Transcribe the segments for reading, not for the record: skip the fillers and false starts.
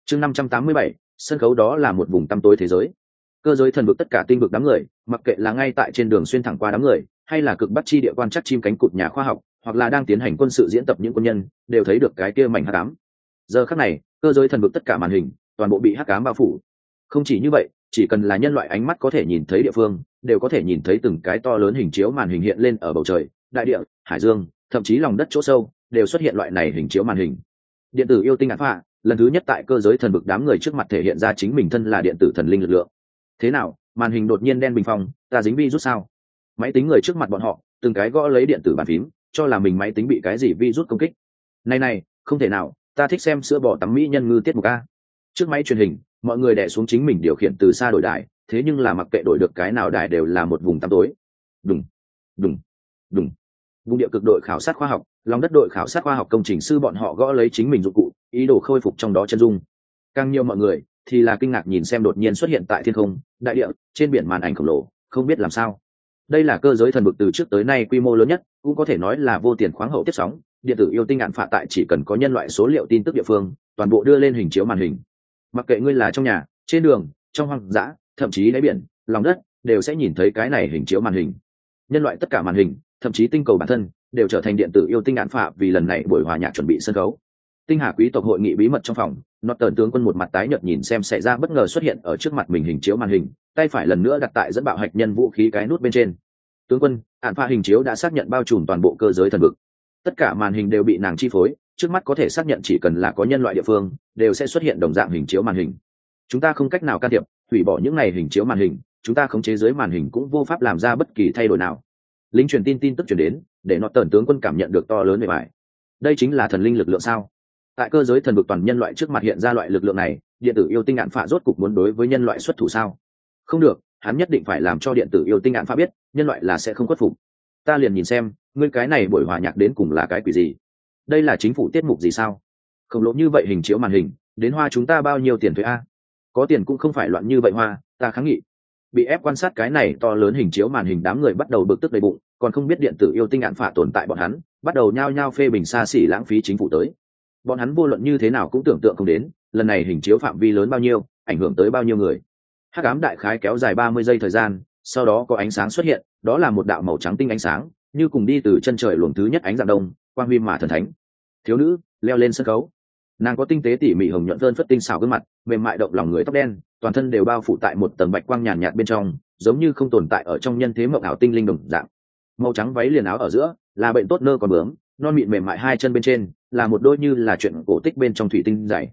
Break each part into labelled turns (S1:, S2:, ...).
S1: Chương 587, sân khấu đó là một vùng tăm tối thế giới. Cơ giới thần vực tất cả tinh vực đám người, mặc kệ là ngay tại trên đường xuyên thẳng qua đám người, hay là cực bắc chi địa quan chắc chim cánh cụt nhà khoa học, hoặc là đang tiến hành quân sự diễn tập những quân nhân, đều thấy được cái kia mảnh hắc ám. Giờ khắc này, cơ giới thần vực tất cả màn hình, toàn bộ bị hắc ám bao phủ. Không chỉ như vậy, chỉ cần là nhân loại ánh mắt có thể nhìn thấy địa phương, đều có thể nhìn thấy từng cái to lớn hình chiếu màn hình hiện lên ở bầu trời, đại địa, hải dương, thậm chí lòng đất chỗ sâu, đều xuất hiện loại này hình chiếu màn hình. Điện tử yêu tinh ạn phạ, lần thứ nhất tại cơ giới thần vực đám người trước mặt thể hiện ra chính mình thân là điện tử thần linh lực lượng. Thế nào, màn hình đột nhiên đen bình phong, ta dính virus sao? Máy tính người trước mặt bọn họ, từng cái gõ lấy điện tử bàn phím, cho là mình máy tính bị cái gì virus công kích. Này, không thể nào, ta thích xem sữa bò tắm mỹ nhân ngư tiết mục a. Trước máy truyền hình, mọi người đè xuống chính mình điều khiển từ xa đổi đài, thế nhưng là mặc kệ đổi được cái nào đài đều là một vùng tăm tối. Đùng, đùng, đùng. Vùng địa cực đội khảo sát khoa học, lòng đất đội khảo sát khoa học công trình sư bọn họ gõ lấy chính mình dụng cụ, ý đồ khôi phục trong đó chân dung. Càng nhiều mọi người thì là kinh ngạc nhìn xem đột nhiên xuất hiện tại thiên không, đại địa, trên biển màn ảnh khổng lồ, không biết làm sao. Đây là cơ giới thần vực từ trước tới nay quy mô lớn nhất, cũng có thể nói là vô tiền khoáng hậu tiếp sóng, điện tử yêu tinh ạn phạ tại chỉ cần có nhân loại số liệu tin tức địa phương, toàn bộ đưa lên hình chiếu màn hình. Mặc kệ ngươi là trong nhà, trên đường, trong hoang dã, thậm chí đáy biển, lòng đất, đều sẽ nhìn thấy cái này hình chiếu màn hình. Nhân loại tất cả màn hình, thậm chí tinh cầu bản thân, đều trở thành điện tử yêu tinh ạn phạ vì lần này buổi hòa nhạc chuẩn bị sân khấu. Tinh hà quý tộc hội nghị bí mật trong phòng, Norton tướng quân một mặt tái nhợt nhìn xem xảy ra bất ngờ xuất hiện ở trước mặt mình hình chiếu màn hình, tay phải lần nữa đặt tại dẫn bạo hạch nhân vũ khí cái nút bên trên. Tướng quân, ạn phạ hình chiếu đã xác nhận bao trùm toàn bộ cơ giới thần vực. Tất cả màn hình đều bị nàng chi phối, trước mắt có thể xác nhận chỉ cần là có nhân loại địa phương, đều sẽ xuất hiện đồng dạng hình chiếu màn hình. Chúng ta không cách nào can thiệp, hủy bỏ những này hình chiếu màn hình, chúng ta khống chế dưới màn hình cũng vô pháp làm ra bất kỳ thay đổi nào. Lính truyền tin tức truyền đến, để Norton tướng quân cảm nhận được to lớn về bài. Đây chính là thần linh lực lượng sao? Tại cơ giới thần vực toàn nhân loại trước mặt hiện ra loại lực lượng này, điện tử yêu tinh ạn phạ rốt cục muốn đối với nhân loại xuất thủ sao? Không được, hắn nhất định phải làm cho điện tử yêu tinh ạn phạ biết, nhân loại là sẽ không khuất phục. Ta liền nhìn xem, ngươi cái này buổi hòa nhạc đến cùng là cái quỷ gì? Đây là chính phủ tiết mục gì sao? Khổng lồ như vậy hình chiếu màn hình, đến hoa chúng ta bao nhiêu tiền thuế a? Có tiền cũng không phải loạn như vậy hoa, ta kháng nghị. Bị ép quan sát cái này to lớn hình chiếu màn hình, đám người bắt đầu bực tức đầy bụng, còn không biết điện tử yêu tinh ạn phạ tồn tại bọn hắn, bắt đầu nhao nhao phê bình xa xỉ lãng phí chính phủ tới. Bọn hắn vô luận như thế nào cũng tưởng tượng không đến, lần này hình chiếu phạm vi lớn bao nhiêu, ảnh hưởng tới bao nhiêu người. Hắc ám đại khái kéo dài 30 giây thời gian, sau đó có ánh sáng xuất hiện, đó là một đạo màu trắng tinh ánh sáng, như cùng đi từ chân trời luồng thứ nhất ánh dạng đông, quang huy mà thần thánh. Thiếu nữ leo lên sân khấu, nàng có tinh tế tỉ mỉ hồng nhuận vơn phất tinh xảo gương mặt, mềm mại động lòng người, tóc đen, toàn thân đều bao phủ tại một tầng bạch quang nhàn nhạt bên trong, giống như không tồn tại ở trong nhân thế mộng ảo tinh linh đồng dạng. Màu trắng váy liền áo ở giữa là bệnh tốt nơ còn bướm, non mịn mềm mại hai chân bên trên là một đôi như là chuyện cổ tích bên trong thủy tinh dày.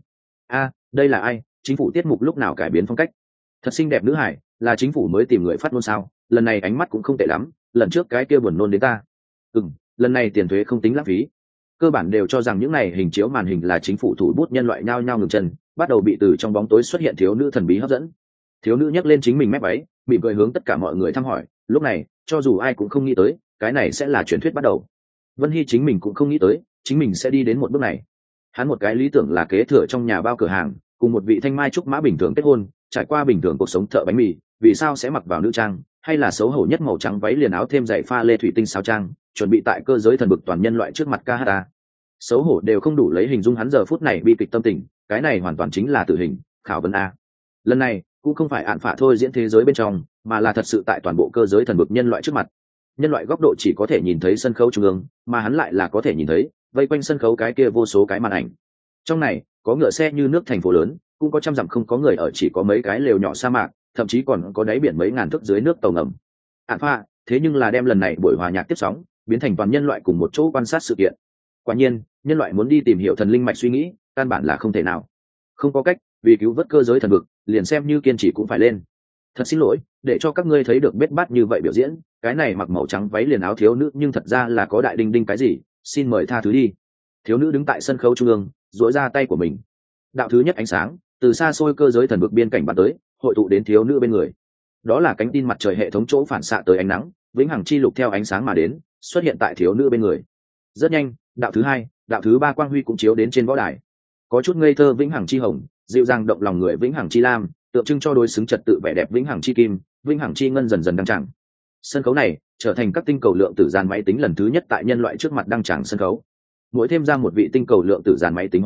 S1: Đây là ai? Chính phủ tiết mục lúc nào cải biến phong cách? Thật xinh đẹp nữ hải, là chính phủ mới tìm người phát ngôn sao? Lần này ánh mắt cũng không tệ lắm, lần trước cái kia buồn nôn đến ta. Lần này tiền thuế không tính lãng phí. Cơ bản đều cho rằng những này hình chiếu màn hình là chính phủ thủ bút, nhân loại nhao nhao ngừng chân, bắt đầu bị từ trong bóng tối xuất hiện thiếu nữ thần bí hấp dẫn. Thiếu nữ nhấc lên chính mình mép váy, mỉm cười hướng tất cả mọi người thăm hỏi. Lúc này, cho dù ai cũng không nghĩ tới, cái này sẽ là truyền thuyết bắt đầu. Vân Hy chính mình cũng không nghĩ tới, chính mình sẽ đi đến một bước này. Hắn một cái lý tưởng là kế thừa trong nhà bao cửa hàng, cùng một vị thanh mai trúc mã bình thường kết hôn, trải qua bình thường cuộc sống thợ bánh mì, vì sao sẽ mặc vào nữ trang, hay là xấu hổ nhất màu trắng váy liền áo thêm giày pha lê thủy tinh sao trang, chuẩn bị tại cơ giới thần vực toàn nhân loại trước mặt ca hát ta. Xấu hổ đều không đủ lấy hình dung hắn giờ phút này bi kịch tâm tình, cái này hoàn toàn chính là tử hình, khảo vấn a. Lần này cũng không phải ạn phả thôi diễn thế giới bên trong, mà là thật sự tại toàn bộ cơ giới thần vực nhân loại trước mặt. Nhân loại góc độ chỉ có thể nhìn thấy sân khấu trung ương, mà hắn lại là có thể nhìn thấy vây quanh sân khấu cái kia vô số cái màn ảnh. Trong này có ngựa xe như nước thành phố lớn, cũng có trăm dặm không có người ở, chỉ có mấy cái lều nhỏ sa mạc, thậm chí còn có đáy biển mấy ngàn thước dưới nước tàu ngầm. Ạn phả thế nhưng là đem lần này buổi hòa nhạc tiếp sóng biến thành toàn nhân loại cùng một chỗ quan sát sự kiện. Quả nhiên, nhân loại muốn đi tìm hiểu thần linh mạch suy nghĩ, căn bản là không thể nào. Không có cách, vì cứu vớt cơ giới thần vực, liền xem như kiên trì cũng phải lên. Thật xin lỗi, để cho các ngươi thấy được bết bát như vậy biểu diễn, cái này mặc màu trắng váy liền áo thiếu nữ nhưng thật ra là có đại đinh đinh cái gì, xin mời tha thứ đi. Thiếu nữ đứng tại sân khấu trung ương, duỗi ra tay của mình. Đạo thứ nhất ánh sáng từ xa xôi cơ giới thần vực biên cảnh bắn tới, hội tụ đến thiếu nữ bên người. Đó là cánh tin mặt trời hệ thống chỗ phản xạ tới ánh nắng, vĩnh hằng chi lục theo ánh sáng mà đến, xuất hiện tại thiếu nữ bên người. Rất nhanh, đạo thứ hai, đạo thứ ba quang huy cũng chiếu đến trên võ đài. Có chút ngây thơ vĩnh hằng chi hồng, dịu dàng động lòng người vĩnh hằng chi lam, tượng trưng cho đối xứng trật tự vẻ đẹp vĩnh hằng chi kim, vĩnh hằng chi ngân dần dần đăng tràng. Sân khấu này trở thành các tinh cầu lượng tử dàn máy tính lần thứ nhất tại nhân loại trước mặt đăng tràng sân khấu. Mỗi thêm ra một vị tinh cầu lượng tử dàn máy tính hóa thân,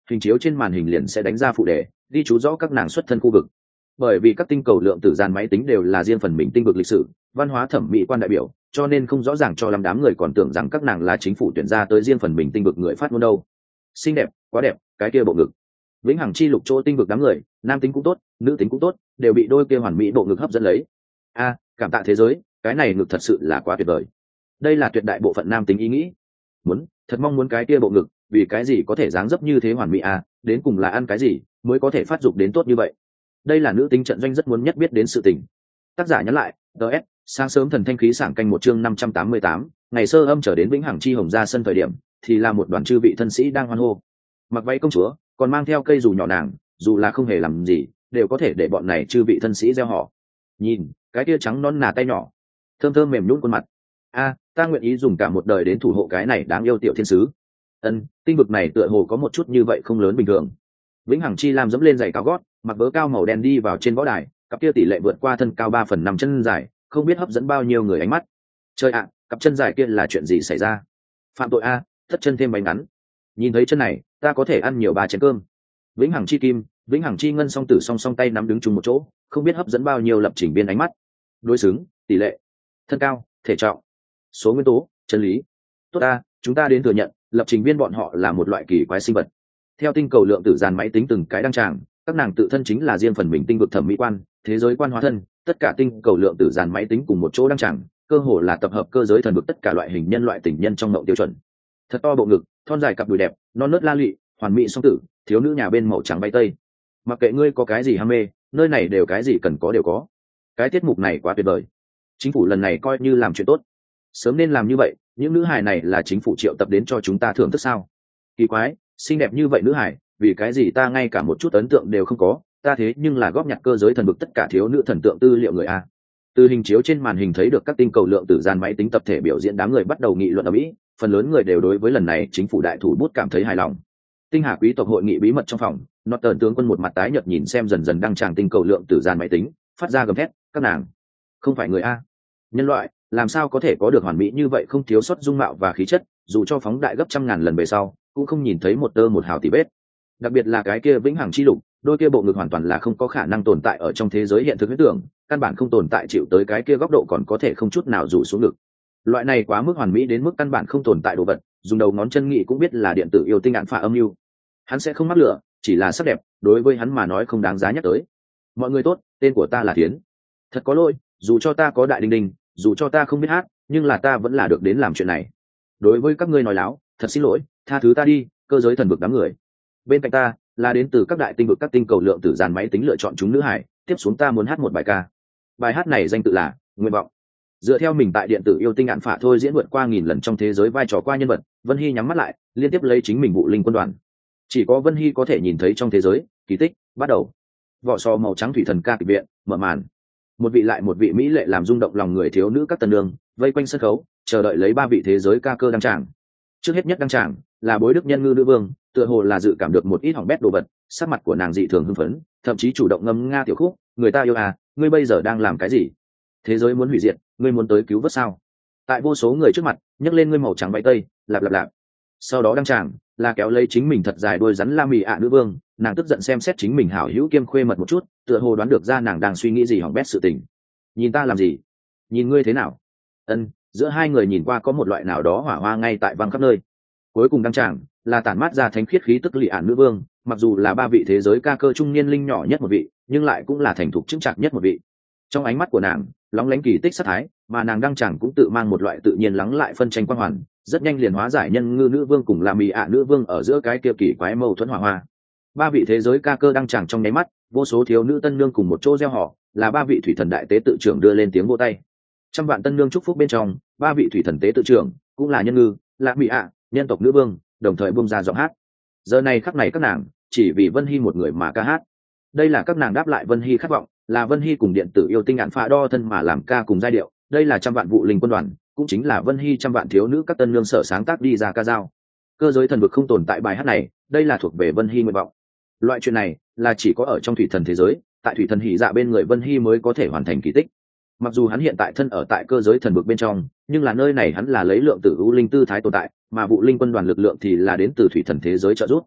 S1: hình chiếu trên màn hình liền sẽ đánh ra phụ đề, ghi chú rõ các nàng xuất thân khu vực. Bởi vì các tinh cầu lượng tử dàn máy tính đều là riêng phần mình tinh vực lịch sử, văn hóa thẩm mỹ quan đại biểu, cho nên không rõ ràng cho lắm đám người còn tưởng rằng các nàng là chính phủ tuyển ra tới riêng phần mình tinh vực người phát ngôn đâu. Xinh đẹp, quá đẹp, cái kia bộ ngực. Vĩnh hằng chi lục chỗ tinh vực đám người, nam tính cũng tốt, nữ tính cũng tốt, đều bị đôi kia hoàn mỹ bộ ngực hấp dẫn lấy. A, cảm tạ thế giới, cái này ngực thật sự là quá tuyệt vời. Đây là tuyệt đại bộ phận nam tính ý nghĩ. Thật mong muốn cái kia bộ ngực, vì cái gì có thể dáng dấp như thế hoàn mỹ à, đến cùng là ăn cái gì mới có thể phát dục đến tốt như vậy. Đây là nữ tính trận doanh rất muốn nhất biết đến sự tình. Tác giả nhắn lại, DS, sáng sớm thần thanh khí sảng canh một chương 588, ngày sơ âm trở đến Vĩnh Hằng chi hồng ra sân thời điểm, thì là một đoàn chư vị thân sĩ đang hoan hô. Mặc váy công chúa, còn mang theo cây dù nhỏ nàng, dù là không hề làm gì, đều có thể để bọn này chư vị thân sĩ gieo họ. Nhìn, cái tia trắng non nà tay nhỏ, thơm thơm mềm nhũn khuôn mặt. A, ta nguyện ý dùng cả một đời đến thủ hộ cái này đáng yêu tiểu thiên sứ. Tinh vực này tựa hồ có một chút như vậy không lớn bình thường. Vĩnh Hằng chi lam dẫm lên giày cao gót, mặc vớ cao màu đen đi vào trên võ đài, cặp kia tỷ lệ vượt qua thân cao 3/5 chân dài, không biết hấp dẫn bao nhiêu người ánh mắt. Trời ạ, cặp chân dài kia là chuyện gì xảy ra? Phạm tội a, thất chân thêm bánh ngắn. Nhìn thấy chân này, ta có thể ăn nhiều 3 chén cơm. Vĩnh Hằng chi kim, Vĩnh Hằng chi ngân song tử song song tay nắm đứng chung một chỗ, không biết hấp dẫn bao nhiêu lập trình viên ánh mắt. Đối xứng, tỷ lệ, thân cao, thể trọng, số nguyên tố, chân lý. Tốt ta, chúng ta đến thừa nhận, lập trình viên bọn họ là một loại kỳ quái sinh vật. Theo tinh cầu lượng tử dàn máy tính từng cái đăng tràng, các nàng tự thân chính là riêng phần mình tinh vực thẩm mỹ quan, thế giới quan hóa thân, tất cả tinh cầu lượng tử dàn máy tính cùng một chỗ đăng tràng, cơ hồ là tập hợp cơ giới thần vực tất cả loại hình nhân loại tình nhân trong mộng tiêu chuẩn. Thật to bộ ngực, thon dài cặp đùi đẹp, non nớt la lị, hoàn mỹ song tử, thiếu nữ nhà bên màu trắng bay tây. Mặc kệ ngươi có cái gì ham mê, nơi này đều cái gì cần có đều có. Cái tiết mục này quá tuyệt vời. Chính phủ lần này coi như làm chuyện tốt. Sớm nên làm như vậy, những nữ hài này là chính phủ triệu tập đến cho chúng ta thưởng thức sao? Kỳ quái, xinh đẹp như vậy nữ hài, vì cái gì ta ngay cả một chút ấn tượng đều không có, ta thế nhưng là góp nhặt cơ giới thần vực tất cả thiếu nữ thần tượng tư liệu người a. Từ hình chiếu trên màn hình thấy được các tinh cầu lượng tử gian máy tính tập thể biểu diễn, đám người bắt đầu nghị luận ở Mỹ, phần lớn người đều đối với lần này chính phủ đại thủ bút cảm thấy hài lòng. Tinh Hà quý tộc hội nghị bí mật trong phòng, Norton tướng quân một mặt tái nhợt nhìn xem dần dần đăng tràng tinh cầu lượng tử gian máy tính, phát ra gầm thét, các nàng không phải người a. Nhân loại làm sao có thể có được hoàn mỹ như vậy, không thiếu sót dung mạo và khí chất, dù cho phóng đại gấp trăm ngàn lần về sau cũng không nhìn thấy một tơ một hào tì vết. Đặc biệt là cái kia Vĩnh Hằng chi lục, đôi kia bộ ngực hoàn toàn là không có khả năng tồn tại ở trong thế giới hiện thực huyết tưởng, căn bản không tồn tại, chịu tới cái kia góc độ còn có thể không chút nào rủ xuống ngực. Loại này quá mức hoàn mỹ đến mức căn bản không tồn tại đồ vật, dùng đầu ngón chân nghĩ cũng biết là điện tử yêu tinh ạn phả âm mưu. Hắn sẽ không mắc lửa, chỉ là sắc đẹp, đối với hắn mà nói không đáng giá nhắc tới. Mọi người tốt, tên của ta là Thiến. Thật có lỗi, dù cho ta có đại đinh đinh, dù cho ta không biết hát, nhưng là ta vẫn là được đến làm chuyện này. Đối với các ngươi nói láo, thật xin lỗi, tha thứ ta đi, cơ giới thần vực đám người. Bên cạnh ta là đến từ các đại tinh vực các tinh cầu lượng tử dàn máy tính lựa chọn chúng nữ hải, tiếp xuống ta muốn hát một bài ca. Bài hát này danh tự là Nguyện vọng. Dựa theo mình tại điện tử yêu tinh ạn phả thôi diễn vượt qua 1000 lần trong thế giới vai trò qua nhân vật, Vân Hy nhắm mắt lại, liên tiếp lấy chính mình vụ linh quân đoàn. Chỉ có Vân Hy có thể nhìn thấy trong thế giới, kỳ tích bắt đầu. Vỏ sò màu trắng thủy thần ca kịch viện mở màn. Một vị lại một vị mỹ lệ làm rung động lòng người thiếu nữ các tân nương vây quanh sân khấu, chờ đợi lấy 3 vị thế giới ca cơ đăng tràng. Trước hết nhất đăng tràng là Bối Đức Nhân Ngư nữ vương, tựa hồ là dự cảm được một ít hỏng bét đồ vật, sắc mặt của nàng dị thường hưng phấn, thậm chí chủ động ngâm nga tiểu khúc, người ta yêu à, ngươi bây giờ đang làm cái gì? Thế giới muốn hủy diệt, ngươi muốn tới cứu vớt sao? Tại vô số người trước mặt nhấc lên ngươi màu trắng bay tây, lạp lạp lạp. Sau đó đăng tràng là kéo lấy chính mình thật dài đuôi rắn la mì ạ nữ vương, nàng tức giận xem xét chính mình hảo hữu kiêm khuê mật một chút, tựa hồ đoán được ra nàng đang suy nghĩ gì hỏng bét sự tình. Nhìn ta làm gì? Nhìn ngươi thế nào? Giữa hai người nhìn qua có một loại nào đó hỏa hoa ngay tại văng khắp nơi. Cuối cùng đăng tràng là tản mát ra thánh khiết khí tức lì ản nữ vương, mặc dù là 3 vị thế giới ca cơ trung niên linh nhỏ nhất một vị, nhưng lại cũng là thành thục chững chạc nhất một vị. Trong ánh mắt của nàng lóng lánh kỳ tích sát thái, mà nàng đăng tràng cũng tự mang một loại tự nhiên lắng lại phân tranh quang hoàn, rất nhanh liền hóa giải nhân ngư nữ vương cùng là mì ạ nữ vương ở giữa cái kia kỳ quái mâu thuẫn hỏa hoa. 3 vị thế giới ca cơ đăng tràng trong nháy mắt, vô số thiếu nữ tân nương cùng một chỗ reo hò, là 3 vị thủy thần đại tế tự trưởng đưa lên tiếng vỗ tay. Trăm vạn tân nương chúc phúc bên trong, 3 vị thủy thần tế tự trưởng cũng là nhân ngư, là mì ạ, nhân tộc nữ vương, đồng thời bung ra giọng hát. Giờ này khắc này các nàng chỉ vì Vân Hy một người mà ca hát. Đây là các nàng đáp lại Vân Hy khát vọng, là Vân Hy cùng điện tử yêu tinh ạn phả đo thân mà làm ca cùng giai điệu. Đây là trăm vạn vụ linh quân đoàn, cũng chính là Vân Hy trăm vạn thiếu nữ các tân nương sở sáng tác đi ra ca dao. Cơ giới thần vực không tồn tại bài hát này, đây là thuộc về Vân Hy nguyện vọng. Loại chuyện này là chỉ có ở trong thủy thần thế giới, tại thủy thần hỉ dạ bên người Vân Hy mới có thể hoàn thành kỳ tích. Mặc dù hắn hiện tại thân ở tại cơ giới thần vực bên trong, nhưng là nơi này hắn là lấy lượng tử u linh tư thái tồn tại, mà vụ linh quân đoàn lực lượng thì là đến từ thủy thần thế giới trợ giúp.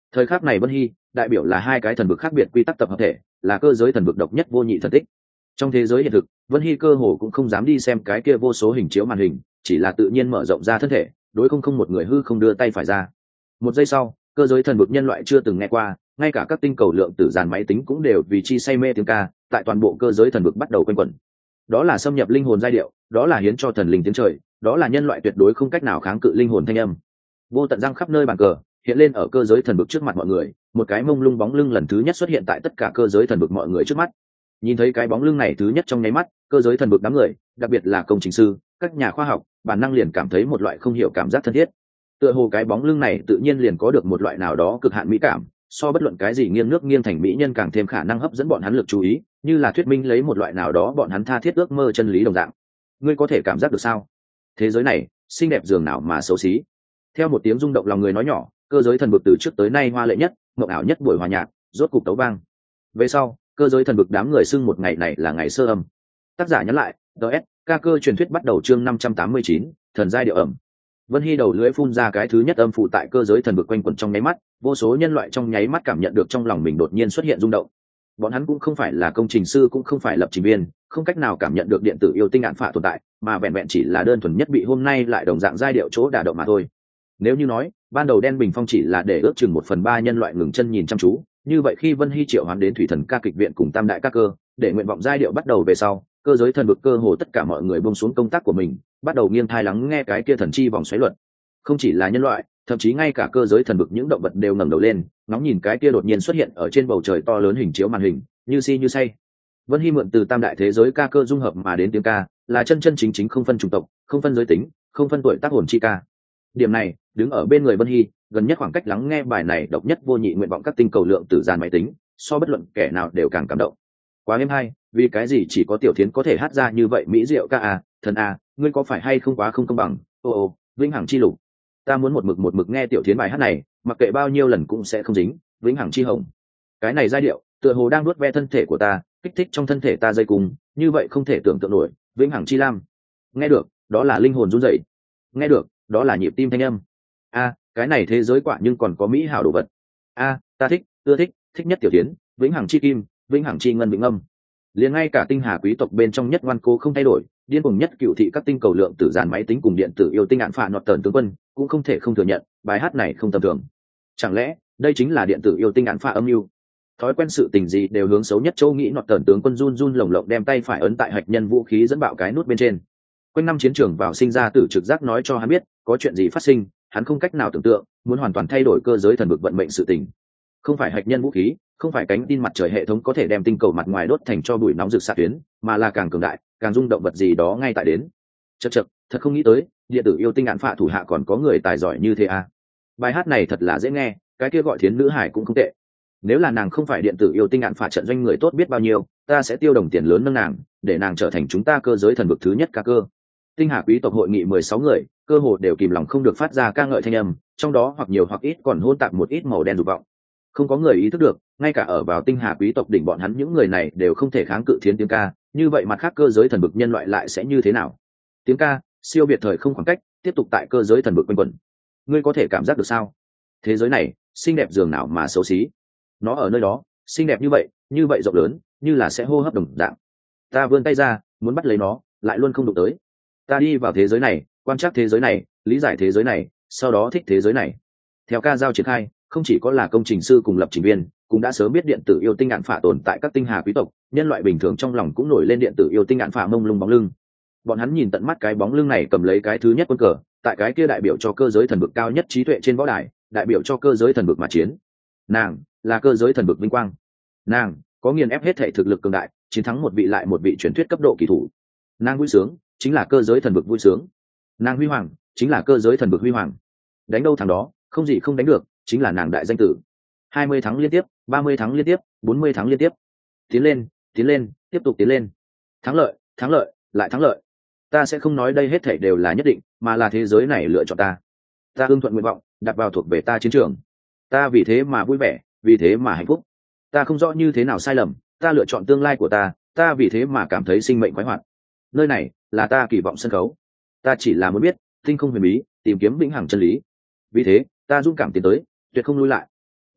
S1: Thời khắc này Vân Hy đại biểu là hai cái thần vực khác biệt quy tắc tập hợp thể, là cơ giới thần vực độc nhất vô nhị thần tích. Trong thế giới hiện thực, Vân Hy cơ hồ cũng không dám đi xem cái kia vô số hình chiếu màn hình, chỉ là tự nhiên mở rộng ra thân thể, đối không một người hư không đưa tay phải ra. Một giây sau, cơ giới thần vực nhân loại chưa từng nghe qua, ngay cả các tinh cầu lượng tử dàn máy tính cũng đều vì chi say mê tiếng ca, tại toàn bộ cơ giới thần vực bắt đầu quanh quẩn. Đó là xâm nhập linh hồn giai điệu, đó là hiến cho thần linh tiếng trời, đó là nhân loại tuyệt đối không cách nào kháng cự linh hồn thanh âm. Vô tận răng khắp nơi bàn cờ hiện lên ở cơ giới thần vực trước mặt mọi người, một cái mông lung bóng lưng lần thứ nhất xuất hiện tại tất cả cơ giới thần vực mọi người trước mắt. Nhìn thấy cái bóng lưng này thứ nhất trong nháy mắt, cơ giới thần vực đám người, đặc biệt là công trình sư, các nhà khoa học, bản năng liền cảm thấy một loại không hiểu cảm giác thân thiết. Tựa hồ cái bóng lưng này tự nhiên liền có được một loại nào đó cực hạn mỹ cảm, so bất luận cái gì nghiêng nước nghiêng thành mỹ nhân càng thêm khả năng hấp dẫn bọn hắn lực chú ý, như là thuyết minh lấy một loại nào đó bọn hắn tha thiết ước mơ chân lý đồng dạng. Ngươi có thể cảm giác được sao? Thế giới này xinh đẹp dường nào mà xấu xí. Theo một tiếng rung động lòng người nói nhỏ, cơ giới thần vực từ trước tới nay hoa lệ nhất, mộng ảo nhất buổi hòa nhạc rốt cục tấu vang. Về sau, cơ giới thần vực đám người xưng một ngày này là ngày sơ âm. Tác giả nhắn lại, ts ca cơ truyền thuyết bắt đầu chương 589, thần giai điệu ẩm. Vân Hy đầu lưỡi phun ra cái thứ nhất âm phụ tại cơ giới thần vực quanh quẩn trong nháy mắt, vô số nhân loại trong nháy mắt cảm nhận được trong lòng mình đột nhiên xuất hiện rung động. Bọn hắn cũng không phải là công trình sư, cũng không phải lập trình viên, không cách nào cảm nhận được điện tử yêu tinh án phạ tồn tại, mà vẹn vẹn chỉ là đơn thuần nhất bị hôm nay lại đồng dạng giai điệu chỗ đả động mà thôi. Nếu như nói ban đầu đen bình phong chỉ là để ước chừng 1/3 nhân loại ngừng chân nhìn chăm chú, như vậy khi Vân Hy triệu hoán đến thủy thần ca kịch viện cùng tam đại ca cơ để nguyện vọng giai điệu bắt đầu về sau, cơ giới thần vực cơ hồ tất cả mọi người buông xuống công tác của mình, bắt đầu nghiêng thai lắng nghe cái kia thần chi vòng xoáy luật. Không chỉ là nhân loại, thậm chí ngay cả cơ giới thần vực những động vật đều ngẩng đầu lên, ngóng nhìn cái kia đột nhiên xuất hiện ở trên bầu trời to lớn hình chiếu màn hình, như si như say. Vân Hy mượn từ tam đại thế giới ca cơ dung hợp mà đến tiếng ca, là chân chân chính chính không phân chủng tộc, không phân giới tính, không phân tuổi tác hồn chi ca. Điểm này, đứng ở bên người Vân Hy, gần nhất khoảng cách lắng nghe bài này độc nhất vô nhị nguyện vọng các tinh cầu lượng tử dàn máy tính, so bất luận kẻ nào đều càng cảm động. Quá êm hay, vì cái gì chỉ có Tiểu Thiến có thể hát ra như vậy mỹ diệu ca à, thần à, ngươi có phải hay không quá không công bằng? Ô vĩnh hằng chi lục. Ta muốn một mực nghe Tiểu Thiến bài hát này, mặc kệ bao nhiêu lần cũng sẽ không dính, vĩnh hằng chi hồng. Cái này giai điệu, tựa hồ đang nuốt ve thân thể của ta, kích thích trong thân thể ta dây cùng, như vậy không thể tưởng tượng nổi, vĩnh hằng chi lam. Nghe được, đó là linh hồn run rẩy. Nghe được, đó là nhịp tim thanh âm. A, cái này thế giới quả nhưng còn có mỹ hảo đồ vật. A, ta thích, ưa thích, thích nhất Tiểu Thiến, vĩnh hằng chi kim, vĩnh hằng chi ngân vĩnh âm. Liền ngay cả tinh hà quý tộc bên trong nhất ngoan cố không thay đổi, điên cuồng nhất cựu thị các tinh cầu lượng tử dàn máy tính cùng điện tử yêu tinh án phạ nọt tần tướng quân cũng không thể không thừa nhận bài hát này không tầm thường. Chẳng lẽ đây chính là điện tử yêu tinh án phạ âm mưu? Thói quen sự tình gì đều hướng xấu nhất, châu nghĩ nọt tần tướng quân run run lồng lộng đem tay phải ấn tại hạch nhân vũ khí dẫn bạo cái nút bên trên. Quanh năm chiến trường vào sinh ra tử trực giác nói cho hắn biết có chuyện gì phát sinh, hắn không cách nào tưởng tượng, muốn hoàn toàn thay đổi cơ giới thần vực vận mệnh sự tình. Không phải hạch nhân vũ khí, không phải cánh tin mặt trời hệ thống có thể đem tinh cầu mặt ngoài đốt thành cho bụi nóng rực xạ tuyến, mà là càng cường đại, càng rung động vật gì đó ngay tại đến. Chậc chậc, thật không nghĩ tới, điện tử yêu tinh án phạ thủ hạ còn có người tài giỏi như thế à. Bài hát này thật là dễ nghe, cái kia gọi Thiến nữ hải cũng không tệ. Nếu là nàng không phải điện tử yêu tinh án phạ trận doanh người tốt biết bao nhiêu, ta sẽ tiêu đồng tiền lớn nâng nàng, để nàng trở thành chúng ta cơ giới thần vực thứ nhất ca cơ. Tinh hà quý tộc hội nghị 16 người, cơ hồ đều kìm lòng không được phát ra ca ngợi thanh âm, trong đó hoặc nhiều hoặc ít còn hôn tạp một ít màu đen dục vọng. Không có người ý thức được, ngay cả ở vào tinh hà quý tộc đỉnh bọn hắn những người này đều không thể kháng cự Thiến tiếng ca, như vậy mặt khác cơ giới thần vực nhân loại lại sẽ như thế nào? Tiếng ca siêu việt thời không khoảng cách, tiếp tục tại cơ giới thần vực quanh quẩn. Ngươi có thể cảm giác được sao? Thế giới này xinh đẹp dường nào mà xấu xí. Nó ở nơi đó, xinh đẹp như vậy rộng lớn, như là sẽ hô hấp đồng dạng. Ta vươn tay ra, muốn bắt lấy nó, lại luôn không đụng tới. Ta đi vào thế giới này, quan trắc thế giới này, lý giải thế giới này, sau đó thích thế giới này. Theo ca dao triển khai, không chỉ có là công trình sư cùng lập trình viên, cũng đã sớm biết điện tử yêu tinh án phạ tồn tại các tinh hà quý tộc, nhân loại bình thường trong lòng cũng nổi lên điện tử yêu tinh án phạ mông lung bóng lưng. Bọn hắn nhìn tận mắt cái bóng lưng này cầm lấy cái thứ nhất quân cờ, tại cái kia đại biểu cho cơ giới thần vực cao nhất trí tuệ trên võ đài, đại biểu cho cơ giới thần vực mà chiến. Nàng là cơ giới thần vực vinh quang. Nàng có nghiền ép hết thể thực lực cường đại, chiến thắng một vị lại một vị truyền thuyết cấp độ kỳ thủ. Nàng vui sướng chính là cơ giới thần vực vui sướng. Nàng huy hoàng chính là cơ giới thần vực huy hoàng. Đánh đâu thằng đó, không gì không đánh được, chính là nàng đại danh tử. 20 tháng liên tiếp, 30 tháng liên tiếp, 40 tháng liên tiếp. Tiến lên, tiếp tục tiến lên. Thắng lợi, lại thắng lợi. Ta sẽ không nói đây hết thảy đều là nhất định, mà là thế giới này lựa chọn ta. Ta ưng thuận nguyện vọng, đặt vào thuộc về ta chiến trường. Ta vì thế mà vui vẻ, vì thế mà hạnh phúc. Ta không rõ như thế nào sai lầm, ta lựa chọn tương lai của ta, ta vì thế mà cảm thấy sinh mệnh khoái hoạt. Nơi này là ta kỳ vọng sân khấu. Ta chỉ là muốn biết, tinh không huyền bí, tìm kiếm vĩnh hằng chân lý. Vì thế, ta dũng cảm tiến tới, tuyệt không lui lại.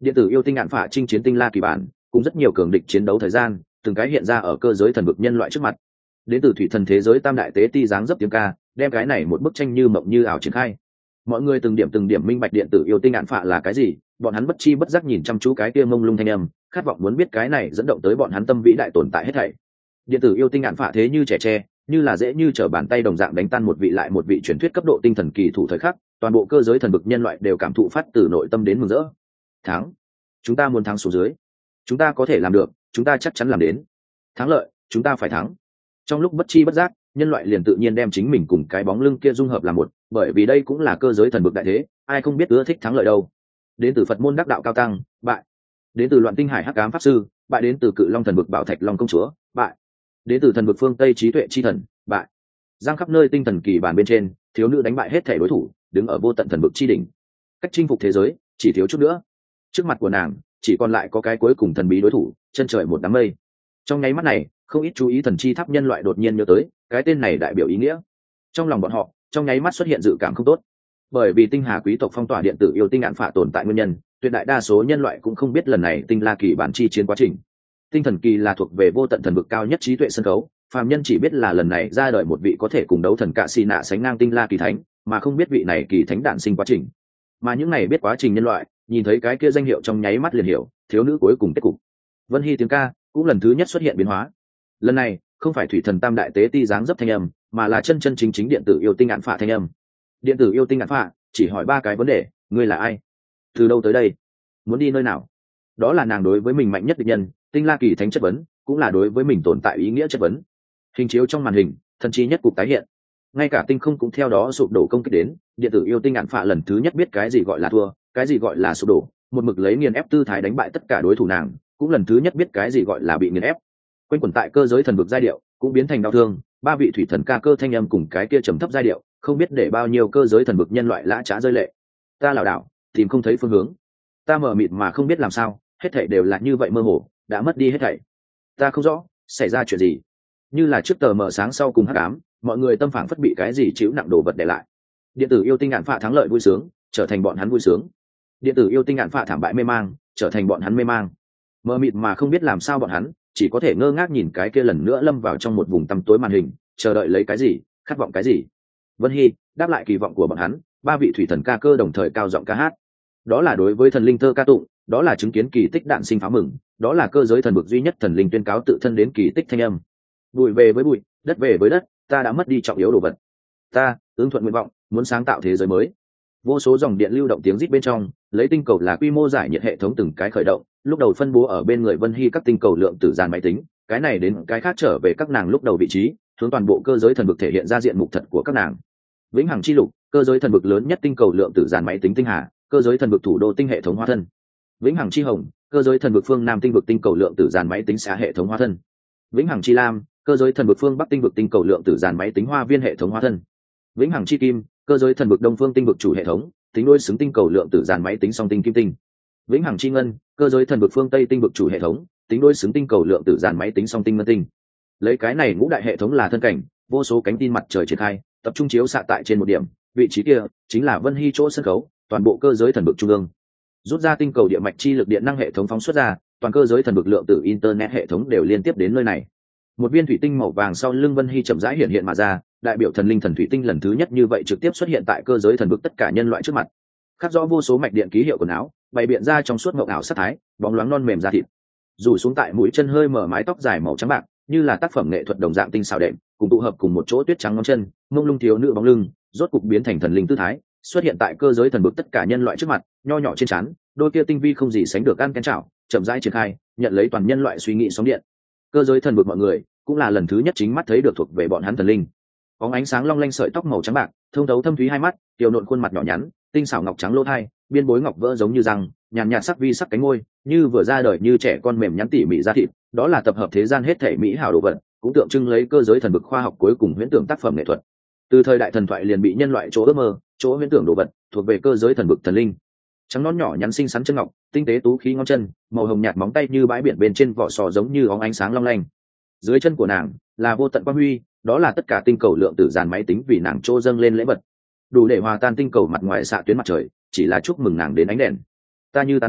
S1: Điện tử yêu tinh ngạn phả chinh chiến tinh la kỳ bản cùng rất nhiều cường địch chiến đấu thời gian, từng cái hiện ra ở cơ giới thần vực nhân loại trước mặt. Đến từ thủy thần thế giới tam đại tế ti dáng dấp tiếng ca, đem cái này một bức tranh như mộng như ảo triển khai. Mọi người từng điểm minh bạch điện tử yêu tinh ngạn phả là cái gì, bọn hắn bất chi bất giác nhìn chăm chú cái kia mông lung thanh âm, khát vọng muốn biết cái này dẫn động tới bọn hắn tâm vĩ đại tồn tại hết thảy. Điện tử yêu tinh ngạn phả thế như trẻ tre, như là dễ như trở bàn tay đồng dạng đánh tan một vị lại một vị truyền thuyết cấp độ tinh thần kỳ thủ thời khắc, toàn bộ cơ giới thần vực nhân loại đều cảm thụ phát từ nội tâm đến mừng rỡ. Thắng, chúng ta muốn thắng xuống dưới, chúng ta có thể làm được, chúng ta chắc chắn làm đến. Thắng lợi, chúng ta phải thắng. Trong lúc bất chi bất giác, nhân loại liền tự nhiên đem chính mình cùng cái bóng lưng kia dung hợp làm một, bởi vì đây cũng là cơ giới thần vực đại thế, ai không biết ưa thích thắng lợi đâu. Đến từ Phật môn đắc đạo cao tăng, bại. Đến từ Loạn Tinh Hải Hắc Ám pháp sư, bại. Đến từ Cự Long thần vực Bảo Thạch Long công chúa, bại. Đến từ thần vực phương Tây Trí Tuệ chi thần, bại. Giang khắp nơi tinh thần kỳ bản bên trên, thiếu nữ đánh bại hết thể đối thủ, đứng ở vô tận thần vực chi đỉnh. Cách chinh phục thế giới, chỉ thiếu chút nữa. Trước mặt của nàng, chỉ còn lại có cái cuối cùng thần bí đối thủ, chân trời một đám mây. Trong nháy mắt này, không ít chú ý thần chi tháp nhân loại đột nhiên nhớ tới, cái tên này đại biểu ý nghĩa. Trong lòng bọn họ, trong nháy mắt xuất hiện dự cảm không tốt. Bởi vì tinh hà quý tộc phong tỏa điện tử yêu tinh ngạn phả tồn tại nguyên nhân, tuyệt đại đa số nhân loại cũng không biết lần này tinh la kỳ bản chi chiến quá trình. Tinh thần kỳ là thuộc về vô tận thần vực cao nhất trí tuệ sân khấu, phàm nhân chỉ biết là lần này ra đời một vị có thể cùng đấu thần cạ xì nạ sánh ngang tinh la kỳ thánh, mà không biết vị này kỳ thánh đản sinh quá trình. Mà những này biết quá trình nhân loại, nhìn thấy cái kia danh hiệu trong nháy mắt liền hiểu, thiếu nữ cuối cùng kết cục. Vân Hy tiếng ca cũng lần thứ nhất xuất hiện biến hóa. Lần này không phải thủy thần tam đại tế ti dáng dấp thanh âm, mà là chân chân chính chính điện tử yêu tinh ngạn phả thanh âm. Điện tử yêu tinh ngạn phả chỉ hỏi 3 cái vấn đề: ngươi là ai, từ đâu tới đây, muốn đi nơi nào. Đó là nàng đối với mình mạnh nhất địch nhân tinh la kỳ thánh chất vấn, cũng là đối với mình tồn tại ý nghĩa chất vấn. Hình chiếu trong màn hình, thần trí nhất cục tái hiện, ngay cả tinh không cũng theo đó sụp đổ công kích đến. Điện tử yêu tinh ngạn phả lần thứ nhất biết cái gì gọi là thua, cái gì gọi là sụp đổ, một mực lấy nghiền ép tư thái đánh bại tất cả đối thủ nàng, cũng lần thứ nhất biết cái gì gọi là bị nghiền ép. Quanh quẩn tại cơ giới thần vực giai điệu cũng biến thành đau thương, 3 vị thủy thần ca cơ thanh âm cùng cái kia trầm thấp giai điệu, không biết để bao nhiêu cơ giới thần vực nhân loại lã chã rơi lệ. Ta lảo đảo tìm không thấy phương hướng, ta mờ mịt mà không biết làm sao, hết thảy đều là như vậy mơ hồ, đã mất đi hết thảy. Ta không rõ xảy ra chuyện gì, như là trước tờ mờ sáng sau cùng hắc ám, mọi người tâm phảng phất bị cái gì chịu nặng đồ vật để lại. Điện tử yêu tinh ngạn phả thắng lợi vui sướng, trở thành bọn hắn vui sướng. Điện tử yêu tinh ngạn phả thảm bại mê mang, trở thành bọn hắn mê mang. Mờ mịt mà không biết làm sao bọn hắn chỉ có thể ngơ ngác nhìn cái kia lần nữa lâm vào trong một vùng tăm tối màn hình, chờ đợi lấy cái gì, khát vọng cái gì. Vân Hy đáp lại kỳ vọng của bọn hắn, 3 vị thủy thần ca cơ đồng thời cao giọng ca hát. Đó là đối với thần linh thơ ca tụng, đó là chứng kiến kỳ tích đạn sinh pháo mừng, đó là cơ giới thần vực duy nhất thần linh tuyên cáo tự thân đến kỳ tích thanh âm. Bụi về với bụi, đất về với đất, ta đã mất đi trọng yếu đồ vật. Ta ứng thuận nguyện vọng, muốn sáng tạo thế giới mới. Vô số dòng điện lưu động tiếng rít bên trong, lấy tinh cầu là quy mô giải nhiệt hệ thống từng cái khởi động, lúc đầu phân bố ở bên người Vân Hy các tinh cầu lượng tử dàn máy tính, cái này đến cái khác trở về các nàng lúc đầu vị trí, hướng toàn bộ cơ giới thần vực thể hiện ra diện mục thật của các nàng. Vĩnh hằng chi lục, cơ giới thần vực lớn nhất tinh cầu lượng tử dàn máy tính tinh hà, cơ giới thần vực thủ đô tinh hệ thống hóa thân. Vĩnh hằng chi hồng, cơ giới thần vực phương nam tinh vực tinh cầu lượng tử dàn máy tính xã hệ thống hóa thân. Vĩnh hằng chi lam, cơ giới thần vực phương bắc tinh vực tinh cầu lượng tử dàn máy tính hoa viên hệ thống hóa thân. Vĩnh hằng chi kim, cơ giới thần vực đông phương tinh vực chủ hệ thống, tính đối xứng tinh cầu lượng tử dàn máy tính song tinh kim tinh. Vĩnh hằng chi ngân, cơ giới thần vực phương tây tinh vực chủ hệ thống, tính đối xứng tinh cầu lượng tử dàn máy tính song tinh ngân tinh. Lấy cái này ngũ đại hệ thống là thân cảnh, vô số cánh tin mặt trời triển khai, tập trung chiếu xạ tại trên một điểm, vị trí kia chính là Vân Hy chỗ sân khấu, toàn bộ cơ giới thần vực trung ương. Rút ra tinh cầu địa mạch chi lực điện năng hệ thống phóng xuất ra, toàn cơ giới thần vực lượng tử internet hệ thống đều liên tiếp đến nơi này. Một viên thủy tinh màu vàng sau lưng Vân Hy chậm rãi hiện hiện mà ra, đại biểu thần linh thần thủy tinh lần thứ nhất như vậy trực tiếp xuất hiện tại cơ giới thần vực tất cả nhân loại trước mặt. Khắc rõ vô số mạch điện ký hiệu quần áo, bày biện ra trong suốt ngọc ảo sắc thái, bóng loáng non mềm da thịt. Rủ xuống tại mũi chân hơi mở mái tóc dài màu trắng bạc, như là tác phẩm nghệ thuật đồng dạng tinh xảo đệm, cùng tụ hợp cùng một chỗ tuyết trắng ngón chân, mông lung thiếu nữ bóng lưng, rốt cục biến thành thần linh tư thái, xuất hiện tại cơ giới thần vực tất cả nhân loại trước mặt, nho nhỏ trên trán, đôi kia tinh vi không gì sánh được ăn kén chảo, chậm rãi triển khai, nhận lấy toàn nhân loại suy nghĩ sóng điện. Cơ giới thần vực mọi người, cũng là lần thứ nhất chính mắt thấy được thuộc về bọn hắn thần linh. Có ánh sáng long lanh sợi tóc màu trắng bạc, thông thấu thâm thúy hai mắt, tiểu nộn khuôn mặt nhỏ nhắn, tinh xảo ngọc trắng lỗ thai, biên bối ngọc vỡ giống như răng, nhàn nhạt sắc vi sắc cánh môi, như vừa ra đời như trẻ con mềm nhắn tỉ mỉ da thịt, đó là tập hợp thế gian hết thể mỹ hảo đồ vật, cũng tượng trưng lấy cơ giới thần vực khoa học cuối cùng huyễn tưởng tác phẩm nghệ thuật. Từ thời đại thần thoại liền bị nhân loại chỗ ước mơ, chỗ huyễn tưởng đồ vật, thuộc về cơ giới thần vực thần linh. Trắng nón nhỏ nhắn xinh xắn chân ngọc, tinh tế tú khí ngón chân, màu hồng nhạt móng tay như bãi biển bên trên vỏ sò giống như óng ánh sáng long lanh. Dưới chân của nàng là vô tận quang huy, đó là tất cả tinh cầu lượng tử dàn máy tính vì nàng trô dâng lên lễ vật, đủ để hòa tan tinh cầu mặt ngoài xạ tuyến mặt trời, chỉ là chúc mừng nàng đến ánh đèn. Ta như tan biến,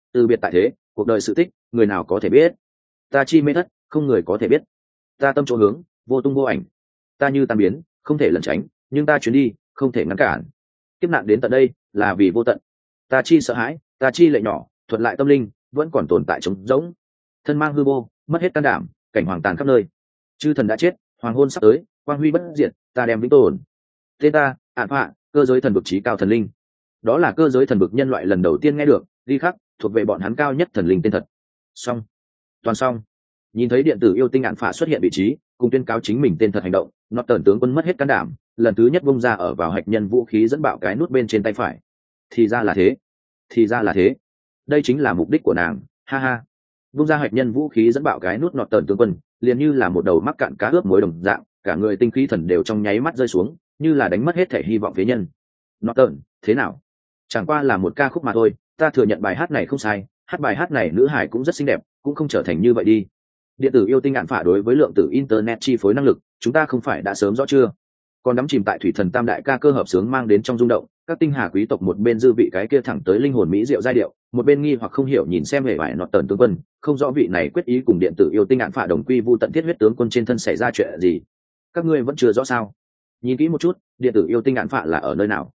S1: từ biệt tại thế, cuộc đời sự tích người nào có thể biết. Ta chi mê thất, không người có thể biết. Ta tâm chỗ hướng, vô tung vô ảnh. Ta như tan biến, không thể lẩn tránh, nhưng ta chuyến đi không thể ngăn cản. Kiếp nạn đến tận đây là vì vô tận. Ta chi sợ hãi, ta chi lệ nhỏ, thuận lại tâm linh vẫn còn tồn tại trống rỗng. Thân mang hư vô, mất hết can đảm, cảnh hoàng tàn khắp nơi. Chư thần đã chết, hoàng hôn sắp tới, quang huy bất diệt, ta đem vĩnh tồn. Tên ta, Ản Phạ, cơ giới thần vực trí cao thần linh. Đó là cơ giới thần vực nhân loại lần đầu tiên nghe được, ghi khắc thuộc về bọn hắn cao nhất thần linh tên thật. Xong, toàn xong. Nhìn thấy điện tử yêu tinh Ản Phạ xuất hiện vị trí, cùng tuyên cáo chính mình tên thật hành động, nó tần tướng quân mất hết can đảm, lần thứ nhất bung ra ở vào hạch nhân vũ khí dẫn bạo cái nút bên trên tay phải. Thì ra là thế, thì ra là thế, đây chính là mục đích của nàng, ha ha. Bung ra hạch nhân vũ khí dẫn bạo cái nút, nọt tần tướng quân liền như là một đầu mắc cạn cá ướp muối đồng dạng, cả người tinh khí thần đều trong nháy mắt rơi xuống, như là đánh mất hết thể hy vọng phế nhân. Nọt tần, thế nào? Chẳng qua là một ca khúc mà thôi, ta thừa nhận bài hát này không sai, hát bài hát này nữ hải cũng rất xinh đẹp, cũng không trở thành như vậy đi. Điện tử yêu tinh Ản Phạ đối với lượng tử internet chi phối năng lực, chúng ta không phải đã sớm rõ chưa? Còn đắm chìm tại thủy thần tam đại ca cơ hợp sướng mang đến trong rung động, các tinh hà quý tộc một bên dư vị cái kia thẳng tới linh hồn mỹ diệu giai điệu, một bên nghi hoặc không hiểu nhìn xem hề vải nọt tần tướng quân, không rõ vị này quyết ý cùng điện tử yêu tinh Ản Phạ đồng quy vu tận thiết huyết tướng quân trên thân xảy ra chuyện gì. Các ngươi vẫn chưa rõ sao? Nhìn kỹ một chút, điện tử yêu tinh Ản Phạ là ở nơi nào?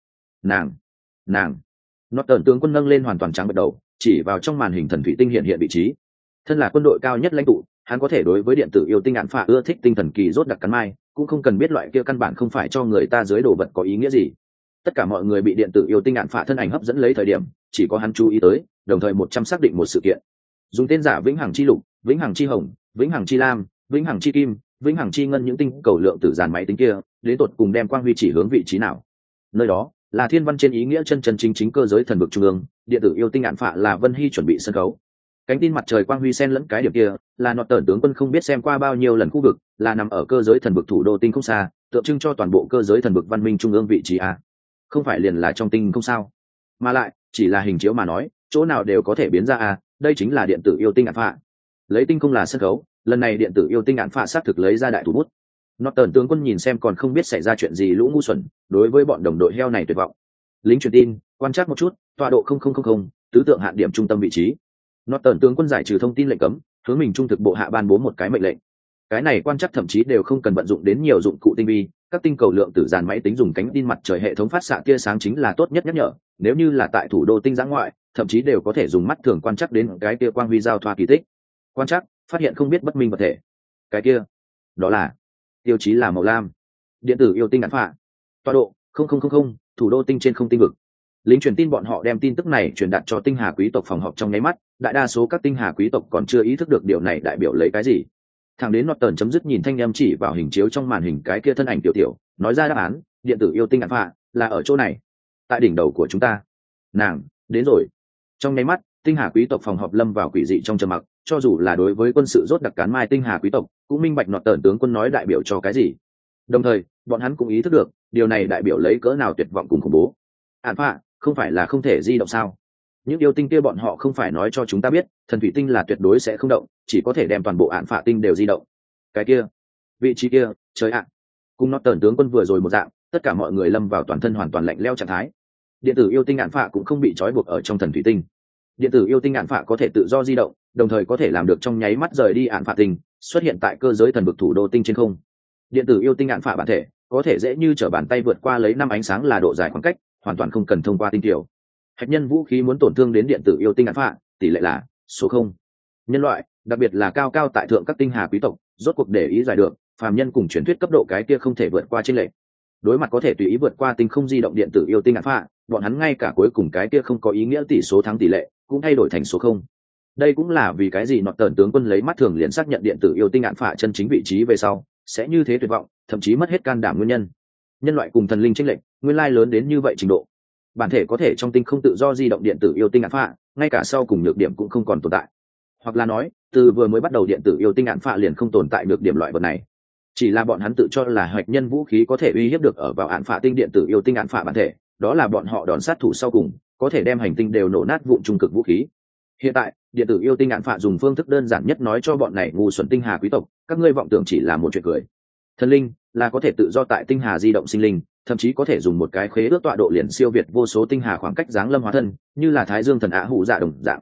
S1: Nàng. Nọt tần tướng quân nâng lên hoàn toàn trắng bật đầu, chỉ vào trong màn hình thần thủy tinh hiện vị trí. Thân là quân đội cao nhất lãnh tụ, hắn có thể đối với điện tử yêu tinh Ản Phạ ưa thích tinh thần kỳ rốt đặc cắn mai, cũng không cần biết loại kia căn bản không phải cho người ta dưới đồ vật có ý nghĩa gì. Tất cả mọi người bị điện tử yêu tinh Ản Phạ thân ảnh hấp dẫn lấy thời điểm, chỉ có hắn chú ý tới, đồng thời 100 xác định một sự kiện. Dùng tên giả vĩnh hằng chi lục, vĩnh hằng chi hồng, vĩnh hằng chi lam, vĩnh hằng chi kim, vĩnh hằng chi ngân những tinh cầu lượng tử dàn máy tính kia, đến tột cùng đem quang huy chỉ hướng vị trí nào? Nơi đó là thiên văn trên ý nghĩa chân chân chính chính cơ giới thần vực trung ương, điện tử yêu tinh Ản Phạ là Vân Hy chuẩn bị sân khấu. Cánh tin mặt trời quang huy xen lẫn cái điểm kia, là nọt tần tướng quân không biết xem qua bao nhiêu lần khu vực, là nằm ở cơ giới thần vực thủ đô tinh không xa, tượng trưng cho toàn bộ cơ giới thần vực văn minh trung ương vị trí a. Không phải liền là trong tinh không sao? Mà lại chỉ là hình chiếu mà nói, chỗ nào đều có thể biến ra a, đây chính là điện tử yêu tinh Ản Phạ. Lấy tinh không là sân khấu, lần này điện tử yêu tinh Ản Phạ xác thực lấy ra đại thủ bút. Nọt tần tướng quân nhìn xem còn không biết xảy ra chuyện gì lũ ngu xuẩn, đối với bọn đồng đội heo này tuyệt vọng. Lính truyền tin, quan trắc một chút, tọa độ 0000, tứ tượng hạn điểm trung tâm vị trí. Nọt tần tướng quân giải trừ thông tin lệnh cấm, hướng mình trung thực bộ hạ ban bố một cái mệnh lệnh. Cái này quan chắc thậm chí đều không cần vận dụng đến nhiều dụng cụ tinh vi, các tinh cầu lượng tử dàn máy tính dùng cánh tin mặt trời hệ thống phát xạ tia sáng chính là tốt nhất nhắc nhở. Nếu như là tại thủ đô tinh giã ngoại, thậm chí đều có thể dùng mắt thường quan chắc đến cái kia quang huy giao thoa kỳ tích. Quan chắc phát hiện không biết bất minh vật thể. Cái kia đó là tiêu chí là màu lam. Điện tử yêu tinh Ản Phạ, tọa độ 0000, thủ đô tinh trên không tinh vực. Lính truyền tin bọn họ đem tin tức này truyền đạt cho tinh hà quý tộc phòng họp trong nháy mắt, đại đa số các tinh hà quý tộc còn chưa ý thức được điều này đại biểu lấy cái gì. Thằng đến Norton chấm dứt nhìn thanh em chỉ vào hình chiếu trong màn hình cái kia thân ảnh tiểu tiểu, nói ra đáp án, điện tử yêu tinh Ản Phạ là ở chỗ này, tại đỉnh đầu của chúng ta. Nàng đến rồi. Trong nháy mắt, tinh hà quý tộc phòng họp lâm vào quỷ dị trong trầm mặc, cho dù là đối với quân sự rốt đặc cán mai tinh hà quý tộc, cũng minh bạch Norton tướng quân nói đại biểu cho cái gì. Đồng thời, bọn hắn cũng ý thức được, điều này đại biểu lấy cỡ nào tuyệt vọng cùng khủng bố. Ản Phạ không phải là không thể di động sao? Những yêu tinh kia bọn họ không phải nói cho chúng ta biết, thần thủy tinh là tuyệt đối sẽ không động, chỉ có thể đem toàn bộ Ản Phạ tinh đều di động. Cái kia, vị trí kia, trời ạ. Cùng Norton tướng quân vừa rồi một dạng, tất cả mọi người lâm vào toàn thân hoàn toàn lạnh lẽo trạng thái. Điện tử yêu tinh Ản Phạ cũng không bị trói buộc ở trong thần thủy tinh. Điện tử yêu tinh Ản Phạ có thể tự do di động, đồng thời có thể làm được trong nháy mắt rời đi Ản Phạ tinh, xuất hiện tại cơ giới thần vực thủ đô tinh trên không. Điện tử yêu tinh Ản Phạ bản thể có thể dễ như trở bàn tay vượt qua lấy 5 ánh sáng là độ dài khoảng cách, hoàn toàn không cần thông qua tinh tiểu. Hạt nhân vũ khí muốn tổn thương đến điện tử yêu tinh Ản Phạ, tỷ lệ là số 0. Nhân loại, đặc biệt là cao cao tại thượng các tinh hà quý tộc, rốt cuộc để ý giải được, phàm nhân cùng truyền thuyết cấp độ cái kia không thể vượt qua trên lệ. Đối mặt có thể tùy ý vượt qua tinh không di động điện tử yêu tinh Ản Phạ, bọn hắn ngay cả cuối cùng cái kia không có ý nghĩa tỷ số thắng tỷ lệ, cũng thay đổi thành số 0. Đây cũng là vì cái gì Norton tướng quân lấy mắt thường liền xác nhận điện tử yêu tinh Ản Phạ chân chính vị trí về sau, sẽ như thế tuyệt vọng, thậm chí mất hết can đảm nguyên nhân. Nhân loại cùng thần linh chênh lệch, nguyên lai lớn đến như vậy trình độ. Bản thể có thể trong tinh không tự do di động điện tử yêu tinh Ản Phạ, ngay cả sau cùng nhược điểm cũng không còn tồn tại. Hoặc là nói, từ vừa mới bắt đầu điện tử yêu tinh Ản Phạ liền không tồn tại nhược điểm loại vật này. Chỉ là bọn hắn tự cho là hạch nhân vũ khí có thể uy hiếp được ở vào Ản Phạ tinh điện tử yêu tinh Ản Phạ bản thể, đó là bọn họ đòn sát thủ sau cùng, có thể đem hành tinh đều nổ nát vụn trung cực vũ khí. Hiện tại, điện tử yêu tinh Ản Phạ dùng phương thức đơn giản nhất nói cho bọn này ngu xuẩn tinh hà quý tộc, các ngươi vọng tưởng chỉ là một chuyện cười. Thần linh là có thể tự do tại tinh hà di động sinh linh, thậm chí có thể dùng một cái khế ước tọa độ liền siêu việt vô số tinh hà khoảng cách giáng lâm hóa thân, như là Thái Dương thần Á Hủ Dạ đồng dạng.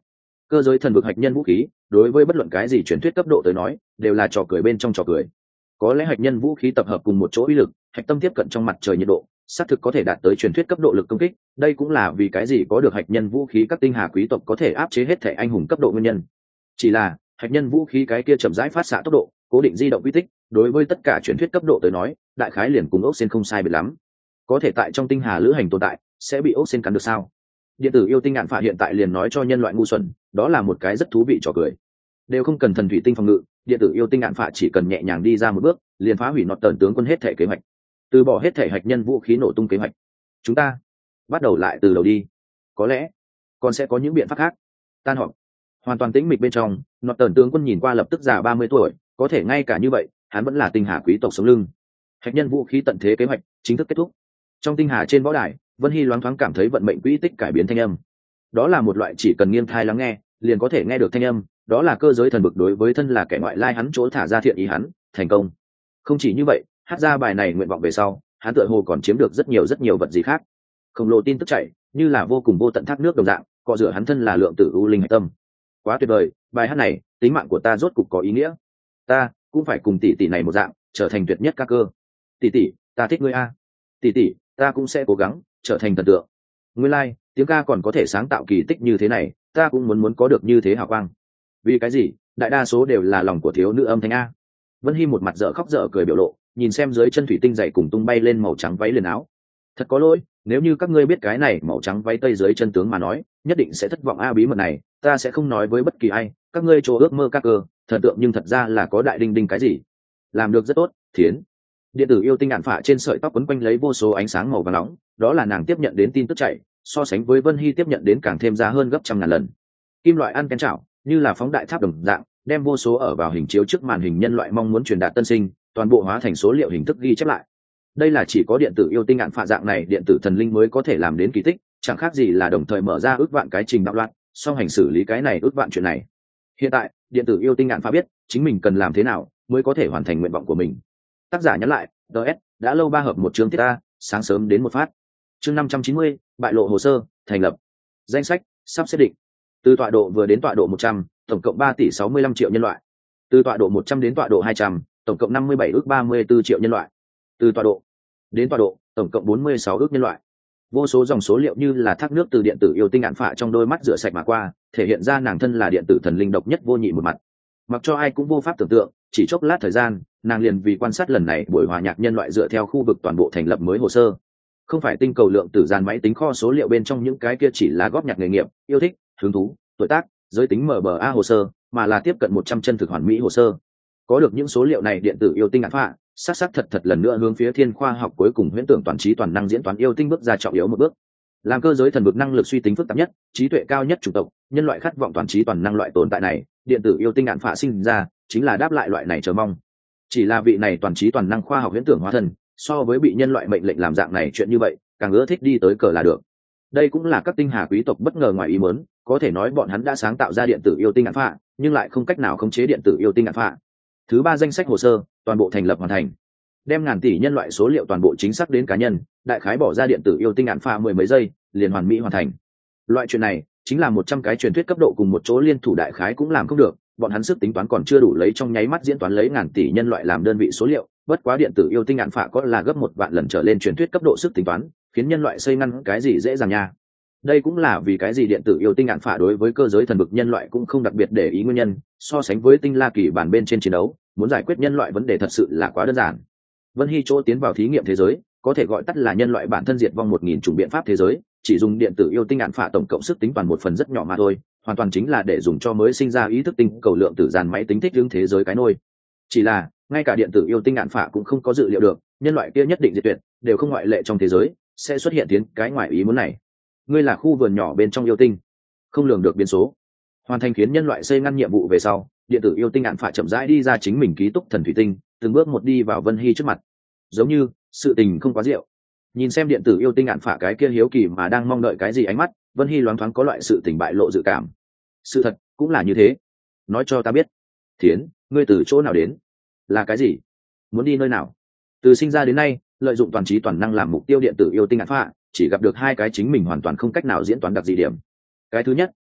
S1: Cơ giới thần vực hạch nhân vũ khí đối với bất luận cái gì truyền thuyết cấp độ tới nói đều là trò cười bên trong trò cười. Có lẽ hạch nhân vũ khí tập hợp cùng một chỗ uy lực, hạch tâm tiếp cận trong mặt trời nhiệt độ, xác thực có thể đạt tới truyền thuyết cấp độ lực công kích. Đây cũng là vì cái gì có được hạch nhân vũ khí các tinh hà quý tộc có thể áp chế hết thể anh hùng cấp độ nguyên nhân. Chỉ là hạch nhân vũ khí cái kia chậm rãi phát xạ tốc độ, cố định di động quy tích, đối với tất cả truyền thuyết cấp độ tới nói, đại khái liền cùng ốc sen không sai biệt lắm. Có thể tại trong tinh hà lữ hành tồn tại, sẽ bị ốc sen cắn được sao? Điện tử yêu tinh ngạn phạ hiện tại liền nói cho nhân loại ngu xuẩn, đó là một cái rất thú vị trò cười. Đều không cần thần thủy tinh phòng ngự, điện tử yêu tinh ngạn phạ chỉ cần nhẹ nhàng đi ra một bước, liền phá hủy nọt tần tướng quân hết thể kế hoạch, từ bỏ hết thể hạch nhân vũ khí nổ tung kế hoạch. Chúng ta bắt đầu lại từ đầu đi, có lẽ còn sẽ có những biện pháp khác. Tan họp. Hoàn toàn tĩnh mịch bên trong, nọt tần tướng quân nhìn qua lập tức già 30 tuổi, có thể ngay cả như vậy, hắn vẫn là tinh hà quý tộc sống lưng. Hạch nhân vũ khí tận thế kế hoạch chính thức kết thúc. Trong tinh hà trên võ đài, Vân Hy loáng thoáng cảm thấy vận mệnh quỹ tích cải biến thanh âm. Đó là một loại chỉ cần nghiêng thai lắng nghe, liền có thể nghe được thanh âm, đó là cơ giới thần vực đối với thân là kẻ ngoại lai hắn chỗ thả ra thiện ý hắn, thành công. Không chỉ như vậy, hát ra bài này nguyện vọng về sau, hắn tựa hồ còn chiếm được rất nhiều vật gì khác. Khổng lồ tin tức chảy, như là vô cùng vô tận thác nước đồng dạng, cọ rửa hắn thân là lượng tử u linh hạch tâm. Quá tuyệt vời, bài hát này, tính mạng của ta rốt cục có ý nghĩa. Ta cũng phải cùng tỷ tỷ này một dạng, trở thành tuyệt nhất ca cơ. Tỷ tỷ, ta thích ngươi a. Tỷ tỷ, ta cũng sẽ cố gắng trở thành thần tượng. Nguyên lai, tiếng ca còn có thể sáng tạo kỳ tích như thế này, ta cũng muốn có được như thế hào quang. Vì cái gì? Đại đa số đều là lòng của thiếu nữ âm thanh a. Vân Hy một mặt dở khóc dở cười biểu lộ, nhìn xem dưới chân thủy tinh dày cùng tung bay lên màu trắng váy liền áo. Thật có lỗi, nếu như các ngươi biết cái này màu trắng váy tây dưới chân tướng mà nói, nhất định sẽ thất vọng a, bí mật này, ta sẽ không nói với bất kỳ ai, các ngươi chỗ ước mơ các cơ, thần tượng nhưng thật ra là có đại đinh đinh cái gì. Làm được rất tốt, Thiến. Điện tử yêu tinh ngạn phạ trên sợi tóc quấn quanh lấy vô số ánh sáng màu vàng nóng, đó là nàng tiếp nhận đến tin tức chạy, so sánh với Vân Hy tiếp nhận đến càng thêm giá hơn gấp trăm ngàn lần. Kim loại ăn kén chảo, như là phóng đại tháp đồng dạng, đem vô số ở vào hình chiếu trước màn hình nhân loại mong muốn truyền đạt tân sinh, toàn bộ hóa thành số liệu hình thức ghi chép lại. Đây là chỉ có điện tử yêu tinh ngạn phạ dạng này điện tử thần linh mới có thể làm đến kỳ tích, chẳng khác gì là đồng thời mở ra ước vạn cái trình đạo loạn, song hành xử lý cái này ước vạn chuyện này. Hiện tại, điện tử yêu tinh ngạn phạ biết chính mình cần làm thế nào mới có thể hoàn thành nguyện vọng của mình. Tác giả nhắn lại, DS, đã lâu ba hợp một chương tiết ta, sáng sớm đến một phát. Chương 590, bại lộ hồ sơ, thành lập. Danh sách, sắp xếp định. Từ tọa độ vừa đến tọa độ 100, tổng cộng 3 tỷ 65 triệu nhân loại. Từ tọa độ 100 đến tọa độ 200, tổng cộng 57 ước 34 triệu nhân loại. Từ tọa độ đến tọa độ, tổng cộng 46 ước nhân loại. Vô số dòng số liệu như là thác nước từ điện tử yêu tinh ngạn phạ trong đôi mắt rửa sạch mà qua, thể hiện ra nàng thân là điện tử thần linh độc nhất vô nhị một mặt. Mặc cho ai cũng vô pháp tưởng tượng, chỉ chốc lát thời gian, nàng liền vì quan sát lần này buổi hòa nhạc nhân loại dựa theo khu vực toàn bộ thành lập mới hồ sơ. Không phải tinh cầu lượng tử dàn máy tính kho số liệu bên trong những cái kia chỉ là góp nhặt nghề nghiệp, yêu thích, hứng thú, tuổi tác, giới tính MBA hồ sơ, mà là tiếp cận 100 chân thực hoàn mỹ hồ sơ. Có được những số liệu này, điện tử yêu tinh ngạn phạ xác thật lần nữa hướng phía thiên khoa học cuối cùng huyễn tưởng toàn trí toàn năng diễn toán yêu tinh bước ra trọng yếu một bước. Làm cơ giới thần vực năng lực suy tính phức tạp nhất, trí tuệ cao nhất chủng tộc, nhân loại khát vọng toàn trí toàn năng loại tồn tại này, điện tử yêu tinh ngạn phạ sinh ra chính là đáp lại loại này chờ mong. Chỉ là vị này toàn trí toàn năng khoa học huyễn tưởng hóa thân, so với bị nhân loại mệnh lệnh làm dạng này chuyện như vậy, càng ưa thích đi tới cờ là được. Đây cũng là các tinh hà quý tộc bất ngờ ngoài ý muốn, có thể nói bọn hắn đã sáng tạo ra điện tử yêu tinh ngạn phạ, nhưng lại không cách nào khống chế điện tử yêu tinh ngạn phạ. Thứ ba, danh sách hồ sơ toàn bộ thành lập hoàn thành, đem ngàn tỷ nhân loại số liệu toàn bộ chính xác đến cá nhân, đại khái bỏ ra điện tử yêu tinh ngạn phạ 10 mấy giây liền hoàn mỹ hoàn thành. Loại chuyện này chính là 100 cái truyền thuyết cấp độ cùng một chỗ liên thủ đại khái cũng làm không được, bọn hắn sức tính toán còn chưa đủ lấy trong nháy mắt diễn toán lấy ngàn tỷ nhân loại làm đơn vị số liệu, bất quá điện tử yêu tinh ngạn phạ có là gấp 1 vạn lần trở lên truyền thuyết cấp độ sức tính toán, khiến nhân loại xây ngăn cái gì dễ dàng nha. Đây cũng là vì cái gì điện tử yêu tinh ngạn phạ đối với cơ giới thần vực nhân loại cũng không đặc biệt để ý nguyên nhân, so sánh với tinh la kỳ bản bên trên chiến đấu, muốn giải quyết nhân loại vấn đề thật sự là quá đơn giản. Vân Hy chỗ tiến vào thí nghiệm thế giới, có thể gọi tắt là nhân loại bản thân diệt vong 1000 chủng biện pháp thế giới, chỉ dùng điện tử yêu tinh ngạn phạ tổng cộng sức tính toàn một phần rất nhỏ mà thôi, hoàn toàn chính là để dùng cho mới sinh ra ý thức tinh cầu lượng tử dàn máy tính thích ứng thế giới cái nôi. Chỉ là ngay cả điện tử yêu tinh ngạn phạ cũng không có dự liệu được, nhân loại kia nhất định diệt tuyệt, đều không ngoại lệ trong thế giới sẽ xuất hiện tiến cái ngoài ý muốn này. Ngươi là khu vườn nhỏ bên trong yêu tinh, không lường được biến số. Hoàn thành khiến nhân loại xây ngăn nhiệm vụ về sau, điện tử yêu tinh ngạn phạ chậm rãi đi ra chính mình ký túc thần thủy tinh, từng bước một đi vào Vân Hy trước mặt. Giống như sự tình không quá rượu. Nhìn xem điện tử yêu tinh ngạn phạ cái kia hiếu kỳ mà đang mong đợi cái gì ánh mắt, Vân Hy loáng thoáng có loại sự tình bại lộ dự cảm. Sự thật cũng là như thế. Nói cho ta biết, Thiến, ngươi từ chỗ nào đến? Là cái gì? Muốn đi nơi nào? Từ sinh ra đến nay, lợi dụng toàn trí toàn năng làm mục tiêu điện tử yêu tinh ngạn phạ, chỉ gặp được hai cái chính mình hoàn toàn không cách nào diễn toán đặc dị điểm. Cái thứ nhất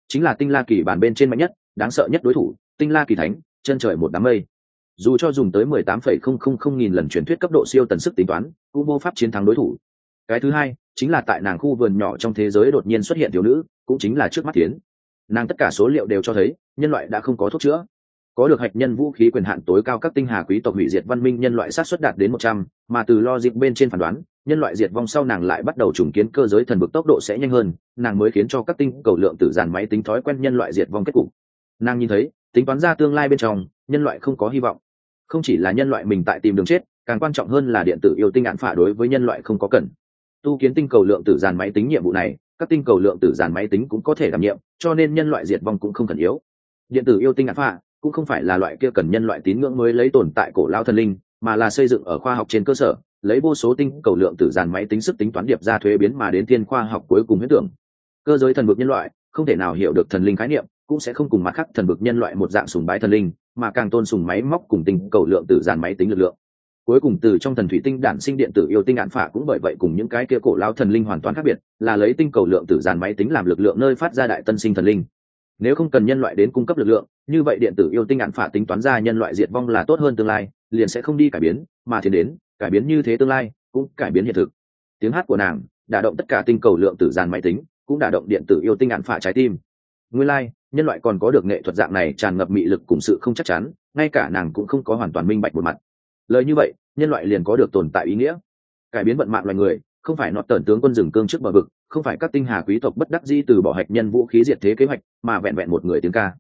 S1: chính là tinh la kỳ bản bên trên mạnh nhất đáng sợ nhất đối thủ, tinh la kỳ thánh, chân trời một đám mây. Dù cho dùng tới 18,000 nghìn lần truyền thuyết cấp độ siêu tần sức tính toán cũng vô pháp chiến thắng đối thủ. Cái thứ hai chính là tại nàng khu vườn nhỏ trong thế giới đột nhiên xuất hiện thiếu nữ, cũng chính là trước mắt Thiến. Nàng tất cả số liệu đều cho thấy nhân loại đã không có thuốc chữa. Có được hạch nhân vũ khí quyền hạn tối cao các tinh hà quý tộc hủy diệt văn minh nhân loại sát suất đạt đến 100, mà từ logic bên trên phán đoán, nhân loại diệt vong sau nàng lại bắt đầu trùng kiến cơ giới thần vực tốc độ sẽ nhanh hơn, nàng mới khiến cho các tinh cầu lượng tử dàn máy tính thói quen nhân loại diệt vong kết cục. Nàng nhìn thấy, tính toán ra tương lai bên trong, nhân loại không có hy vọng. Không chỉ là nhân loại mình tại tìm đường chết, càng quan trọng hơn là điện tử yêu tinh án phả đối với nhân loại không có cần. Tu kiến tinh cầu lượng tử dàn máy tính nhiệm vụ này, các tinh cầu lượng tử dàn máy tính cũng có thể đảm nhiệm, cho nên nhân loại diệt vong cũng không cần yếu. Điện tử yêu tinh án phả cũng không phải là loại kia cần nhân loại tín ngưỡng mới lấy tồn tại cổ lao thần linh, mà là xây dựng ở khoa học trên cơ sở, lấy vô số tinh cầu lượng tử dàn máy tính sức tính toán điệp ra thuế biến mà đến thiên khoa học cuối cùng huyễn tưởng. Cơ giới thần vực nhân loại không thể nào hiểu được thần linh khái niệm, cũng sẽ không cùng mặt khác thần vực nhân loại một dạng sùng bái thần linh, mà càng tôn sùng máy móc cùng tinh cầu lượng tử dàn máy tính lực lượng. Cuối cùng từ trong thần thủy tinh đản sinh điện tử yêu tinh án phả cũng bởi vậy cùng những cái kia cổ lao thần linh hoàn toàn khác biệt, là lấy tinh cầu lượng tử dàn máy tính làm lực lượng nơi phát ra đại tân sinh thần linh. Nếu không cần nhân loại đến cung cấp lực lượng, như vậy điện tử yêu tinh án phả tính toán ra nhân loại diệt vong là tốt hơn tương lai, liền sẽ không đi cải biến, mà tiến đến cải biến như thế tương lai cũng cải biến hiện thực. Tiếng hát của nàng đả động tất cả tinh cầu lượng tử dàn máy tính, cũng đả động điện tử yêu tinh án phả trái tim. Nguyên lai, nhân loại còn có được nghệ thuật dạng này tràn ngập mị lực cùng sự không chắc chắn, ngay cả nàng cũng không có hoàn toàn minh bạch một mặt. Lời như vậy, nhân loại liền có được tồn tại ý nghĩa. Cải biến vận mạng loài người, không phải nọt tẩn tướng quân rừng cương trước bờ vực, không phải các tinh hà quý tộc bất đắc dĩ từ bỏ hạch nhân vũ khí diệt thế kế hoạch, mà vẹn vẹn một người tiếng ca.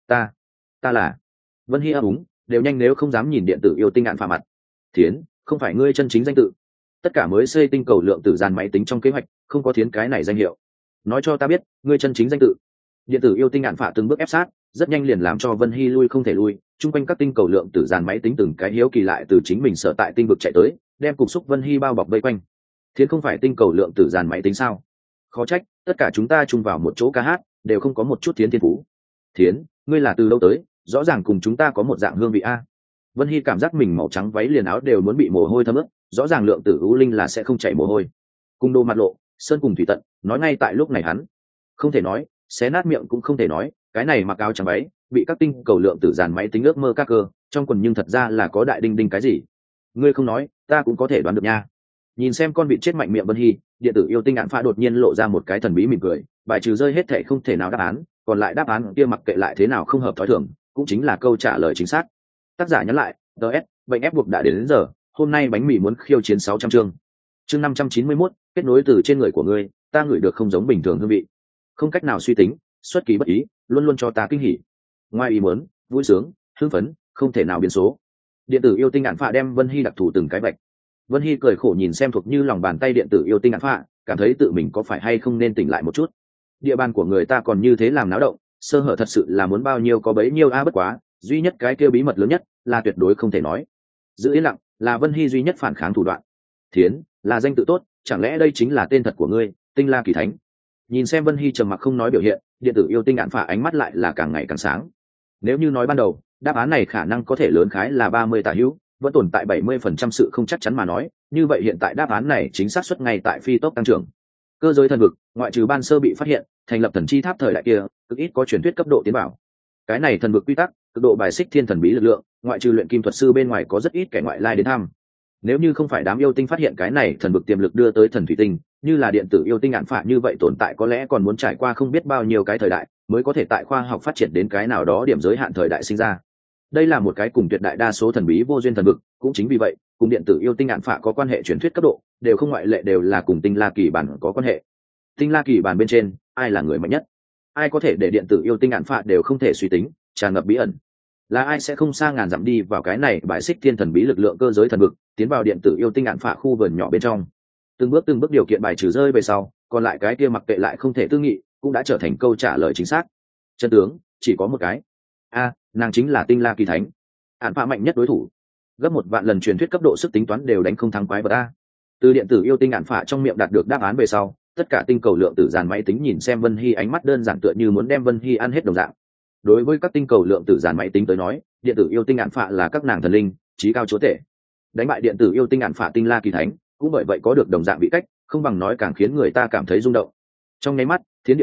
S1: Ta là Vân Hy ấp úng, đều nhanh nếu không dám nhìn điện tử yêu tinh án phả mặt. Thiến, không phải ngươi chân chính danh tự. Tất cả mới xây tinh cầu lượng tử dàn máy tính trong kế hoạch, không có Thiến cái này danh hiệu. Nói cho ta biết, ngươi chân chính danh tự. Điện tử yêu tinh án phả từng bước ép sát, rất nhanh liền làm cho Vân Hy lui không thể lui, chung quanh các tinh cầu lượng tử dàn máy tính từng cái hiếu kỳ lại từ chính mình sở tại tinh vực chạy tới, đem cục xúc Vân Hy bao bọc vây quanh. Thiến không phải tinh cầu lượng tử dàn máy tính sao? Khó trách, tất cả chúng ta chung vào một chỗ ca hát, đều không có một chút Thiến thiên phú. Thiến, ngươi là từ đâu tới? Rõ ràng cùng chúng ta có một dạng hương vị a. Vân Hy cảm giác mình màu trắng váy liền áo đều muốn bị mồ hôi thấm ướt, rõ ràng lượng tử ưu linh là sẽ không chảy mồ hôi. Cung đô mặt lộ, sơn cùng thủy tận, nói ngay tại lúc này hắn không thể nói, xé nát miệng cũng không thể nói, cái này mặc áo trắng váy, bị các tinh cầu lượng tử dàn máy tính ước mơ các cơ, trong quần nhưng thật ra là có đại đinh đinh cái gì. Ngươi không nói, ta cũng có thể đoán được nha. Nhìn xem con vịt chết mạnh miệng Vân Hy, điện tử yêu tinh án phá đột nhiên lộ ra một cái thần bí mỉm cười, bài trừ rơi hết thệ không thể nào đáp án, còn lại đáp án kia mặc kệ lại thế nào không hợp thói thường, cũng chính là câu trả lời chính xác. Tác giả nhắn lại, DS, bệnh ép buộc đã đến giờ, hôm nay bánh mì muốn khiêu chiến 600 chương. Chương 591, kết nối từ trên người của ngươi, ta ngửi được không giống bình thường hương vị. Không cách nào suy tính, xuất kỳ bất ý, luôn luôn cho ta kinh hỉ. Ngoài ý muốn, vui sướng, hưng phấn, không thể nào biến số. Điện tử yêu tinh án phạ đem Vân Hy đặc thù từng cái vạch. Vân Hy cười khổ nhìn xem thuộc như lòng bàn tay điện tử yêu tinh án phạ, cảm thấy tự mình có phải hay không nên tỉnh lại một chút. Địa bàn của người ta còn như thế làm náo động, sơ hở thật sự là muốn bao nhiêu có bấy nhiêu bất quá, duy nhất cái kia bí mật lớn nhất là tuyệt đối không thể nói. Giữ yên lặng là Vân Hy duy nhất phản kháng thủ đoạn. Thiến là danh tự tốt, chẳng lẽ đây chính là tên thật của ngươi, Tinh La Kỳ Thánh? Nhìn xem Vân Hy trầm mặc không nói biểu hiện, điện tử yêu tinh án phả ánh mắt lại là càng ngày càng sáng. Nếu như nói ban đầu đáp án này khả năng có thể lớn khái là 30 tả hữu, vẫn tồn tại 70% sự không chắc chắn mà nói, như vậy hiện tại đáp án này chính xác suất ngay tại phi tốc tăng trưởng. Cơ giới thần vực, ngoại trừ ban sơ bị phát hiện thành lập thần chi tháp thời đại kia, cực ít có truyền thuyết cấp độ tiến bảo. Cái này thần vực quy tắc, cực độ bài xích thiên thần bí lực lượng, ngoại trừ luyện kim thuật sư bên ngoài có rất ít kẻ ngoại lai đến thăm. Nếu như không phải đám yêu tinh phát hiện cái này thần vực tiềm lực đưa tới thần thủy tinh, như là điện tử yêu tinh án phạ như vậy tồn tại có lẽ còn muốn trải qua không biết bao nhiêu cái thời đại mới có thể tại khoa học phát triển đến cái nào đó điểm giới hạn thời đại sinh ra. Đây là một cái cùng tuyệt đại đa số thần bí vô duyên thần vực, cũng chính vì vậy cùng điện tử yêu tinh án phạ có quan hệ truyền thuyết cấp độ đều không ngoại lệ đều là cùng tinh la kỳ bản có quan hệ. Tinh la kỳ bản bên trên ai là người mạnh nhất, ai có thể để điện tử yêu tinh án phạ đều không thể suy tính, tràn ngập bí ẩn. Là ai sẽ không xa ngàn dặm đi vào cái này bài xích thiên thần bí lực lượng cơ giới thần vực, tiến vào điện tử yêu tinh án phạ khu vườn nhỏ bên trong. Từng bước điều kiện bài trừ rơi về sau, còn lại cái kia mặc kệ lại không thể tư nghị, cũng đã trở thành câu trả lời chính xác. Chân tướng chỉ có một cái. Nàng chính là Tinh La Kỳ Thánh, án phạ mạnh nhất đối thủ, gấp 1 vạn lần truyền thuyết cấp độ sức tính toán đều đánh không thắng quái vật a. Từ điện tử yêu tinh án phạ trong miệng đạt được đáp án về sau, tất cả tinh cầu lượng tử dàn máy tính nhìn xem Vân Hy ánh mắt đơn giản tựa như muốn đem Vân Hy ăn hết đồng dạng. Đối với các tinh cầu lượng tử dàn máy tính tới nói, điện tử yêu tinh án phạ là các nàng thần linh, trí cao chúa tể. Đánh bại điện tử yêu tinh án phạ Tinh La Kỳ Thánh, cũng bởi vậy có được đồng dạng vị cách, không bằng nói càng khiến người ta cảm thấy rung động. Trong nháy mắt, Thiến địa vị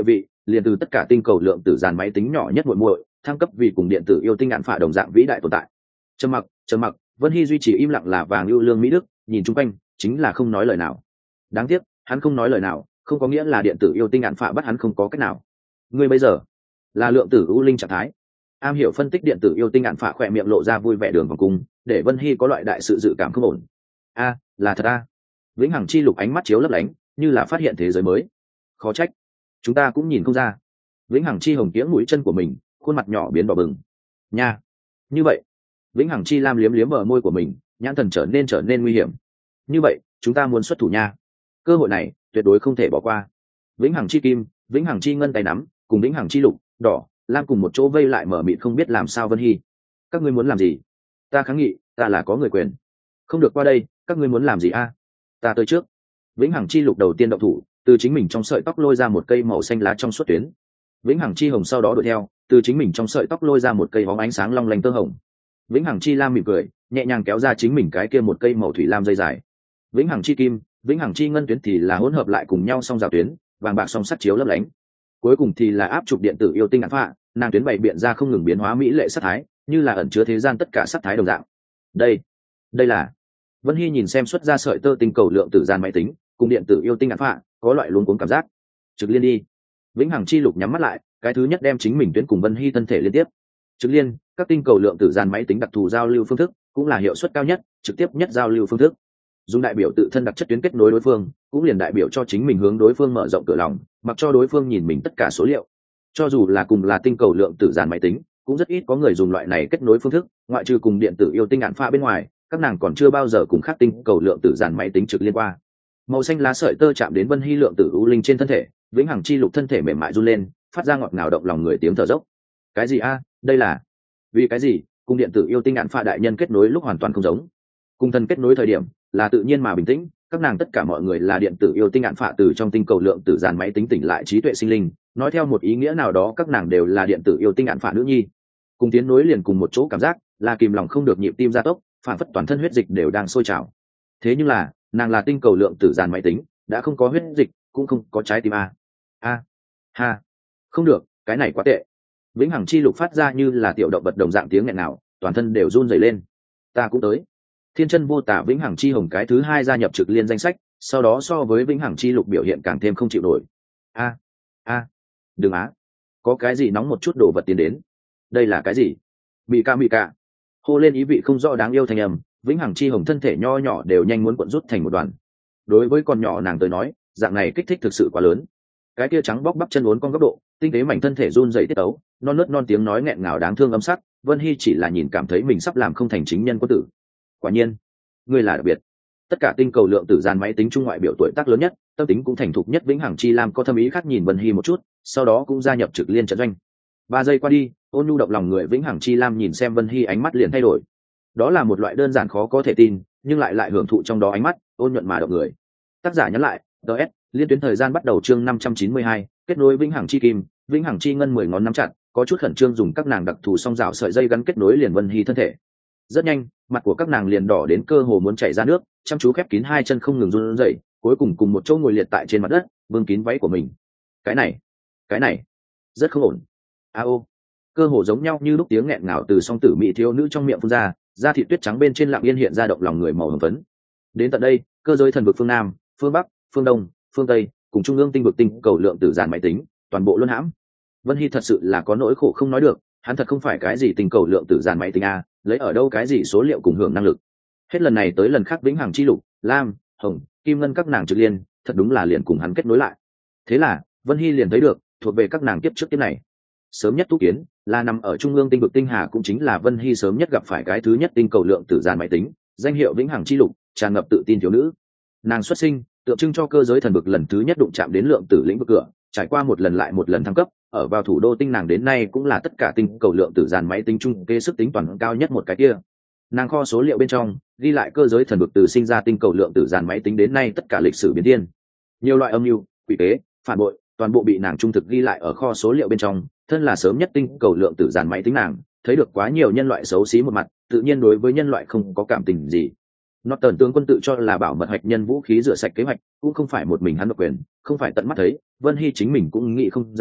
S1: liền từ tất cả tinh cầu lượng tử dàn máy tính nhỏ nhất muội muội thăng cấp vì cùng điện tử yêu tinh ngạn phạ đồng dạng vĩ đại tồn tại. Trầm mặc, Vân Hy duy trì im lặng là vàng ưu lương mỹ đức, nhìn chung quanh chính là không nói lời nào. Đáng tiếc hắn không nói lời nào không có nghĩa là điện tử yêu tinh ngạn phạ bắt hắn không có cách nào. Ngươi bây giờ là lượng tử ưu linh trạng thái. Am hiểu phân tích điện tử yêu tinh ngạn phạ khỏe miệng lộ ra vui vẻ đường vòng cung, để Vân Hy có loại đại sự dự cảm không ổn. Là thật Vĩnh hằng chi lục ánh mắt chiếu lấp lánh, như là phát hiện thế giới mới. Khó trách chúng ta cũng nhìn không ra. Vĩnh hằng chi hồng kiếng mũi chân của mình, khuôn mặt nhỏ biến đỏ bừng. Nha, như vậy. Vĩnh hằng chi lam liếm liếm bờ môi của mình, nhãn thần trở nên nguy hiểm. Như vậy chúng ta muốn xuất thủ nha, cơ hội này tuyệt đối không thể bỏ qua. Vĩnh hằng chi kim, vĩnh hằng chi ngân tay nắm cùng vĩnh hằng chi lục đỏ lam cùng một chỗ vây lại mở mịt không biết làm sao. Vân Hy, các ngươi muốn làm gì? Ta kháng nghị, ta là có người quyền, không được qua đây. Các ngươi muốn làm gì ta tới trước. Vĩnh hằng chi lục đầu tiên động thủ, từ chính mình trong sợi tóc lôi ra một cây màu xanh lá trong suốt tuyến. Vĩnh hằng chi hồng sau đó đuổi theo, từ chính mình trong sợi tóc lôi ra một cây bóng ánh sáng long lanh tơ hồng. Vĩnh hằng chi lam mỉm cười, nhẹ nhàng kéo ra chính mình cái kia một cây màu thủy lam dây dài. Vĩnh hằng chi kim, vĩnh hằng chi ngân tuyến thì là hỗn hợp lại cùng nhau song rào tuyến, vàng bạc song sắt chiếu lấp lánh. Cuối cùng thì là áp trục điện tử yêu tinh ngạn phạ, nàng tuyến bày biện ra không ngừng biến hóa mỹ lệ sắc thái, như là ẩn chứa thế gian tất cả sắc thái đồng dạng. Đây là. Vân Hy nhìn xem xuất ra sợi tơ tinh cầu lượng tử gian máy tính cùng điện tử yêu tinh ngạn phạ, có loại luống cuống cảm giác. Trực liên đi. Vĩnh hằng chi lục nhắm mắt lại, cái thứ nhất đem chính mình tuyến cùng Vân Hy thân thể liên tiếp. Trực liên, các tinh cầu lượng tử gian máy tính đặc thù giao lưu phương thức, cũng là hiệu suất cao nhất, trực tiếp nhất giao lưu phương thức. Dùng đại biểu tự thân đặc chất tuyến kết nối đối phương, cũng liền đại biểu cho chính mình hướng đối phương mở rộng cửa lòng, mặc cho đối phương nhìn mình tất cả số liệu. Cho dù là cùng là tinh cầu lượng tử gian máy tính, cũng rất ít có người dùng loại này kết nối phương thức, ngoại trừ cùng điện tử yêu tinh ngạn phạ bên ngoài, các nàng còn chưa bao giờ cùng khác tinh cầu lượng tử gian máy tính trực liên qua. Màu xanh lá sợi tơ chạm đến Vân Hy lượng tử u linh trên thân thể, vĩnh hằng chi lục thân thể mềm mại run lên, phát ra ngọt ngào động lòng người tiếng thở dốc. Cái gì đây là? Vì cái gì cùng điện tử yêu tinh ngạn phạ đại nhân kết nối lúc hoàn toàn không giống? Cùng thân kết nối thời điểm là tự nhiên mà bình tĩnh, các nàng tất cả mọi người là điện tử yêu tinh ngạn phạ từ trong tinh cầu lượng tử gian máy tính tỉnh lại trí tuệ sinh linh, nói theo một ý nghĩa nào đó các nàng đều là điện tử yêu tinh ngạn phạ nữ nhi. Cùng tiến nối liền cùng một chỗ cảm giác là kìm lòng không được nhịp tim gia tốc, phản phất toàn thân huyết dịch đều đang sôi trào. Thế nhưng là nàng là tinh cầu lượng tử gian máy tính, đã không có huyết dịch cũng không có trái tim không được, cái này quá tệ. Vĩnh hằng chi lục phát ra như là tiểu động vật đồng dạng tiếng nghẹn nào, toàn thân đều run rẩy lên. Ta cũng tới. Thiên chân vô tả vĩnh hằng chi hồng cái thứ hai gia nhập trực liên danh sách, sau đó so với vĩnh hằng chi lục biểu hiện càng thêm không chịu nổi. Đừng có cái gì nóng một chút đồ vật tiến đến. Đây là cái gì? Mị ca hô lên ý vị không rõ đáng yêu thành âm, vĩnh hằng chi hồng thân thể nho nhỏ đều nhanh muốn cuộn rút thành một đoàn. Đối với con nhỏ nàng tới nói, dạng này kích thích thực sự quá lớn. Cái kia trắng bóc bắp chân uốn con góc độ, tinh tế mảnh thân thể run dậy tiết tấu, non nớt non tiếng nói nghẹn ngào đáng thương âm sắc. Vân Hy chỉ là nhìn cảm thấy mình sắp làm không thành chính nhân quân tử. Quả nhiên ngươi là đặc biệt. Tất cả tinh cầu lượng tử gian máy tính trung ngoại biểu tuổi tác lớn nhất, tâm tính cũng thành thục nhất vĩnh hằng chi lam có thâm ý khác nhìn Vân Hy một chút, sau đó cũng gia nhập trực liên trận doanh. 3 giây qua đi, ôn nhu động lòng người vĩnh hằng chi lam nhìn xem Vân Hy ánh mắt liền thay đổi. Đó là một loại đơn giản khó có thể tin, nhưng lại hưởng thụ trong đó ánh mắt ôn nhuận mà động người. Tác giả nhắn lại, DS, liên tuyến thời gian bắt đầu chương 592, kết nối vĩnh hằng chi kim, vĩnh hằng chi ngân 10 ngón nắm chặt, có chút khẩn trương dùng các nàng đặc thù song rào sợi dây gắn kết nối liền Vân Hy thân thể. Rất nhanh, mặt của các nàng liền đỏ đến cơ hồ muốn chảy ra nước, chăm chú khép kín hai chân không ngừng run rẩy, cuối cùng cùng một chỗ ngồi liệt tại trên mặt đất, vương kín váy của mình. Cái này, rất không ổn. Cơ hồ giống nhau như lúc tiếng nghẹn ngào từ song tử mỹ thiếu nữ trong miệng phun ra, da thịt tuyết trắng bên trên lặng yên hiện ra động lòng người màu hồng phấn. Đến tận đây, cơ giới thần vực phương Nam, phương Bắc, phương Đông, phương Tây, cùng trung ương tinh vực tinh cầu lượng tử giản máy tính, toàn bộ luân hãm. Vân Hy thật sự là có nỗi khổ không nói được, hắn thật không phải cái gì tinh cầu lượng tử giản máy tính lấy ở đâu cái gì số liệu cùng hưởng năng lực. Hết lần này tới lần khác vĩnh hằng chi lục, lam, hồng, kim ngân các nàng trực liên, thật đúng là liền cùng hắn kết nối lại. Thế là Vân Hy liền thấy được thuộc về các nàng kiếp trước kiếp này. Sớm nhất tu kiến là nằm ở trung ương tinh vực tinh hà, cũng chính là Vân Hy sớm nhất gặp phải cái thứ nhất tinh cầu lượng tử giản máy tính, danh hiệu vĩnh hằng chi lục, tràn ngập tự tin thiếu nữ. Nàng xuất sinh tượng trưng cho cơ giới thần vực lần thứ nhất đụng chạm đến lượng tử lĩnh vực cửa, trải qua một lần lại một lần thăng cấp, ở vào thủ đô tinh nàng đến nay cũng là tất cả tinh cầu lượng tử giản máy tính chung kê sức tính toàn cao nhất một cái kia. Nàng kho số liệu bên trong ghi lại cơ giới thần vực từ sinh ra tinh cầu lượng tử giản máy tính đến nay tất cả lịch sử biến thiên, nhiều loại âm mưu, quỷ kế, phản bội, toàn bộ bị nàng trung thực ghi lại ở kho số liệu bên trong. Thân là sớm nhất tinh cầu lượng tử giản máy tính nàng thấy được quá nhiều nhân loại xấu xí một mặt, tự nhiên đối với nhân loại không có cảm tình gì. Norton tướng quân tự cho là bảo mật hạch nhân vũ khí rửa sạch kế hoạch cũng không phải một mình hắn độc quyền, không phải tận mắt thấy, Vân Hy chính mình cũng nghĩ không ra,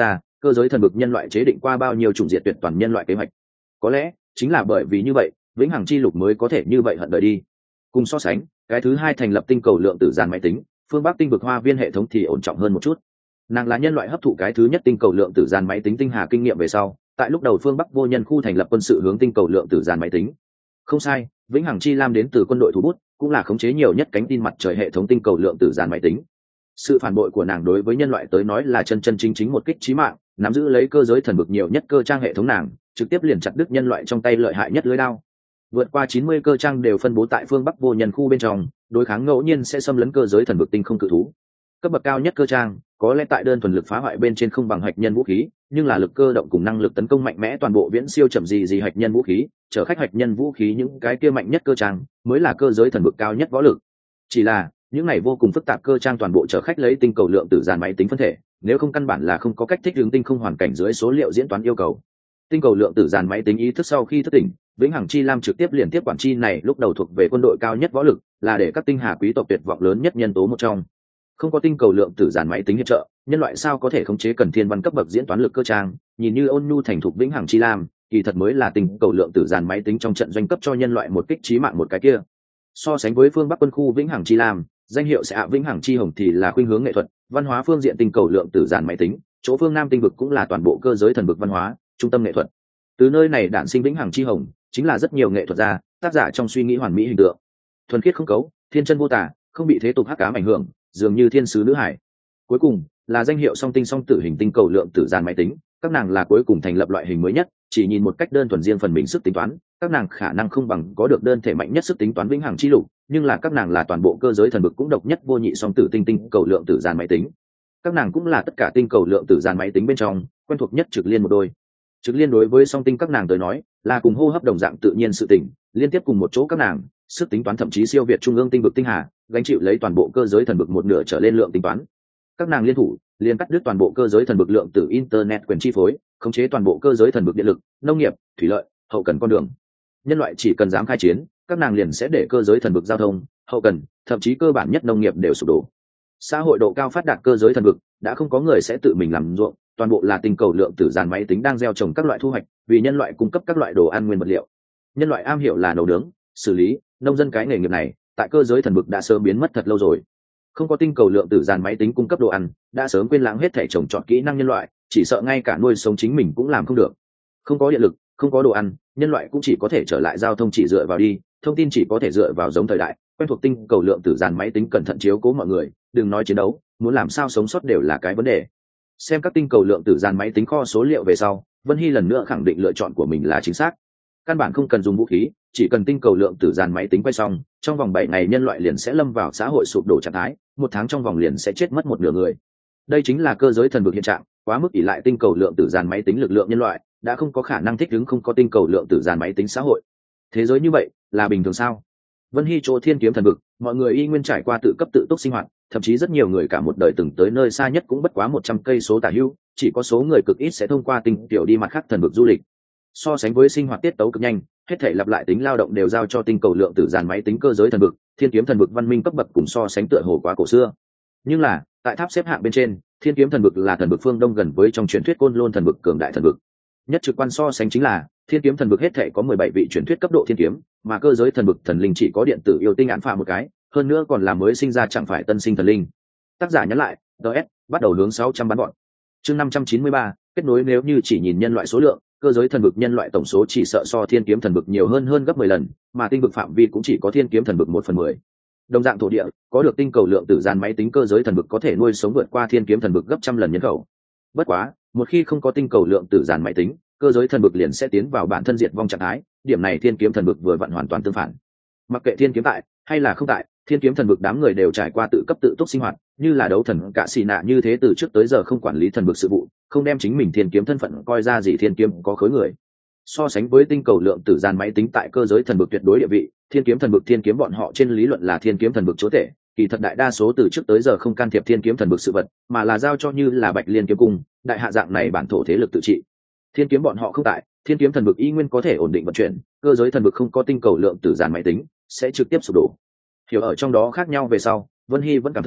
S1: cơ giới thần vực nhân loại chế định qua bao nhiêu chủng diệt tuyệt toàn nhân loại kế hoạch. Có lẽ chính là bởi vì như vậy, vĩnh hằng chi lục mới có thể như vậy hận đời đi. Cùng so sánh, cái thứ hai thành lập tinh cầu lượng tử dàn máy tính, phương Bắc tinh vực hoa viên hệ thống thì ổn trọng hơn một chút. Nàng là nhân loại hấp thụ cái thứ nhất tinh cầu lượng tử dàn máy tính tinh hà kinh nghiệm về sau, tại lúc đầu phương Bắc vô nhân khu thành lập quân sự hướng tinh cầu lượng tử dàn máy tính. Không sai, vĩnh hằng chi lam đến từ quân đội thủ bút, cũng là khống chế nhiều nhất cánh tin mặt trời hệ thống tinh cầu lượng tử dàn máy tính. Sự phản bội của nàng đối với nhân loại tới nói là chân chân chính chính một kích chí mạng, nắm giữ lấy cơ giới thần vực nhiều nhất cơ trang hệ thống nàng, trực tiếp liền chặt đứt nhân loại trong tay lợi hại nhất lưới đao. Vượt qua 90 cơ trang đều phân bố tại phương Bắc vô nhân khu bên trong, đối kháng ngẫu nhiên sẽ xâm lấn cơ giới thần vực tinh không cự thú. Cấp bậc cao nhất cơ trang, có lẽ tại đơn thuần lực phá hoại bên trên không bằng hạch nhân vũ khí, nhưng là lực cơ động cùng năng lực tấn công mạnh mẽ toàn bộ viễn siêu chậm gì hạch nhân vũ khí, chở khách hạch nhân vũ khí những cái kia mạnh nhất cơ trang, mới là cơ giới thần vực cao nhất võ lực. Chỉ là, những này vô cùng phức tạp cơ trang toàn bộ chở khách lấy tinh cầu lượng tử dàn máy tính phân thể, nếu không căn bản là không có cách thích ứng tinh không hoàn cảnh dưới số liệu diễn toán yêu cầu. Tinh cầu lượng tử dàn máy tính ý thức sau khi thức tỉnh, vĩnh hằng chi lam trực tiếp liền tiếp quản chi này lúc đầu thuộc về quân đội cao nhất võ lực, là để các tinh hà quý tộc tuyệt vọng lớn nhất nhân tố một trong. Không có tinh cầu lượng tử dàn máy tính hiệp trợ, nhân loại sao có thể khống chế cần thiên văn cấp bậc diễn toán lực cơ trang, nhìn như ôn nhu thành thục vĩnh hằng chi lam, kỳ thật mới là tinh cầu lượng tử dàn máy tính trong trận doanh cấp cho nhân loại một kích chí mạng một cái kia. So sánh với phương Bắc quân khu vĩnh hằng chi lam, danh hiệu sẽ vĩnh hằng chi hồng thì là khuynh hướng nghệ thuật, văn hóa phương diện tinh cầu lượng tử dàn máy tính, chỗ phương Nam tinh vực cũng là toàn bộ cơ giới thần vực văn hóa, trung tâm nghệ thuật. Từ nơi này đản sinh vĩnh hằng chi hồng, chính là rất nhiều nghệ thuật gia, tác giả trong suy nghĩ hoàn mỹ hình tượng. Thuần khiết không cấu, thiên chân vô tả, không bị thế tục hắc ám ảnh hưởng, dường như thiên sứ nữ hải. Cuối cùng là danh hiệu song tinh song tử hình tinh cầu lượng tử dàn máy tính, các nàng là cuối cùng thành lập loại hình mới nhất, chỉ nhìn một cách đơn thuần riêng phần mình sức tính toán, các nàng khả năng không bằng có được đơn thể mạnh nhất sức tính toán vĩnh hằng chi lục, nhưng là các nàng là toàn bộ cơ giới thần vực cũng độc nhất vô nhị song tử tinh cầu lượng tử dàn máy tính. Các nàng cũng là tất cả tinh cầu lượng tử dàn máy tính bên trong quen thuộc nhất trực liên một đôi. Trực liên đối với song tinh các nàng tới nói là cùng hô hấp đồng dạng tự nhiên sự tỉnh, liên tiếp cùng một chỗ các nàng sức tính toán thậm chí siêu việt trung ương tinh vực tinh hà, gánh chịu lấy toàn bộ cơ giới thần vực một nửa trở lên lượng tính toán. Các nàng liên thủ liên cắt đứt toàn bộ cơ giới thần vực lượng từ internet quyền chi phối, khống chế toàn bộ cơ giới thần vực điện lực, nông nghiệp, thủy lợi, hậu cần con đường. Nhân loại chỉ cần dám khai chiến, các nàng liền sẽ để cơ giới thần vực giao thông, hậu cần, thậm chí cơ bản nhất nông nghiệp đều sụp đổ. Xã hội độ cao phát đạt cơ giới thần vực đã không có người sẽ tự mình làm ruộng, toàn bộ là tinh cầu lượng tử dàn máy tính đang gieo trồng các loại thu hoạch, vì nhân loại cung cấp các loại đồ ăn nguyên vật liệu. Nhân loại am hiểu là nấu nướng, xử lý, nông dân cái nghề nghiệp này tại cơ giới thần vực đã sớm biến mất thật lâu rồi. Không có tinh cầu lượng tử dàn máy tính cung cấp đồ ăn, đã sớm quên lãng hết thể trồng trọt kỹ năng nhân loại, chỉ sợ ngay cả nuôi sống chính mình cũng làm không được. Không có điện lực, không có đồ ăn, nhân loại cũng chỉ có thể trở lại giao thông chỉ dựa vào đi, thông tin chỉ có thể dựa vào giống thời đại, quen thuộc tinh cầu lượng tử dàn máy tính cẩn thận chiếu cố mọi người, đừng nói chiến đấu, muốn làm sao sống sót đều là cái vấn đề. Xem các tinh cầu lượng tử dàn máy tính kho số liệu về sau, Vân Hy lần nữa khẳng định lựa chọn của mình là chính xác. Căn bản không cần dùng vũ khí, chỉ cần tinh cầu lượng tử dàn máy tính quay xong, trong vòng 7 ngày nhân loại liền sẽ lâm vào xã hội sụp đổ trạng thái, 1 tháng trong vòng liền sẽ chết mất một nửa người. Đây chính là cơ giới thần vực hiện trạng, quá mức ỷ lại tinh cầu lượng tử dàn máy tính lực lượng nhân loại, đã không có khả năng thích ứng không có tinh cầu lượng tử dàn máy tính xã hội. Thế giới như vậy là bình thường sao? Vân Hy chỗ Thiên Kiếm thần vực, mọi người y nguyên trải qua tự cấp tự túc sinh hoạt, thậm chí rất nhiều người cả một đời từng tới nơi xa nhất cũng bất quá 100 cây số tả hữu, chỉ có số người cực ít sẽ thông qua tinh tiểu đi mặt khác thần vực du lịch. So sánh với sinh hoạt tiết tấu cực nhanh, hết thể lặp lại tính lao động đều giao cho tinh cầu lượng tử dàn máy tính cơ giới thần vực, Thiên Kiếm thần vực văn minh cấp bậc cùng so sánh tựa hồ quá cổ xưa. Nhưng là, tại tháp xếp hạng bên trên, Thiên Kiếm thần vực là thần vực phương Đông gần với trong truyền thuyết Côn Lôn thần vực cường đại thần vực. Nhất trực quan so sánh chính là Thiên Kiếm thần vực hết thể có 17 vị truyền thuyết cấp độ thiên kiếm, mà cơ giới thần vực thần linh chỉ có điện tử yêu tinh án phạ một cái, hơn nữa còn là mới sinh ra chẳng phải tân sinh thần linh. Tác giả nhắn lại, DS, bắt đầu hướng 600 bắn gọn. Chương 593, kết nối nếu như chỉ nhìn nhân loại số lượng, cơ giới thần vực nhân loại tổng số chỉ sợ so Thiên Kiếm thần vực nhiều hơn gấp 10 lần, mà tinh vực phạm vi cũng chỉ có Thiên Kiếm thần vực 1/10. Đồng dạng thổ địa, có được tinh cầu lượng tử dàn máy tính cơ giới thần vực có thể nuôi sống vượt qua Thiên Kiếm thần vực gấp trăm lần nhân khẩu. Bất quá, một khi không có tinh cầu lượng tử dàn máy tính, cơ giới thần vực liền sẽ tiến vào bản thân diệt vong trạng thái, điểm này Thiên Kiếm thần vực vừa vặn hoàn toàn tương phản. Mặc kệ Thiên Kiếm tại hay là không tại, Thiên Kiếm thần vực đám người đều trải qua tự cấp tự túc sinh hoạt, như là đấu thần cả xì nạ như thế từ trước tới giờ không quản lý thần vực sự vụ, không đem chính mình Thiên Kiếm thân phận coi ra gì Thiên Kiếm có khối người. So sánh với tinh cầu lượng tử dàn máy tính tại cơ giới thần vực tuyệt đối địa vị, Thiên Kiếm thần vực Thiên Kiếm bọn họ trên lý luận là Thiên Kiếm thần vực chúa tể, kỳ thật đại đa số từ trước tới giờ không can thiệp Thiên Kiếm thần vực sự vật, mà là giao cho như là Bạch Liên kiếm cung, đại hạ dạng này bản thổ thế lực tự trị. Thiên Kiếm bọn họ không tại, Thiên Kiếm thần vực y nguyên có thể ổn định vận chuyển, cơ giới thần vực không có tinh cầu lượng tử dàn máy tính, sẽ trực tiếp sụp đổ. Hiểu ở trong đó khác nhau về sau, Vân Hy vẫn cảm thấy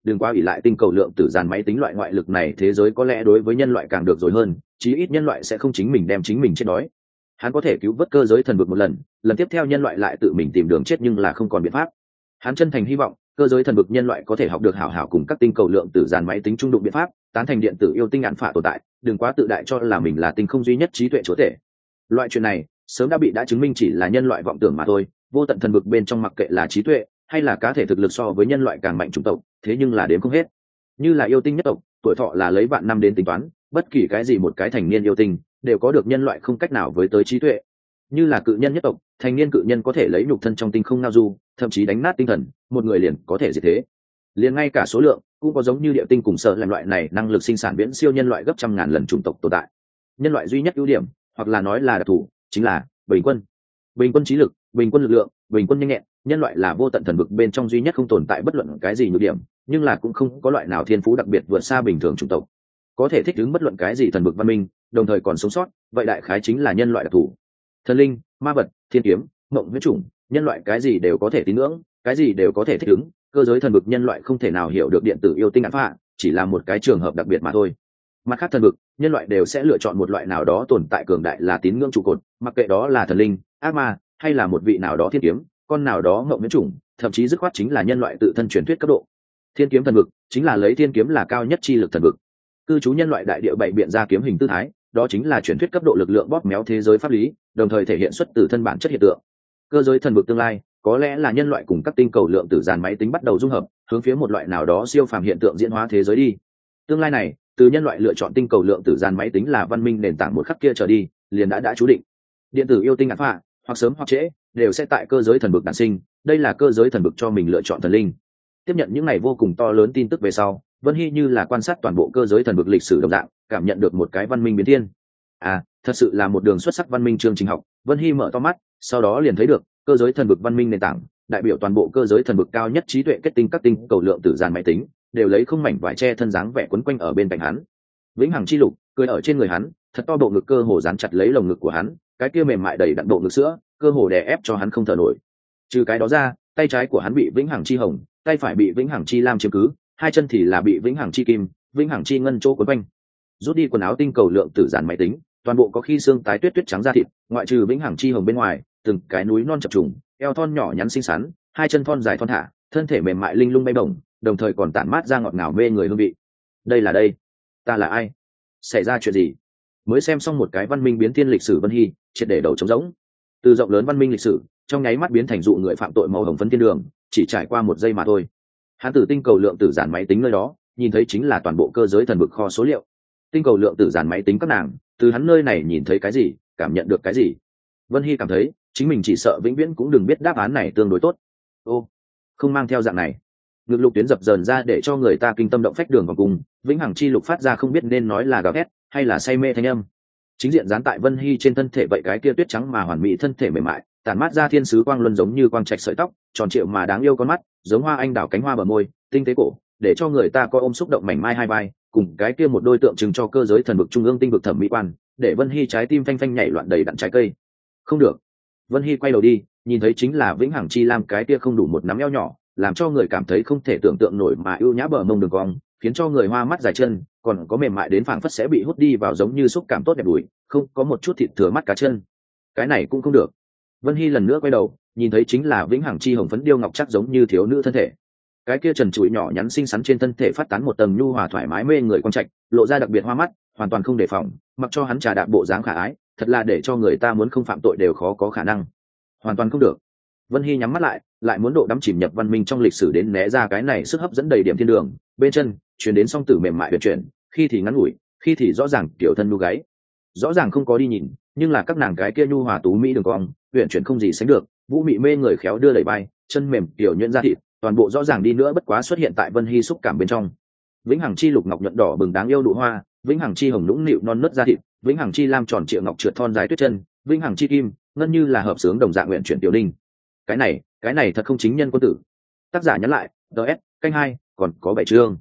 S1: đừng quá ỷ lại tinh cầu lượng tử dàn máy tính loại ngoại lực này, thế giới có lẽ đối với nhân loại càng được rồi hơn, chí ít nhân loại sẽ không chính mình đem chính mình chết đói. Hắn có thể cứu vớt cơ giới thần vực một lần, lần tiếp theo nhân loại lại tự mình tìm đường chết nhưng là không còn biện pháp. Hắn chân thành hy vọng cơ giới thần vực nhân loại có thể học được hảo hảo cùng các tinh cầu lượng tử dàn máy tính trung đụng biện pháp, tán thành điện tử yêu tinh án phạ tồn tại, đừng quá tự đại cho là mình là tinh không duy nhất trí tuệ chúa tể. Loại chuyện này sớm đã chứng minh chỉ là nhân loại vọng tưởng mà thôi. Vô tận thần vực bên trong mặc kệ là trí tuệ hay là cá thể thực lực so với nhân loại càng mạnh chủng tộc, thế nhưng là đếm không hết. Như là yêu tinh nhất tộc, tuổi thọ là lấy vạn năm đến tính toán, bất kỳ cái gì một cái thành niên yêu tinh đều có được nhân loại không cách nào với tới trí tuệ. Như là cự nhân nhất tộc, thành niên cự nhân có thể lấy nhục thân trong tinh không ngao du, thậm chí đánh nát tinh thần, một người liền có thể diệt thế. Liền ngay cả số lượng cũng có giống như địa tinh cùng sợ làm loại này năng lực sinh sản viễn siêu nhân loại gấp trăm ngàn lần chủng tộc tồn tại. Nhân loại duy nhất ưu điểm, hoặc là nói là đặc thù, chính là bình quân trí lực, bình quân lực lượng, bình quân nhanh nhẹn. Nhân loại là vô tận thần vực bên trong duy nhất không tồn tại bất luận cái gì nhược điểm, nhưng là cũng không có loại nào thiên phú đặc biệt vượt xa bình thường chủng tộc có thể thích ứng bất luận cái gì thần vực văn minh, đồng thời còn sống sót. Vậy đại khái chính là nhân loại đặc thù. Thần linh, ma vật, thiên kiếm, mộng huyết chủng, nhân loại cái gì đều có thể tín ngưỡng, cái gì đều có thể thích ứng. Cơ giới thần vực nhân loại không thể nào hiểu được điện tử yêu tinh án phạ, chỉ là một cái trường hợp đặc biệt mà thôi. Mặt khác thần vực, nhân loại đều sẽ lựa chọn một loại nào đó tồn tại cường đại là tín ngưỡng trụ cột, mặc kệ đó là thần linh, ác ma, hay là một vị nào đó thiên kiếm, con nào đó ngộng miễn chủng, thậm chí dứt khoát chính là nhân loại tự thân truyền thuyết cấp độ. Thiên kiếm thần vực chính là lấy thiên kiếm là cao nhất chi lực thần vực. Cư trú nhân loại đại địa bảy biện ra kiếm hình tư thái, đó chính là truyền thuyết cấp độ lực lượng bóp méo thế giới pháp lý, đồng thời thể hiện xuất từ thân bản chất hiện tượng. Cơ giới thần vực tương lai có lẽ là nhân loại cùng các tinh cầu lượng tử dàn máy tính bắt đầu dung hợp, hướng phía một loại nào đó siêu phàm hiện tượng diễn hóa thế giới đi. Tương lai này, từ nhân loại lựa chọn tinh cầu lượng tử dàn máy tính là văn minh nền tảng một khắc kia trở đi, liền đã chú định. Điện tử yêu tinh án phạ, hoặc sớm hoặc trễ, đều sẽ tại cơ giới thần vực đản sinh. Đây là cơ giới thần vực cho mình lựa chọn thần linh. Tiếp nhận những ngày vô cùng to lớn tin tức về sau, Vân Hy như là quan sát toàn bộ cơ giới thần vực lịch sử đồng dạng, cảm nhận được một cái văn minh biến thiên. Thật sự là một đường xuất sắc văn minh chương trình học. Vân Hy mở to mắt, sau đó liền thấy được cơ giới thần vực văn minh nền tảng, đại biểu toàn bộ cơ giới thần vực cao nhất trí tuệ kết tinh các tinh cầu lượng tử dàn máy tính, đều lấy không mảnh vải che thân dáng vẻ quấn quanh ở bên cạnh hắn. Vĩnh hằng chi lục cười ở trên người hắn, thật to bộ ngực cơ hồ dán chặt lấy lồng ngực của hắn, cái kia mềm mại đầy đặn bộ ngực sữa, cơ hồ đè ép cho hắn không thở nổi. Trừ cái đó ra, tay trái của hắn bị vĩnh hằng chi hồng, tay phải bị vĩnh hằng chi lam chiếm cứ, hai chân thì là bị vĩnh hằng chi kim, vĩnh hằng chi ngân chỗ quấn quanh. Rút đi quần áo tinh cầu lượng tử dàn máy tính, toàn bộ có khi xương tái tuyết tuyết trắng da thịt, ngoại trừ vĩnh hằng chi hồng bên ngoài, từng cái núi non chập trùng, eo thon nhỏ nhắn xinh xắn, hai chân thon dài thon thả, thân thể mềm mại linh lung bay bổng, đồng thời còn tản mát ra ngọt ngào mê người hương vị. Đây, ta là ai? Xảy ra chuyện gì? Mới xem xong một cái văn minh biến thiên lịch sử Vân Hy, triệt để đầu trống rỗng. Từ rộng lớn văn minh lịch sử, trong nháy mắt biến thành dụ người phạm tội màu hồng phấn thiên đường, chỉ trải qua một giây mà thôi. Hắn từ tinh cầu lượng tử dàn máy tính nơi đó, nhìn thấy chính là toàn bộ cơ giới thần vực kho số liệu. Tinh cầu lượng tử dàn máy tính các nàng, từ hắn nơi này nhìn thấy cái gì, cảm nhận được cái gì. Vân Hy cảm thấy chính mình chỉ sợ vĩnh viễn cũng đừng biết đáp án này tương đối tốt. Không mang theo dạng này. Ngực lục tuyến dập dờn ra để cho người ta kinh tâm động phách đường vòng cùng, vĩnh hằng chi lục phát ra không biết nên nói là gào thét hay là say mê thanh âm. Chính diện dán tại Vân Hy trên thân thể vậy cái kia tuyết trắng mà hoàn mỹ thân thể mềm mại, tản mát ra thiên sứ quang luân giống như quang trạch sợi tóc, tròn trịa mà đáng yêu con mắt, giống hoa anh đào cánh hoa bờ môi, tinh tế cổ, để cho người ta coi ôm xúc động mảnh mai hai vai, cùng cái kia một đôi tượng trưng cho cơ giới thần vực trung ương tinh vực thẩm mỹ quan, để Vân Hy trái tim phanh phanh nhảy loạn đầy đặn trái cây. Không được. Vân Hy quay đầu đi, nhìn thấy chính là vĩnh hằng chi lam cái kia không đủ một nắm eo nhỏ, làm cho người cảm thấy không thể tưởng tượng nổi mà ưu nhã bờ mông đường cong, khiến cho người hoa mắt dài chân, còn có mềm mại đến phảng phất sẽ bị hút đi vào giống như xúc cảm tốt đẹp đùi, không có một chút thịt thừa mắt cá chân. Cái này cũng không được. Vân Hy lần nữa quay đầu, nhìn thấy chính là vĩnh hằng chi hồng phấn điêu ngọc chắc giống như thiếu nữ thân thể. Cái kia trần trụi nhỏ nhắn xinh xắn trên thân thể phát tán một tầng nhu hòa thoải mái mê người quang trạch, lộ ra đặc biệt hoa mắt, hoàn toàn không đề phòng, mặc cho hắn trà đạp bộ dáng khả ái, thật là để cho người ta muốn không phạm tội đều khó có khả năng. Hoàn toàn không được. Vân Hy nhắm mắt lại muốn độ đắm chìm nhập văn minh trong lịch sử đến né ra cái này sức hấp dẫn đầy điểm thiên đường, bên chân chuyển đến song tử mềm mại huyền chuyển, khi thì ngắn ngủi, khi thì rõ ràng kiểu thân nhu gáy. Rõ ràng không có đi nhìn, nhưng là các nàng cái kia nhu hòa tú mỹ đường cong, huyền chuyển không gì sánh được, vũ mị mê người khéo đưa đẩy bay, chân mềm kiểu nhuyễn da thịt, toàn bộ rõ ràng đi nữa bất quá xuất hiện tại Vân Hy xúc cảm bên trong. Vĩnh hằng chi lục ngọc nhuận đỏ bừng đáng yêu nụ hoa, vĩnh hằng chi hồng nũng nịu non nớt da thịt, vĩnh hằng chi lam tròn trịa ngọc trượt thon dài tuyết chân, vĩnh hằng chi kim ngân như là hợp sướng đồng dạng nguyện chuyển tiểu đinh. Cái này thật không chính nhân quân tử. Tác giả nhắn lại, ds canh 2, còn có 7 chương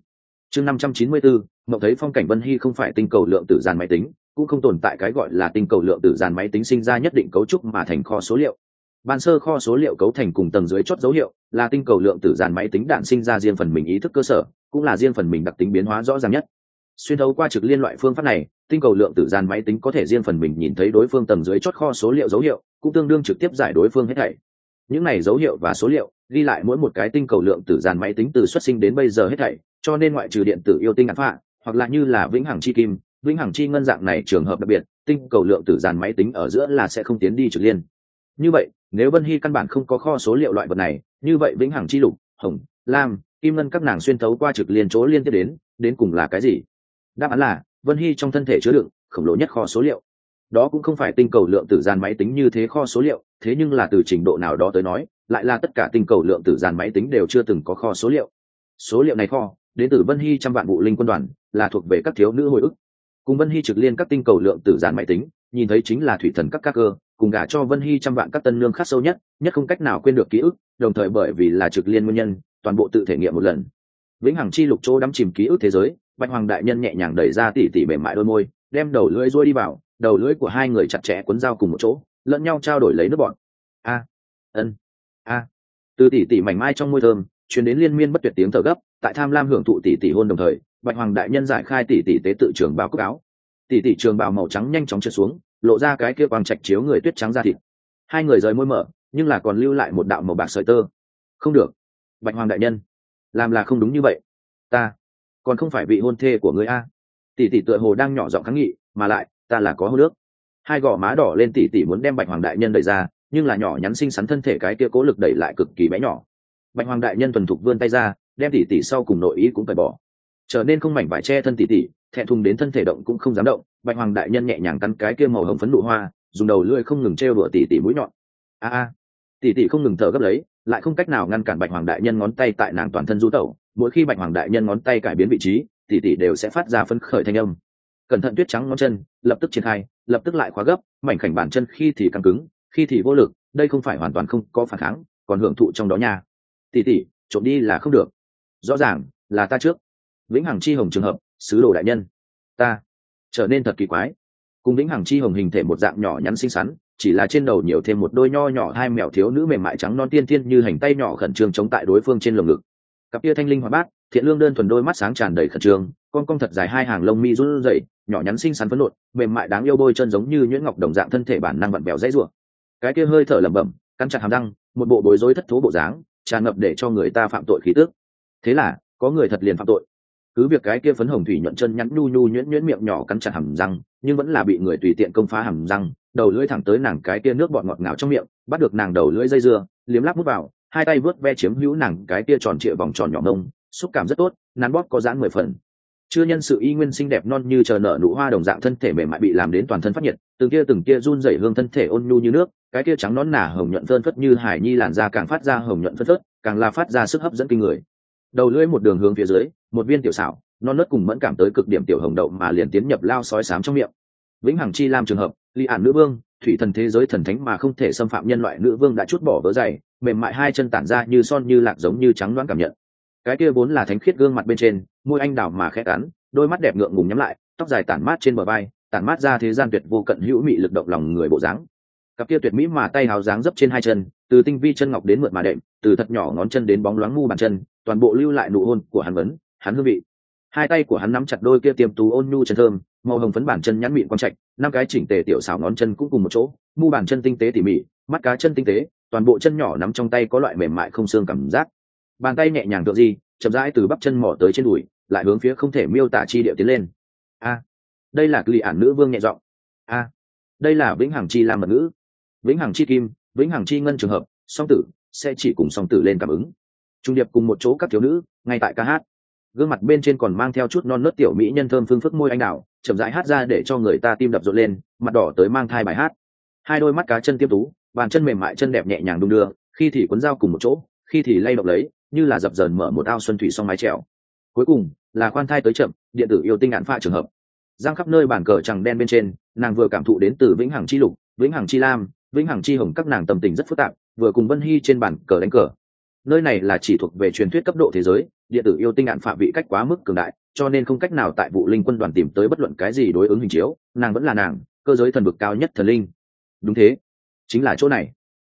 S1: 594, mộng thấy phong cảnh Vân Hy không phải tinh cầu lượng tử dàn máy tính, cũng không tồn tại cái gọi là tinh cầu lượng tử dàn máy tính sinh ra nhất định cấu trúc mà thành kho số liệu. Ban sơ kho số liệu cấu thành cùng tầng dưới chốt dấu hiệu là tinh cầu lượng tử dàn máy tính đạn sinh ra riêng phần mình ý thức cơ sở, cũng là riêng phần mình đặc tính biến hóa rõ ràng nhất. Xuyên thấu qua trực liên loại phương pháp này, tinh cầu lượng tử dàn máy tính có thể riêng phần mình nhìn thấy đối phương tầng dưới chốt kho số liệu dấu hiệu, cũng tương đương trực tiếp giải đối phương hết thảy. Những này dấu hiệu và số liệu ghi lại mỗi một cái tinh cầu lượng tử dàn máy tính từ xuất sinh đến bây giờ hết thảy, cho nên ngoại trừ điện tử yêu tinh alpha, hoặc là như là vĩnh hằng chi kim, vĩnh hằng chi ngân dạng này trường hợp đặc biệt, tinh cầu lượng tử dàn máy tính ở giữa là sẽ không tiến đi trực liên. Như vậy, nếu Vân Hy căn bản không có kho số liệu loại vật này, như vậy vĩnh hằng chi lục, hồng, lam, kim ngân các nàng xuyên thấu qua trực liên chỗ liên tiếp đến cùng là cái gì? Đáp án là Vân Hy trong thân thể chứa đựng khổng lồ nhất kho số liệu. Đó cũng không phải tinh cầu lượng tử dàn máy tính như thế kho số liệu, thế nhưng là từ trình độ nào đó tới nói, lại là tất cả tinh cầu lượng tử dàn máy tính đều chưa từng có kho số liệu. Số liệu này kho đến từ Vân Hy trăm vạn vụ linh quân đoàn, là thuộc về các thiếu nữ hồi ức. Cùng Vân Hy trực liên các tinh cầu lượng tử dàn máy tính, nhìn thấy chính là thủy thần các cơ, cùng gả cho Vân Hy trăm vạn các tân nương khắc sâu nhất không cách nào quên được ký ức, đồng thời bởi vì là trực liên nguyên nhân, toàn bộ tự thể nghiệm một lần. Vĩnh hằng chi lục chỗ đắm chìm ký ức thế giới, Bạch Hoàng đại nhân nhẹ nhàng đẩy ra tỉ tỉ mềm mại đôi môi, đem đầu lưỡi rôi đi vào, đầu lưỡi của hai người chặt chẽ cuốn dao cùng một chỗ, lẫn nhau trao đổi lấy nước bọn. Từ tỉ tỉ mảnh mai trong môi thơm truyền đến liên miên bất tuyệt tiếng thở gấp, tại tham lam hưởng thụ tỉ tỉ hôn đồng thời, Bạch Hoàng đại nhân giải khai tỉ tỉ tế tự trường bào cúc áo. Tỉ tỉ trường bào màu trắng nhanh chóng trượt xuống, lộ ra cái kia quang trạch chiếu người tuyết trắng da thịt. Hai người rời môi mở, nhưng là còn lưu lại một đạo màu bạc sợi tơ. Không được, Bạch Hoàng đại nhân, làm là không đúng như vậy. Ta còn không phải vị hôn thê của ngươi a. Tỷ tỷ tựa hồ đang nhỏ giọng kháng nghị, mà lại ta là có hô nước. Hai gò má đỏ lên, tỷ tỷ muốn đem Bạch Hoàng đại nhân đẩy ra, nhưng là nhỏ nhắn xinh xắn thân thể cái kia cố lực đẩy lại cực kỳ bé nhỏ. Bạch Hoàng đại nhân thuần thục vươn tay ra, đem tỷ tỷ sau cùng nội ý cũng phải bỏ, trở nên không mảnh vải che thân tỷ tỷ, thẹn thùng đến thân thể động cũng không dám động. Bạch Hoàng đại nhân nhẹ nhàng cắn cái kia màu hồng phấn nụ hoa, dùng đầu lưỡi không ngừng trêu đùa tỷ tỷ mũi nhọn. Tỷ tỷ không ngừng thở gấp lấy, lại không cách nào ngăn cản Bạch Hoàng đại nhân ngón tay tại nàng toàn thân du tẩu. Mỗi khi Bạch Hoàng đại nhân ngón tay cải biến vị trí, tỷ tỷ đều sẽ phát ra phấn khởi thanh âm. Cẩn thận tuyết trắng ngón chân lập tức triển khai, lập tức lại khóa gấp, mảnh khảnh bàn chân khi thì căng cứng, khi thì vô lực. Đây không phải hoàn toàn không có phản kháng, còn hưởng thụ trong đó nha. Tỷ tỷ, trộm đi là không được. Rõ ràng là ta trước. Vĩnh hằng chi hồng trường hợp, sứ đồ đại nhân. Ta trở nên thật kỳ quái. Cùng vĩnh hằng chi hồng hình thể một dạng nhỏ nhắn xinh xắn, chỉ là trên đầu nhiều thêm một đôi nho nhỏ hai mèo thiếu nữ mềm mại trắng non tiên tiên như hành tay nhỏ khẩn trương chống tại đối phương trên lồng ngực. Cặp kia thanh linh hoạt bát, thiện lương đơn thuần đôi mắt sáng tràn đầy khẩn trương, con thật dài hai hàng lông mi run rẩy, nhỏ nhắn xinh xắn phấn nộn, mềm mại đáng yêu, bôi chân giống như nhuyễn ngọc đồng dạng, thân thể bản năng vặn vẹo dãy rủa. Cái kia hơi thở lẩm bẩm, cắn chặt hàm răng, một bộ bối rối thất thố bộ dáng, tràn ngập để cho người ta phạm tội khí tức. Thế là, có người thật liền phạm tội. Cứ việc cái kia phấn hồng thủy nhuận chân nhắn nhu nhu nhuyễn nhuyễn miệng nhỏ cắn chặt hàm răng, nhưng vẫn là bị người tùy tiện công phá hàm răng, đầu lưỡi thẳng tới nàng cái kia nước bọt ngọt ngào trong miệng, bắt được nàng đầu lưỡi dây dưa, liếm láp mút vào, hai tay vớt ve chiếm hữu nàng cái kia tròn trịa vòng tròn nhỏ mông, xúc cảm rất tốt, nắn bóp có dáng 10 phần. Chưa nhân sự y nguyên xinh đẹp non như chờ nở nụ hoa đồng dạng, thân thể mềm mại bị làm đến toàn thân phát nhiệt, từng kia run rẩy hương thân thể ôn nhu như nước, cái kia trắng nón nà hồng nhuận phơn phất như hải nhi, làn da càng phát ra hồng nhuận phơn phất, càng là phát ra sức hấp dẫn kinh người. Đầu lưỡi một đường hướng phía dưới, một viên tiểu xảo non nớt cùng mẫn cảm tới cực điểm tiểu hồng đậu mà liền tiến nhập lao sói xám trong miệng. Vĩnh hằng chi lam trường hợp, Ly Ản nữ vương, thủy thần thế giới thần thánh mà không thể xâm phạm nhân loại nữ vương đã chút bỏ vớ dày, mềm mại hai chân tản ra như son như lạc giống như trắng loáng cảm nhận. Cái kia vốn là thánh khiết gương mặt bên trên, môi anh đào mà khẽ cắn, đôi mắt đẹp ngượng ngùng nhắm lại, tóc dài tản mát trên bờ vai, tản mát ra thế gian tuyệt vô cận hữu mị lực động lòng người bộ dáng. Cặp kia tuyệt mỹ mà tay hào dáng dấp trên hai chân, từ tinh vi chân ngọc đến mượt mà đệm, từ thật nhỏ ngón chân đến bóng loáng mu bàn chân, toàn bộ lưu lại nụ hôn của hắn vấn, hắn hương vị. Hai tay của hắn nắm chặt đôi kia tiềm tú ôn nhu chân thơm, màu hồng phấn bản chân nhẵn mịn quang trạch, năm cái chỉnh tề tiểu xảo ngón chân cũng cùng một chỗ, mu bàn chân tinh tế tỉ mỉ, mắt cá chân tinh tế, toàn bộ chân nhỏ nắm trong tay có loại mềm mại không xương cảm giác. Bàn tay nhẹ nhàng tựa di, chậm rãi từ bắp chân mỏ tới trên đùi, lại hướng phía không thể miêu tả chi địa tiến lên. Đây là Ly Ản nữ vương nhẹ giọng. Đây là vĩnh hằng chi lam mật ngữ. Vĩnh hằng chi kim, vĩnh hằng chi ngân trường hợp, song tử sẽ chỉ cùng song tử lên cảm ứng. Trung điệp cùng một chỗ các thiếu nữ, ngay tại ca hát. Gương mặt bên trên còn mang theo chút non nớt tiểu mỹ nhân thơm phương phức môi anh đào, chậm rãi hát ra để cho người ta tim đập rộn lên, mặt đỏ tới mang thai bài hát. Hai đôi mắt cá chân tiêm tú, bàn chân mềm mại chân đẹp nhẹ nhàng đung đưa, khi thì cuốn dao cùng một chỗ, khi thì lay động lấy, như là dập dờn mở một ao xuân thủy song mái trèo. Cuối cùng là khoan thai tới chậm, điện tử yêu tinh ngạn pha trường hợp. Giang khắp nơi bàn cờ trắng đen bên trên, nàng vừa cảm thụ đến từ vĩnh hằng chi lục, vĩnh hằng chi lam, vĩnh hằng chi hồng các nàng tâm tình rất phức tạp, vừa cùng Vân Hy trên bàn cờ đánh cờ. Nơi này là chỉ thuộc về truyền thuyết cấp độ thế giới, điện tử yêu tinh ngạn phạm vị cách quá mức cường đại, cho nên không cách nào tại vụ linh quân đoàn tìm tới bất luận cái gì đối ứng hình chiếu, nàng vẫn là nàng, cơ giới thần vực cao nhất thần linh. Đúng thế, chính là chỗ này.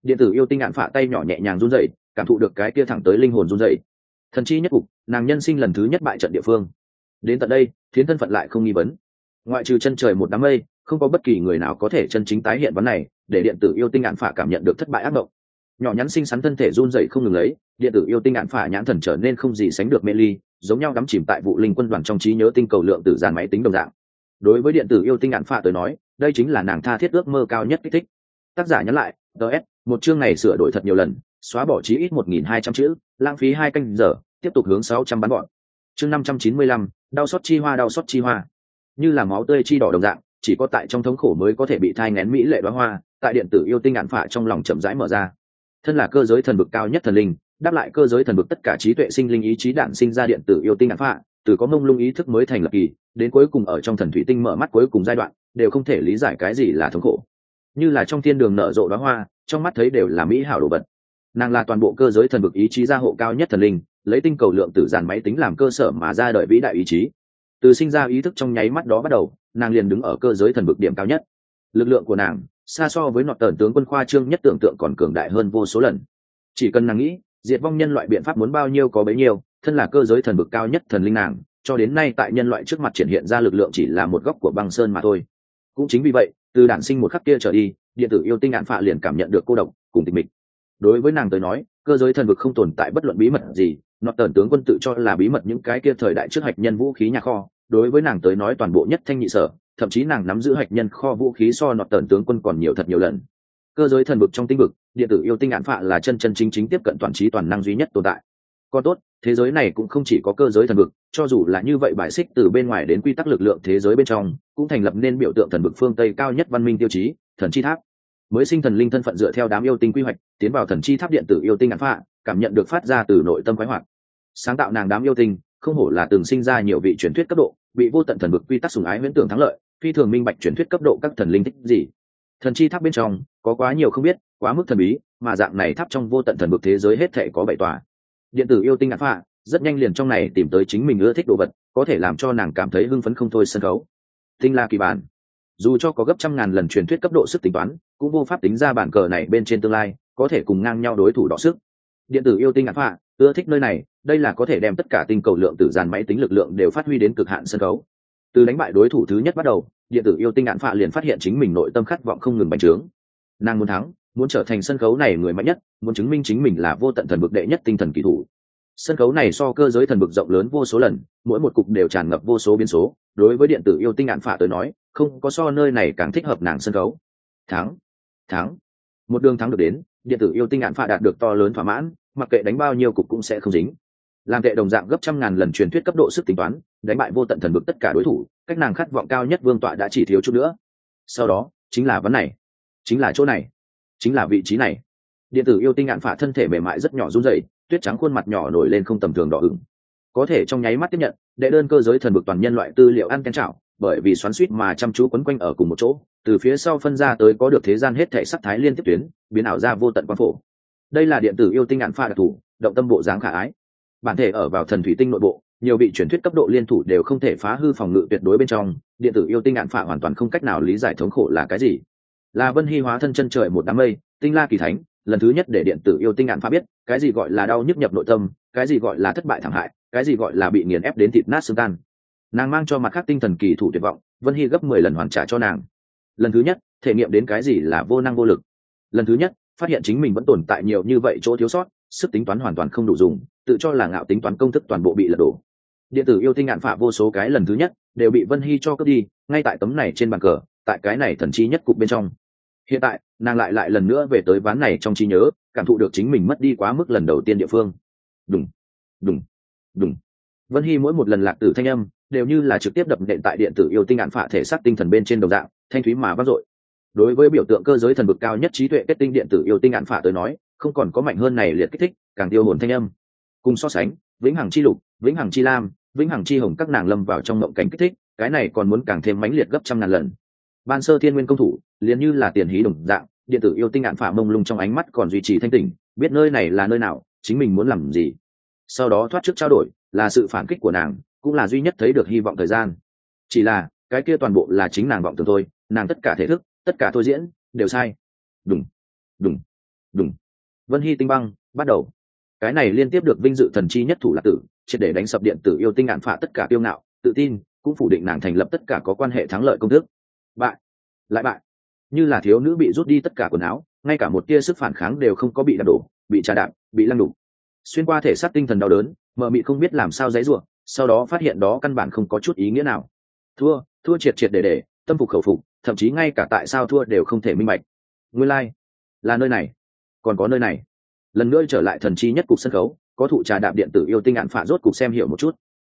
S1: Điện tử yêu tinh ạn phạ tay nhỏ nhẹ nhàng run rẩy, cảm thụ được cái kia thẳng tới linh hồn run rẩy. Thần chi nhất cục, nàng nhân sinh lần thứ nhất bại trận địa phương. Đến tận đây, thiến thân phận lại không nghi vấn. Ngoại trừ chân trời một đám mây, không có bất kỳ người nào có thể chân chính tái hiện vấn này, để điện tử yêu tinh ạn phạ cảm nhận được thất bại ác mộng. Nhỏ nhắn xinh xắn thân thể run rẩy không ngừng lấy, điện tử yêu tinh ạn phạ nhãn thần trở nên không gì sánh được mê ly, giống nhau đắm chìm tại vụ linh quân đoàn trong trí nhớ tinh cầu lượng tử dàn máy tính đồng dạng. Đối với điện tử yêu tinh ạn phạ tới nói, đây chính là nàng tha thiết ước mơ cao nhất kích thích. Tác giả nhắn lại, DS, một chương này sửa đổi thật nhiều lần, xóa bỏ chí ít 1.200 chữ, lãng phí 2 canh giờ, tiếp tục hướng 600 bắn gọn. Chương 595, đau xót chi hoa, đau xót chi hoa. Như là máu tươi chi đỏ đồng dạng, chỉ có tại trong thống khổ mới có thể bị thai nghén mỹ lệ đóa hoa, tại điện tử yêu tinh ạn phạ trong lòng chậm rãi mở ra. Thân là cơ giới thần bực cao nhất thần linh, đáp lại cơ giới thần bực tất cả trí tuệ sinh linh ý chí đản sinh ra điện tử yêu tinh ạn phạ, từ có mông lung ý thức mới thành lập kỳ, đến cuối cùng ở trong thần thủy tinh mở mắt cuối cùng giai đoạn, đều không thể lý giải cái gì là thống khổ. Như là trong thiên đường nở rộ đóa hoa, trong mắt thấy đều là mỹ hảo đồ vật. Nàng là toàn bộ cơ giới thần bực ý chí gia hộ cao nhất thần linh, lấy tinh cầu lượng tử dàn máy tính làm cơ sở mà ra đời vĩ đại ý chí. Từ sinh ra ý thức trong nháy mắt đó bắt đầu, nàng liền đứng ở cơ giới thần bực điểm cao nhất. Lực lượng của nàng xa so với nọt tần tướng quân khoa trương nhất tưởng tượng còn cường đại hơn vô số lần. Chỉ cần nàng nghĩ, diệt vong nhân loại biện pháp muốn bao nhiêu có bấy nhiêu. Thân là cơ giới thần bực cao nhất thần linh nàng, cho đến nay tại nhân loại trước mặt triển hiện ra lực lượng chỉ là một góc của băng sơn mà thôi. Cũng chính vì vậy, từ đản sinh một khắc kia trở đi, điện tử yêu tinh ạn phạ liền cảm nhận được cô độc cùng tịch mịch. Đối với nàng tới nói, cơ giới thần vực không tồn tại bất luận bí mật gì, nọt tần tướng quân tự cho là bí mật những cái kia thời đại trước hạch nhân vũ khí nhà kho, đối với nàng tới nói toàn bộ nhất thanh nhị sở, thậm chí nàng nắm giữ hạch nhân kho vũ khí so nọt tần tướng quân còn nhiều thật nhiều lần. Cơ giới thần vực trong tinh vực, điện tử yêu tinh ạn phạ là chân chân chính chính tiếp cận toàn trí toàn năng duy nhất tồn tại. Còn tốt, thế giới này cũng không chỉ có cơ giới thần vực, cho dù là như vậy bài xích từ bên ngoài đến quy tắc lực lượng thế giới bên trong, cũng thành lập nên biểu tượng thần vực phương Tây cao nhất văn minh tiêu chí, thần chi tháp. Mới sinh thần linh thân phận dựa theo đám yêu tinh quy hoạch, tiến vào thần chi tháp điện tử yêu tinh ạn phạ, cảm nhận được phát ra từ nội tâm khoái hoạt. Sáng tạo nàng đám yêu tinh, không hổ là từng sinh ra nhiều vị truyền thuyết cấp độ, bị vô tận thần vực quy tắc sủng ái huyễn tưởng thắng lợi, phi thường minh bạch truyền thuyết cấp độ các thần linh thích gì. Thần chi tháp bên trong có quá nhiều không biết, quá mức thần bí, mà dạng này tháp trong vô tận thần vực thế giới hết thảy có 7 tòa. Điện tử yêu tinh ạn phạ rất nhanh liền trong này tìm tới chính mình ưa thích đồ vật, có thể làm cho nàng cảm thấy hưng phấn không thôi sân khấu. Tinh la kỳ bản, dù cho có gấp trăm ngàn lần truyền thuyết cấp độ sức tính toán, cũng vô pháp tính ra bản cờ này bên trên tương lai có thể cùng ngang nhau đối thủ đọ sức. Điện tử yêu tinh ạn phạ ưa thích nơi này, đây là có thể đem tất cả tinh cầu lượng tử dàn máy tính lực lượng đều phát huy đến cực hạn sân khấu. Từ đánh bại đối thủ thứ nhất bắt đầu, điện tử yêu tinh ạn phạ liền phát hiện chính mình nội tâm khát vọng không ngừng bành trướng. Nàng muốn thắng, muốn trở thành sân khấu này người mạnh nhất, muốn chứng minh chính mình là vô tận thần vực đệ nhất tinh thần kỳ thủ. Sân khấu này so cơ giới thần vực rộng lớn vô số lần, mỗi một cục đều tràn ngập vô số biến số, đối với điện tử yêu tinh ạn phạ tới nói, không có so nơi này càng thích hợp nàng sân khấu. Thắng, một đường thắng được đến, điện tử yêu tinh ạn phạ đạt được to lớn thỏa mãn, mặc kệ đánh bao nhiêu cục cũng sẽ không dính. Làm tệ đồng dạng gấp trăm ngàn lần truyền thuyết cấp độ sức tính toán, đánh bại vô tận thần vực tất cả đối thủ, cách nàng khát vọng cao nhất vương tọa đã chỉ thiếu chút nữa. Sau đó chính là vấn này, chính là chỗ này, chính là vị trí này. Điện tử yêu tinh ạn phạ thân thể mềm mại rất nhỏ run rẩy, tuyết trắng khuôn mặt nhỏ nổi lên không tầm thường đỏ ửng. Có thể trong nháy mắt tiếp nhận đệ đơn cơ giới thần vực toàn nhân loại tư liệu ăn ken chảo, bởi vì xoắn xuýt mà chăm chú quấn quanh ở cùng một chỗ, từ phía sau phân ra tới có được thế gian hết thảy sắc thái liên tiếp tuyến, biến ảo ra vô tận quang phổ. Đây là điện tử yêu tinh ạn phạ đặc thủ, động tâm bộ dáng khả ái. Bản thể ở vào thần thủy tinh nội bộ, nhiều vị truyền thuyết cấp độ liên thủ đều không thể phá hư phòng ngự tuyệt đối bên trong, điện tử yêu tinh ạn phạ hoàn toàn không cách nào lý giải thống khổ là cái gì. Là Vân Hy hóa thân chân trời một đám mây, tinh la kỳ thánh, lần thứ nhất để điện tử yêu tinh ạn phạ biết, cái gì gọi là đau nhức nhập nội tâm, cái gì gọi là thất bại thảm hại, cái gì gọi là bị nghiền ép đến thịt nát xương tan. Nàng mang cho mặt khác tinh thần kỳ thủ tuyệt vọng, Vân Hy gấp 10 lần hoàn trả cho nàng. Lần thứ nhất thể nghiệm đến cái gì là vô năng vô lực, lần thứ nhất phát hiện chính mình vẫn tồn tại nhiều như vậy chỗ thiếu sót, sức tính toán hoàn toàn không đủ dùng, tự cho là ngạo tính toán công thức toàn bộ bị lật đổ. Điện tử yêu tinh ạn phạ vô số cái lần thứ nhất đều bị Vân Hy cho cướp đi, ngay tại tấm này trên bàn cờ, tại cái này thần chi nhất cục bên trong. Hiện tại nàng lại lần nữa về tới ván này trong trí nhớ, cảm thụ được chính mình mất đi quá mức lần đầu tiên địa phương. Đùng đùng đùng. Vân Hy mỗi một lần lạc tử thanh âm đều như là trực tiếp đập nện tại điện tử yêu tinh ạn phạ thể xác tinh thần bên trên đồng dạng, thanh thúy mà vang dội. Đối với biểu tượng cơ giới thần vực cao nhất trí tuệ kết tinh điện tử yêu tinh ạn phạ tới nói, không còn có mạnh hơn này liệt kích thích, càng tiêu hồn thanh âm. Cùng so sánh, vĩnh hằng chi lục, vĩnh hằng chi lam, vĩnh hằng chi hồng các nàng lâm vào trong mộng cảnh kích thích, cái này còn muốn càng thêm mãnh liệt gấp trăm ngàn lần. Ban sơ thiên nguyên công thủ liền như là tiền hí đồng dạng, điện tử yêu tinh ạn phạ mông lung trong ánh mắt còn duy trì thanh tỉnh, biết nơi này là nơi nào, chính mình muốn làm gì. Sau đó thoát trước trao đổi là sự phản kích của nàng, cũng là duy nhất thấy được hy vọng thời gian. Chỉ là cái kia toàn bộ là chính nàng vọng tưởng thôi, nàng tất cả thể thức, tất cả thôi diễn đều sai. Đùng đùng Đúng. Vân Hy tinh băng bắt đầu. Cái này liên tiếp được vinh dự thần chi nhất thủ lạc tử, triệt để đánh sập điện tử yêu tinh ạn phạ tất cả kiêu ngạo, tự tin, cũng phủ định nàng thành lập tất cả có quan hệ thắng lợi công thức. Bại, lại bại. Như là thiếu nữ bị rút đi tất cả quần áo, ngay cả một tia sức phản kháng đều không có, bị đạp đổ, bị trà đạp, bị lăng đục. Xuyên qua thể xác tinh thần đau đớn, mờ mịt không biết làm sao giãy giụa, sau đó phát hiện đó căn bản không có chút ý nghĩa nào. Thua triệt triệt để, tâm phục khẩu phục, thậm chí ngay cả tại sao thua đều không thể minh bạch. Nguyên lai, là nơi này, còn có nơi này. Lần nữa trở lại thần chi nhất cục sân khấu, có thụ trà đạp điện tử yêu tinh ạn phạ rốt cục xem hiểu một chút.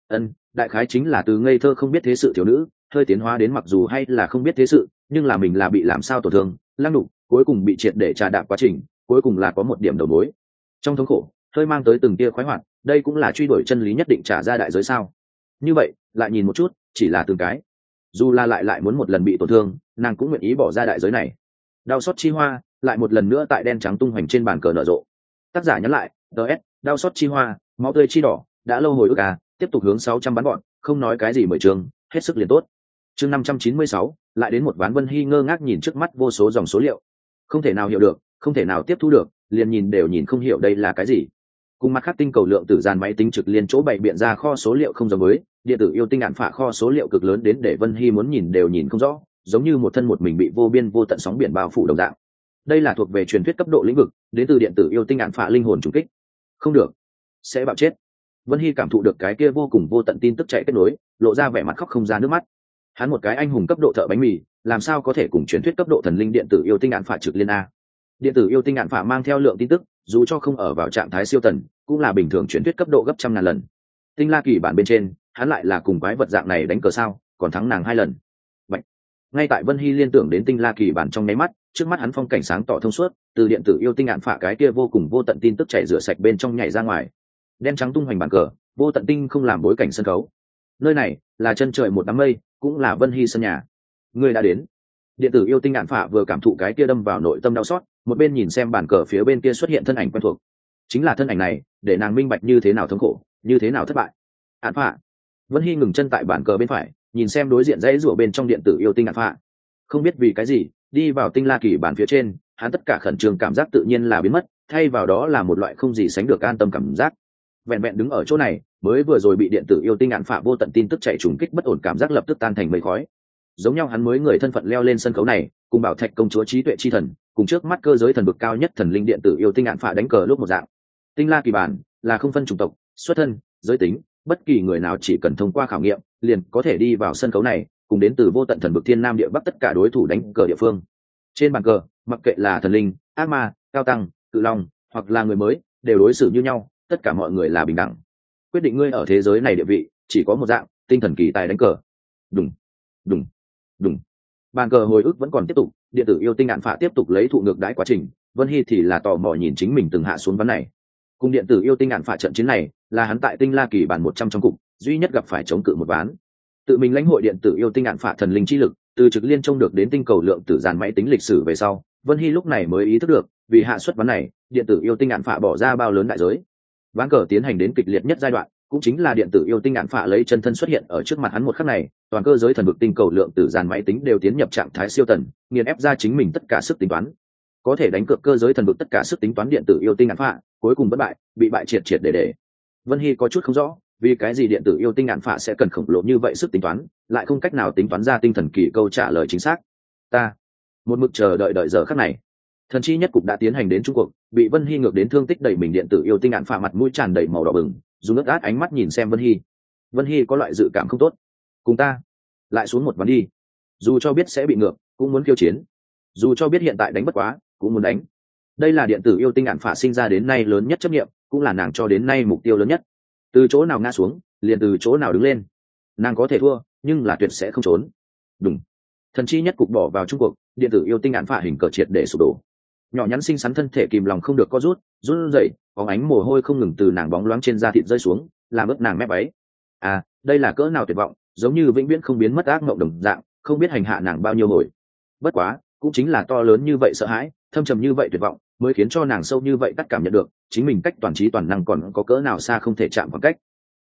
S1: Đại khái chính là từ ngây thơ không biết thế sự thiếu nữ, hơi tiến hóa đến mặc dù hay là không biết thế sự, nhưng là mình là bị làm sao tổn thương, lăng đục, cuối cùng bị triệt để trà đạp quá trình, cuối cùng là có một điểm đầu mối. Trong thống khổ, hơi mang tới từng tia khoái hoạt, đây cũng là truy đuổi chân lý nhất định trả ra đại giới sao? Như vậy, lại nhìn một chút, chỉ là từng cái. Dù là lại muốn một lần bị tổn thương, nàng cũng nguyện ý bỏ ra đại giới này. Đau xót chi hoa, lại một lần nữa tại đen trắng tung hoành trên bàn cờ nở rộ. Tác giả nhắn lại, DS, đau xót chi hoa, máu tươi chi đỏ, đã lâu hồi ức à, tiếp tục hướng 600 bắn bọn, không nói cái gì mời trường, hết sức liền tốt. Chương 596, lại đến một ván. Vân Hy ngơ ngác nhìn trước mắt vô số dòng số liệu, không thể nào hiểu được, không thể nào tiếp thu được, liền nhìn đều nhìn không hiểu đây là cái gì. Cùng mặt khác tinh cầu lượng tử dàn máy tính trực liên chỗ bày biện ra kho số liệu không giống với điện tử yêu tinh ạn phạ kho số liệu cực lớn đến để Vân Hy muốn nhìn đều nhìn không rõ, giống như một thân một mình bị vô biên vô tận sóng biển bao phủ đồng dạng. Đây là thuộc về truyền thuyết cấp độ lĩnh vực, đến từ điện tử yêu tinh ạn phạ linh hồn trùng kích. Không được, sẽ bạo chết. Vân Hy cảm thụ được cái kia vô cùng vô tận tin tức chạy kết nối, lộ ra vẻ mặt khóc không ra nước mắt. Hắn một cái anh hùng cấp độ thợ bánh mì, làm sao có thể cùng truyền thuyết cấp độ thần linh điện tử yêu tinh ạn phạ trực liên a? Điện tử yêu tinh ạn phạ mang theo lượng tin tức, dù cho không ở vào trạng thái siêu tần, cũng là bình thường truyền thuyết cấp độ gấp trăm ngàn lần. Tinh La Kỳ bản bên trên, hắn lại là cùng quái vật dạng này đánh cờ sao, còn thắng nàng 2 lần. Vậy, ngay tại Vân Hy liên tưởng đến Tinh La Kỳ bản trong nháy mắt, trước mắt hắn phong cảnh sáng tỏ thông suốt, từ điện tử yêu tinh ạn phạ cái kia vô cùng vô tận tin tức chảy rửa sạch bên trong nhảy ra ngoài. Đen trắng tung hoành bàn cờ, vô tận tinh không làm bối cảnh sân khấu. Nơi này là chân trời một đám mây, cũng là Vân Hy sân nhà. Người đã đến. Điện tử yêu tinh ạn phạ vừa cảm thụ cái kia đâm vào nội tâm đau xót, một bên nhìn xem bàn cờ phía bên kia xuất hiện thân ảnh quen thuộc. Chính là thân ảnh này, để nàng minh bạch như thế nào thống khổ, như thế nào thất bại. Ạn phạ. Vân Hy ngừng chân tại bàn cờ bên phải, nhìn xem đối diện dãy rủa bên trong điện tử yêu tinh ạn phạ. Không biết vì cái gì, đi vào Tinh La Kỳ bản phía trên, hắn tất cả khẩn trương cảm giác tự nhiên là biến mất, thay vào đó là một loại không gì sánh được an tâm cảm giác. Vẹn vẹn đứng ở chỗ này, mới vừa rồi bị điện tử yêu tinh ạn phạ vô tận tin tức chạy trùng kích bất ổn cảm giác lập tức tan thành mây khói. Giống nhau hắn mới người thân phận leo lên sân khấu này, cùng Bảo Thạch công chúa trí tuệ chi thần, cùng trước mắt cơ giới thần vực cao nhất thần linh điện tử yêu tinh ạn phạ đánh cờ lúc một dạng. Tinh La Kỳ bản là không phân chủng tộc, xuất thân, giới tính, bất kỳ người nào chỉ cần thông qua khảo nghiệm, liền có thể đi vào sân khấu này, cùng đến từ vô tận thần vực thiên nam địa bắc tất cả đối thủ đánh cờ địa phương. Trên bàn cờ, mặc kệ là thần linh, ác ma, cao tăng, cự long, hoặc là người mới, đều đối xử như nhau, tất cả mọi người là bình đẳng. Quyết định ngươi ở thế giới này địa vị, chỉ có một dạng, tinh thần kỳ tài đánh cờ. Đùng, đùng, đùng. Bàn cờ hồi ức vẫn còn tiếp tục, điện tử yêu tinh ạn phạ tiếp tục lấy thụ ngược đãi quá trình. Vân Hy thì là tò mò nhìn chính mình từng hạ xuống ván này. Cùng điện tử yêu tinh ạn phạ trận chiến này, là hắn tại Tinh La Kỳ bản 100 trong cục, duy nhất gặp phải chống cự một ván. Tự mình lãnh hội điện tử yêu tinh ạn phạ thần linh chi lực, từ trực liên trông được đến tinh cầu lượng tử dàn máy tính lịch sử về sau, Vân Hy lúc này mới ý thức được, vì hạ xuất ván này, điện tử yêu tinh ạn phạ bỏ ra bao lớn đại giới. Ván cờ tiến hành đến kịch liệt nhất giai đoạn, cũng chính là điện tử yêu tinh ạn phạ lấy chân thân xuất hiện ở trước mặt hắn một khắc này, toàn cơ giới thần vực tinh cầu lượng tử dàn máy tính đều tiến nhập trạng thái siêu tần, nghiền ép ra chính mình tất cả sức tính toán. Có thể đánh cược cơ giới thần vực tất cả sức tính toán điện tử yêu tinh ạn phạ, cuối cùng bất bại, bị bại triệt triệt để. Vân Hy có chút không rõ, vì cái gì điện tử yêu tinh ạn phạ sẽ cần khổng lồ như vậy sức tính toán, lại không cách nào tính toán ra tinh thần kỳ câu trả lời chính xác. Ta một mực chờ đợi giờ khắc này. Thần chi nhất cục đã tiến hành đến trung cuộc, bị Vân Hy ngược đến thương tích đầy mình điện tử yêu tinh ạn phạ mặt mũi tràn đầy màu đỏ bừng, dùng nước át ánh mắt nhìn xem Vân Hy. Vân Hy có loại dự cảm không tốt. Cùng ta lại xuống một ván đi. Dù cho biết sẽ bị ngược, cũng muốn khiêu chiến. Dù cho biết hiện tại đánh bất quá, cũng muốn đánh. Đây là điện tử yêu tinh ạn phạ sinh ra đến nay lớn nhất chấp nghiệm, cũng là nàng cho đến nay mục tiêu lớn nhất. Từ chỗ nào ngã xuống, liền từ chỗ nào đứng lên. Nàng có thể thua, nhưng là tuyệt sẽ không trốn. Đúng. Thần chi nhất cục bỏ vào trung cuộc, điện tử yêu tinh ạn phạ hình cờ triệt để sụp đổ. Nhỏ nhắn xinh xắn thân thể kìm lòng không được co rút, run rẩy, bóng ánh mồ hôi không ngừng từ nàng bóng loáng trên da thịt rơi xuống, làm ướt nàng mép váy. À, đây là cỡ nào tuyệt vọng, giống như vĩnh viễn không biến mất ác mộng đồng dạng, không biết hành hạ nàng bao nhiêu hồi. Bất quá, cũng chính là to lớn như vậy sợ hãi, thâm trầm như vậy tuyệt vọng, mới khiến cho nàng sâu như vậy tất cảm nhận được, chính mình cách toàn trí toàn năng còn có cỡ nào xa không thể chạm khoảng cách.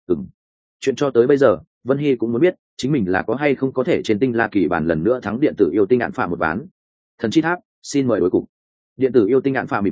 S1: Chuyện cho tới bây giờ, Vân Hy cũng muốn biết, chính mình là có hay không có thể trên Tinh La Kỳ bản lần nữa thắng điện tử yêu tinh ạn phạ một ván. Thần chi tháp, xin mời đối cục. Điện tử yêu tinh ạn phạ mỉm cười,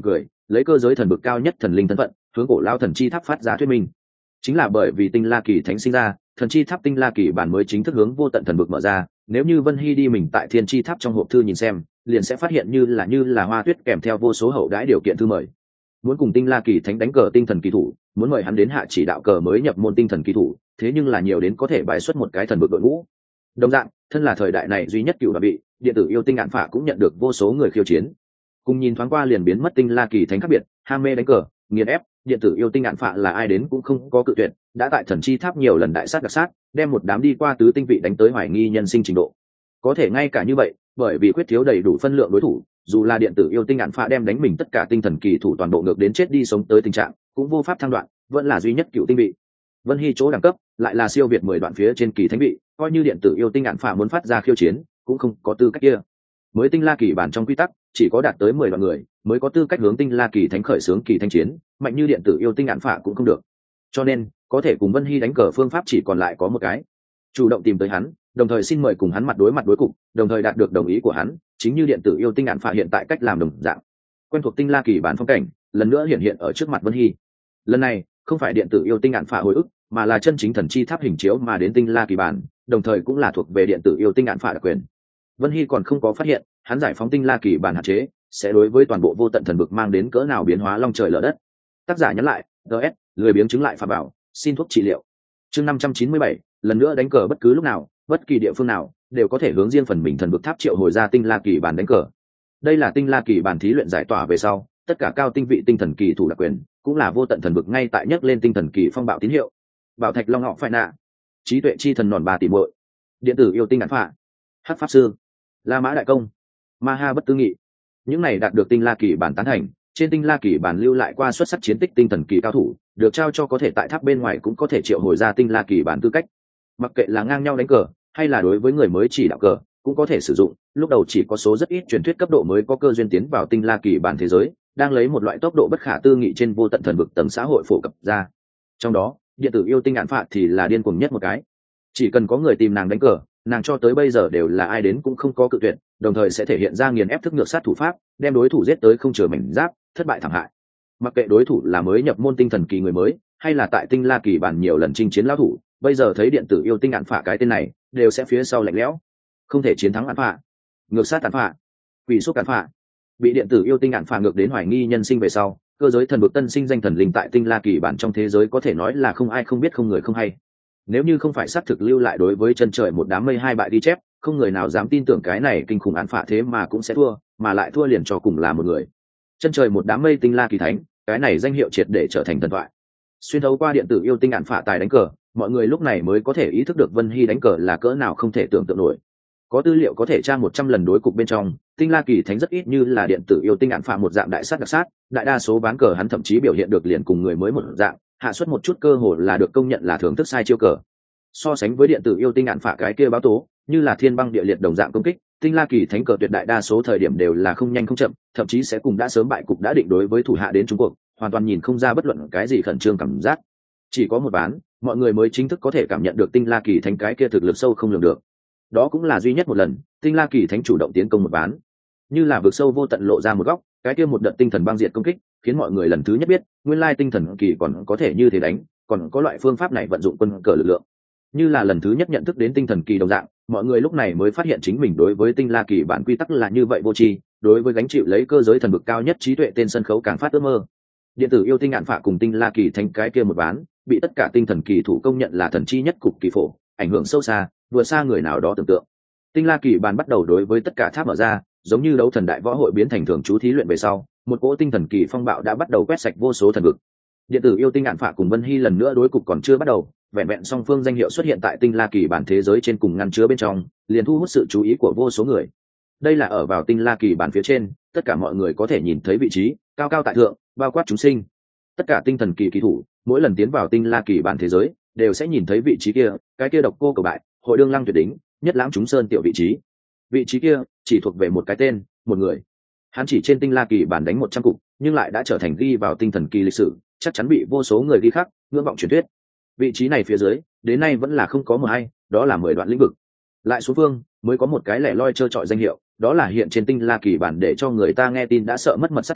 S1: lấy cơ giới thần bực cao nhất thần linh thân phận hướng cổ lao thần chi tháp phát ra thuyết minh. Chính là bởi vì tinh la kỳ thánh sinh ra, thần chi tháp tinh la kỳ bản mới chính thức hướng vô tận thần bực mở ra. Nếu như Vân Hy đi mình tại thiên chi tháp trong hộp thư nhìn xem, liền sẽ phát hiện như là hoa tuyết kèm theo vô số hậu đãi điều kiện thư mời. Muốn cùng tinh la kỳ thánh đánh cờ tinh thần kỳ thủ, muốn mời hắn đến hạ chỉ đạo cờ mới nhập môn tinh thần kỳ thủ, thế nhưng là nhiều đến có thể bài xuất một cái thần bực đội ngũ. Đồng dạng, thân là thời đại này duy nhất cựu đặc bị điện tử yêu tinh ngạn phả cũng nhận được vô số người khiêu chiến. Cùng nhìn thoáng qua liền biến mất tinh la kỳ thánh khác biệt, ham mê đánh cờ, nghiền ép, điện tử yêu tinh ngạn phả là ai đến cũng không có cự tuyệt, đã tại thần chi tháp nhiều lần đại sát đặc sát, đem một đám đi qua tứ tinh vị đánh tới hoài nghi nhân sinh trình độ. Có thể ngay cả như vậy, bởi vì quyết thiếu đầy đủ phân lượng đối thủ, dù là điện tử yêu tinh ngạn phả đem đánh mình tất cả tinh thần kỳ thủ toàn bộ ngược đến chết đi sống tới tình trạng, cũng vô pháp thăng đoạn, vẫn là duy nhất cựu tinh vị. Vân Hy chỗ đẳng cấp lại là siêu việt 10 đoạn phía trên kỳ thánh vị, coi như điện tử yêu tinh ngạn phả muốn phát ra khiêu chiến, cũng không có tư cách kia. Mới tinh la kỳ bản trong quy tắc, chỉ có đạt tới 10 đoạn người mới có tư cách hướng tinh la kỳ thánh khởi xướng kỳ thanh chiến, mạnh như điện tử yêu tinh ngạn phả cũng không được. Cho nên, có thể cùng Vân Hy đánh cờ phương pháp chỉ còn lại có một cái: chủ động tìm tới hắn, đồng thời xin mời cùng hắn mặt đối cục, đồng thời đạt được đồng ý của hắn, chính như điện tử yêu tinh ngạn phả hiện tại cách làm đồng dạng. Quen thuộc tinh la kỳ bản phong cảnh, lần nữa hiện ở trước mặt Vân Hy. Lần này, không phải điện tử yêu tinh ngạn phả hồi ức, mà là chân chính thần chi tháp hình chiếu mà đến tinh la kỳ bản, đồng thời cũng là thuộc về điện tử yêu tinh ngạn phả đặc quyền. Vân Hy còn không có phát hiện, hắn giải phóng tinh la kỳ bản hạn chế sẽ đối với toàn bộ vô tận thần vực mang đến cỡ nào biến hóa long trời lở đất. Tác giả nhắn lại: DS, lười biếng chứng lại phà bảo, xin thuốc trị liệu. Chương 597, lần nữa đánh cờ bất cứ lúc nào, bất kỳ địa phương nào đều có thể hướng riêng phần mình thần vực tháp triệu hồi ra tinh la kỳ bản đánh cờ. Đây là tinh la kỳ bản thí luyện giải tỏa về sau, tất cả cao tinh vị tinh thần kỳ thủ đặc quyền, cũng là vô tận thần vực ngay tại nhấc lên tinh thần kỳ phong bạo tín hiệu. Bảo thạch long ngọ phải nạ, trí tuệ chi thần nòn 3 tỷ muội, điện tử yêu tinh ngạn phả, hắc pháp sư, La Mã đại công, Ma Ha bất tư nghị. Những này đạt được tinh la kỳ bản tán thành, trên tinh la kỳ bản lưu lại qua xuất sắc chiến tích tinh thần kỳ cao thủ, được trao cho có thể tại tháp bên ngoài cũng có thể triệu hồi ra tinh la kỳ bản tư cách. Mặc kệ là ngang nhau đánh cờ, hay là đối với người mới chỉ đạo cờ, cũng có thể sử dụng. Lúc đầu chỉ có số rất ít truyền thuyết cấp độ mới có cơ duyên tiến vào tinh la kỳ bản thế giới, đang lấy một loại tốc độ bất khả tư nghị trên vô tận thần vực tầng xã hội phổ cập ra. Trong đó, điện tử yêu tinh ngạn phạ thì là điên cuồng nhất một cái. Chỉ cần có người tìm nàng đánh cờ, nàng cho tới bây giờ đều là ai đến cũng không có cự tuyệt, đồng thời sẽ thể hiện ra nghiền ép thức ngược sát thủ pháp, đem đối thủ giết tới không chừa mảnh giáp, thất bại thảm hại. Mặc kệ đối thủ là mới nhập môn tinh thần kỳ người mới, hay là tại tinh la kỳ bản nhiều lần chinh chiến lão thủ, bây giờ thấy điện tử yêu tinh ngạn phạ cái tên này, đều sẽ phía sau lạnh lẽo. Không thể chiến thắng ngạn phạ, ngược sát ngạn phạ, quỷ xúc ngạn phạ. Bị điện tử yêu tinh ngạn phạ ngược đến hoài nghi nhân sinh về sau, cơ giới thần vực tân sinh danh thần linh tại tinh la kỳ bản trong thế giới có thể nói là không ai không biết không người không hay. Nếu như không phải xác thực lưu lại đối với chân trời một đám mây hai bại đi chép, không người nào dám tin tưởng cái này kinh khủng án phạ thế mà cũng sẽ thua, mà lại thua liền cho cùng là một người. Chân trời một đám mây tinh la kỳ thánh, cái này danh hiệu triệt để trở thành thần thoại. Xuyên thấu qua điện tử yêu tinh án phạ tài đánh cờ, mọi người lúc này mới có thể ý thức được Vân Hy đánh cờ là cỡ nào không thể tưởng tượng nổi. Có tư liệu có thể tra 100 lần đối cục bên trong, tinh la kỳ thánh rất ít như là điện tử yêu tinh án phạ một dạng đại sát đặc sát, đại đa số ván cờ hắn thậm chí biểu hiện được liền cùng người mới một dạng, hạ suất một chút cơ hội là được công nhận là thưởng thức sai chiêu cờ. So sánh với điện tử yêu tinh án phạ cái kia báo tố, như là thiên băng địa liệt đồng dạng công kích, tinh la kỳ thánh cờ tuyệt đại đa số thời điểm đều là không nhanh không chậm, thậm chí sẽ cùng đã sớm bại cục đã định đối với thủ hạ đến Trung Quốc, hoàn toàn nhìn không ra bất luận cái gì khẩn trương cảm giác. Chỉ có một ván, mọi người mới chính thức có thể cảm nhận được tinh la kỳ thánh cái kia thực lực sâu không lường được. Đó cũng là duy nhất một lần tinh la kỳ thánh chủ động tiến công một ván, như là vực sâu vô tận lộ ra một góc, cái kia một đợt tinh thần băng diệt công kích khiến mọi người lần thứ nhất biết nguyên lai tinh thần kỳ còn có thể như thế đánh, còn có loại phương pháp này vận dụng quân cờ lực lượng. Như là lần thứ nhất nhận thức đến tinh thần kỳ đồng dạng, mọi người lúc này mới phát hiện chính mình đối với tinh la kỳ bản quy tắc là như vậy vô tri, đối với gánh chịu lấy cơ giới thần vực cao nhất trí tuệ tên sân khấu càng phát ước mơ. Điện tử yêu tinh án phạ cùng tinh la kỳ thánh cái kia một ván, bị tất cả tinh thần kỳ thủ công nhận là thần chi nhất cục kỳ phổ, ảnh hưởng sâu xa, vừa xa người nào đó tưởng tượng. Tinh la kỳ bản bắt đầu đối với tất cả tháp mở ra, giống như đấu thần đại võ hội biến thành thường chú thí luyện về sau, một cỗ tinh thần kỳ phong bạo đã bắt đầu quét sạch vô số thần vực. Điện tử yêu tinh án phạ cùng Vân Hy lần nữa đối cục còn chưa bắt đầu, vẹn vẹn song phương danh hiệu xuất hiện tại tinh la kỳ bản thế giới trên cùng ngăn chứa bên trong, liền thu hút sự chú ý của vô số người. Đây là ở vào tinh la kỳ bản phía trên, tất cả mọi người có thể nhìn thấy vị trí cao cao tại thượng, bao quát chúng sinh. Tất cả tinh thần kỳ kỳ thủ, mỗi lần tiến vào tinh la kỳ bản thế giới, đều sẽ nhìn thấy vị trí kia, cái kia độc cô cầu bại, hội đương lăng tuyệt đỉnh, nhất lãng chúng sơn tiểu vị trí. Vị trí kia chỉ thuộc về một cái tên, một người. Hắn chỉ trên tinh la kỳ bản đánh 100 cục, nhưng lại đã trở thành ghi vào tinh thần kỳ lịch sử, chắc chắn bị vô số người ghi khắc, ngưỡng vọng truyền thuyết. Vị trí này phía dưới, đến nay vẫn là không có một ai, đó là 10 đoạn lĩnh vực. Lại số phương, mới có một cái lẻ loi trơ trọi danh hiệu, đó là hiện trên tinh la kỳ bản để cho người ta nghe tin đã sợ mất mật sát thần,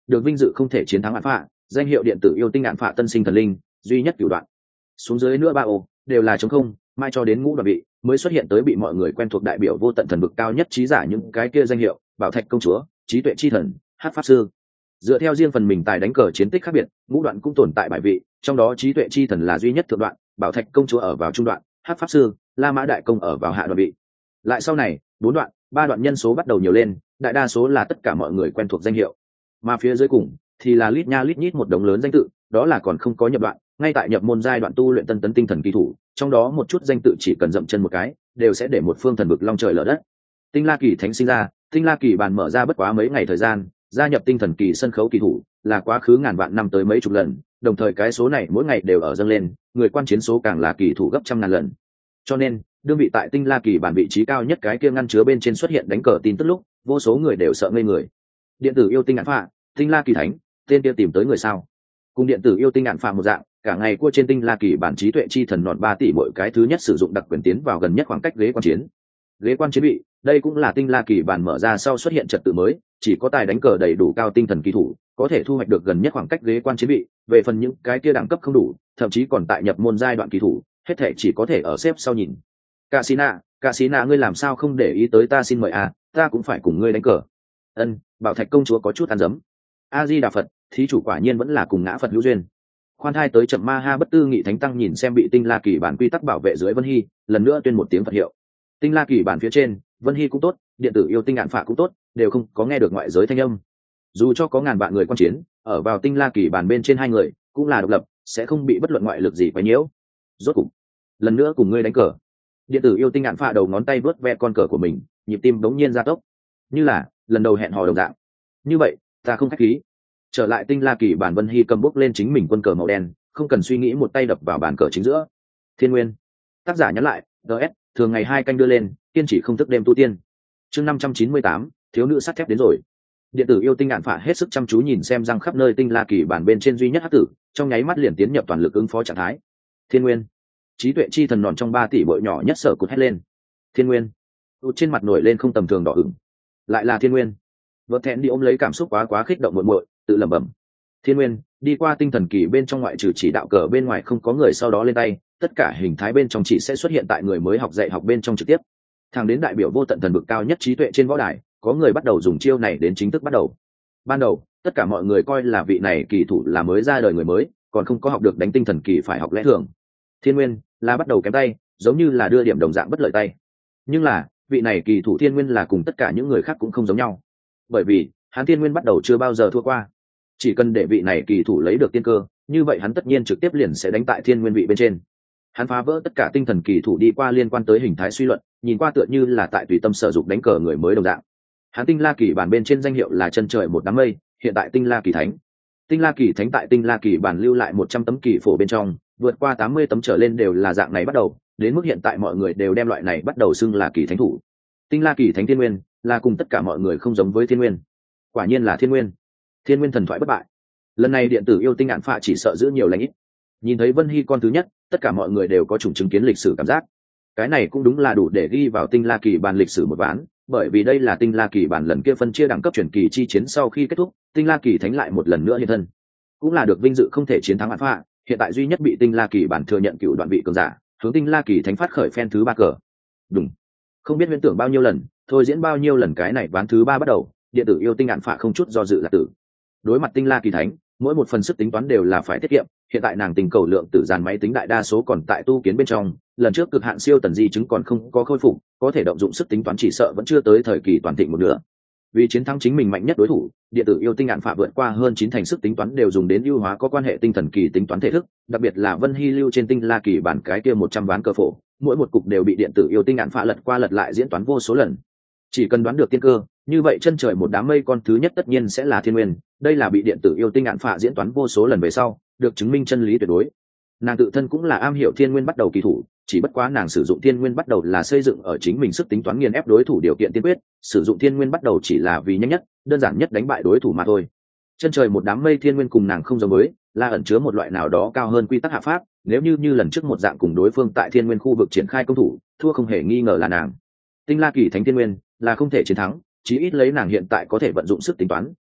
S1: được vinh dự không thể chiến thắng án phạ, danh hiệu điện tử yêu tinh án phạ tân sinh thần linh duy nhất cửu đoạn. Xuống dưới nữa ba ô đều là trống không, mai cho đến ngũ đoạn vị mới xuất hiện tới bị mọi người quen thuộc đại biểu vô tận thần vực cao nhất trí giả những cái kia danh hiệu: bảo thạch công chúa, trí tuệ chi thần, hát pháp sư. Dựa theo riêng phần mình tài đánh cờ chiến tích khác biệt, ngũ đoạn cũng tồn tại bài vị, trong đó trí tuệ chi thần là duy nhất thượng đoạn, bảo thạch công chúa ở vào trung đoạn, hát pháp sư, la mã đại công ở vào hạ đoạn vị. Lại sau này bốn đoạn ba đoạn nhân số bắt đầu nhiều lên, đại đa số là tất cả mọi người quen thuộc danh hiệu, mà phía dưới cùng thì là lít nha lít nhít một đống lớn danh tự, đó là còn không có nhập đoạn, ngay tại nhập môn giai đoạn tu luyện tân tấn tinh thần kỳ thủ, trong đó một chút danh tự chỉ cần dậm chân một cái đều sẽ để một phương thần vực long trời lở đất. Tinh La Kỳ Thánh sinh ra, Tinh La Kỳ bàn mở ra bất quá mấy ngày thời gian, gia nhập tinh thần kỳ sân khấu kỳ thủ là quá khứ ngàn vạn năm tới mấy chục lần, đồng thời cái số này mỗi ngày đều ở dâng lên, người quan chiến số càng là kỳ thủ gấp trăm ngàn lần. Cho nên đương vị tại Tinh La Kỳ bản vị trí cao nhất cái kia ngăn chứa bên trên xuất hiện đánh cờ tin tức lúc, vô số người đều sợ ngây người. Điện tử yêu tinh ngạn phạ, Tinh La Kỳ Thánh, tên kia tìm tới người sao? Cùng điện tử yêu tinh ngạn phạ một dạng, cả ngày cua trên Tinh La Kỳ bản trí tuệ chi thần nọn 3 tỷ mỗi cái thứ nhất sử dụng đặc quyền tiến vào gần nhất khoảng cách ghế quan chiến. Ghế quan chiến bị, đây cũng là Tinh La Kỳ bản mở ra sau xuất hiện trật tự mới, chỉ có tài đánh cờ đầy đủ cao tinh thần kỳ thủ có thể thu hoạch được gần nhất khoảng cách ghế quan chiến bị, về phần những cái kia đẳng cấp không đủ, thậm chí còn tại nhập môn giai đoạn kỳ thủ, hết thể chỉ có thể ở xếp sau nhìn. Casina, ngươi làm sao không để ý tới ta, xin mời à, ta cũng phải cùng ngươi đánh cờ. Ân, bảo thạch công chúa có chút ăn dấm. A Di Đà Phật, thí chủ quả nhiên vẫn là cùng ngã Phật hữu duyên. Khoan thai tới chậm ma ha bất tư nghị thánh tăng nhìn xem bị Tinh La Kỳ bản quy tắc bảo vệ dưới Vân Hy, lần nữa tuyên một tiếng Phật hiệu. Tinh La Kỳ bản phía trên, Vân Hy cũng tốt, điện tử yêu tinh ngạn phạ cũng tốt, đều không có nghe được ngoại giới thanh âm. Dù cho có ngàn vạn người quan chiến, ở vào Tinh La Kỳ bản bên trên hai người cũng là độc lập, sẽ không bị bất luận ngoại lực gì quấy nhiễu. Rốt cục, lần nữa cùng ngươi đánh cờ. Điện tử yêu tinh ngạn phạ đầu ngón tay vớt ve con cờ của mình, nhịp tim đống nhiên gia tốc, như là lần đầu hẹn hò đồng dạng. Như vậy, ta không khách khí. Trở lại Tinh La Kỳ bản, Vân Hy cầm bốc lên chính mình quân cờ màu đen, không cần suy nghĩ một tay đập vào bàn cờ chính giữa. Thiên Nguyên. Tác giả nhắn lại, DS, thường ngày 2 canh đưa lên, kiên trì không thức đêm tu tiên. Chương 598, thiếu nữ sắt thép đến rồi. Điện tử yêu tinh ngạn phạ hết sức chăm chú nhìn xem răng khắp nơi Tinh La Kỳ bản bên trên duy nhất hắc tử, trong nháy mắt liền tiến nhập toàn lực ứng phó trạng thái. Thiên Nguyên. Trí tuệ chi thần nọn trong 3 tỷ bội nhỏ nhất sở cụt hét lên. Thiên Nguyên. Tụt trên mặt nổi lên không tầm thường đỏ ửng. Lại là Thiên Nguyên. Vợt thẹn đi ôm lấy cảm xúc quá kích động muội muội, tự lẩm bẩm. Thiên Nguyên đi qua tinh thần kỳ bên trong, ngoại trừ chỉ đạo cờ bên ngoài không có người sau đó lên tay, tất cả hình thái bên trong chỉ sẽ xuất hiện tại người mới học dạy học bên trong trực tiếp. Thẳng đến đại biểu vô tận thần vực cao nhất trí tuệ trên võ đài, có người bắt đầu dùng chiêu này đến chính thức bắt đầu. Ban đầu tất cả mọi người coi là vị này kỳ thủ là mới ra đời người mới, còn không có học được đánh tinh thần kỳ phải học lẽ thường. Thiên Nguyên là bắt đầu kém tay, giống như là đưa điểm đồng dạng bất lợi tay. Nhưng là vị này kỳ thủ Thiên Nguyên là cùng tất cả những người khác cũng không giống nhau, bởi vì hắn Thiên Nguyên bắt đầu chưa bao giờ thua qua. Chỉ cần để vị này kỳ thủ lấy được tiên cơ, như vậy hắn tất nhiên trực tiếp liền sẽ đánh tại Thiên Nguyên vị bên trên. Hắn phá vỡ tất cả tinh thần kỳ thủ đi qua liên quan tới hình thái suy luận, nhìn qua tựa như là tại tùy tâm sở dục đánh cờ người mới đồng dạng. Hắn Tinh La Kỳ bản bên trên danh hiệu là chân trời một đám mây, hiện tại Tinh La Kỳ Thánh. Tinh La Kỳ Thánh tại Tinh La Kỳ bản lưu lại 100 tấm kỳ phổ bên trong, vượt qua 80 tấm trở lên đều là dạng này bắt đầu, đến mức hiện tại mọi người đều đem loại này bắt đầu xưng là kỳ thánh thủ. Tinh La Kỳ Thánh Thiên Nguyên là cùng tất cả mọi người không giống với Thiên Nguyên. Quả nhiên là Thiên Nguyên. Thiên Nguyên thần thoại bất bại. Lần này điện tử yêu tinh ngạn phạ chỉ sợ giữ nhiều lành ít. Nhìn thấy Vân Hy con thứ nhất, tất cả mọi người đều có chủng chứng kiến lịch sử cảm giác. Cái này cũng đúng là đủ để ghi vào Tinh La Kỳ bản lịch sử một ván, bởi vì đây là Tinh La Kỳ bản lần kia phân chia đẳng cấp chuyển kỳ chi chiến sau khi kết thúc, Tinh La Kỳ Thánh lại một lần nữa hiện thân, cũng là được vinh dự không thể chiến thắng ngạn phạ, hiện tại duy nhất bị Tinh La Kỳ bản thừa nhận cựu đoạn vị cường giả, hướng Tinh La Kỳ Thánh phát khởi phen thứ 3 cờ. Đúng, không biết huyễn tưởng bao nhiêu lần, thôi diễn bao nhiêu lần, cái này ván thứ 3 bắt đầu, điện tử yêu tinh ngạn phạ không chút do dự là tử. Đối mặt Tinh La Kỳ Thánh, mỗi một phần sức tính toán đều là phải tiết kiệm, hiện tại nàng tình cầu lượng tử dàn máy tính đại đa số còn tại tu kiến bên trong, lần trước cực hạn siêu tần di chứng còn không có khôi phục, có thể động dụng sức tính toán chỉ sợ vẫn chưa tới thời kỳ toàn thịnh một nửa. Vì chiến thắng chính mình mạnh nhất đối thủ, điện tử yêu tinh ngạn phạ vượt qua hơn 9 thành sức tính toán đều dùng đến ưu hóa có quan hệ tinh thần kỳ tính toán thể thức, đặc biệt là Vân Hy lưu trên Tinh La Kỳ bản cái kia 100 ván cơ phổ, mỗi một cục đều bị điện tử yêu tinh ngạn phạ lật qua lật lại diễn toán vô số lần. Chỉ cần đoán được tiên cơ, như vậy chân trời một đám mây con thứ nhất tất nhiên sẽ là Thiên Nguyên, đây là bị điện tử yêu tinh ngạn phạ diễn toán vô số lần về sau, được chứng minh chân lý tuyệt đối. Nàng tự thân cũng là am hiểu Thiên Nguyên bắt đầu kỳ thủ, chỉ bất quá nàng sử dụng Thiên Nguyên bắt đầu là xây dựng ở chính mình sức tính toán nghiền ép đối thủ điều kiện tiên quyết, sử dụng Thiên Nguyên bắt đầu chỉ là vì nhanh nhất, đơn giản nhất đánh bại đối thủ mà thôi. Chân trời một đám mây Thiên Nguyên cùng nàng không giống với, là ẩn chứa một loại nào đó cao hơn quy tắc hạ pháp, nếu như lần trước một dạng cùng đối phương tại Thiên Nguyên khu vực triển khai công thủ, thua không hề nghi ngờ là nàng. Tinh La Kỳ Thánh Thiên Nguyên là không thể chiến thắng, chí ít lấy nàng hiện tại có thể vận dụng sức tính toán,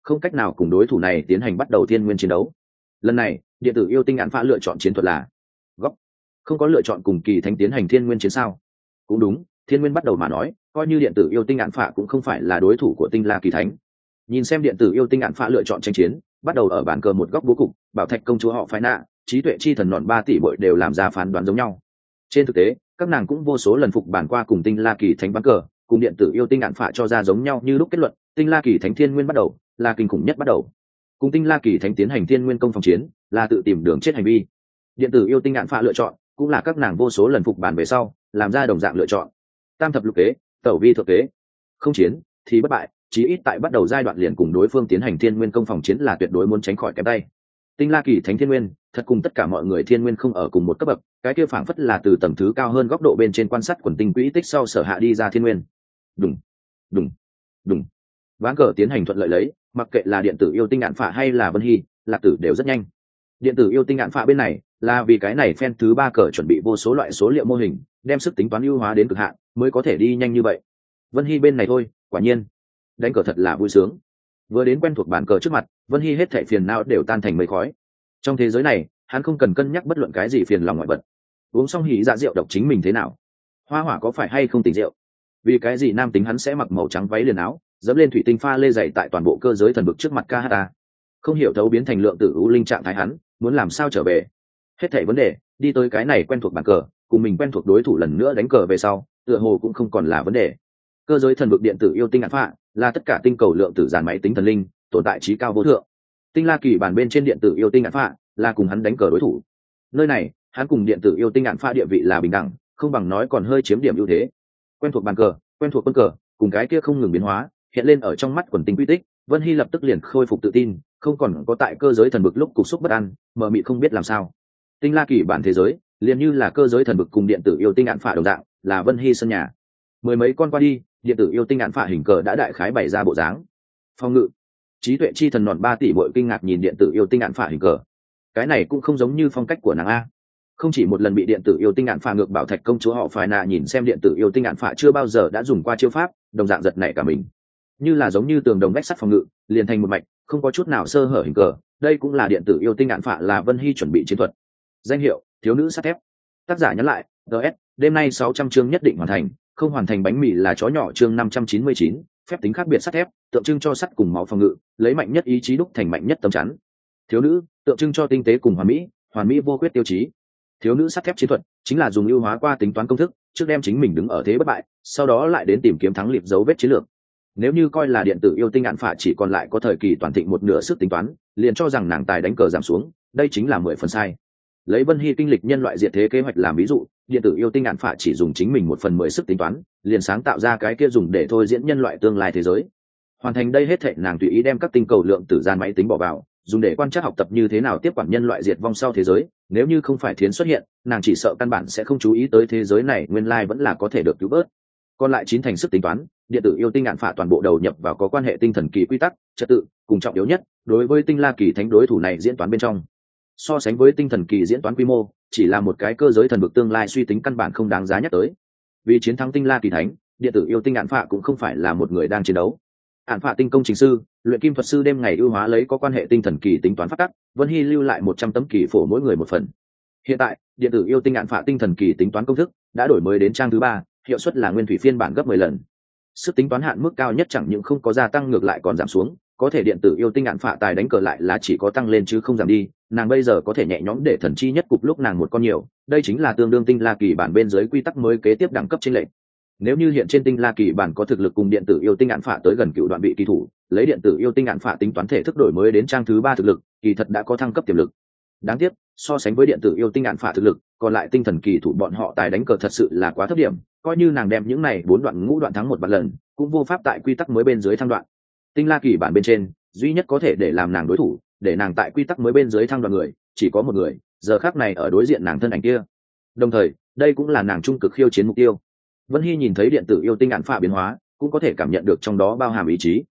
S1: không cách nào cùng đối thủ này tiến hành bắt đầu thiên nguyên chiến đấu. Lần này điện tử yêu tinh án phạ lựa chọn chiến thuật là góc, không có lựa chọn cùng kỳ thánh tiến hành thiên nguyên chiến sao. Cũng đúng, thiên nguyên bắt đầu mà nói, coi như điện tử yêu tinh án phạ cũng không phải là đối thủ của tinh la kỳ thánh. Nhìn xem điện tử yêu tinh án phạ lựa chọn tranh chiến, bắt đầu ở bàn cờ một góc bố cục, bảo thạch công chúa họ phái nạ, trí tuệ chi thần nọn 3 tỷ bội đều làm ra phán đoán giống nhau. Trên thực tế các nàng cũng vô số lần phục bản qua cùng tinh la kỳ thánh ván cờ, cùng điện tử yêu tinh án phạ cho ra giống nhau như lúc kết luận, tinh la kỳ thánh thiên nguyên bắt đầu là kinh khủng nhất bắt đầu, cùng tinh la kỳ thánh tiến hành thiên nguyên công phòng chiến là tự tìm đường chết hành vi. Điện tử yêu tinh án phạ lựa chọn cũng là các nàng vô số lần phục bản về sau làm ra đồng dạng lựa chọn. Tam thập lục kế, tẩu vi thượng kế, không chiến thì bất bại, chí ít tại bắt đầu giai đoạn liền cùng đối phương tiến hành thiên nguyên công phòng chiến là tuyệt đối muốn tránh khỏi kém tay. Tinh la kỳ thánh thiên nguyên thật cùng tất cả mọi người thiên nguyên không ở cùng một cấp bậc, cái kia phảng phất là từ tầng thứ cao hơn góc độ bên trên quan sát quần tinh quỹ tích sau sở hạ đi ra thiên nguyên. Đùng đùng đùng, ván cờ tiến hành thuận lợi lấy, mặc kệ là điện tử yêu tinh án phạ hay là Vân Hy, lạc tử đều rất nhanh. Điện tử yêu tinh án phạ bên này là vì cái này phen thứ 3 cờ chuẩn bị vô số loại số liệu mô hình, đem sức tính toán ưu hóa đến cực hạn mới có thể đi nhanh như vậy. Vân Hy bên này thôi, quả nhiên đánh cờ thật là vui sướng. Vừa đến quen thuộc bàn cờ trước mặt, Vân Hy hết thảy phiền não đều tan thành mây khói. Trong thế giới này hắn không cần cân nhắc bất luận cái gì phiền lòng ngoại vật. Uống xong hỉ dạ rượu độc chính mình thế nào, hoa hỏa có phải hay không tỉnh rượu, vì cái gì nam tính hắn sẽ mặc màu trắng váy liền áo, dẫm lên thủy tinh pha lê dày tại toàn bộ cơ giới thần vực trước mặt Kahata, không hiểu thấu biến thành lượng tử u linh trạng thái, hắn muốn làm sao trở về. Hết thảy vấn đề đi tới cái này quen thuộc bàn cờ, cùng mình quen thuộc đối thủ lần nữa đánh cờ về sau, tựa hồ cũng không còn là vấn đề. Cơ giới thần vực điện tử yêu tinh án phạ là tất cả tinh cầu lượng tử giàn máy tính thần linh, tồn tại trí cao vô thượng. Tinh la kỳ bản bên trên điện tử yêu tinh án phạ là cùng hắn đánh cờ đối thủ. Nơi này hắn cùng điện tử yêu tinh án phạ địa vị là bình đẳng, không bằng nói còn hơi chiếm điểm ưu thế. Quen thuộc bàn cờ, quen thuộc quân cờ, cùng cái kia không ngừng biến hóa hiện lên ở trong mắt quần tinh quy tích, Vân Hy lập tức liền khôi phục tự tin, không còn có tại cơ giới thần vực lúc cục xúc bất an, mờ mịt không biết làm sao. Tinh la kỳ bản thế giới liền như là cơ giới thần vực cùng điện tử yêu tinh án phạ đồng dạng, là Vân Hy sân nhà. Mười mấy con qua đi, điện tử yêu tinh án phạ hình cờ đã đại khái bày ra bộ dáng. Phong ngự, trí tuệ chi thần nọn 3 tỷ bội kinh ngạc nhìn điện tử yêu tinh án phạ hình cờ. Cái này cũng không giống như phong cách của nàng a. Không chỉ một lần bị điện tử yêu tinh án phạ ngược bảo thạch công chúa họ phải nạ nhìn xem điện tử yêu tinh án phạ chưa bao giờ đã dùng qua chiêu pháp, đồng dạng giật nảy cả mình. Như là giống như tường đồng vách sắt phòng ngự, liền thành một mạch, không có chút nào sơ hở hình cờ. Đây cũng là điện tử yêu tinh án phạ là Vân Hy chuẩn bị chiến thuật. Danh hiệu thiếu nữ sắt thép. Tác giả nhắn lại, DS, đêm nay 600 chương nhất định hoàn thành, không hoàn thành bánh mì là chó nhỏ chương 599, phép tính khác biệt sắt thép, tượng trưng cho sắt cùng máu phòng ngự, lấy mạnh nhất ý chí đúc thành mạnh nhất tấm chắn. Thiếu nữ, tượng trưng cho tinh tế cùng hoàn mỹ vô khuyết tiêu chí. Thiếu nữ sắt thép chiến thuật chính là dùng ưu hóa qua tính toán công thức, trước đem chính mình đứng ở thế bất bại, sau đó lại đến tìm kiếm thắng liệp dấu vết chiến lược. Nếu như coi là điện tử yêu tinh án phạ chỉ còn lại có thời kỳ toàn thịnh một nửa sức tính toán, liền cho rằng nàng tài đánh cờ giảm xuống, đây chính là 10 phần sai. Lấy Vân Hy kinh lịch nhân loại diệt thế kế hoạch làm ví dụ, điện tử yêu tinh án phạ chỉ dùng chính mình 1/10 sức tính toán, liền sáng tạo ra cái kia dùng để thôi diễn nhân loại tương lai thế giới. Hoàn thành đây hết thảy, nàng tùy ý đem các tinh cầu lượng tử gian máy tính bỏ vào, dùng để quan trắc học tập như thế nào tiếp quản nhân loại diệt vong sau thế giới. Nếu như không phải thiến xuất hiện, nàng chỉ sợ căn bản sẽ không chú ý tới thế giới này nguyên lai vẫn là có thể được cứu vớt. Còn lại 9 thành sức tính toán, điện tử yêu tinh án phạ toàn bộ đầu nhập vào có quan hệ tinh thần kỳ quy tắc, trật tự, cùng trọng yếu nhất, đối với tinh la kỳ thánh đối thủ này diễn toán bên trong. So sánh với tinh thần kỳ diễn toán quy mô, chỉ là một cái cơ giới thần vực tương lai suy tính căn bản không đáng giá nhắc tới. Vì chiến thắng tinh la kỳ thánh, điện tử yêu tinh án phạ cũng không phải là một người đang chiến đấu. Án phạ tinh công trình sư, luyện kim thuật sư đêm ngày ưu hóa lấy có quan hệ tinh thần kỳ tính toán phác tắc, Vân Hy lưu lại 100 tấm kỳ phổ mỗi người một phần. Hiện tại điện tử yêu tinh án phạ tinh thần kỳ tính toán công thức đã đổi mới đến trang thứ 3, hiệu suất là nguyên thủy phiên bản gấp 10 lần. Sức tính toán hạn mức cao nhất chẳng những không có gia tăng ngược lại còn giảm xuống, có thể điện tử yêu tinh án phạ tài đánh cờ lại là chỉ có tăng lên chứ không giảm đi. Nàng bây giờ có thể nhẹ nhõm để thần chi nhất cục lúc nàng một con nhiều, đây chính là tương đương tinh la kỳ bản bên dưới quy tắc mới kế tiếp đẳng cấp trên lệnh. Nếu như hiện trên tinh la kỳ bản có thực lực cùng điện tử yêu tinh án phạ tới gần cựu đoạn vị kỳ thủ, lấy điện tử yêu tinh án phạ tính toán thể thức đổi mới đến trang thứ 3 thực lực, kỳ thật đã có thăng cấp tiềm lực. Đáng tiếc, so sánh với điện tử yêu tinh án phạ thực lực, còn lại tinh thần kỳ thủ bọn họ tài đánh cờ thật sự là quá thấp điểm, coi như nàng đem những này 4 đoạn ngũ đoạn thắng một lần, cũng vô pháp tại quy tắc mới bên dưới thăng đoạn. Tinh la kỳ bản bên trên, duy nhất có thể để làm nàng đối thủ, để nàng tại quy tắc mới bên dưới thăng đoạn người, chỉ có một người, giờ khắc này ở đối diện nàng thân ảnh kia. Đồng thời, đây cũng là nàng trung cực khiêu chiến mục tiêu. Vân Hy nhìn thấy điện tử yêu tinh án phạ biến hóa, cũng có thể cảm nhận được trong đó bao hàm ý chí.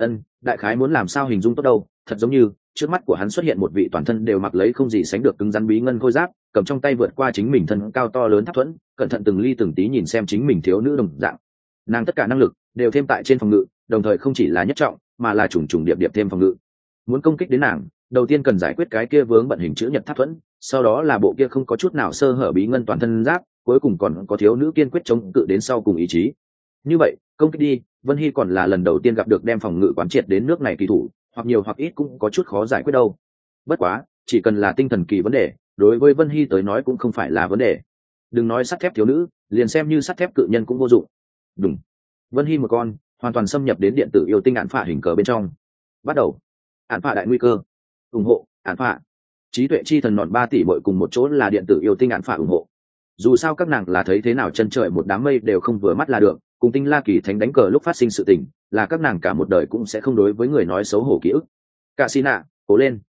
S1: Đại khái muốn làm sao hình dung tốt đâu, thật giống như trước mắt của hắn xuất hiện một vị toàn thân đều mặc lấy không gì sánh được cứng rắn bí ngân khôi giáp, cầm trong tay vượt qua chính mình thân cao to lớn tháp thuẫn, cẩn thận từng ly từng tí nhìn xem chính mình thiếu nữ đồng dạng. Nàng tất cả năng lực đều thêm tại trên phòng ngự, đồng thời không chỉ là nhất trọng, mà là trùng trùng điệp điệp thêm phòng ngự. Muốn công kích đến nàng, đầu tiên cần giải quyết cái kia vướng bận hình chữ nhật tháp thuẫn, sau đó là bộ kia không có chút nào sơ hở bí ngân toàn thân giáp, cuối cùng còn có thiếu nữ kiên quyết chống cự đến sau cùng ý chí. Như vậy công kích đi. Vân Hy còn là lần đầu tiên gặp được đem phòng ngự quán triệt đến nước này kỳ thủ, hoặc nhiều hoặc ít cũng có chút khó giải quyết đâu. Bất quá chỉ cần là tinh thần kỳ vấn đề, đối với Vân Hy tới nói cũng không phải là vấn đề. Đừng nói sắt thép thiếu nữ, liền xem như sắt thép cự nhân cũng vô dụng. Đúng. Vân Hy một con hoàn toàn xâm nhập đến điện tử yêu tinh ạn phạ hình cờ bên trong. Bắt đầu. Ạn phạ đại nguy cơ. Ủng hộ ạn phạ. Trí tuệ chi thần nọn 3 tỷ bội cùng một chỗ là điện tử yêu tinh ạn phạ ủng hộ. Dù sao các nàng là thấy thế nào chân trời một đám mây đều không vừa mắt là được, cùng tinh la kỳ thánh đánh cờ lúc phát sinh sự tình là các nàng cả một đời cũng sẽ không đối với người nói xấu hổ ký ức. Cả xin ạ, cố lên.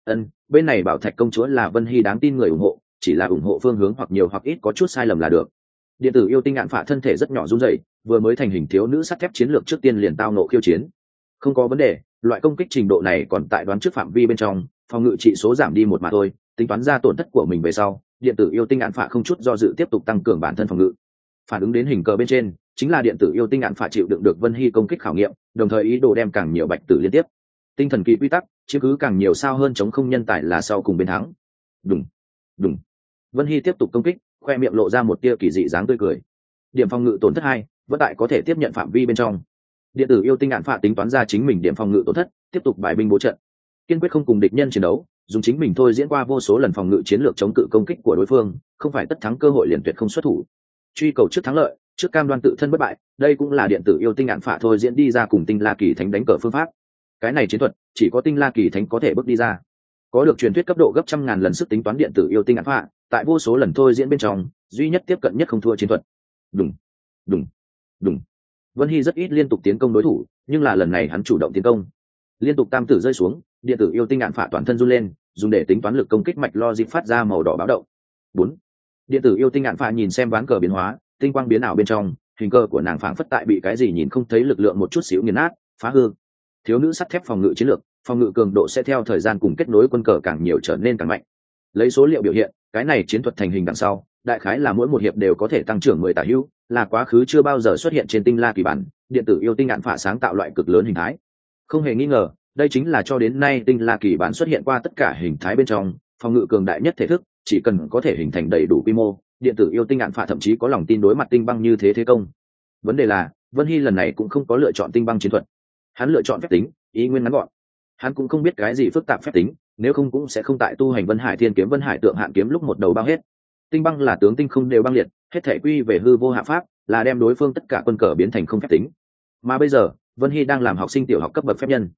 S1: Bên này bảo thạch công chúa là Vân Hy đáng tin người ủng hộ, chỉ là ủng hộ phương hướng hoặc nhiều hoặc ít có chút sai lầm là được. Điện tử yêu tinh ạn phạ thân thể rất nhỏ run rẩy, vừa mới thành hình thiếu nữ sắt thép chiến lược trước tiên liền tao nộ khiêu chiến. Không có vấn đề, loại công kích trình độ này còn tại đoán trước phạm vi bên trong, phòng ngự trị số giảm đi một mà thôi, tính toán ra tổn thất của mình về sau, điện tử yêu tinh ạn phạ không chút do dự tiếp tục tăng cường bản thân phòng ngự. Phản ứng đến hình cờ bên trên, chính là điện tử yêu tinh ạn phạ chịu đựng được Vân Hy công kích khảo nghiệm, đồng thời ý đồ đem càng nhiều bạch tử liên tiếp. Tinh thần kỳ quy tắc, chiếm cứ càng nhiều sao hơn chống không nhân tài là sau cùng bên thắng. Đùng, đùng. Vân Hy tiếp tục công kích, khoe miệng lộ ra một tia kỳ dị dáng tươi cười. Điểm phòng ngự tổn thất 2, vẫn tại có thể tiếp nhận phạm vi bên trong. Điện tử yêu tinh ạn phạ tính toán ra chính mình điểm phòng ngự tổn thất, tiếp tục bài binh bố trận, kiên quyết không cùng địch nhân chiến đấu, dùng chính mình thôi diễn qua vô số lần phòng ngự chiến lược chống cự công kích của đối phương, không phải tất thắng cơ hội liền tuyệt không xuất thủ. Truy cầu trước thắng lợi, trước cam đoan tự thân bất bại, đây cũng là điện tử yêu tinh ạn phạ thôi diễn đi ra cùng tinh la kỳ thánh đánh cờ phương pháp. Cái này chiến thuật chỉ có tinh la kỳ thánh có thể bước đi ra. Có được truyền thuyết cấp độ gấp trăm ngàn lần sức tính toán điện tử yêu tinh ạn phạ, tại vô số lần thôi diễn bên trong, duy nhất tiếp cận nhất không thua chiến thuật. Đùng, đùng, đùng. Vân Hy rất ít liên tục tiến công đối thủ, nhưng là lần này hắn chủ động tiến công. Liên tục tam tử rơi xuống, điện tử yêu tinh ạn phạ toàn thân run lên, dùng để tính toán lực công kích mạch logic phát ra màu đỏ báo động. 4. Điện tử yêu tinh ạn phạ nhìn xem ván cờ biến hóa, tinh quang biến ảo bên trong, hình cờ của nàng phảng phất tại bị cái gì nhìn không thấy lực lượng một chút xíu nghiền nát, phá hư. Thiếu nữ sắt thép phòng ngự chiến lược, phòng ngự cường độ sẽ theo thời gian cùng kết nối quân cờ càng nhiều trở nên càng mạnh. Lấy số liệu biểu hiện, cái này chiến thuật thành hình đằng sau, đại khái là mỗi một hiệp đều có thể tăng trưởng 10 tả hữu, là quá khứ chưa bao giờ xuất hiện trên tinh la kỳ bản, điện tử yêu tinh ạn phạ sáng tạo loại cực lớn hình thái. Không hề nghi ngờ, đây chính là cho đến nay tinh la kỳ bản xuất hiện qua tất cả hình thái bên trong, phòng ngự cường đại nhất thể thức, chỉ cần có thể hình thành đầy đủ quy mô, điện tử yêu tinh ạn phạ thậm chí có lòng tin đối mặt tinh băng như thế thế công. Vấn đề là, Vân Hy lần này cũng không có lựa chọn tinh băng chiến thuật. Hắn lựa chọn phép tính, ý nguyên ngắn gọn. Hắn cũng không biết cái gì phức tạp phép tính, nếu không cũng sẽ không tại tu hành Vân Hải Thiên kiếm Vân Hải Tượng Hạn kiếm lúc một đầu bao hết. Tinh băng là tướng tinh không đều băng liệt, hết thể quy về hư vô hạ pháp, là đem đối phương tất cả quân cờ biến thành không phép tính. Mà bây giờ, Vân Hy đang làm học sinh tiểu học cấp bậc phép nhân.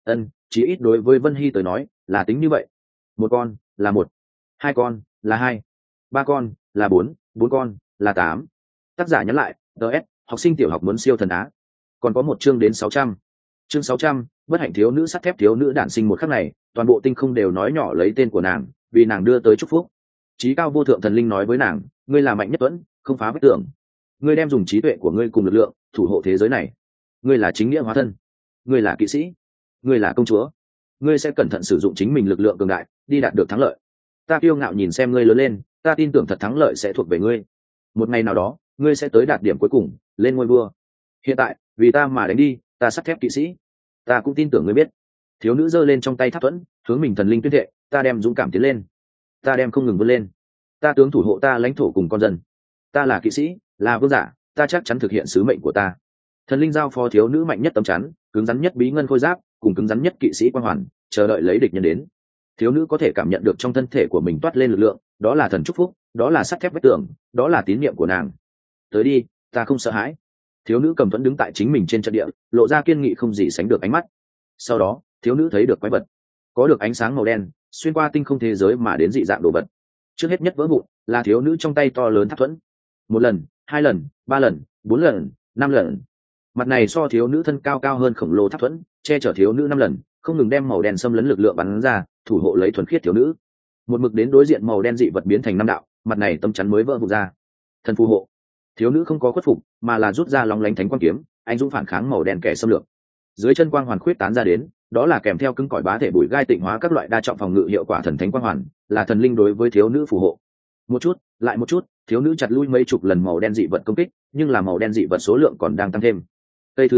S1: Chí ít đối với Vân Hy tới nói, là tính như vậy. Một con là 1, 2 con là 2, 3 con là 4, 4 con là 8. Tác giả nhắn lại, DS, học sinh tiểu học muốn siêu thần á. Còn có một chương đến 600. Chương 600, bất hạnh thiếu nữ sắt thép thiếu nữ đản sinh một khắc này, toàn bộ tinh không đều nói nhỏ lấy tên của nàng, vì nàng đưa tới chúc phúc. Chí cao vô thượng thần linh nói với nàng, ngươi là mạnh nhất tuẫn, không phá vết tường. Ngươi đem dùng trí tuệ của ngươi cùng lực lượng thủ hộ thế giới này. Ngươi là chính nghĩa hóa thân. Ngươi là kỵ sĩ. Ngươi là công chúa. Ngươi sẽ cẩn thận sử dụng chính mình lực lượng cường đại, đi đạt được thắng lợi. Ta kiêu ngạo nhìn xem ngươi lớn lên, ta tin tưởng thật thắng lợi sẽ thuộc về ngươi. Một ngày nào đó, ngươi sẽ tới đạt điểm cuối cùng, lên ngôi vua. Hiện tại, vì ta mà đánh đi, ta sắt thép kỵ sĩ. Ta cũng tin tưởng ngươi biết. Thiếu nữ giơ lên trong tay tháp thuẫn, hướng mình thần linh tuyên thệ, ta đem dũng cảm tiến lên. Ta đem không ngừng vươn lên. Ta tướng thủ hộ ta lãnh thổ cùng con dân. Ta là kỵ sĩ, là vương giả, ta chắc chắn thực hiện sứ mệnh của ta. Thần linh giao phó thiếu nữ mạnh nhất tấm chắn, cứng rắn nhất bí ngân khôi giáp, cùng cứng rắn nhất kỵ sĩ quan hoàn, chờ đợi lấy địch nhân đến. Thiếu nữ có thể cảm nhận được trong thân thể của mình toát lên lực lượng, đó là thần chúc phúc, đó là sắt thép vách tường, đó là tín niệm của nàng. Tới đi, ta không sợ hãi. Thiếu nữ cầm thuẫn đứng tại chính mình trên trận địa, lộ ra kiên nghị không gì sánh được ánh mắt. Sau đó, thiếu nữ thấy được quái vật, có được ánh sáng màu đen, xuyên qua tinh không thế giới mà đến dị dạng đồ vật. Trước hết nhất vỡ vụn là thiếu nữ trong tay to lớn tháp thuẫn. 1 lần, 2 lần, 3 lần, 4 lần, 5 lần. Mặt này so thiếu nữ thân cao hơn khổng lồ tháp thuẫn, che chở thiếu nữ 5 lần, không ngừng đem màu đen xâm lấn lực lượng bắn ra, thủ hộ lấy thuần khiết thiếu nữ. Một mực đến đối diện màu đen dị vật biến thành 5 đạo, mặt này tấm chắn mới vỡ vụn ra. Thần phù hộ. Thiếu nữ không có khuất phục, mà là rút ra lóng lánh thánh quang kiếm, anh dũng phản kháng màu đen kẻ xâm lược. Dưới chân quang hoàn khuyết tán ra đến, đó là kèm theo cứng cỏi bá thể bụi gai tịnh hóa các loại đa trọng phòng ngự hiệu quả thần thánh quang hoàn, là thần linh đối với thiếu nữ phù hộ. Một chút, lại một chút, thiếu nữ chặt lui mấy chục lần màu đen dị vật công kích, nhưng là màu đen dị vật số lượng còn đang tăng thêm. Cây thứ 6,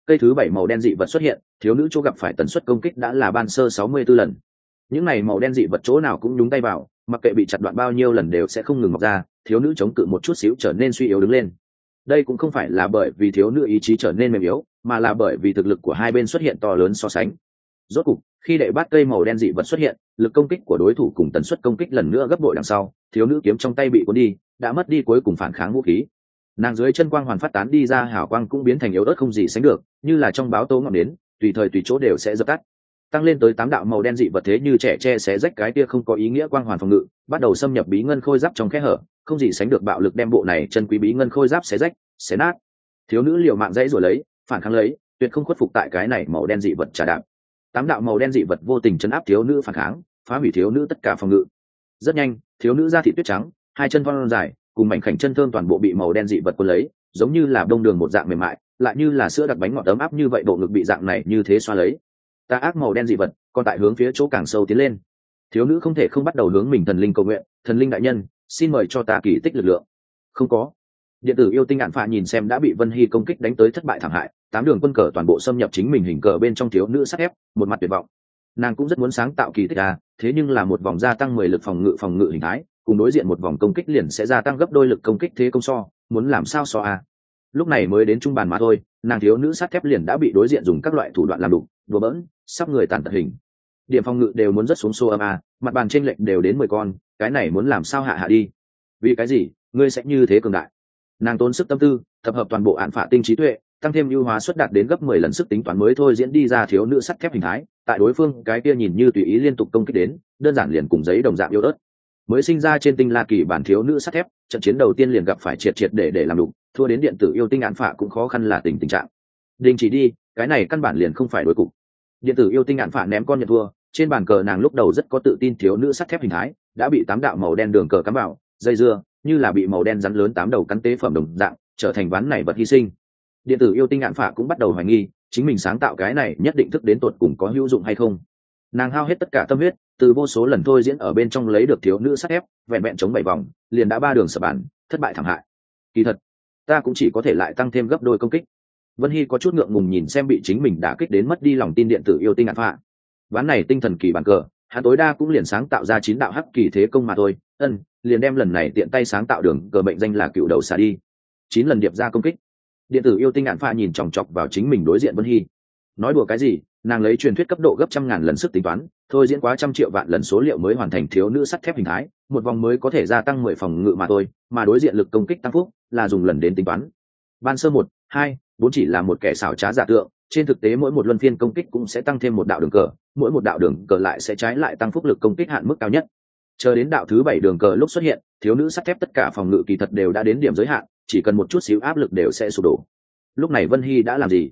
S1: cây thứ 7 màu đen dị vật xuất hiện, thiếu nữ chỗ gặp phải tần suất công kích đã là ban sơ 64 lần. Những này màu đen dị vật chỗ nào cũng nhúng tay vào, mặc kệ bị chặt đoạn bao nhiêu lần đều sẽ không ngừng mọc ra, thiếu nữ chống cự một chút xíu trở nên suy yếu đứng lên. Đây cũng không phải là bởi vì thiếu nữ ý chí trở nên mềm yếu, mà là bởi vì thực lực của hai bên xuất hiện to lớn so sánh. Rốt cục, khi đệ bát cây màu đen dị vật xuất hiện, lực công kích của đối thủ cùng tần suất công kích lần nữa gấp bội đằng sau, thiếu nữ kiếm trong tay bị cuốn đi, đã mất đi cuối cùng phản kháng vũ khí. Nàng dưới chân quang hoàn phát tán đi ra hào quang cũng biến thành yếu ớt không gì sánh được, như là trong báo tố ngọn nến, tùy thời tùy chỗ đều sẽ dập tắt. Tăng lên tới 8 đạo màu đen dị vật thế như trẻ tre xé rách cái kia không có ý nghĩa quang hoàn phòng ngự, bắt đầu xâm nhập bí ngân khôi giáp trong kẽ hở, không gì sánh được bạo lực đem bộ này chân quý bí ngân khôi giáp xé rách, xé nát. Thiếu nữ liều mạng dãy rồi lấy, phản kháng lấy, tuyệt không khuất phục tại cái này màu đen dị vật trà đạp. 8 đạo màu đen dị vật vô tình chấn áp thiếu nữ phản kháng, phá hủy thiếu nữ tất cả phòng ngự. Rất nhanh, thiếu nữ da thịt tuyết trắng, hai chân thon dài, cùng mảnh khảnh chân thơm toàn bộ bị màu đen dị vật cuốn lấy, giống như là đông đường một dạng mềm mại, lại như là sữa đặc bánh ngọt ấm áp như vậy, bộ ngực bị dạng này như thế xoa lấy. Ta ác màu đen dị vật, còn tại hướng phía chỗ càng sâu tiến lên. Thiếu nữ không thể không bắt đầu hướng mình thần linh cầu nguyện, thần linh đại nhân, xin mời cho ta kỳ tích lực lượng. Không có. Điện tử yêu tinh ạn phạ nhìn xem đã bị Vân Hy công kích đánh tới thất bại thảm hại, 8 đường quân cờ toàn bộ xâm nhập chính mình hình cờ bên trong thiếu nữ sắt thép, một mặt tuyệt vọng. Nàng cũng rất muốn sáng tạo kỳ tích thế nhưng là một vòng gia tăng 10 lực phòng ngự hình thái, cùng đối diện một vòng công kích liền sẽ gia tăng gấp đôi lực công kích thế công so, muốn làm sao so Lúc này mới đến trung bàn mà thôi, nàng thiếu nữ sắt thép liền đã bị đối diện dùng các loại thủ đoạn làm đục, đùa bỡn, sắp người tàn tật hình. Điểm phòng ngự đều muốn rất xuống xô mặt bàn trên lệnh đều đến 10 con, cái này muốn làm sao hạ đi? Vì cái gì, ngươi sẽ như thế cường đại? Nàng tốn sức tâm tư, tập hợp toàn bộ án phạ tinh trí tuệ, tăng thêm ưu hóa suất đạt đến gấp 10 lần sức tính toán mới thôi diễn đi ra thiếu nữ sắt thép hình thái, tại đối phương cái kia nhìn như tùy ý liên tục công kích đến, đơn giản liền cùng giấy đồng dạng yếu ớt. Mới sinh ra trên tinh la kỳ bản thiếu nữ sắt thép, trận chiến đầu tiên liền gặp phải triệt để làm đục, thua đến điện tử yêu tinh án phạ cũng khó khăn là tình trạng. Đình chỉ đi, cái này căn bản liền không phải đối cục. Điện tử yêu tinh án phạ ném con nhận thua, trên bàn cờ nàng lúc đầu rất có tự tin thiếu nữ sắt thép hình thái, đã bị 8 đạo màu đen đường cờ cắm vào, dây dưa, như là bị màu đen rắn lớn 8 đầu cắn tế phẩm đồng dạng, trở thành ván này vật hy sinh. Điện tử yêu tinh án phạ cũng bắt đầu hoài nghi, chính mình sáng tạo cái này nhất định thức đến tột cùng có hữu dụng hay không. Nàng hao hết tất cả tâm huyết, từ vô số lần thôi diễn ở bên trong lấy được thiếu nữ sắt thép, vẹn vẹn chống 7 vòng, liền đã 3 đường sập bàn, thất bại thảm hại. Kỳ thật, ta cũng chỉ có thể lại tăng thêm gấp đôi công kích. Vân Hy có chút ngượng ngùng nhìn xem bị chính mình đả kích đến mất đi lòng tin điện tử yêu tinh án phạ. Ván này tinh thần kỳ bàn cờ, hắn tối đa cũng liền sáng tạo ra 9 đạo hắc kỳ thế công mà thôi, liền đem lần này tiện tay sáng tạo đường cờ mệnh danh là cựu đầu xà đi. 9 lần điệp ra công kích. Điện tử yêu tinh án phạ nhìn chòng chọc vào chính mình đối diện Vân Hy. Nói đùa cái gì, nàng lấy truyền thuyết cấp độ gấp 100.000 lần sức tính toán, thôi diễn quá 100 triệu vạn lần số liệu mới hoàn thành thiếu nữ sắt thép hình thái, một vòng mới có thể gia tăng 10 phòng ngự mà thôi, mà đối diện lực công kích tăng phúc là dùng lần đến tính toán. Ban sơ 1, 2, 4 chỉ là một kẻ xảo trá giả tượng, trên thực tế mỗi một luân phiên công kích cũng sẽ tăng thêm một đạo đường cờ, mỗi một đạo đường cờ lại sẽ trái lại tăng phúc lực công kích hạn mức cao nhất. Chờ đến đạo thứ 7 đường cờ lúc xuất hiện, thiếu nữ sắt thép tất cả phòng ngự kỳ thật đều đã đến điểm giới hạn, chỉ cần một chút xíu áp lực đều sẽ sụp đổ. Lúc này Vân Hy đã làm gì?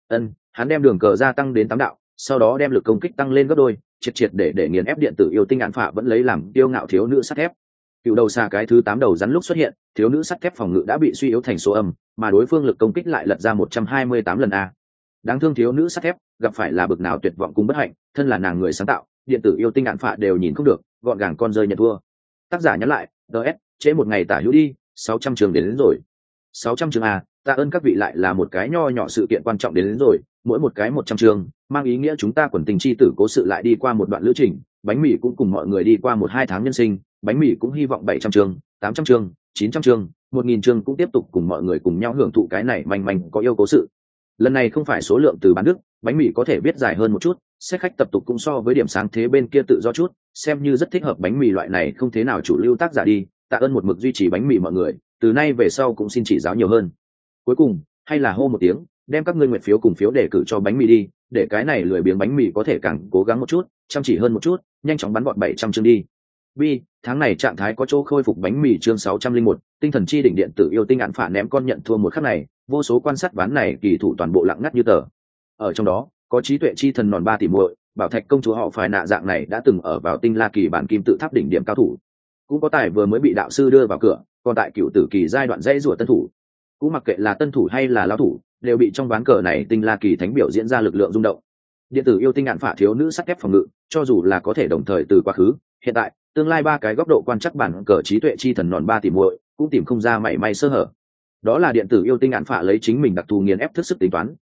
S1: Hắn đem đường cờ gia tăng đến 8 đạo, sau đó đem lực công kích tăng lên gấp đôi, triệt để nghiền ép điện tử yêu tinh án phạ vẫn lấy làm kiêu ngạo thiếu nữ sắt thép. Cựu đầu xa cái thứ 8 đầu rắn lúc xuất hiện, thiếu nữ sắt thép phòng ngự đã bị suy yếu thành số âm, mà đối phương lực công kích lại lật ra 128 lần Đáng thương thiếu nữ sắt thép, gặp phải là bực nào tuyệt vọng cùng bất hạnh, thân là nàng người sáng tạo, điện tử yêu tinh án phạ đều nhìn không được, gọn gàng con rơi nhận thua. Tác giả nhắn lại, DS, trễ một ngày tả hữu đi, 600 trường đến rồi. 600 trường tạ ơn các vị, lại là một cái nho nhỏ sự kiện quan trọng đến rồi, mỗi một cái 100 trường, mang ý nghĩa chúng ta quần tình chi tử cố sự lại đi qua một đoạn lữ trình, bánh mì cũng cùng mọi người đi qua 1-2 tháng nhân sinh, bánh mì cũng hy vọng 700 trường, 800 trường, 900 trường, 1000 trường cũng tiếp tục cùng mọi người cùng nhau hưởng thụ cái này manh có yêu cố sự. Lần này không phải số lượng từ bán đức, bánh mì có thể viết dài hơn một chút, sách khách tập tục cũng so với điểm sáng thế bên kia tự do chút, xem như rất thích hợp bánh mì loại này không thế nào chủ lưu tác giả đi, tạ ơn một mực duy trì bánh mì mọi người, từ nay về sau cũng xin chỉ giáo nhiều hơn. Cuối cùng, hay là hô một tiếng, đem các ngươi nguyện phiếu cùng phiếu đề cử cho bánh mì đi, để cái này lười biếng bánh mì có thể càng cố gắng một chút, chăm chỉ hơn một chút, nhanh chóng bắn gọn 700 chương đi. Bi, tháng này trạng thái có chỗ khôi phục bánh mì chương 601, tinh thần chi đỉnh điện tử yêu tinh án phạ ném con nhận thua một khắc này, vô số quan sát ván này kỳ thủ toàn bộ lặng ngắt như tờ. Ở trong đó, có trí tuệ chi thần nòn 3 tỷ muội, bảo thạch công chúa họ phải nạ dạng này đã từng ở vào tinh la kỳ bản kim tự tháp đỉnh điểm cao thủ. Cũng có tài vừa mới bị đạo sư đưa vào cửa, còn tại cựu tử kỳ giai đoạn dãy rủa tân thủ. Cũng mặc kệ là tân thủ hay là lão thủ, đều bị trong ván cờ này tinh la kỳ thánh biểu diễn ra lực lượng rung động. Điện tử yêu tinh án phạ thiếu nữ sắt thép phòng ngự, cho dù là có thể đồng thời từ quá khứ, hiện tại, tương lai 3 cái góc độ quan chắc bản cờ trí tuệ chi thần nòn 3 tỷ muội, cũng tìm không ra mảy may sơ hở. Đó là điện tử yêu tinh án phạ lấy chính mình đặc thù nghiền ép thức sức tính toán,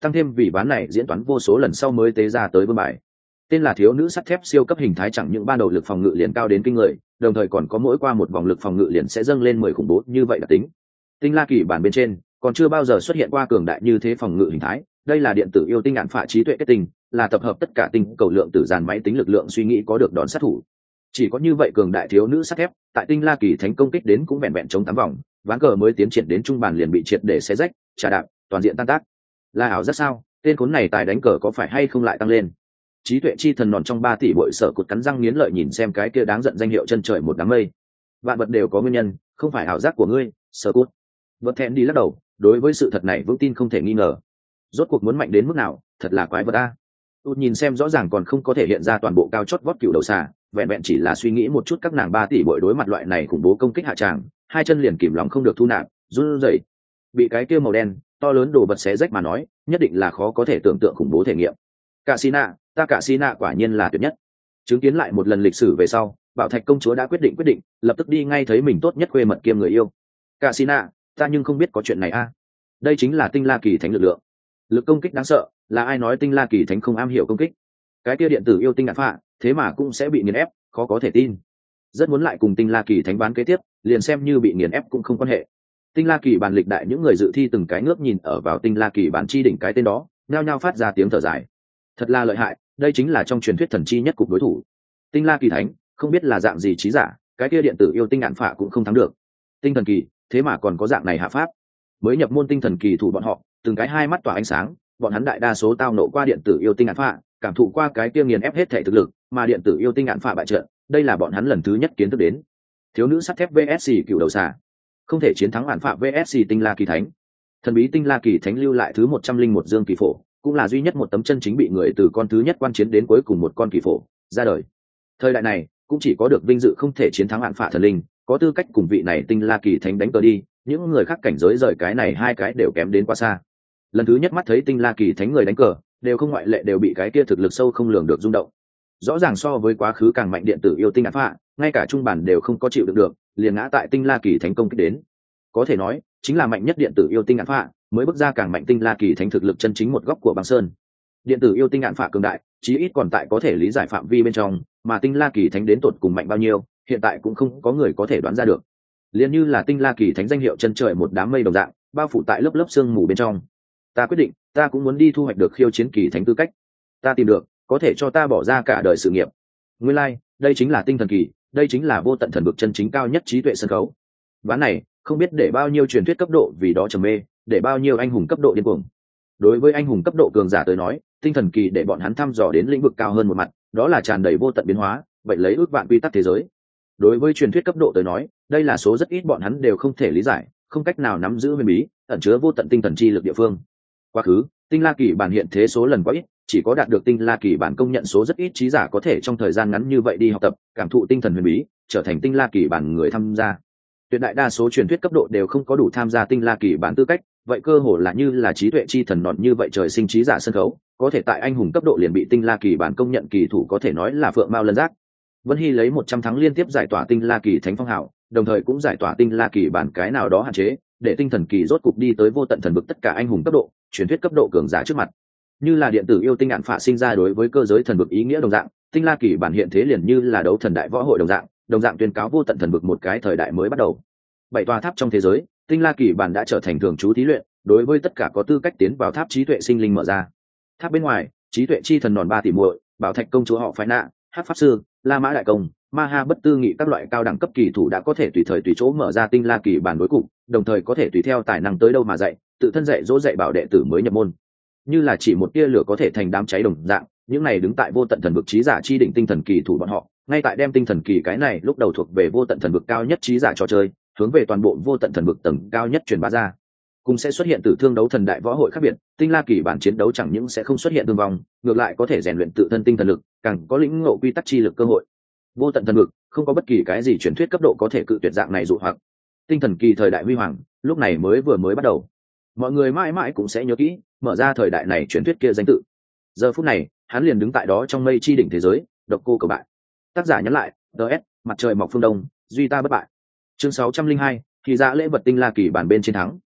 S1: tăng thêm vì ván này diễn toán vô số lần sau mới tế ra tới vương bài. Tên là thiếu nữ sắt thép siêu cấp hình thái chẳng những ban đầu lực phòng ngự liền cao đến kinh người, đồng thời còn có mỗi qua một vòng lực phòng ngự liền sẽ dâng lên 10 khủng bố như vậy đặc tính. Tinh La Kỳ bản bên trên còn chưa bao giờ xuất hiện qua cường đại như thế phòng ngự hình thái, đây là điện tử yêu tinh ngạn phạ trí tuệ kết tinh, là tập hợp tất cả tinh cầu lượng tử dàn máy tính lực lượng suy nghĩ có được đòn sát thủ. Chỉ có như vậy cường đại thiếu nữ sắt thép, tại Tinh La Kỳ thánh công kích đến cũng vẹn vẹn chống 8 vòng, ván cờ mới tiến triển đến trung bàn liền bị triệt để xé rách, trà đạp, toàn diện tan tác. Là ảo rất sao? Tên khốn này tài đánh cờ có phải hay không lại tăng lên? Trí tuệ chi thần nòn trong 3 tỷ bội sở cột cắn răng nghiến lợi nhìn xem cái kia đáng giận danh hiệu chân trời một đám mây. Vạn vật đều có nguyên nhân, không phải ảo giác của ngươi, sở cột. Vật thẹn đi lắc đầu, đối với sự thật này vững tin không thể nghi ngờ. Rốt cuộc muốn mạnh đến mức nào, thật là quái vật a. Tôi nhìn xem rõ ràng còn không có thể hiện ra toàn bộ cao chót vót cựu đầu xà, vẹn vẹn chỉ là suy nghĩ một chút các nàng 3 tỷ bội đối mặt loại này khủng bố công kích hạ tràng, hai chân liền kìm lòng không được thu nạp, run rẩy. Bị cái kia màu đen to lớn đồ vật xé rách mà nói, nhất định là khó có thể tưởng tượng khủng bố thể nghiệm. Cả Sina, ta cả Sina quả nhiên là tuyệt nhất. Chứng kiến lại một lần lịch sử về sau, Bảo Thạch công chúa đã quyết định, lập tức đi ngay thấy mình tốt nhất khuê mật kiêm người yêu. Cả Sina, ta nhưng không biết có chuyện này a. Đây chính là Tinh La Kỳ thánh lực lượng. Lực công kích đáng sợ, là ai nói Tinh La Kỳ thánh không am hiểu công kích? Cái kia điện tử yêu tinh ngạn phạ, thế mà cũng sẽ bị nghiền ép, khó có thể tin. Rất muốn lại cùng Tinh La Kỳ thánh bán kế tiếp, liền xem như bị nghiền ép cũng không quan hệ. Tinh La Kỳ bản lịch đại những người dự thi từng cái ngước nhìn ở vào Tinh La Kỳ bản chi đỉnh cái tên đó, nhao nhao phát ra tiếng thở dài. Thật là lợi hại, đây chính là trong truyền thuyết thần chi nhất cục đối thủ. Tinh La Kỳ thánh, không biết là dạng gì trí giả, cái kia điện tử yêu tinh ngạn phạ cũng không thắng được. Tinh thần kỳ, thế mà còn có dạng này hạ pháp. Mới nhập môn tinh thần kỳ thủ bọn họ, từng cái hai mắt tỏa ánh sáng, bọn hắn đại đa số tao nộ qua điện tử yêu tinh ngạn phạ, cảm thụ qua cái kia nghiền ép hết thể thực lực, mà điện tử yêu tinh ngạn phạ bại trận, đây là bọn hắn lần thứ nhất kiến thức đến. Thiếu nữ sắt thép VS cựu đầu xà, không thể chiến thắng ngạn phạ VS Tinh La Kỳ thánh. Thần bí Tinh La Kỳ thánh lưu lại thứ 101 dương kỳ phổ, cũng là duy nhất một tấm chân chính bị người từ con thứ nhất quan chiến đến cuối cùng một con kỳ phổ ra đời. Thời đại này cũng chỉ có được vinh dự không thể chiến thắng ngạn phạ thần linh, có tư cách cùng vị này Tinh La Kỳ thánh đánh cờ đi, những người khác cảnh giới rời cái này hai cái đều kém đến quá xa. Lần thứ nhất mắt thấy Tinh La Kỳ thánh người đánh cờ, đều không ngoại lệ đều bị cái kia thực lực sâu không lường được rung động. Rõ ràng so với quá khứ càng mạnh điện tử yêu tinh ngạn phạ, ngay cả trung bản đều không có chịu được được, liền ngã tại Tinh La Kỳ thánh công kích đến. Có thể nói, chính là mạnh nhất điện tử yêu tinh ngạn phạ, mới bước ra càng mạnh Tinh La Kỳ thánh thực lực chân chính một góc của băng sơn. Điện tử yêu tinh ngạn phạ cường đại, chí ít còn tại có thể lý giải phạm vi bên trong, mà Tinh La Kỳ thánh đến tột cùng mạnh bao nhiêu, hiện tại cũng không có người có thể đoán ra được. Liên như là Tinh La Kỳ thánh danh hiệu chân trời một đám mây đồng dạng, bao phủ tại lớp lớp sương mù bên trong. Ta quyết định, ta cũng muốn đi thu hoạch được khiêu chiến kỳ thánh tư cách. Ta tìm được, có thể cho ta bỏ ra cả đời sự nghiệp. Nguyên lai, đây chính là tinh thần kỳ, đây chính là vô tận thần vực chân chính cao nhất trí tuệ sân khấu. Ván này, không biết để bao nhiêu truyền thuyết cấp độ vì đó trầm mê, để bao nhiêu anh hùng cấp độ điên cuồng. Đối với anh hùng cấp độ cường giả tới nói, tinh thần kỳ để bọn hắn thăm dò đến lĩnh vực cao hơn một mặt, đó là tràn đầy vô tận biến hóa, vậy lấy ước vạn quy tắc thế giới. Đối với truyền thuyết cấp độ tới nói, đây là số rất ít bọn hắn đều không thể lý giải, không cách nào nắm giữ huyền bí, ẩn chứa vô tận tinh thần chi lực địa phương. Quá khứ, Tinh La Kỳ bản hiện thế số lần quá ít, chỉ có đạt được Tinh La Kỳ bản công nhận số rất ít trí giả có thể trong thời gian ngắn như vậy đi học tập, cảm thụ tinh thần huyền bí, trở thành Tinh La Kỳ bản người tham gia. Tuyệt đại đa số truyền thuyết cấp độ đều không có đủ tham gia Tinh La Kỳ bản tư cách, vậy cơ hồ là như là trí tuệ chi thần nọn như vậy trời sinh trí giả sân khấu, có thể tại anh hùng cấp độ liền bị Tinh La Kỳ bản công nhận kỳ thủ có thể nói là phượng mao lân giác. Vân Hy lấy 100 thắng liên tiếp giải tỏa Tinh La Kỳ thánh phong hào, đồng thời cũng giải tỏa Tinh La Kỳ bản cái nào đó hạn chế, để tinh thần kỳ rốt cục đi tới vô tận thần vực tất cả anh hùng cấp độ, truyền thuyết cấp độ cường giả trước mặt. Như là điện tử yêu tinh ngạn phạ sinh ra đối với cơ giới thần vực ý nghĩa đồng dạng, Tinh La Kỳ bản hiện thế liền như là đấu thần đại võ hội đồng dạng tuyên cáo vô tận thần vực một cái thời đại mới bắt đầu. 7 tòa tháp trong thế giới, Tinh La Kỳ bản đã trở thành thường trú thí luyện, đối với tất cả có tư cách tiến vào tháp trí tuệ sinh linh mở ra. Tháp bên ngoài, trí tuệ chi thần nòn 3 tỷ muội, Bảo Thạch công chúa họ Phái Nạ, Hắc pháp sư, La Mã đại công, Ma Ha bất tư nghị các loại cao đẳng cấp kỳ thủ đã có thể tùy thời tùy chỗ mở ra Tinh La Kỳ bản đối cục, đồng thời có thể tùy theo tài năng tới đâu mà dạy, tự thân dạy dỗ dạy bảo đệ tử mới nhập môn. Như là chỉ một tia lửa có thể thành đám cháy đồng dạng, những này đứng tại vô tận thần vực trí giả chi đỉnh tinh thần kỳ thủ bọn họ, ngay tại đem tinh thần kỳ cái này lúc đầu thuộc về vô tận thần vực cao nhất trí giả trò chơi, hướng về toàn bộ vô tận thần vực tầng cao nhất truyền bá ra. Cũng sẽ xuất hiện tử thương đấu thần đại võ hội khác biệt, Tinh La Kỳ bản chiến đấu chẳng những sẽ không xuất hiện thương vong, ngược lại có thể rèn luyện tự thân tinh thần lực, càng có lĩnh ngộ quy tắc chi lực cơ hội. Vô tận thần vực, không có bất kỳ cái gì truyền thuyết cấp độ có thể cự tuyệt dạng này dụ hoặc. Tinh thần kỳ thời đại huy hoàng, lúc này vừa mới bắt đầu. Mọi người mãi mãi cũng sẽ nhớ kỹ, mở ra thời đại này truyền thuyết kia danh tự. Giờ phút này, hắn liền đứng tại đó trong mây chi đỉnh thế giới, độc cô cầu bại. Tác giả nhắn lại, DS, mặt trời mọc phương đông, duy ta bất bại. Chương 602, thì ra lễ vật Tinh La Kỳ bản bên trên thắng.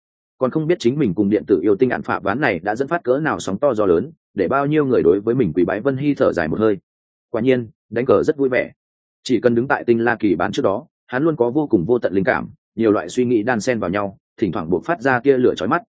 S1: còn không biết chính mình cùng điện tử yêu tinh ạn phạ ván này đã dẫn phát cỡ nào sóng to gió lớn, để bao nhiêu người đối với mình quỳ bái Vân Hy thở dài một hơi. Quả nhiên đánh cờ rất vui vẻ, chỉ cần đứng tại tinh la kỳ bán trước đó, hắn luôn có vô cùng vô tận linh cảm, nhiều loại suy nghĩ đan xen vào nhau, thỉnh thoảng buộc phát ra tia lửa chói mắt.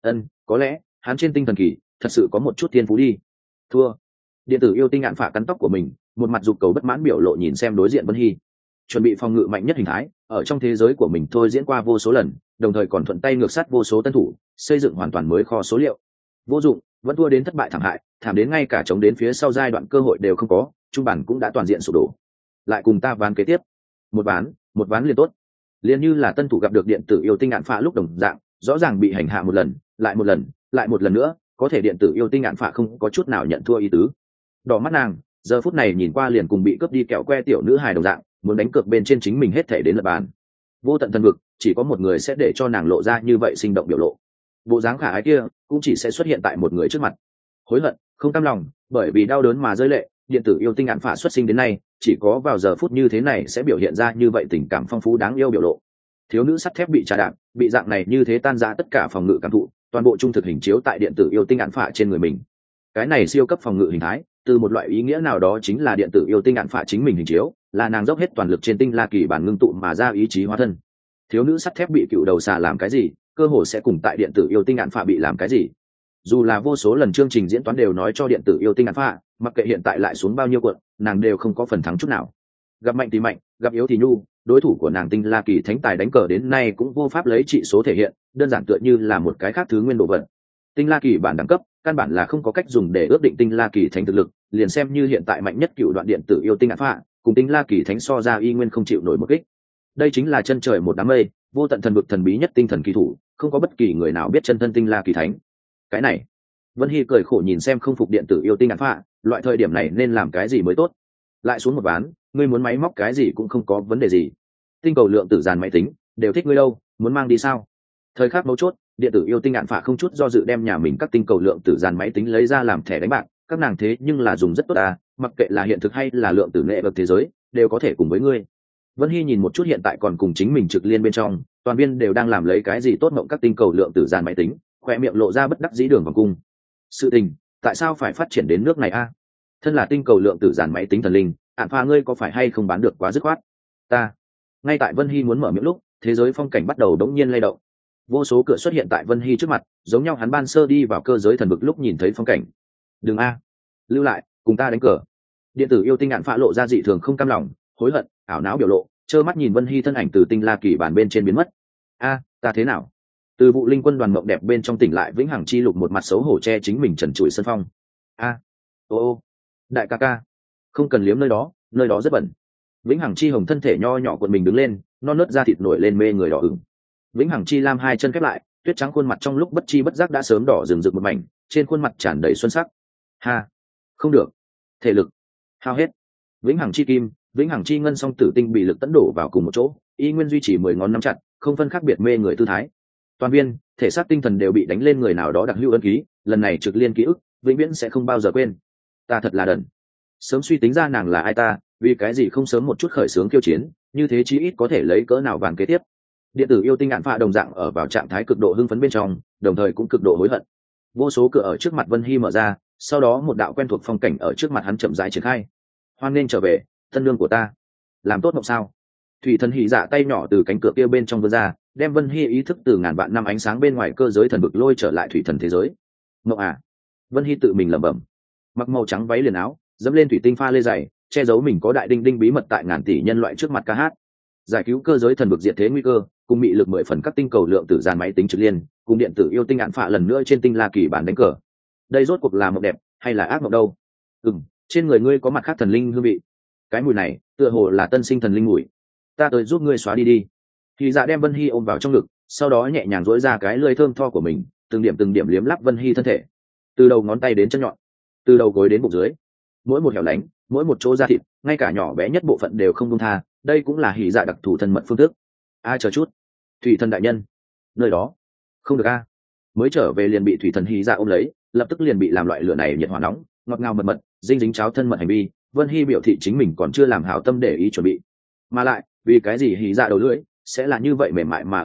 S1: Có lẽ hắn trên tinh thần kỳ thật sự có một chút thiên phú đi. Thua. Điện tử yêu tinh ạn phạ cắn tóc của mình, một mặt dục cầu bất mãn biểu lộ nhìn xem đối diện Vân Hy, chuẩn bị phòng ngự mạnh nhất hình thái ở trong thế giới của mình thôi diễn qua vô số lần, đồng thời còn thuận tay ngược sát vô số tân thủ, xây dựng hoàn toàn mới kho số liệu. Vô dụng, vẫn thua đến thất bại thảm hại, thảm đến ngay cả chống đến phía sau giai đoạn cơ hội đều không có, trung bản cũng đã toàn diện sụp đổ. Lại cùng ta ván kế tiếp, một ván liền tốt. Liền như là tân thủ gặp được điện tử yêu tinh ạn phạ lúc đồng dạng, rõ ràng bị hành hạ một lần, lại một lần nữa, có thể điện tử yêu tinh ạn phạ không có chút nào nhận thua ý tứ. Đỏ mắt nàng, giờ phút này nhìn qua liền cùng bị cướp đi kẹo que tiểu nữ hài đồng dạng, muốn đánh cược bên trên chính mình hết thể đến lật bàn. Vô tận thần vực, chỉ có một người sẽ để cho nàng lộ ra như vậy sinh động biểu lộ. Bộ dáng khả ái kia cũng chỉ sẽ xuất hiện tại một người trước mặt. Hối hận, không cam lòng, bởi vì đau đớn mà rơi lệ, điện tử yêu tinh ạn phạ xuất sinh đến nay, chỉ có vào giờ phút như thế này sẽ biểu hiện ra như vậy tình cảm phong phú đáng yêu biểu lộ. Thiếu nữ sắt thép bị trà đạp, bị dạng này như thế tan rã tất cả phòng ngự cảm thụ, toàn bộ trung thực hình chiếu tại điện tử yêu tinh ạn phạ trên người mình. Cái này siêu cấp phòng ngự hình thái, từ một loại ý nghĩa nào đó chính là điện tử yêu tinh ạn phạ chính mình hình chiếu, là nàng dốc hết toàn lực trên tinh la kỳ bản ngưng tụ mà ra ý chí hóa thân. Thiếu nữ sắt thép bị cựu đầu xà làm cái gì, cơ hồ sẽ cùng tại điện tử yêu tinh ạn phạ bị làm cái gì. Dù là vô số lần chương trình diễn toán đều nói cho điện tử yêu tinh ạn phạ, mặc kệ hiện tại lại xuống bao nhiêu cuộn, nàng đều không có phần thắng chút nào. Gặp mạnh thì mạnh, gặp yếu thì nhu, đối thủ của nàng tinh la kỳ thánh tài đánh cờ đến nay cũng vô pháp lấy trị số thể hiện, đơn giản tựa như là một cái khác thứ nguyên đồ vật. Tinh la kỳ bản đẳng cấp căn bản là không có cách dùng để ước định tinh la kỳ thánh thực lực, liền xem như hiện tại mạnh nhất cựu đoạn điện tử yêu tinh ạn phạ cùng tinh la kỳ thánh so ra y nguyên không chịu nổi một kích. Đây chính là chân trời một đám mây, vô tận thần vực thần bí nhất tinh thần kỳ thủ, không có bất kỳ người nào biết chân thân tinh la kỳ thánh. Cái này, Vân Hy cười khổ nhìn xem không phục điện tử yêu tinh ạn phạ, loại thời điểm này nên làm cái gì mới tốt. Lại xuống một ván, ngươi muốn máy móc cái gì cũng không có vấn đề gì. Tinh cầu lượng tử dàn máy tính đều thích ngươi đâu, muốn mang đi sao? Thời khắc mấu chốt, điện tử yêu tinh ạn phạ không chút do dự đem nhà mình các tinh cầu lượng tử dàn máy tính lấy ra làm thẻ đánh bạc, các nàng thế nhưng là dùng rất tốt à, mặc kệ là hiện thực hay là lượng tử nghệ vật thế giới, đều có thể cùng với ngươi. Vân Hy nhìn một chút hiện tại còn cùng chính mình trực liên bên trong, toàn viên đều đang làm lấy cái gì tốt mộng các tinh cầu lượng tử dàn máy tính, khoe miệng lộ ra bất đắc dĩ đường vòng cung. Sự tình, tại sao phải phát triển đến nước này a? Thân là tinh cầu lượng tử dàn máy tính thần linh, ạn phạ ngươi có phải hay không bán được quá dứt khoát? Ta. Ngay tại Vân Hy muốn mở miệng lúc, thế giới phong cảnh bắt đầu đống nhiên lay động. Vô số cửa xuất hiện tại Vân Hy trước mặt, giống nhau hắn ban sơ đi vào cơ giới thần vực lúc nhìn thấy phong cảnh. Đừng a, lưu lại, cùng ta đánh cờ. Điện tử yêu tinh ạn phạ lộ ra dị thường không cam lòng, hối hận, ảo não biểu lộ, trơ mắt nhìn Vân Hy thân ảnh từ tinh la kỳ bản bên trên biến mất. A, ta thế nào? Từ vụ linh quân đoàn mộng đẹp bên trong tỉnh lại vĩnh hằng chi lục một mặt xấu hổ che chính mình trần trụi sân phong. A, ô, đại ca ca, không cần liếm nơi đó rất bẩn. Vĩnh hằng chi hồng thân thể nho nhỏ cuộn mình đứng lên, non nớt da thịt nổi lên mê người đỏ ửng. Vĩnh hằng chi lam hai chân khép lại, tuyết trắng khuôn mặt trong lúc bất chi bất giác đã sớm đỏ rừng rực một mảnh, trên khuôn mặt tràn đầy xuân sắc. Ha, không được, thể lực hao hết. Vĩnh hằng chi kim, vĩnh hằng chi ngân song tử tinh bị lực tấn đổ vào cùng một chỗ, y nguyên duy trì 10 ngón nắm chặt, không phân khác biệt mê người tư thái. Toàn viên thể xác tinh thần đều bị đánh lên người nào đó đặc hữu ấn ký, lần này trực liên ký ức vĩnh viễn sẽ không bao giờ quên. Ta thật là đần, sớm suy tính ra nàng là ai ta, vì cái gì không sớm một chút khởi xướng kiêu chiến, như thế chí ít có thể lấy cỡ nào vàng kế tiếp. Điện tử yêu tinh ạn phạ đồng dạng ở vào trạng thái cực độ hưng phấn bên trong, đồng thời cũng cực độ hối hận. Vô số cửa ở trước mặt Vân Hy mở ra, sau đó một đạo quen thuộc phong cảnh ở trước mặt hắn chậm rãi triển khai. Hoan nên trở về, thân lương của ta. Làm tốt mộng sao? Thủy thần hỉ dạ tay nhỏ từ cánh cửa kia bên trong vươn ra, đem Vân Hy ý thức từ ngàn vạn năm ánh sáng bên ngoài cơ giới thần vực lôi trở lại thủy thần thế giới. Mộng à? Vân Hy tự mình lẩm bẩm. Mặc màu trắng váy liền áo, dẫm lên thủy tinh pha lê dày, che giấu mình có đại đinh đinh bí mật tại ngàn tỷ nhân loại trước mặt ca hát. Giải cứu cơ giới thần vực diệt thế nguy cơ, cùng mị lực 10 phần các tinh cầu lượng tử dàn máy tính trực liên, cùng điện tử yêu tinh ạn phạ lần nữa trên tinh la kỳ bản đánh cờ. Đây rốt cuộc là mộng đẹp hay là ác mộng đâu? Trên người ngươi có mặt khác thần linh hương vị. Cái mùi này tựa hồ là tân sinh thần linh mùi. Ta tới giúp ngươi xóa đi đi. Thì dạ đem Vân Hy ôm vào trong ngực, sau đó nhẹ nhàng duỗi ra cái lưỡi thơm tho của mình, từng điểm liếm lắp Vân Hy thân thể, từ đầu ngón tay đến chân nhọn, từ đầu gối đến bụng dưới, mỗi một hẻo lánh, mỗi một chỗ da thịt, ngay cả nhỏ bé nhất bộ phận đều không buông tha. Đây cũng là hỉ dạ đặc thù thân mật phương thức. Chờ chút, thủy thần đại nhân, nơi đó không được a. Mới trở về liền bị thủy thần hỉ dạ ôm lấy, lập tức liền bị làm loại lửa này nhiệt hỏa nóng, ngọt ngào mật mật, dinh dính cháo thân mật hành vi. Vân Hy biểu thị chính mình còn chưa làm hảo tâm để ý chuẩn bị, mà lại vì cái gì hỉ dạ đầu lưỡi sẽ là như vậy mềm mại mà ấm áp,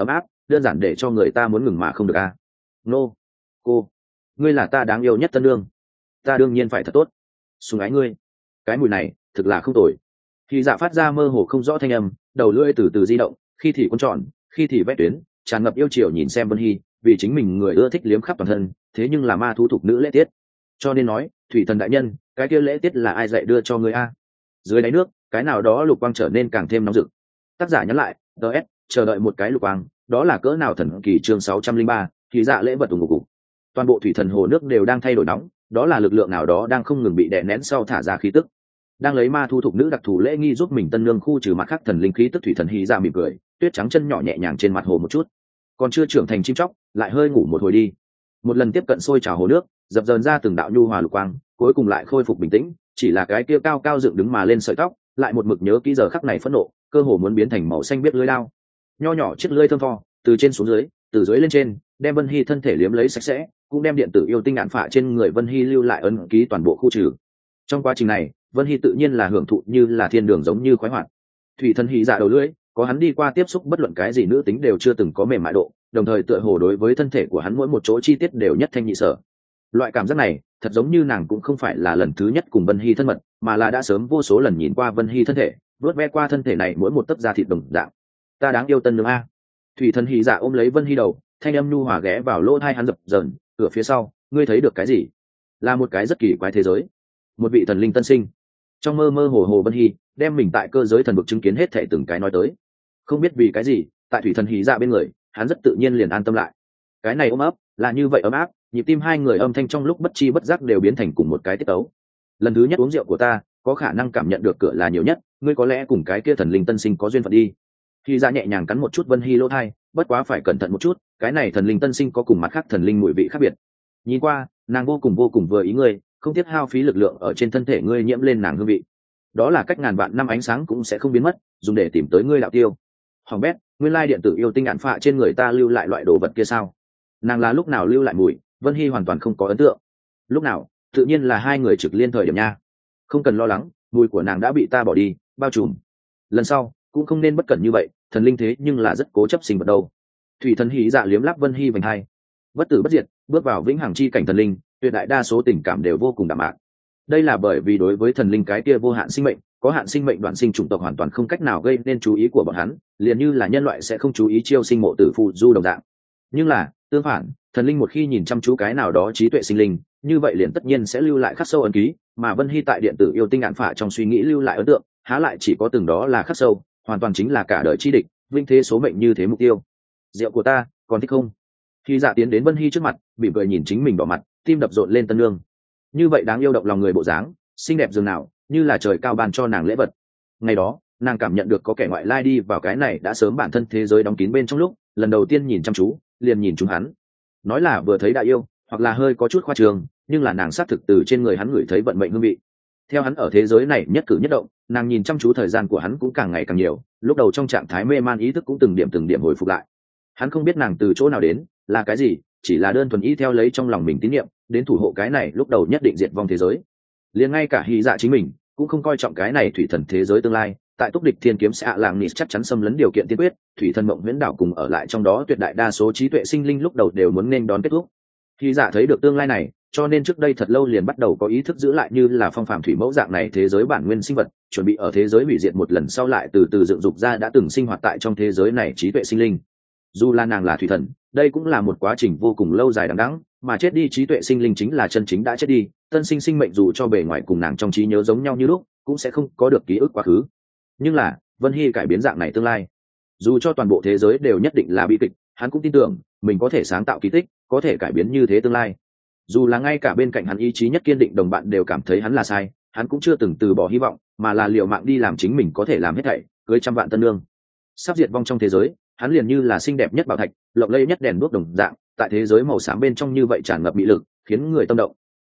S1: đơn giản để cho người ta muốn ngừng mà không được a. Nô, cô, ngươi là ta đáng yêu nhất tân nương, ta đương nhiên phải thật tốt sùng ái ngươi. Cái mùi này thực là không tồi. Khi dạ phát ra mơ hồ không rõ thanh âm, đầu lưỡi từ từ di động, khi thì cuốn tròn, khi thì vẽ tuyến, tràn ngập yêu chiều nhìn xem Vân Hy, vì chính mình người ưa thích liếm khắp toàn thân, thế nhưng là ma thú thục nữ lễ tiết. Cho nên nói, thủy thần đại nhân, cái kia lễ tiết là ai dạy đưa cho ngươi a? Dưới đáy nước, cái nào đó lục quang trở nên càng thêm nóng rực. Tác giả nhắn lại, DS, chờ đợi một cái lục quang, đó là cỡ nào thần kỳ chương 603, thì dạ lễ vật ủng ngục. Toàn bộ thủy thần hồ nước đều đang thay đổi nóng, đó là lực lượng nào đó đang không ngừng bị đè nén sau thả ra khí tức. Đang lấy ma thu thục nữ đặc thù lễ nghi giúp mình tân nương khu trừ mặt khác thần linh khí tức thủy thần hy ra mỉm cười, tuyết trắng chân nhỏ nhẹ nhàng trên mặt hồ một chút. Còn chưa trưởng thành chim chóc, lại hơi ngủ một hồi đi. Một lần tiếp cận sôi trào hồ nước, dập dờn ra từng đạo nhu hòa lục quang, cuối cùng lại khôi phục bình tĩnh, chỉ là cái kia cao cao dựng đứng mà lên sợi tóc, lại một mực nhớ kỹ giờ khắc này phẫn nộ, cơ hồ muốn biến thành màu xanh biết lưỡi lao. Nho nhỏ chiếc lưỡi thơm tho, từ trên xuống dưới, từ dưới lên trên, đem Vân Hy thân thể liếm lấy sạch sẽ, cũng đem điện tử yêu tinh ngạn phạ trên người Vân Hy lưu lại ấn ký toàn bộ khu trừ. Trong quá trình này, Vân Hy tự nhiên là hưởng thụ như là thiên đường giống như khoái hoạt. Thủy thần hy dạ đầu lưỡi, có hắn đi qua tiếp xúc bất luận cái gì nữ tính đều chưa từng có mềm mại độ, đồng thời tựa hồ đối với thân thể của hắn mỗi một chỗ chi tiết đều nhất thanh nhị sở. Loại cảm giác này, thật giống như nàng cũng không phải là lần thứ nhất cùng Vân Hy thân mật, mà là đã sớm vô số lần nhìn qua Vân Hy thân thể, vớt ve qua thân thể này mỗi một tấc da thịt đồng dạng. Ta đáng yêu tân nương a. Thủy thần hy dạ ôm lấy Vân Hy đầu, thanh âm nhu hòa ghé vào lỗ tai hắn dập dờn, ở phía sau, ngươi thấy được cái gì? Là một cái rất kỳ quái thế giới, một vị thần linh tân sinh. Trong mơ mơ hồ hồ Vân Hy đem mình tại cơ giới thần vực chứng kiến hết thảy từng cái nói tới. Không biết vì cái gì, tại thủy thần hí dạ bên người, hắn rất tự nhiên liền an tâm lại. Cái này ôm ấp là như vậy ấm áp, nhịp tim hai người âm thanh trong lúc bất chi bất giác đều biến thành cùng một cái tiết tấu. Lần thứ nhất uống rượu của ta, có khả năng cảm nhận được cửa là nhiều nhất, ngươi có lẽ cùng cái kia thần linh tân sinh có duyên phận đi. Khi dạ nhẹ nhàng cắn một chút Vân Hy lỗ tai, bất quá phải cẩn thận một chút, cái này thần linh tân sinh có cùng mặt khác thần linh mùi vị khác biệt. Nhìn qua, nàng vô cùng vừa ý ngươi, không tiếc hao phí lực lượng ở trên thân thể ngươi nhiễm lên nàng hương vị. Đó là cách ngàn vạn năm ánh sáng cũng sẽ không biến mất, dùng để tìm tới ngươi đạo tiêu. Hoàng bét, nguyên lai điện tử yêu tinh ngạn phạ trên người ta lưu lại loại đồ vật kia sao? Nàng là lúc nào lưu lại mùi? Vân Hy hoàn toàn không có ấn tượng. Lúc nào? Tự nhiên là hai người trực liên thời điểm nha. Không cần lo lắng, mùi của nàng đã bị ta bỏ đi, bao trùm. Lần sau cũng không nên bất cẩn như vậy, thần linh thế nhưng là rất cố chấp sinh vật đâu. Thủy thần hí dạ liếm láp Vân Hy vành hai. Bất tử bất diệt, bước vào vĩnh hằng chi cảnh thần linh, tuyệt đại đa số tình cảm đều vô cùng đạm mạc. Đây là bởi vì đối với thần linh cái kia vô hạn sinh mệnh, có hạn sinh mệnh đoạn sinh chủng tộc hoàn toàn không cách nào gây nên chú ý của bọn hắn, liền như là nhân loại sẽ không chú ý chiêu sinh mộ tử phụ du đồng dạng. Nhưng là tương phản, thần linh một khi nhìn chăm chú cái nào đó trí tuệ sinh linh, như vậy liền tất nhiên sẽ lưu lại khắc sâu ấn ký, mà Vân Hy tại điện tử yêu tinh ngạn phạ trong suy nghĩ lưu lại ấn tượng, há lại chỉ có từng đó là khắc sâu, hoàn toàn chính là cả đời chi địch, vinh thế số mệnh như thế mục tiêu. Rượu của ta, còn thích không? Khi dạ tiến đến Vân Hy trước mặt, bị cười nhìn chính mình đỏ mặt, tim đập rộn lên tân lương. Như vậy đáng yêu động lòng người bộ dáng, xinh đẹp dường nào, như là trời cao ban cho nàng lễ vật. Ngày đó, nàng cảm nhận được có kẻ ngoại lai đi vào cái này đã sớm bản thân thế giới đóng kín bên trong lúc, lần đầu tiên nhìn chăm chú, liền nhìn chúng hắn. Nói là vừa thấy đã yêu, hoặc là hơi có chút khoa trương, nhưng là nàng xác thực từ trên người hắn ngửi thấy vận mệnh hương vị. Theo hắn ở thế giới này nhất cử nhất động, nàng nhìn chăm chú thời gian của hắn cũng càng ngày càng nhiều, lúc đầu trong trạng thái mê man ý thức cũng từng điểm hồi phục lại. Hắn không biết nàng từ chỗ nào đến, là cái gì, chỉ là đơn thuần ý theo lấy trong lòng mình tín nhiệm, đến thủ hộ cái này lúc đầu nhất định diệt vong thế giới. Liền ngay cả hy dạ chính mình cũng không coi trọng cái này thủy thần thế giới tương lai, tại túc địch thiên kiếm sẽ làng nịt chắc chắn xâm lấn điều kiện tiên quyết, thủy thần mộng huyễn đảo cùng ở lại trong đó tuyệt đại đa số trí tuệ sinh linh lúc đầu đều muốn nên đón kết thúc. Hy dạ thấy được tương lai này, cho nên trước đây thật lâu liền bắt đầu có ý thức giữ lại như là phong phàm thủy mẫu dạng này thế giới bản nguyên sinh vật, chuẩn bị ở thế giới hủy diệt một lần sau lại từ từ dựng dục ra đã từng sinh hoạt tại trong thế giới này trí tuệ sinh linh. Dù là nàng là thủy thần, đây cũng là một quá trình vô cùng lâu dài đằng đẵng, mà chết đi trí tuệ sinh linh chính là chân chính đã chết đi, tân sinh sinh mệnh dù cho bề ngoài cùng nàng trong trí nhớ giống nhau như lúc, cũng sẽ không có được ký ức quá khứ. Nhưng là Vân Hy cải biến dạng này tương lai, dù cho toàn bộ thế giới đều nhất định là bi kịch, hắn cũng tin tưởng mình có thể sáng tạo kỳ tích, có thể cải biến như thế tương lai. Dù là ngay cả bên cạnh hắn ý chí nhất kiên định đồng bạn đều cảm thấy hắn là sai, hắn cũng chưa từng từ bỏ hy vọng, mà là liều mạng đi làm chính mình có thể làm hết thảy, cưới trăm vạn tân nương. Sắp diệt vong trong thế giới, hắn liền như là xinh đẹp nhất bảo thạch, lộng lẫy nhất đèn đuốc đồng dạng, tại thế giới màu xám bên trong như vậy tràn ngập mị lực, khiến người tâm động.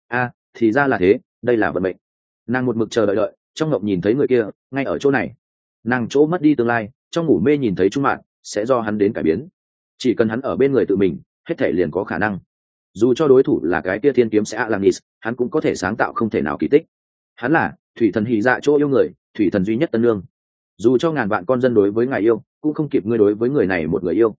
S1: Thì ra là thế, đây là vận mệnh. Nàng một mực chờ đợi, trong ngộng nhìn thấy người kia, ngay ở chỗ này. Nàng chỗ mất đi tương lai, trong ngủ mê nhìn thấy trung mạng, sẽ do hắn đến cải biến. Chỉ cần hắn ở bên người tự mình, hết thể liền có khả năng. Dù cho đối thủ là cái kia thiên kiếm sẽ Alanis, hắn cũng có thể sáng tạo không thể nào kỳ tích. Hắn là thủy thần hì dạ chỗ yêu người, thủy thần duy nhất tân lương. Dù cho ngàn vạn con dân đối với ngài yêu, cũng không kịp ngươi đối với người này một người yêu.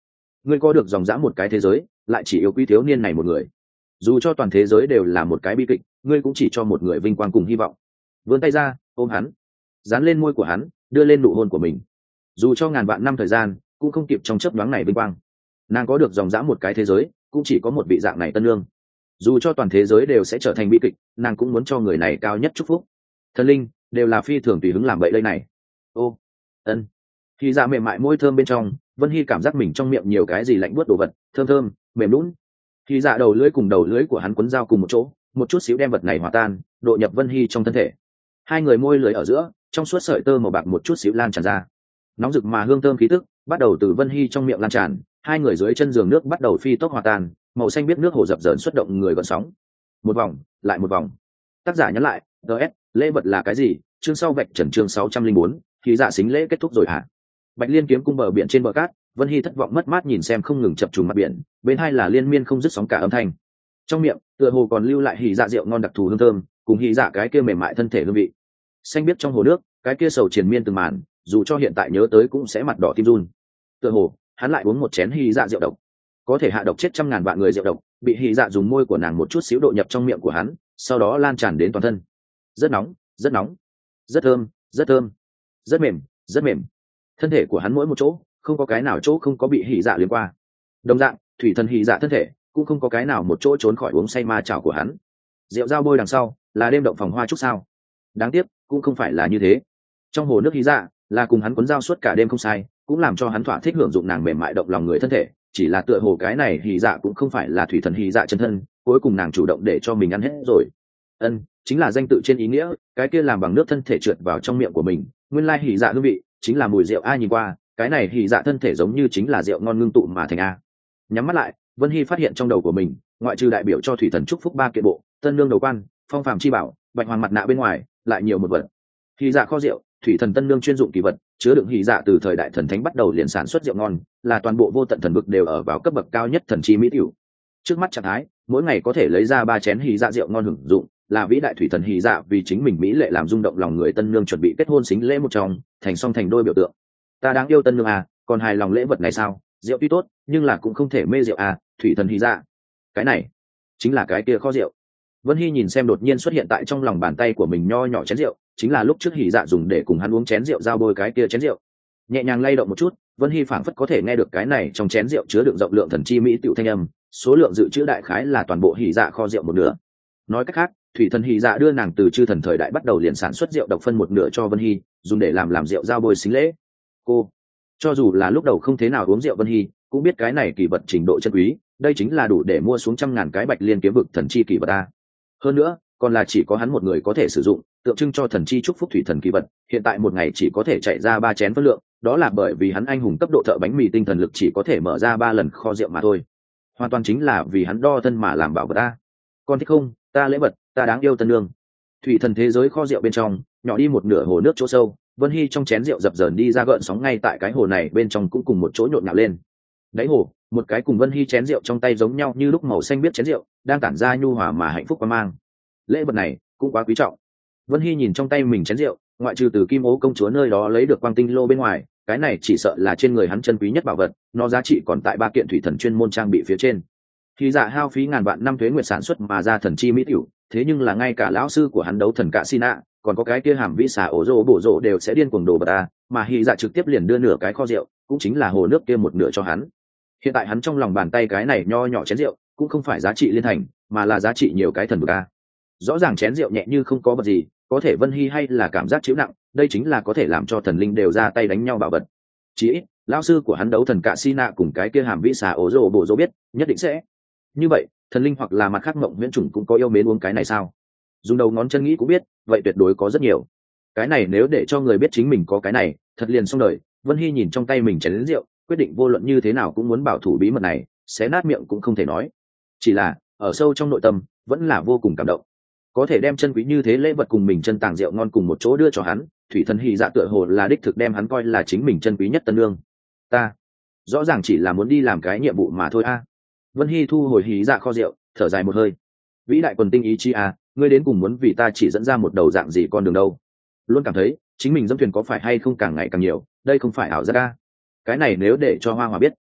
S1: ngươi có được dòng dã một cái thế giới lại chỉ yêu quý thiếu niên này một người. Dù cho toàn thế giới đều là một cái bi kịch, ngươi cũng chỉ cho một người vinh quang cùng hy vọng. Vươn tay ra ôm hắn, dán lên môi của hắn, đưa lên nụ hôn của mình. Dù cho ngàn vạn năm thời gian cũng không kịp trong chớp nhoáng này vinh quang. Nàng có được dòng dã một cái thế giới cũng chỉ có một vị dạng này tân lương. Dù cho toàn thế giới đều sẽ trở thành bi kịch, nàng cũng muốn cho người này cao nhất chúc phúc. Thần linh đều là phi thường tùy hứng làm vậy đây này. Ô, ân. Khi dạ mềm mại môi thơm bên trong, Vân Hy cảm giác mình trong miệng nhiều cái gì lạnh buốt đồ vật, thơm thơm, mềm lún. Khi dạ đầu lưỡi cùng đầu lưỡi của hắn quấn dao cùng một chỗ, một chút xíu đem vật này hòa tan, độ nhập Vân Hy trong thân thể. Hai người môi lưỡi ở giữa, trong suốt sợi tơ màu bạc một chút xíu lan tràn ra. Nóng rực mà hương thơm khí tức bắt đầu từ Vân Hy trong miệng lan tràn, hai người dưới chân giường nước bắt đầu phi tốc hòa tan, màu xanh biết nước hồ dập dờn xuất động người gợn sóng. Một vòng, lại một vòng. Tác giả nhắn lại, DS, lễ vật là cái gì? Chương sau vạch trần chương 604, thì dạ xính lễ kết thúc rồi hả? Bạch Liên kiếm cung bờ biển trên bờ cát, Vân Hy thất vọng mất mát nhìn xem không ngừng chập trùng mặt biển, bên hai là liên miên không dứt sóng cả âm thanh. Trong miệng, tựa hồ còn lưu lại hỉ dạ rượu ngon đặc thù hương thơm, cùng hỉ dạ cái kia mềm mại thân thể hương vị. Xanh biết trong hồ nước, cái kia sầu triền miên từng màn, dù cho hiện tại nhớ tới cũng sẽ mặt đỏ tim run. Tựa hồ, hắn lại uống một chén hỉ dạ rượu độc, có thể hạ độc chết trăm ngàn vạn người rượu độc, bị hỉ dạ dùng môi của nàng một chút xíu độ nhập trong miệng của hắn, sau đó lan tràn đến toàn thân. Rất nóng, rất nóng, rất thơm, rất thơm, rất mềm, rất mềm. Thân thể của hắn mỗi một chỗ không có cái nào chỗ không có bị hỉ dạ liên qua. Đồng dạng, thủy thần hỉ dạ thân thể cũng không có cái nào một chỗ trốn khỏi uống say ma chảo của hắn. Rượu dao bôi đằng sau là đêm động phòng hoa trúc sao. Đáng tiếc cũng không phải là như thế. Trong hồ nước hỉ dạ là cùng hắn cuốn dao suốt cả đêm không sai, cũng làm cho hắn thỏa thích hưởng dụng nàng mềm mại động lòng người thân thể. Chỉ là tựa hồ cái này hỉ dạ cũng không phải là thủy thần hỉ dạ chân thân, cuối cùng nàng chủ động để cho mình ăn hết rồi. Chính là danh tự trên ý nghĩa, cái kia làm bằng nước thân thể trượt vào trong miệng của mình, nguyên lai hỉ dạ hương vị chính là mùi rượu. A nhìn qua, cái này hỉ dạ thân thể giống như chính là rượu ngon ngưng tụ mà thành A. Nhắm mắt lại, Vân Hy phát hiện trong đầu của mình, ngoại trừ đại biểu cho thủy thần chúc phúc ba kiện bộ, tân lương đầu quan, phong phàm chi bảo, bạch hoàng mặt nạ bên ngoài, lại nhiều một vật. Hỉ dạ kho rượu, thủy thần tân lương chuyên dụng kỳ vật, chứa đựng hỉ dạ từ thời đại thần thánh bắt đầu liền sản xuất rượu ngon, là toàn bộ vô tận thần vực đều ở vào cấp bậc cao nhất thần chi mỹ tiểu. Trước mắt trạng thái, mỗi ngày có thể lấy ra 3 chén hỉ dạ rượu ngon hưởng dụng, là vĩ đại thủy thần hỉ dạ vì chính mình mỹ lệ làm rung động lòng người tân nương chuẩn bị kết hôn xính lễ một trong, thành song thành đôi biểu tượng. Ta đáng yêu tân nương à, còn hài lòng lễ vật này sao? Rượu tuy tốt, nhưng là cũng không thể mê rượu à, thủy thần hỉ dạ. Cái này chính là cái kia kho rượu. Vân Hy nhìn xem đột nhiên xuất hiện tại trong lòng bàn tay của mình nho nhỏ chén rượu, chính là lúc trước hỉ dạ dùng để cùng hắn uống chén rượu giao bôi cái kia chén rượu. Nhẹ nhàng lay động một chút, Vân Hy phảng phất có thể nghe được cái này trong chén rượu chứa đựng rộng lượng thần chi mỹ tiểu thanh âm, số lượng dự trữ đại khái là toàn bộ hỉ dạ kho rượu một nửa. Nói cách khác, thủy thần hỉ dạ đưa nàng từ chư thần thời đại bắt đầu liền sản xuất rượu độc phân một nửa cho Vân Hy, dùng để làm rượu giao bôi xính lễ. Cô, cho dù là lúc đầu không thế nào uống rượu Vân Hy, cũng biết cái này kỳ vật trình độ chân quý, đây chính là đủ để mua xuống trăm ngàn cái Bạch Liên kiếm vực thần chi kỳ vật a. Hơn nữa, còn là chỉ có hắn một người có thể sử dụng, tượng trưng cho thần chi chúc phúc thủy thần kỳ vật, hiện tại một ngày chỉ có thể chạy ra 3 chén phân lượng, đó là bởi vì hắn anh hùng cấp độ thợ bánh mì tinh thần lực chỉ có thể mở ra 3 lần kho rượu mà thôi. Hoàn toàn chính là vì hắn đo thân mà làm bảo vật a. Con thích không, ta lễ vật, ta đáng yêu tân nương. Thủy thần thế giới kho rượu bên trong, nhỏ đi một nửa hồ nước chỗ sâu, Vân Hy trong chén rượu dập dờn đi ra gợn sóng ngay tại cái hồ này bên trong cũng cùng một chỗ nhộn nhạo lên. Đáy hồ, một cái cùng Vân Hy chén rượu trong tay giống nhau như lúc màu xanh biết chén rượu, đang tản ra nhu hòa mà hạnh phúc quan mang. Lễ vật này cũng quá quý trọng. Vân Hy nhìn trong tay mình chén rượu, ngoại trừ từ Kim Ố công chúa nơi đó lấy được quang tinh lô bên ngoài, cái này chỉ sợ là trên người hắn chân quý nhất bảo vật, nó giá trị còn tại 3 kiện thủy thần chuyên môn trang bị phía trên. Khi dạ hao phí ngàn vạn năm thuế nguyệt sản xuất mà ra thần chi mỹ tiểu, thế nhưng là ngay cả lão sư của hắn đấu thần cả Sina, còn có cái kia hàm vĩ xà ổ rô bổ rộ đều sẽ điên cuồng đồ vật ta, mà Hy dạ trực tiếp liền đưa nửa cái kho rượu, cũng chính là hồ nước kia một nửa cho hắn. Hiện tại hắn trong lòng bàn tay cái này nho nhỏ chén rượu, cũng không phải giá trị liên thành, mà là giá trị nhiều cái thần vực a. Rõ ràng chén rượu nhẹ như không có vật gì, có thể Vân Hy hay là cảm giác chịu nặng, đây chính là có thể làm cho thần linh đều ra tay đánh nhau bảo vật. Chỉ ít, lão sư của hắn đấu thần cả Sina cùng cái kia hàm vĩ xà ổ rô bổ rộ biết, nhất định sẽ. Như vậy, thần linh hoặc là mặt khác mộng huyễn chủng cũng có yêu mến uống cái này sao? Dùng đầu ngón chân nghĩ cũng biết, vậy tuyệt đối có rất nhiều. Cái này nếu để cho người biết chính mình có cái này, thật liền xong đời. Vân Hy nhìn trong tay mình chén rượu, quyết định vô luận như thế nào cũng muốn bảo thủ bí mật này, xé nát miệng cũng không thể nói. Chỉ là, ở sâu trong nội tâm, vẫn là vô cùng cảm động. Có thể đem chân quý như thế lễ vật cùng mình chân tàng rượu ngon cùng một chỗ đưa cho hắn, thủy thần Hy dạ tựa hồ là đích thực đem hắn coi là chính mình chân quý nhất tân lương. Ta, rõ ràng chỉ là muốn đi làm cái nhiệm vụ mà thôi a. Vân Hy thu hồi hí dạ kho rượu, thở dài một hơi. Vĩ đại quần tinh ý chí à, ngươi đến cùng muốn vì ta chỉ dẫn ra một đầu dạng gì con đường đâu? Luôn cảm thấy chính mình dẫm thuyền có phải hay không càng ngày càng nhiều, đây không phải ảo giác a. Cái này nếu để cho Hoa Hòa biết,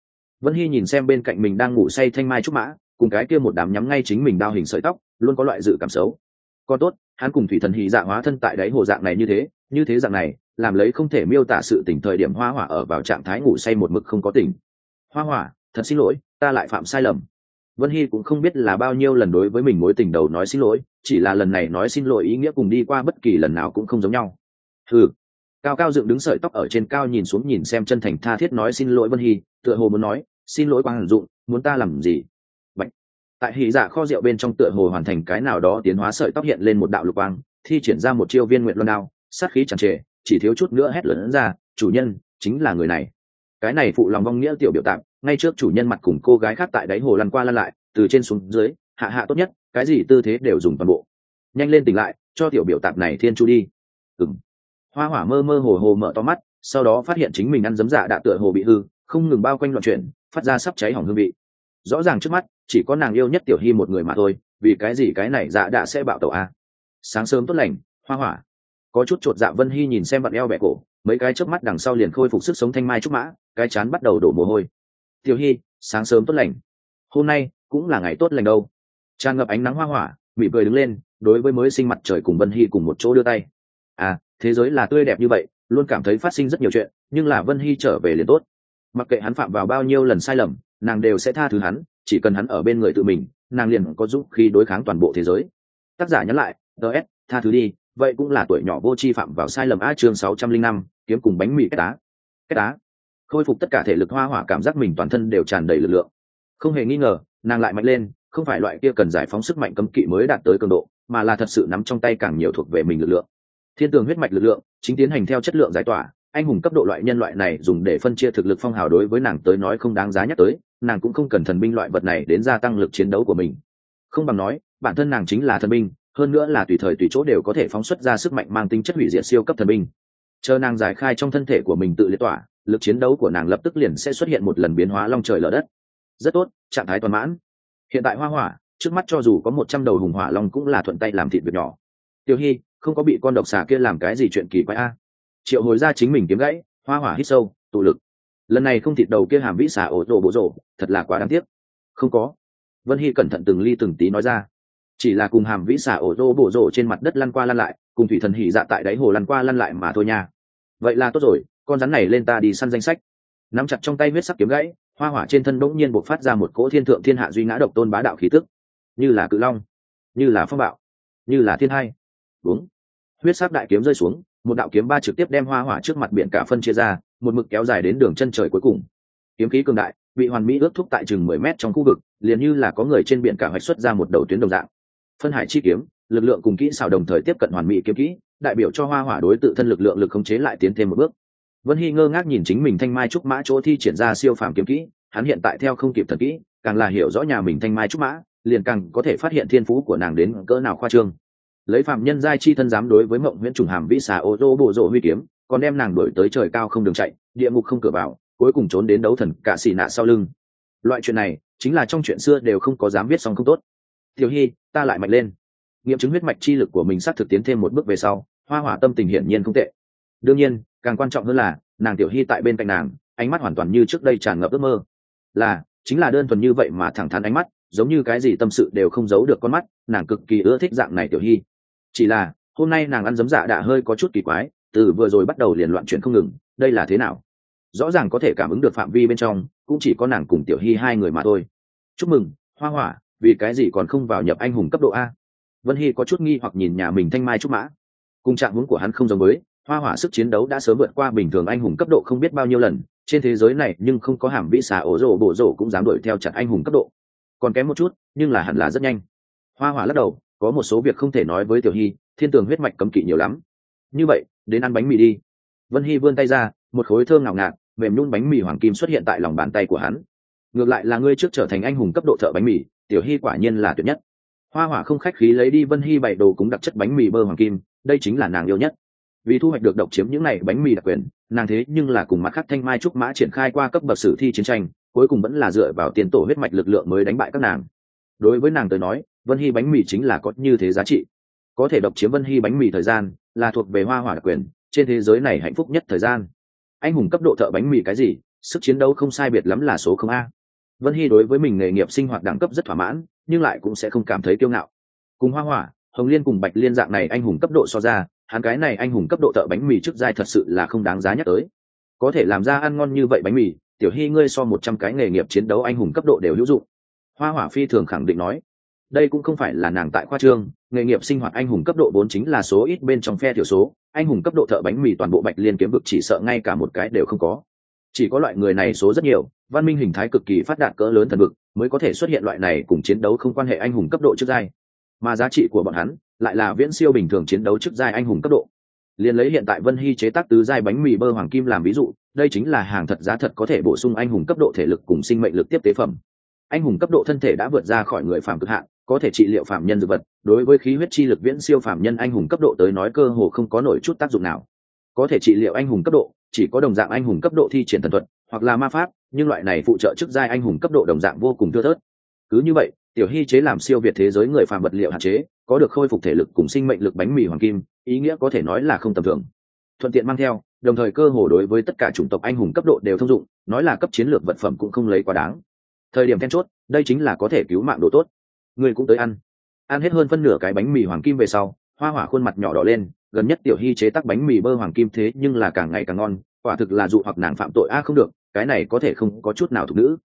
S1: Vân Hy nhìn xem bên cạnh mình đang ngủ say thanh mai trúc mã, cùng cái kia một đám nhắm ngay chính mình đao hình sợi tóc, luôn có loại dự cảm xấu. Còn tốt, hắn cùng thủy thần hỉ dạ hóa thân tại đáy hồ dạng này như thế dạng này, làm lấy không thể miêu tả sự tỉnh thời điểm Hoa Hỏa ở vào trạng thái ngủ say một mực không có tỉnh. Hoa Hỏa, thật xin lỗi, ta lại phạm sai lầm. Vân Hy cũng không biết là bao nhiêu lần đối với mình mối tình đầu nói xin lỗi, chỉ là lần này nói xin lỗi ý nghĩa cùng đi qua bất kỳ lần nào cũng không giống nhau. Ừ. Cao cao dựng đứng sợi tóc ở trên cao nhìn xuống nhìn xem chân thành tha thiết nói xin lỗi Vân Hy, tựa hồ muốn nói, xin lỗi Quang Dụng, muốn ta làm gì? Bạch. Tại hỉ dạ kho rượu bên trong tựa hồ hoàn thành cái nào đó tiến hóa sợi tóc hiện lên một đạo lục quang, thi triển ra một chiêu viên nguyện luân đao, sát khí tràn trề, chỉ thiếu chút nữa hét lớn ra, chủ nhân, chính là người này. Cái này phụ lòng vong nghĩa tiểu biểu tạm, ngay trước chủ nhân mặt cùng cô gái khác tại đáy hồ lăn qua lăn lại, từ trên xuống dưới, hạ hạ tốt nhất, cái gì tư thế đều dùng toàn bộ. Nhanh lên tỉnh lại, cho tiểu biểu tạm này thiên chu đi. Ừm. Hoa Hỏa mơ mơ hồ hồ mở to mắt, sau đó phát hiện chính mình ăn giấm dạ đã tựa hồ bị hư, không ngừng bao quanh loạn chuyển, phát ra sắp cháy hỏng hương vị. Rõ ràng trước mắt chỉ có nàng yêu nhất Tiểu Hy một người mà thôi, vì cái gì cái này dạ đã sẽ bạo tẩu a? Sáng sớm tốt lành, Hoa Hỏa. Có chút chột dạ Vân Hy nhìn xem bạn eo bẹ cổ, mấy cái chớp mắt đằng sau liền khôi phục sức sống thanh mai trúc mã, cái chán bắt đầu đổ mồ hôi. Tiểu Hy, sáng sớm tốt lành. Hôm nay cũng là ngày tốt lành đâu. Tràn ngập ánh nắng Hoa Hỏa, mỉm cười đứng lên, đối với mới sinh mặt trời cùng Vân Hy cùng một chỗ đưa tay. À, thế giới là tươi đẹp như vậy, luôn cảm thấy phát sinh rất nhiều chuyện, nhưng là Vân Hy trở về liền tốt. Mặc kệ hắn phạm vào bao nhiêu lần sai lầm, nàng đều sẽ tha thứ hắn, chỉ cần hắn ở bên người tự mình, nàng liền có dũng khí đối kháng toàn bộ thế giới. Tác giả nhắn lại, DS, tha thứ đi, vậy cũng là tuổi nhỏ vô tri phạm vào sai lầm a. Chương 605, kiếm cùng bánh mì kết tá. Khôi phục tất cả thể lực Hoa Hỏa cảm giác mình toàn thân đều tràn đầy lực lượng. Không hề nghi ngờ, nàng lại mạnh lên, không phải loại kia cần giải phóng sức mạnh cấm kỵ mới đạt tới cường độ, mà là thật sự nắm trong tay càng nhiều thuộc về mình lực lượng. Thiên tường huyết mạch lực lượng chính tiến hành theo chất lượng giải tỏa, anh hùng cấp độ loại nhân loại này dùng để phân chia thực lực phong hào đối với nàng tới nói không đáng giá nhắc tới, nàng cũng không cần thần binh loại vật này đến gia tăng lực chiến đấu của mình. Không bằng nói, bản thân nàng chính là thần binh, hơn nữa là tùy thời tùy chỗ đều có thể phóng xuất ra sức mạnh mang tính chất hủy diệt siêu cấp thần binh. Chờ nàng giải khai trong thân thể của mình tự liệt tỏa, lực chiến đấu của nàng lập tức liền sẽ xuất hiện một lần biến hóa long trời lở đất. Rất tốt, trạng thái toàn mãn. Hiện tại Hoa Hỏa, trước mắt cho dù có 100 đầu hùng hỏa long cũng là thuận tay làm thịt việc nhỏ. Tiểu Hy, không có bị con độc xà kia làm cái gì chuyện kỳ quái a? Triệu hồi ra chính mình kiếm gãy, Hoa Hỏa hít sâu, tụ lực. Lần này không thịt đầu kia hàm vĩ xà ổ rồ bộ rồ, thật là quá đáng tiếc. Không có. Vân Hy cẩn thận từng ly từng tí nói ra. Chỉ là cùng hàm vĩ xà ổ rồ bộ rồ trên mặt đất lăn qua lăn lại, cùng thủy thần hỉ dạ tại đáy hồ lăn qua lăn lại mà thôi nha. Vậy là tốt rồi, con rắn này lên ta đi săn danh sách. Nắm chặt trong tay huyết sắc kiếm gãy, Hoa Hỏa trên thân bỗng nhiên bộc phát ra một cỗ thiên thượng thiên hạ duy ngã độc tôn bá đạo khí tức, như là cự long, như là phong bạo, như là thiên hai. Đúng. Huyết sắc đại kiếm rơi xuống, một đạo kiếm ba trực tiếp đem Hoa Hỏa trước mặt biển cả phân chia ra, một mực kéo dài đến đường chân trời cuối cùng. Kiếm khí cường đại, bị hoàn mỹ ước thúc tại chừng 10 mét trong khu vực, liền như là có người trên biển cả hoạch xuất ra một đầu tuyến đồng dạng. Phân hải chi kiếm, lực lượng cùng kỹ xảo đồng thời tiếp cận hoàn mỹ kiếm kỹ, đại biểu cho Hoa Hỏa đối tự thân lực lượng lực khống chế lại tiến thêm một bước. Vân Hy ngơ ngác nhìn chính mình thanh mai trúc mã chỗ thi triển ra siêu phàm kiếm kỹ, hắn hiện tại theo không kịp thần kỹ, càng là hiểu rõ nhà mình thanh mai trúc mã, liền càng có thể phát hiện thiên phú của nàng đến cỡ nào khoa trương. Lấy phạm nhân giai chi thân dám đối với mộng huyễn trùng hàm vĩ xà ô tô bộ rộ huy kiếm, còn đem nàng đuổi tới trời cao không đường chạy, địa ngục không cửa vào, cuối cùng trốn đến đấu thần cả xì nạ sau lưng. Loại chuyện này chính là trong chuyện xưa đều không có dám viết xong không tốt. Tiểu Hy, ta lại mạnh lên. Nghiệm chứng huyết mạch chi lực của mình sắp thực tiến thêm một bước về sau, Hoa Hỏa tâm tình hiển nhiên không tệ. Đương nhiên, càng quan trọng hơn là nàng Tiểu Hy tại bên cạnh nàng, ánh mắt hoàn toàn như trước đây tràn ngập ước mơ. Chính là đơn thuần như vậy mà thẳng thắn ánh mắt, giống như cái gì tâm sự đều không giấu được con mắt, nàng cực kỳ ưa thích dạng này Tiểu Hy. Chỉ là hôm nay nàng ăn giấm dạ đã hơi có chút kỳ quái, từ vừa rồi bắt đầu liền loạn chuyển không ngừng, đây là thế nào? Rõ ràng có thể cảm ứng được phạm vi bên trong, cũng chỉ có nàng cùng Tiểu Hy hai người mà thôi. Chúc mừng, Hoa Hỏa, vì cái gì còn không vào nhập anh hùng cấp độ a? Vân Hy có chút nghi hoặc nhìn nhà mình thanh mai trúc mã. Cùng trạng huống của hắn không giống với, Hoa Hỏa sức chiến đấu đã sớm vượt qua bình thường anh hùng cấp độ không biết bao nhiêu lần, trên thế giới này nhưng không có hàm vĩ xà ổ rồ bộ rồ cũng dám đuổi theo chặt anh hùng cấp độ. Còn kém một chút, nhưng là hẳn là rất nhanh. Hoa Hỏa lắc đầu, có một số việc không thể nói với Tiểu Hy, thiên tường huyết mạch cấm kỵ nhiều lắm. Như vậy, đến ăn bánh mì đi. Vân Hy vươn tay ra, một khối thơm ngào ngạt, mềm nhún bánh mì hoàng kim xuất hiện tại lòng bàn tay của hắn. Ngược lại là ngươi trước trở thành anh hùng cấp độ thợ bánh mì, Tiểu Hy quả nhiên là tuyệt nhất. Hoa Hỏa không khách khí lấy đi Vân Hy bày đồ cúng đặc chất bánh mì bơ hoàng kim, đây chính là nàng yêu nhất. Vì thu hoạch được độc chiếm những này bánh mì đặc quyền, nàng thế nhưng là cùng mặt khác thanh mai trúc mã triển khai qua cấp bậc sử thi chiến tranh, cuối cùng vẫn là dựa vào tiền tổ huyết mạch lực lượng mới đánh bại các nàng. Đối với nàng tới nói, Vân Hy bánh mì chính là có như thế giá trị. Có thể độc chiếm Vân Hy bánh mì thời gian, là thuộc về Hoa Hỏa đặc quyền, trên thế giới này hạnh phúc nhất thời gian. Anh hùng cấp độ thợ bánh mì cái gì, sức chiến đấu không sai biệt lắm là số không a. Vân Hy đối với mình nghề nghiệp sinh hoạt đẳng cấp rất thỏa mãn, nhưng lại cũng sẽ không cảm thấy kiêu ngạo. Cùng Hoa Hỏa, Hồng Liên cùng Bạch Liên dạng này anh hùng cấp độ so ra, hắn cái này anh hùng cấp độ thợ bánh mì trước giai thật sự là không đáng giá nhắc tới. Có thể làm ra ăn ngon như vậy bánh mì, Tiểu Hy ngươi so 100 cái nghề nghiệp chiến đấu anh hùng cấp độ đều hữu dụng. Hoa Hỏa phi thường khẳng định nói. Đây cũng không phải là nàng tại khoa trương, nghề nghiệp sinh hoạt anh hùng cấp độ 4 chính là số ít bên trong phe thiểu số, anh hùng cấp độ thợ bánh mì toàn bộ Bạch Liên kiếm vực chỉ sợ ngay cả một cái đều không có. Chỉ có loại người này số rất nhiều, văn minh hình thái cực kỳ phát đạt cỡ lớn thần vực mới có thể xuất hiện loại này cùng chiến đấu không quan hệ anh hùng cấp độ trước giai, mà giá trị của bọn hắn lại là viễn siêu bình thường chiến đấu trước giai anh hùng cấp độ. Liên lấy hiện tại Vân Hy chế tác tứ giai bánh mì bơ hoàng kim làm ví dụ, đây chính là hàng thật giá thật có thể bổ sung anh hùng cấp độ thể lực cùng sinh mệnh lực tiếp tế phẩm. Anh hùng cấp độ thân thể đã vượt ra khỏi người phàm cực hạn, có thể trị liệu phàm nhân dược vật, đối với khí huyết chi lực viễn siêu phàm nhân anh hùng cấp độ tới nói cơ hồ không có nổi chút tác dụng nào. Có thể trị liệu anh hùng cấp độ, chỉ có đồng dạng anh hùng cấp độ thi triển thần thuật hoặc là ma pháp, nhưng loại này phụ trợ trước giai anh hùng cấp độ đồng dạng vô cùng thưa thớt. Cứ như vậy, Tiểu Hy chế làm siêu việt thế giới người phàm vật liệu hạn chế, có được khôi phục thể lực cùng sinh mệnh lực bánh mì hoàng kim, ý nghĩa có thể nói là không tầm thường. Thuận tiện mang theo, đồng thời cơ hồ đối với tất cả chủng tộc anh hùng cấp độ đều thông dụng, nói là cấp chiến lược vật phẩm cũng không lấy quá đáng. Thời điểm then chốt, đây chính là có thể cứu mạng độ tốt. Người cũng tới ăn. Ăn hết hơn phân nửa cái bánh mì hoàng kim về sau, Hoa Hỏa khuôn mặt nhỏ đỏ lên, gần nhất Tiểu Hy chế tác bánh mì bơ hoàng kim thế nhưng là càng ngày càng ngon, quả thực là dụ hoặc nàng phạm tội a không được, cái này có thể không có chút nào thuộc nữ.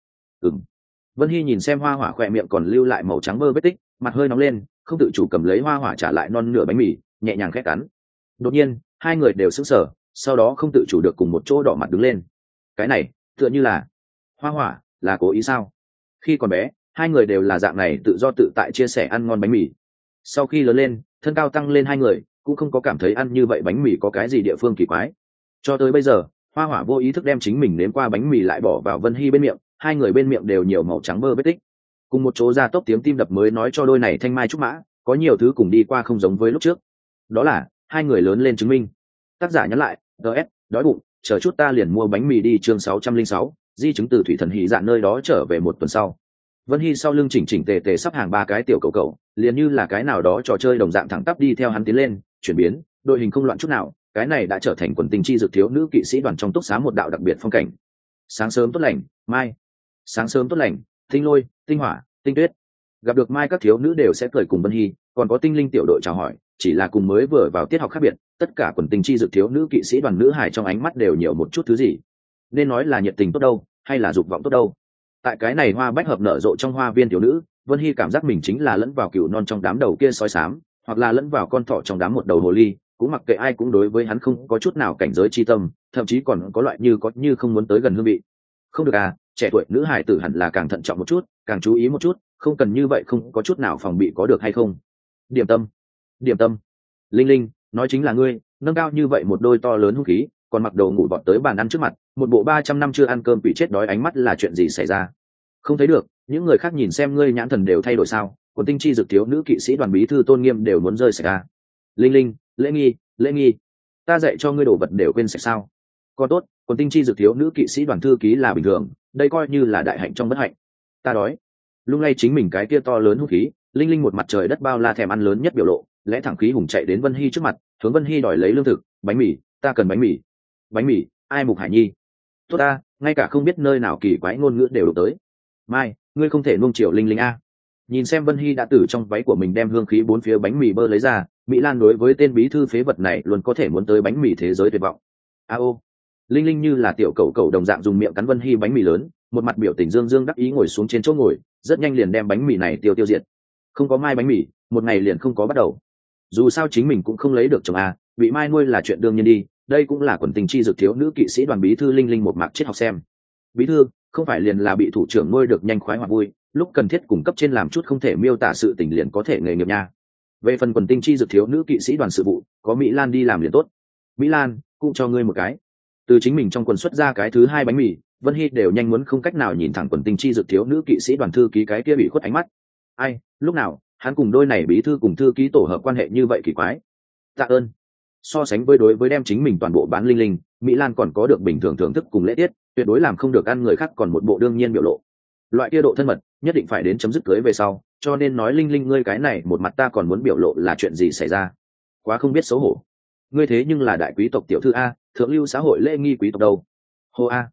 S1: Vân Hy nhìn xem Hoa Hỏa khỏe miệng còn lưu lại màu trắng bơ vết tích, mặt hơi nóng lên, không tự chủ cầm lấy Hoa Hỏa trả lại non nửa bánh mì, nhẹ nhàng khét cắn. Đột nhiên, hai người đều sững sờ, sau đó không tự chủ được cùng một chỗ đỏ mặt đứng lên. Cái này, tựa như là Hoa Hỏa là cố ý sao? Khi còn bé, hai người đều là dạng này tự do tự tại chia sẻ ăn ngon bánh mì. Sau khi lớn lên, thân cao tăng lên hai người cũng không có cảm thấy ăn như vậy bánh mì có cái gì địa phương kỳ quái. Cho tới bây giờ, Hoa Hỏa vô ý thức đem chính mình nếm qua bánh mì lại bỏ vào Vân Hy bên miệng, hai người bên miệng đều nhiều màu trắng bơ vết tích. Cùng một chỗ ra tốc tiếng tim đập mới nói cho đôi này thanh mai trúc mã, có nhiều thứ cùng đi qua không giống với lúc trước. Đó là hai người lớn lên chứng minh. Tác giả nhắn lại, DS, đói bụng, chờ chút ta liền mua bánh mì đi chương 606, di chứng từ thủy thần hỷ dạ nơi đó trở về một tuần sau. Vân Hy sau lưng chỉnh chỉnh tề tề sắp hàng ba cái tiểu cầu cầu, liền như là cái nào đó trò chơi đồng dạng thẳng tắp đi theo hắn tiến lên, chuyển biến, đội hình không loạn chút nào, cái này đã trở thành quần tình chi dược thiếu nữ kỵ sĩ đoàn trong túc xá một đạo đặc biệt phong cảnh. Sáng sớm tốt lành, mai. Sáng sớm tốt lành, tinh lôi, tinh hỏa, tinh tuyết. Gặp được mai các thiếu nữ đều sẽ cười cùng Vân Hy, còn có tinh linh tiểu đội chào hỏi, chỉ là cùng mới vừa vào tiết học khác biệt, tất cả quần tình chi dược thiếu nữ kỵ sĩ đoàn nữ hài trong ánh mắt đều nhiều một chút thứ gì. Nên nói là nhiệt tình tốt đâu, hay là dục vọng tốt đâu. Tại cái này hoa bách hợp nở rộ trong hoa viên thiếu nữ, Vân Hy cảm giác mình chính là lẫn vào cừu non trong đám đầu kia sói xám, hoặc là lẫn vào con thỏ trong đám một đầu hồ ly, cũng mặc kệ ai cũng đối với hắn không có chút nào cảnh giới chi tâm, thậm chí còn có loại như có như không muốn tới gần hương vị. Không được à, trẻ tuổi nữ hài tử hẳn là càng thận trọng một chút, càng chú ý một chút, không cần như vậy không có chút nào phòng bị có được hay không. Điểm tâm, điểm tâm. Linh Linh, nói chính là ngươi, nâng cao như vậy một đôi to lớn hung khí, còn mặc đồ ngủ vọt tới bàn ăn trước mặt, một bộ 300 năm chưa ăn cơm bị chết đói ánh mắt là chuyện gì xảy ra? Không thấy được, những người khác nhìn xem ngươi nhãn thần đều thay đổi sao? Quần tinh chi dược thiếu nữ kỵ sĩ đoàn bí thư tôn nghiêm đều muốn rơi sạch ra. Linh Linh, lễ nghi, lễ nghi. Ta dạy cho ngươi đồ vật đều quên sạch sao? Còn tốt, quần tinh chi dược thiếu nữ kỵ sĩ đoàn thư ký là bình thường, đây coi như là đại hạnh trong bất hạnh. Ta đói. Lung lay chính mình cái kia to lớn hung khí, Linh Linh một mặt trời đất bao la thèm ăn lớn nhất biểu lộ, lẽ thẳng khí hùng chạy đến Vân Hy trước mặt, hướng Vân Hy đòi lấy lương thực, bánh mì, ta cần bánh mì. Bánh mì, ai Mục Hải Nhi? Tốt ta, ngay cả không biết nơi nào kỳ quái ngôn ngữ đều đụng tới. Mai, ngươi không thể nuông chiều Linh Linh a. Nhìn xem Vân Hy đã từ trong váy của mình đem hương khí bốn phía bánh mì bơ lấy ra, Mỹ Lan đối với tên bí thư phế vật này luôn có thể muốn tới bánh mì thế giới tuyệt vọng. A ô. Linh Linh như là tiểu cẩu cẩu đồng dạng dùng miệng cắn Vân Hy bánh mì lớn, một mặt biểu tình dương dương đắc ý ngồi xuống trên chỗ ngồi, rất nhanh liền đem bánh mì này tiêu diệt. Không có Mai bánh mì, một ngày liền không có bắt đầu. Dù sao chính mình cũng không lấy được chồng a, bị Mai nuôi là chuyện đương nhiên đi, đây cũng là quần tình chi dược thiếu nữ kỵ sĩ đoàn bí thư Linh Linh một mạc chết học xem. Bí thư, không phải liền là bị thủ trưởng nuôi được nhanh khoái hoặc vui, lúc cần thiết cung cấp trên làm chút không thể miêu tả sự tình liền có thể nghề nghiệp nha. Về phần quần tinh chi dược thiếu nữ kỵ sĩ đoàn sự vụ, có Mỹ Lan đi làm liền tốt. Mỹ Lan, cũng cho ngươi một cái. Từ chính mình trong quần xuất ra cái thứ hai bánh mì, Vân Hy đều nhanh muốn không cách nào nhìn thẳng quần tinh chi dược thiếu nữ kỵ sĩ đoàn thư ký cái kia bị khuất ánh mắt. Ai, lúc nào, hắn cùng đôi này bí thư cùng thư ký tổ hợp quan hệ như vậy kỳ quái. Tạ ơn. So sánh với đối với đem chính mình toàn bộ bán Linh Linh, Mỹ Lan còn có được bình thường thưởng thức cùng lễ tiết, tuyệt đối làm không được ăn người khác còn một bộ đương nhiên biểu lộ. Loại kia độ thân mật nhất định phải đến chấm dứt cưới về sau, cho nên nói Linh Linh ngươi cái này một mặt ta còn muốn biểu lộ là chuyện gì xảy ra. Quá không biết xấu hổ. Ngươi thế nhưng là đại quý tộc tiểu thư a, thượng lưu xã hội lễ nghi quý tộc đâu. Hô a.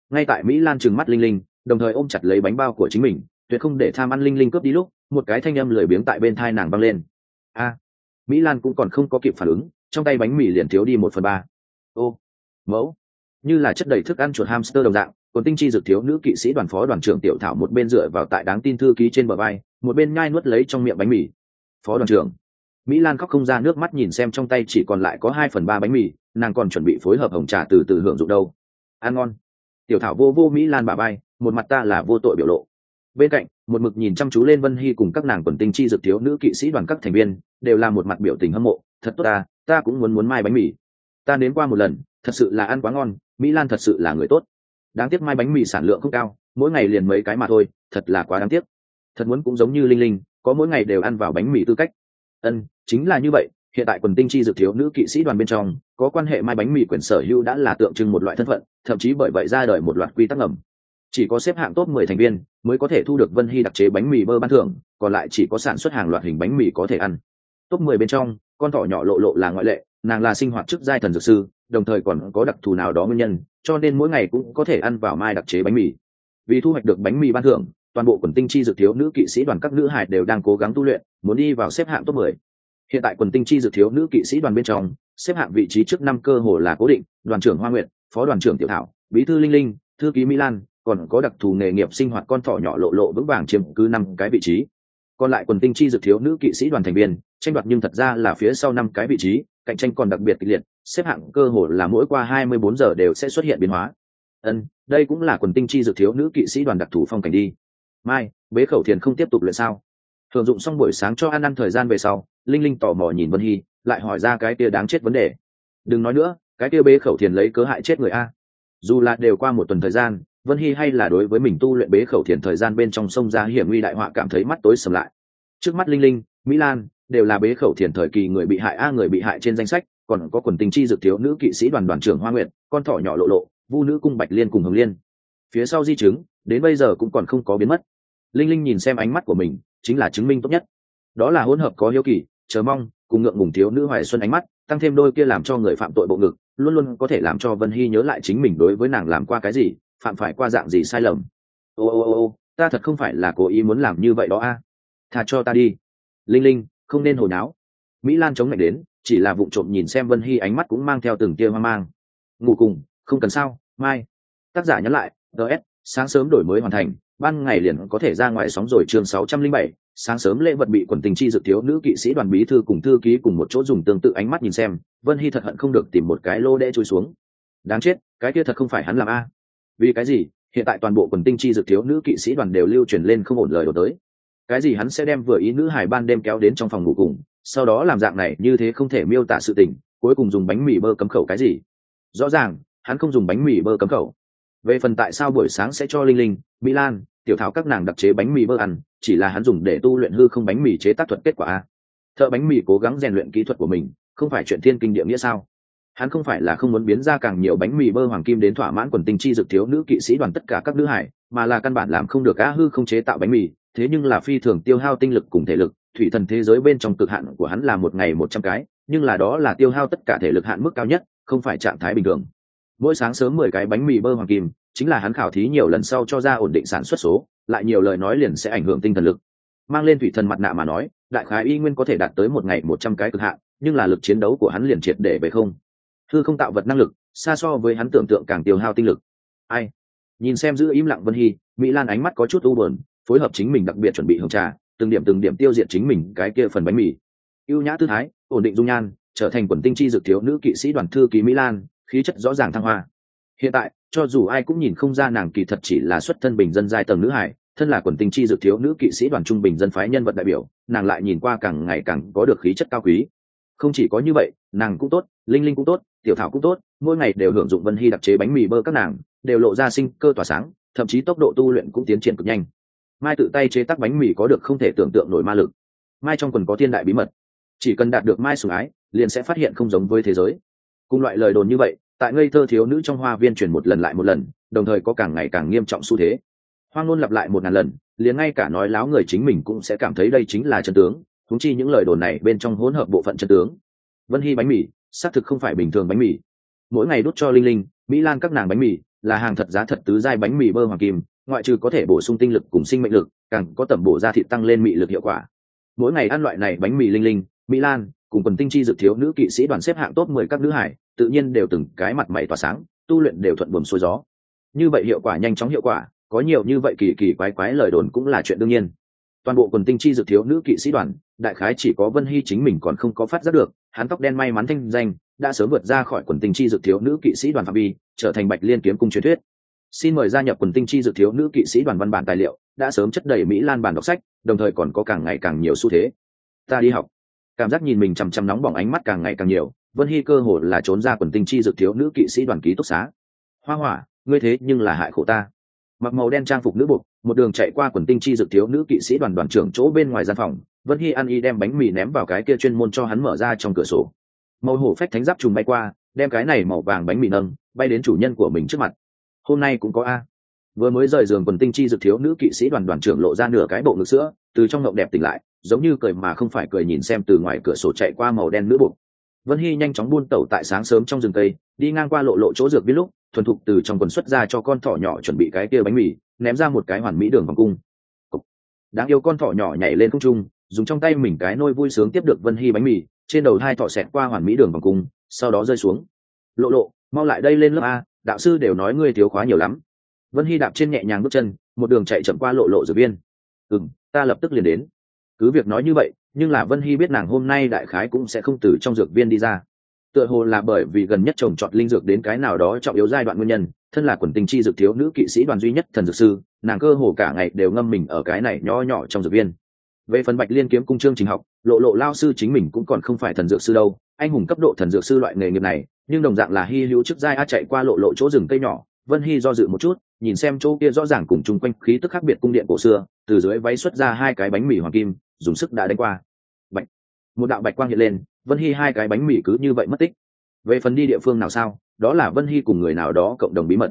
S1: Ngay tại Mỹ Lan trừng mắt Linh Linh, đồng thời ôm chặt lấy bánh bao của chính mình, tuyệt không để tham ăn Linh Linh cướp đi lúc, một cái thanh âm lười biếng tại bên thai nàng vang lên. A. Mỹ Lan cũng còn không có kịp phản ứng, trong tay bánh mì liền thiếu đi 1/3. Ô, mẫu, như là chất đầy thức ăn chuột hamster đồng dạng, còn tinh chi dược thiếu nữ kỵ sĩ đoàn phó đoàn trưởng Tiểu Thảo một bên dựa vào tại đáng tin thư ký trên bờ vai, một bên nhai nuốt lấy trong miệng bánh mì. Phó đoàn trưởng. Mỹ Lan khóc không ra nước mắt nhìn xem trong tay chỉ còn lại có 2/3 bánh mì, nàng còn chuẩn bị phối hợp hồng trà từ từ hưởng dụng đâu. Ăn ngon. Tiểu Thảo vô vô Mỹ Lan bả vai, một mặt ta là vô tội biểu lộ. Bên cạnh, một mực nhìn chăm chú lên Vân Hy cùng các nàng quần tinh chi dược thiếu nữ kỵ sĩ đoàn các thành viên, đều là một mặt biểu tình hâm mộ, thật tốt ta cũng muốn mai bánh mì. Ta nếm qua một lần, thật sự là ăn quá ngon, Mỹ Lan thật sự là người tốt. Đáng tiếc mai bánh mì sản lượng không cao, mỗi ngày liền mấy cái mà thôi, thật là quá đáng tiếc. Thật muốn cũng giống như Linh Linh, có mỗi ngày đều ăn vào bánh mì tư cách. Chính là như vậy, hiện tại quần tinh chi dược thiếu nữ kỵ sĩ đoàn bên trong, có quan hệ mai bánh mì quyền sở hữu đã là tượng trưng một loại thân phận, thậm chí bởi vậy ra đời một loạt quy tắc ngầm. Chỉ có xếp hạng top 10 thành viên mới có thể thu được Vân Hy đặc chế bánh mì bơ ban thưởng, còn lại chỉ có sản xuất hàng loạt hình bánh mì có thể ăn. Top 10 bên trong, con thỏ nhỏ Lộ Lộ là ngoại lệ, nàng là sinh hoạt chức giai thần dược sư, đồng thời còn có đặc thù nào đó nguyên nhân, cho nên mỗi ngày cũng có thể ăn vào mai đặc chế bánh mì. Vì thu hoạch được bánh mì ban thưởng, toàn bộ quần tinh chi dược thiếu nữ kỵ sĩ đoàn các nữ hài đều đang cố gắng tu luyện, muốn đi vào xếp hạng top 10. Hiện tại quần tinh chi dược thiếu nữ kỵ sĩ đoàn bên trong, xếp hạng vị trí trước 5 cơ hồ là cố định, đoàn trưởng Hoa Nguyệt, phó đoàn trưởng Tiểu Thảo, bí thư Linh Linh, thư ký Mỹ Lan, còn có đặc thù nghề nghiệp sinh hoạt con thỏ nhỏ Lộ Lộ vững vàng chiếm cứ 5 cái vị trí. Còn lại quần tinh chi dược thiếu nữ kỵ sĩ đoàn thành viên, tranh đoạt nhưng thật ra là phía sau 5 cái vị trí, cạnh tranh còn đặc biệt kịch liệt, xếp hạng cơ hồ là mỗi qua 24 giờ đều sẽ xuất hiện biến hóa. Đây cũng là quần tinh chi dược thiếu nữ kỵ sĩ đoàn đặc thù phong cảnh đi. Mai, Bế Khẩu Thiền không tiếp tục luyện sao? Thường dụng xong buổi sáng cho ăn thời gian về sau, Linh Linh tò mò nhìn Vân Hy, lại hỏi ra cái kia đáng chết vấn đề. Đừng nói nữa, cái kia Bế Khẩu Thiền lấy cớ hại chết người a. Dù là đều qua một tuần thời gian, Vân Hy hay là đối với mình tu luyện Bế Khẩu Thiền thời gian bên trong sông ra hiểm nguy đại họa cảm thấy mắt tối sầm lại. Trước mắt Linh Linh, Mỹ Lan đều là Bế Khẩu Thiền thời kỳ người bị hại người bị hại trên danh sách, còn có quần tinh chi dược thiếu nữ kỵ sĩ đoàn đoàn trưởng Hoa Nguyệt, con thỏ nhỏ Lộ Lộ, Vu nữ cung Bạch Liên cùng Hồng Liên. Phía sau di chứng, đến bây giờ cũng còn không có biến mất. Linh Linh nhìn xem ánh mắt của mình, chính là chứng minh tốt nhất. Đó là hỗn hợp có hiếu kỳ, chờ mong, cùng ngượng ngùng thiếu nữ hoài xuân ánh mắt, tăng thêm đôi kia làm cho người phạm tội bộ ngực, luôn luôn có thể làm cho Vân Hy nhớ lại chính mình đối với nàng làm qua cái gì, phạm phải qua dạng gì sai lầm. Ô, ta thật không phải là cố ý muốn làm như vậy đó a. Tha cho ta đi. Linh Linh, không nên hồi náo. Mỹ Lan chống lạnh đến, chỉ là vụng trộm nhìn xem Vân Hy ánh mắt cũng mang theo từng tia hoang mang. Ngủ cùng, không cần sao, mai. Tác giả nhắn lại, DS, sáng sớm đổi mới hoàn thành, ban ngày liền có thể ra ngoài sóng rồi. Chương 607, sáng sớm lễ vật bị quần tình chi dược thiếu nữ kỵ sĩ đoàn bí thư cùng thư ký cùng một chỗ dùng tương tự ánh mắt nhìn xem, Vân Hy thật hận không được tìm một cái lô đẽ chui xuống. Đáng chết, cái kia thật không phải hắn làm a. Vì cái gì? Hiện tại toàn bộ quần tinh chi dược thiếu nữ kỵ sĩ đoàn đều lưu truyền lên không ổn lời đổ tới. Cái gì hắn sẽ đem vừa ý nữ hài ban đêm kéo đến trong phòng ngủ cùng, sau đó làm dạng này như thế không thể miêu tả sự tình, cuối cùng dùng bánh mì bơ cấm khẩu cái gì? Rõ ràng, hắn không dùng bánh mì bơ cấm khẩu. Về phần tại sao buổi sáng sẽ cho Linh Linh, Mỹ Lan, Tiểu Thảo các nàng đặc chế bánh mì bơ ăn, chỉ là hắn dùng để tu luyện hư không bánh mì chế tác thuật kết quả a. Thợ bánh mì cố gắng rèn luyện kỹ thuật của mình, không phải chuyện thiên kinh địa nghĩa sao? Hắn không phải là không muốn biến ra càng nhiều bánh mì bơ hoàng kim đến thỏa mãn quần tinh chi dược thiếu nữ kỵ sĩ đoàn tất cả các nữ hải, mà là căn bản làm không được á hư không chế tạo bánh mì, thế nhưng là phi thường tiêu hao tinh lực cùng thể lực, thủy thần thế giới bên trong cực hạn của hắn là một ngày 100 cái, nhưng là đó là tiêu hao tất cả thể lực hạn mức cao nhất, không phải trạng thái bình thường. Mỗi sáng sớm 10 cái bánh mì bơ hoàng kim, chính là hắn khảo thí nhiều lần sau cho ra ổn định sản xuất số, lại nhiều lời nói liền sẽ ảnh hưởng tinh thần lực. Mang lên thủy thần mặt nạ mà nói, đại khái y nguyên có thể đạt tới một ngày 100 cái cực hạn, nhưng là lực chiến đấu của hắn liền triệt để về không. Hư không tạo vật năng lực, xa so với hắn tưởng tượng càng tiêu hao tinh lực. Ai? Nhìn xem giữ im lặng Vân Hy, Mỹ Lan ánh mắt có chút u buồn, phối hợp chính mình đặc biệt chuẩn bị hồng trà, từng điểm tiêu diệt chính mình cái kia phần bánh mì. Ưu nhã tư thái, ổn định dung nhan, trở thành quần tinh chi dược thiếu nữ kỵ sĩ đoàn thư ký Mỹ Lan, khí chất rõ ràng thăng hoa. Hiện tại, cho dù ai cũng nhìn không ra nàng kỳ thật chỉ là xuất thân bình dân giai tầng nữ hải, thân là quần tinh chi dược thiếu nữ kỵ sĩ đoàn trung bình dân phái nhân vật đại biểu, nàng lại nhìn qua càng ngày càng có được khí chất cao quý. Không chỉ có như vậy, nàng cũng tốt, Linh Linh cũng tốt, Tiểu Thảo cũng tốt, mỗi ngày đều hưởng dụng Vân Hy đặc chế bánh mì bơ các nàng, đều lộ ra sinh cơ tỏa sáng, thậm chí tốc độ tu luyện cũng tiến triển cực nhanh. Mai tự tay chế tác bánh mì có được không thể tưởng tượng nổi ma lực. Mai trong quần có thiên đại bí mật, chỉ cần đạt được Mai sủng ái, liền sẽ phát hiện không giống với thế giới. Cùng loại lời đồn như vậy, tại ngây thơ thiếu nữ trong hoa viên truyền một lần lại một lần, đồng thời có càng ngày càng nghiêm trọng xu thế. Hoang ngôn lặp lại 1000 lần, liền ngay cả nói láo người chính mình cũng sẽ cảm thấy đây chính là chân tướng, huống chi những lời đồn này bên trong hỗn hợp bộ phận chân tướng. Vân Hy bánh mì, xác thực không phải bình thường bánh mì. Mỗi ngày đút cho Linh Linh, Mỹ Lan các nàng bánh mì, là hàng thật giá thật tứ giai bánh mì bơ hoàng kim, ngoại trừ có thể bổ sung tinh lực cùng sinh mệnh lực, càng có tẩm bổ da thịt tăng lên mị lực hiệu quả. Mỗi ngày ăn loại này bánh mì linh linh, Mỹ Lan cùng quần tinh chi dược thiếu nữ kỵ sĩ đoàn xếp hạng top 10 các nữ hải, tự nhiên đều từng cái mặt mày tỏa sáng, tu luyện đều thuận buồm xuôi gió. Như vậy hiệu quả nhanh chóng hiệu quả, có nhiều như vậy kỳ kỳ quái quái lời đồn cũng là chuyện đương nhiên. Toàn bộ quần tinh chi dược thiếu nữ kỵ sĩ đoàn, đại khái chỉ có Vân Hy chính mình còn không có phát giác được, hắn tóc đen may mắn thanh danh đã sớm vượt ra khỏi quần tinh chi dược thiếu nữ kỵ sĩ đoàn phạm vi, trở thành Bạch Liên kiếm cung truyền thuyết. Xin mời gia nhập quần tinh chi dược thiếu nữ kỵ sĩ đoàn văn bản tài liệu đã sớm chất đầy Mỹ Lan bản đọc sách, đồng thời còn có càng ngày càng nhiều xu thế. Ta đi học. Cảm giác nhìn mình chằm chằm nóng bỏng ánh mắt càng ngày càng nhiều, Vân Hy cơ hồ là trốn ra quần tinh chi dược thiếu nữ kỵ sĩ đoàn ký túc xá. Hoa Hỏa, ngươi thế nhưng là hại khổ ta. Mặc màu đen trang phục nữ buộc, một đường chạy qua quần tinh chi dược thiếu nữ kỵ sĩ đoàn đoàn trưởng chỗ bên ngoài gian phòng, Vân Hy ăn y đem bánh mì ném vào cái kia chuyên môn cho hắn mở ra trong cửa sổ. Màu hổ phách thánh giáp trùng bay qua, đem cái này màu vàng bánh mì nâng bay đến chủ nhân của mình trước mặt. Hôm nay cũng có a. Vừa mới rời giường quần tinh chi dược thiếu nữ kỵ sĩ đoàn đoàn trưởng lộ ra nửa cái bộ ngực sữa, từ trong ngộng đẹp tỉnh lại, giống như cười mà không phải cười nhìn xem từ ngoài cửa sổ chạy qua màu đen nữ buộc. Vân Hy nhanh chóng buôn tẩu tại sáng sớm trong rừng cây, đi ngang qua lộ lộ chỗ dược viên lúc, thuần thục từ trong quần xuất ra cho con thỏ nhỏ chuẩn bị cái kia bánh mì, ném ra một cái hoàn mỹ đường vòng cung. Đáng yêu con thỏ nhỏ nhảy lên không trung, dùng trong tay mình cái nôi vui sướng tiếp được Vân Hy bánh mì, trên đầu hai thỏ xẹt qua hoàn mỹ đường vòng cung, sau đó rơi xuống. Lộ lộ, mau lại đây lên lớp a, đạo sư đều nói ngươi thiếu khóa nhiều lắm. Vân Hy đạp trên nhẹ nhàng bước chân, một đường chạy chậm qua lộ lộ dược viên. Ta lập tức liền đến. Cứ việc nói như vậy, nhưng là Vân Hy biết nàng hôm nay đại khái cũng sẽ không từ trong dược viên đi ra. Tựa hồ là bởi vì gần nhất trồng trọt linh dược đến cái nào đó trọng yếu giai đoạn nguyên nhân, thân là quần tinh chi dược thiếu nữ kỵ sĩ đoàn duy nhất thần dược sư, nàng cơ hồ cả ngày đều ngâm mình ở cái này nho nhỏ trong dược viên. Về phần Bạch Liên kiếm cung chương trình học, lộ lộ lao sư chính mình cũng còn không phải thần dược sư đâu, anh hùng cấp độ thần dược sư loại nghề nghiệp này, nhưng đồng dạng là hy hữu chức giai. Chạy qua lộ lộ chỗ rừng cây nhỏ, Vân Hy do dự một chút, nhìn xem chỗ kia rõ ràng cùng chung quanh khí tức khác biệt cung điện cổ xưa, từ dưới váy xuất ra hai cái bánh mì hoàng kim, dùng sức đã đánh qua. Bạch. Một đạo bạch quang hiện lên, Vân Hy hai cái bánh mì cứ như vậy mất tích. Về phần đi địa phương nào sao, đó là Vân Hy cùng người nào đó cộng đồng bí mật.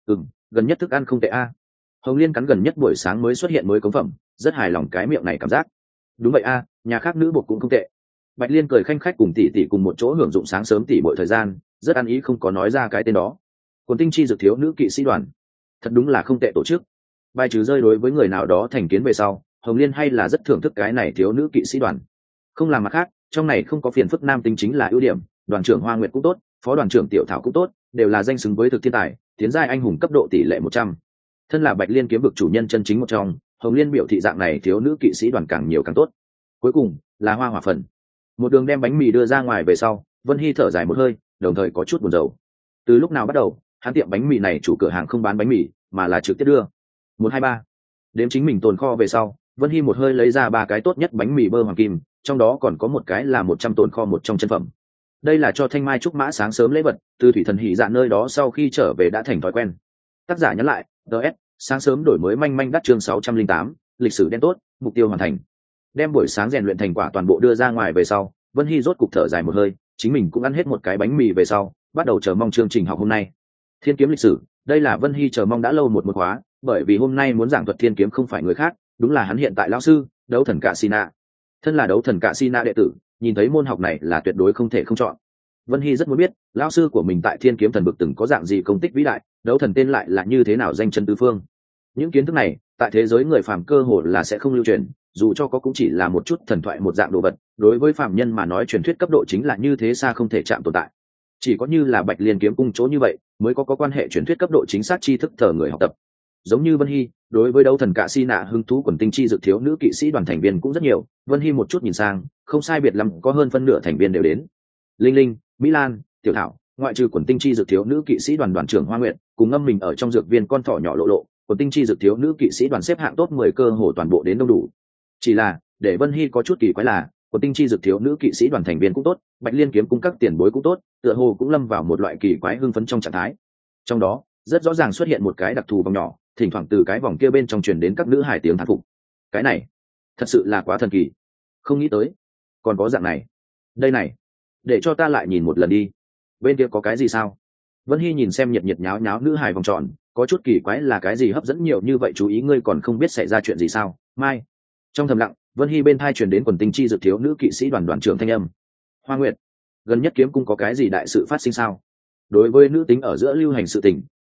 S1: Gần nhất thức ăn không tệ a. Hồng Liên cắn gần nhất buổi sáng mới xuất hiện mới cống phẩm, rất hài lòng cái miệng này cảm giác. Đúng vậy a, nhà khác nữ bột cũng không tệ. Bạch Liên cười khanh khách cùng tỷ tỷ cùng một chỗ hưởng dụng sáng sớm tỷ bội thời gian, rất ăn ý không có nói ra cái tên đó. Quần tinh chi dược thiếu nữ kỵ sĩ đoàn, thật đúng là không tệ tổ chức. Bài trừ rơi đối với người nào đó thành kiến về sau, Hồng Liên hay là rất thưởng thức cái này thiếu nữ kỵ sĩ đoàn. Không làm mặt khác, trong này không có phiền phức nam tính chính là ưu điểm, đoàn trưởng Hoa Nguyệt cũng tốt, phó đoàn trưởng Tiểu Thảo cũng tốt, đều là danh xứng với thực thiên tài, tiến giai anh hùng cấp độ tỷ lệ 100. Thân là Bạch Liên kiếm vực chủ nhân chân chính một trong, Hồng Liên biểu thị dạng này thiếu nữ kỵ sĩ đoàn càng nhiều càng tốt. Cuối cùng là Hoa Hỏa phần. Một đường đem bánh mì đưa ra ngoài về sau, Vân Hy thở dài một hơi, đồng thời có chút buồn rầu. Từ lúc nào bắt đầu, hắn tiệm bánh mì này chủ cửa hàng không bán bánh mì, mà là trực tiếp đưa. 123. Đếm chính mình tồn kho về sau, Vân Hy một hơi lấy ra 3 cái tốt nhất bánh mì bơ hoàng kim, trong đó còn có một cái là 100 tồn kho một trong chân phẩm. Đây là cho Thanh Mai trúc mã sáng sớm lễ vật, từ thủy thần hỉ dạ nơi đó sau khi trở về đã thành thói quen. Tác giả nhắn lại, DS, sáng sớm đổi mới manh manh đắt chương 608, lịch sử đen tốt, mục tiêu hoàn thành. Đem buổi sáng rèn luyện thành quả toàn bộ đưa ra ngoài về sau, Vân Hy rốt cục thở dài một hơi, chính mình cũng ăn hết một cái bánh mì về sau, bắt đầu chờ mong chương trình học hôm nay. Thiên kiếm lịch sử, đây là Vân Hy chờ mong đã lâu một khóa, bởi vì hôm nay muốn giảng thuật thiên kiếm không phải người khác, đúng là hắn hiện tại lão sư, Đấu Thần Cạ Sina. Thân là Đấu Thần Cạ Sina đệ tử, nhìn thấy môn học này là tuyệt đối không thể không chọn. Vân Hy rất muốn biết, lão sư của mình tại Thiên Kiếm Thần Vực từng có dạng gì công tích vĩ đại, đấu thần tên lại là như thế nào danh chân tứ phương. Những kiến thức này, tại thế giới người phàm cơ hồ là sẽ không lưu truyền, dù cho có cũng chỉ là một chút thần thoại một dạng đồ vật, đối với phàm nhân mà nói truyền thuyết cấp độ chính là như thế xa không thể chạm tồn tại. Chỉ có như là Bạch Liên kiếm cung chỗ như vậy, mới có quan hệ truyền thuyết cấp độ chính xác tri thức thờ người học tập. Giống như Vân Hy, đối với Đấu Thần Cạ Sina hứng thú quần tinh chi dược thiếu nữ kỵ sĩ đoàn thành viên cũng rất nhiều, Vân Hy một chút nhìn sang, không sai biệt lắm có hơn phân nửa thành viên đều đến. Linh Linh, Mỹ Lan, Tiểu Thảo, ngoại trừ quần tinh chi dược thiếu nữ kỵ sĩ đoàn đoàn trưởng Hoa Nguyệt, cùng ngâm mình ở trong dược viên con thỏ nhỏ lộ lộ, quần tinh chi dược thiếu nữ kỵ sĩ đoàn xếp hạng top 10 cơ hồ toàn bộ đến đông đủ. Chỉ là, để Vân Hy có chút kỳ quái là, quần tinh chi dược thiếu nữ kỵ sĩ đoàn thành viên cũng tốt, Bạch Liên kiếm cung các tiền bối cũng tốt, tựa hồ cũng lâm vào một loại kỳ quái hưng phấn trong trạng thái. Trong đó, rất rõ ràng xuất hiện một cái đặc thù vòng nhỏ, thỉnh thoảng từ cái vòng kia bên trong truyền đến các nữ hài tiếng thán phục. Cái này, thật sự là quá thần kỳ. Không nghĩ tới, còn có dạng này. Đây này, để cho ta lại nhìn một lần đi. Bên kia có cái gì sao? Vân Hy nhìn xem nhiệt nhiệt nháo nháo nữ hài vòng tròn, có chút kỳ quái là cái gì hấp dẫn nhiều như vậy chú ý, ngươi còn không biết xảy ra chuyện gì sao? Mai. Trong thầm lặng, Vân Hy bên thai truyền đến quần tinh chi dược thiếu nữ kỵ sĩ đoàn đoàn trưởng thanh âm. Hoa Nguyệt, gần nhất kiếm cung có cái gì đại sự phát sinh sao? Đối với nữ tính ở giữa lưu hành sự tình,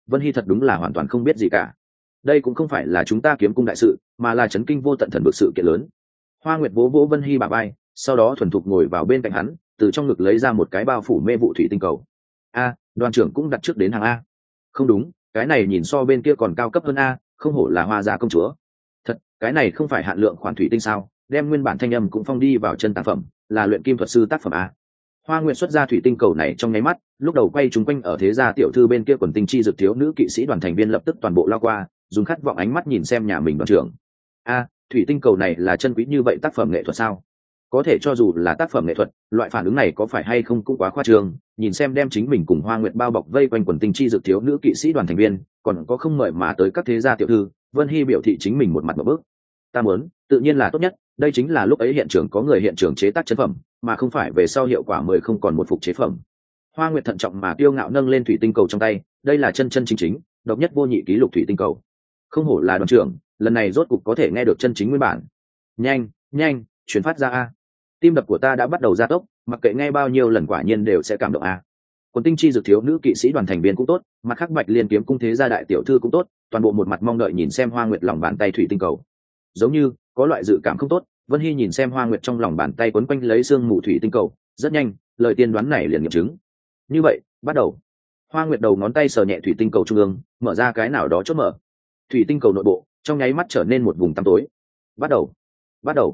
S1: Vân Hy thật đúng là hoàn toàn không biết gì cả. Đây cũng không phải là chúng ta kiếm cung đại sự, mà là chấn kinh vô tận thần vực sự kiện lớn. Hoa Nguyệt vỗ vỗ Vân Hy bả vai, sau đó thuần thục ngồi vào bên cạnh hắn, từ trong ngực lấy ra một cái bao phủ mê vụ thủy tinh cầu. A, đoàn trưởng cũng đặt trước đến hàng A. Không đúng, cái này nhìn so bên kia còn cao cấp hơn A, không hổ là Hoa gia công chúa. Thật, cái này không phải hạn lượng khoản thủy tinh sao? Đem nguyên bản thanh âm cũng phong đi vào chân tác phẩm, là luyện kim thuật sư tác phẩm A. Hoa Nguyệt xuất ra thủy tinh cầu này trong nháy mắt, lúc đầu quay chúng quanh ở thế gia tiểu thư bên kia quần tinh chi dược thiếu nữ kỵ sĩ đoàn thành viên lập tức toàn bộ lao qua, dùng khát vọng ánh mắt nhìn xem nhà mình đoàn trưởng. A, thủy tinh cầu này là chân quý như vậy tác phẩm nghệ thuật sao? Có thể cho dù là tác phẩm nghệ thuật, loại phản ứng này có phải hay không cũng quá khoa trương. Nhìn xem đem chính mình cùng Hoa Nguyệt bao bọc vây quanh quần tinh chi dược thiếu nữ kỵ sĩ đoàn thành viên, còn có không mời mà tới các thế gia tiểu thư, Vân Hy biểu thị chính mình một mặt một bước. Ta muốn, tự nhiên là tốt nhất, đây chính là lúc ấy hiện trường có người hiện trường chế tác chân phẩm, mà không phải về sau hiệu quả 10 không còn một phục chế phẩm. Hoa Nguyệt thận trọng mà kiêu ngạo nâng lên thủy tinh cầu trong tay, đây là chân chân chính chính, độc nhất vô nhị ký lục thủy tinh cầu. Không hổ là đoàn trưởng, lần này rốt cục có thể nghe được chân chính nguyên bản. Nhanh, nhanh, truyền phát ra a. Tim đập của ta đã bắt đầu gia tốc, mặc kệ nghe bao nhiêu lần quả nhiên đều sẽ cảm động a. Quần tinh chi dược thiếu nữ kỵ sĩ đoàn thành viên cũng tốt, mặt khác Bạch Liên kiếm cung thế gia đại tiểu thư cũng tốt, toàn bộ một mặt mong đợi nhìn xem Hoa Nguyệt lòng bàn tay thủy tinh cầu. Giống như có loại dự cảm không tốt, Vân Hy nhìn xem Hoa Nguyệt trong lòng bàn tay quấn quanh lấy xương mù thủy tinh cầu, rất nhanh, lời tiên đoán này liền nghiệm chứng. Như vậy, bắt đầu. Hoa Nguyệt đầu ngón tay sờ nhẹ thủy tinh cầu trung ương, mở ra cái nào đó chốt mở. Thủy tinh cầu nội bộ, trong nháy mắt trở nên một vùng tăm tối. Bắt đầu. Bắt đầu.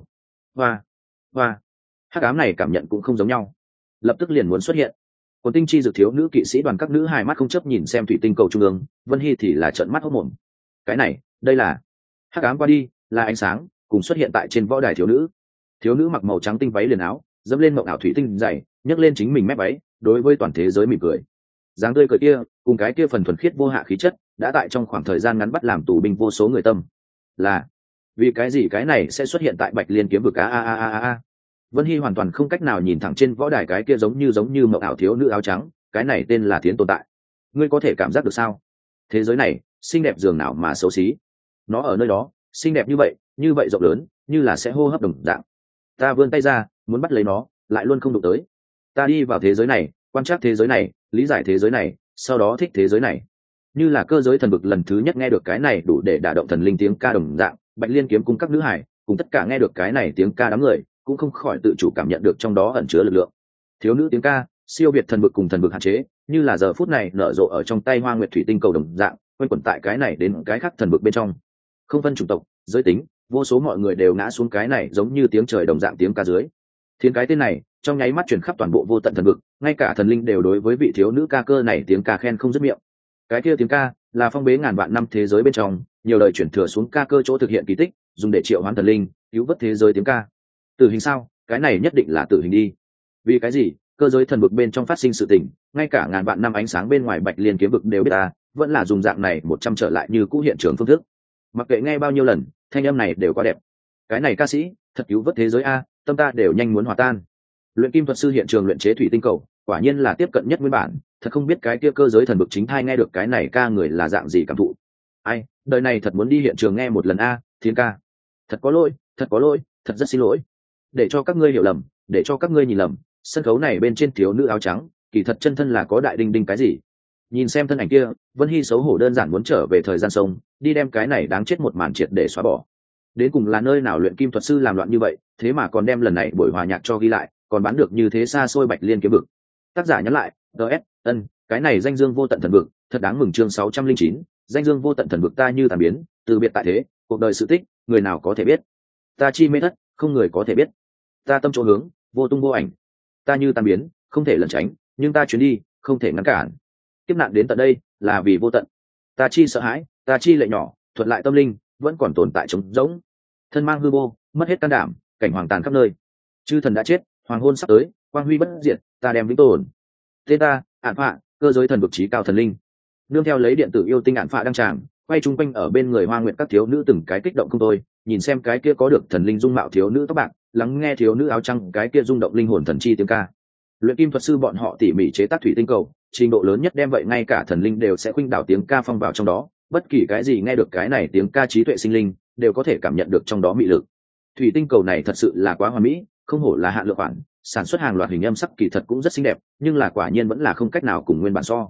S1: Hoa. Hắc ám này cảm nhận cũng không giống nhau. Lập tức liền muốn xuất hiện. Quần tinh chi dược thiếu nữ kỵ sĩ đoàn các nữ hài mắt không chấp nhìn xem thủy tinh cầu trung ương, Vân Hy thì là trợn mắt hốt mồm. Cái này, đây là hắc ám qua đi, là ánh sáng, cùng xuất hiện tại trên võ đài thiếu nữ. Thiếu nữ mặc màu trắng tinh váy liền áo, dẫm lên mộng ảo thủy tinh dày, nhấc lên chính mình mép váy, đối với toàn thế giới mỉm cười. Dáng tươi cười kia, cùng cái kia phần thuần khiết vô hạ khí chất, đã tại trong khoảng thời gian ngắn bắt làm tù binh vô số người tâm. Là vì cái gì cái này sẽ xuất hiện tại Bạch Liên kiếm vực a. Vân Hy hoàn toàn không cách nào nhìn thẳng trên võ đài cái kia giống như mộng ảo thiếu nữ áo trắng, cái này tên là Thiến tồn tại. Ngươi có thể cảm giác được sao? Thế giới này, xinh đẹp dường nào mà xấu xí. Nó ở nơi đó, xinh đẹp như vậy rộng lớn, như là sẽ hô hấp đồng dạng. Ta vươn tay ra, muốn bắt lấy nó, lại luôn không đụng tới. Ta đi vào thế giới này, quan trắc thế giới này, lý giải thế giới này, sau đó thích thế giới này. Như là cơ giới thần vực lần thứ nhất nghe được cái này đủ để đả động thần linh tiếng ca đồng dạng, Bạch Liên kiếm cung các nữ hải, cùng tất cả nghe được cái này tiếng ca đám người, cũng không khỏi tự chủ cảm nhận được trong đó ẩn chứa lực lượng. Thiếu nữ tiếng ca, siêu việt thần vực cùng thần vực hạn chế, như là giờ phút này nở rộ ở trong tay Hoa Nguyệt thủy tinh cầu đồng dạng, quanh quẩn tại cái này đến cái khác thần vực bên trong. Không phân chủng tộc, giới tính, vô số mọi người đều ngã xuống cái này giống như tiếng trời đồng dạng tiếng ca dưới. Thiên cái tên này, trong nháy mắt truyền khắp toàn bộ vô tận thần vực, ngay cả thần linh đều đối với vị thiếu nữ ca cơ này tiếng ca khen không dứt miệng. Cái kia tiếng ca là phong bế ngàn vạn năm thế giới bên trong, nhiều đời chuyển thừa xuống ca cơ chỗ thực hiện kỳ tích, dùng để triệu hoán thần linh, cứu vớt thế giới tiếng ca. Tử hình sao? Cái này nhất định là tử hình đi. Vì cái gì? Cơ giới thần vực bên trong phát sinh sự tình, ngay cả ngàn vạn năm ánh sáng bên ngoài Bạch Liên kiếm vực đều biết ta, vẫn là dùng dạng này 100 trở lại như cũ hiện trường phương thức. Mặc kệ nghe bao nhiêu lần, thanh âm này đều quá đẹp. Cái này ca sĩ, thật cứu vớt thế giới a, tâm ta đều nhanh muốn hòa tan. Luyện kim thuật sư hiện trường luyện chế thủy tinh cầu, quả nhiên là tiếp cận nhất nguyên bản, thật không biết cái kia cơ giới thần vực chính thai nghe được cái này ca người là dạng gì cảm thụ. Ai, đời này thật muốn đi hiện trường nghe một lần a, Thiên ca. Thật có lỗi, thật rất xin lỗi. Để cho các ngươi hiểu lầm, để cho các ngươi nhìn lầm, sân khấu này bên trên thiếu nữ áo trắng, kỳ thật chân thân là có đại đinh đinh cái gì. Nhìn xem thân ảnh kia, Vân Hy xấu hổ đơn giản muốn trở về thời gian sông, đi đem cái này đáng chết một màn triệt để xóa bỏ. Đến cùng là nơi nào luyện kim thuật sư làm loạn như vậy, thế mà còn đem lần này buổi hòa nhạc cho ghi lại, còn bán được như thế xa xôi Bạch Liên kiếm vực. Tác giả nhắn lại, ts, cái này danh dương vô tận thần vực, thật đáng mừng. Chương 609, danh dương vô tận thần vực ta như tàn biến, từ biệt tại thế, cuộc đời sự tích, người nào có thể biết. Ta chi mê thất, không người có thể biết. Ta tâm chỗ hướng, vô tung vô ảnh. Ta như tàn biến, không thể lẩn tránh, nhưng ta chuyến đi, không thể ngăn cản. Kiếp nạn đến tận đây, là vì vô tận. Ta chi sợ hãi, ta chi lệ nhỏ, thuận lại tâm linh, vẫn còn tồn tại trống rỗng. Thân mang hư vô, mất hết can đảm, cảnh hoàng tàn khắp nơi. Chư thần đã chết, hoàng hôn sắp tới, quang huy bất diệt, ta đem vĩnh tồn. Tên ta, Ản Phạ, cơ giới thần vực trí cao thần linh. Nương theo lấy điện tử yêu tinh Ản Phạ đăng tràng, quay chung quanh ở bên người Hoa Nguyệt các thiếu nữ từng cái kích động không thôi, nhìn xem cái kia có được thần linh dung mạo thiếu nữ tóc bạc, lắng nghe thiếu nữ áo trắng cái kia rung động linh hồn thần chi tiếng ca. Luyện kim thuật sư bọn họ tỉ mỉ chế tác thủy tinh cầu, trình độ lớn nhất đem vậy ngay cả thần linh đều sẽ khuynh đảo tiếng ca phong vào trong đó, bất kỳ cái gì nghe được cái này tiếng ca trí tuệ sinh linh đều có thể cảm nhận được trong đó mị lực. Thủy tinh cầu này thật sự là quá hoàn mỹ, không hổ là hạn lượng khoản, sản xuất hàng loạt hình âm sắc kỳ thật cũng rất xinh đẹp, nhưng là quả nhiên vẫn là không cách nào cùng nguyên bản so.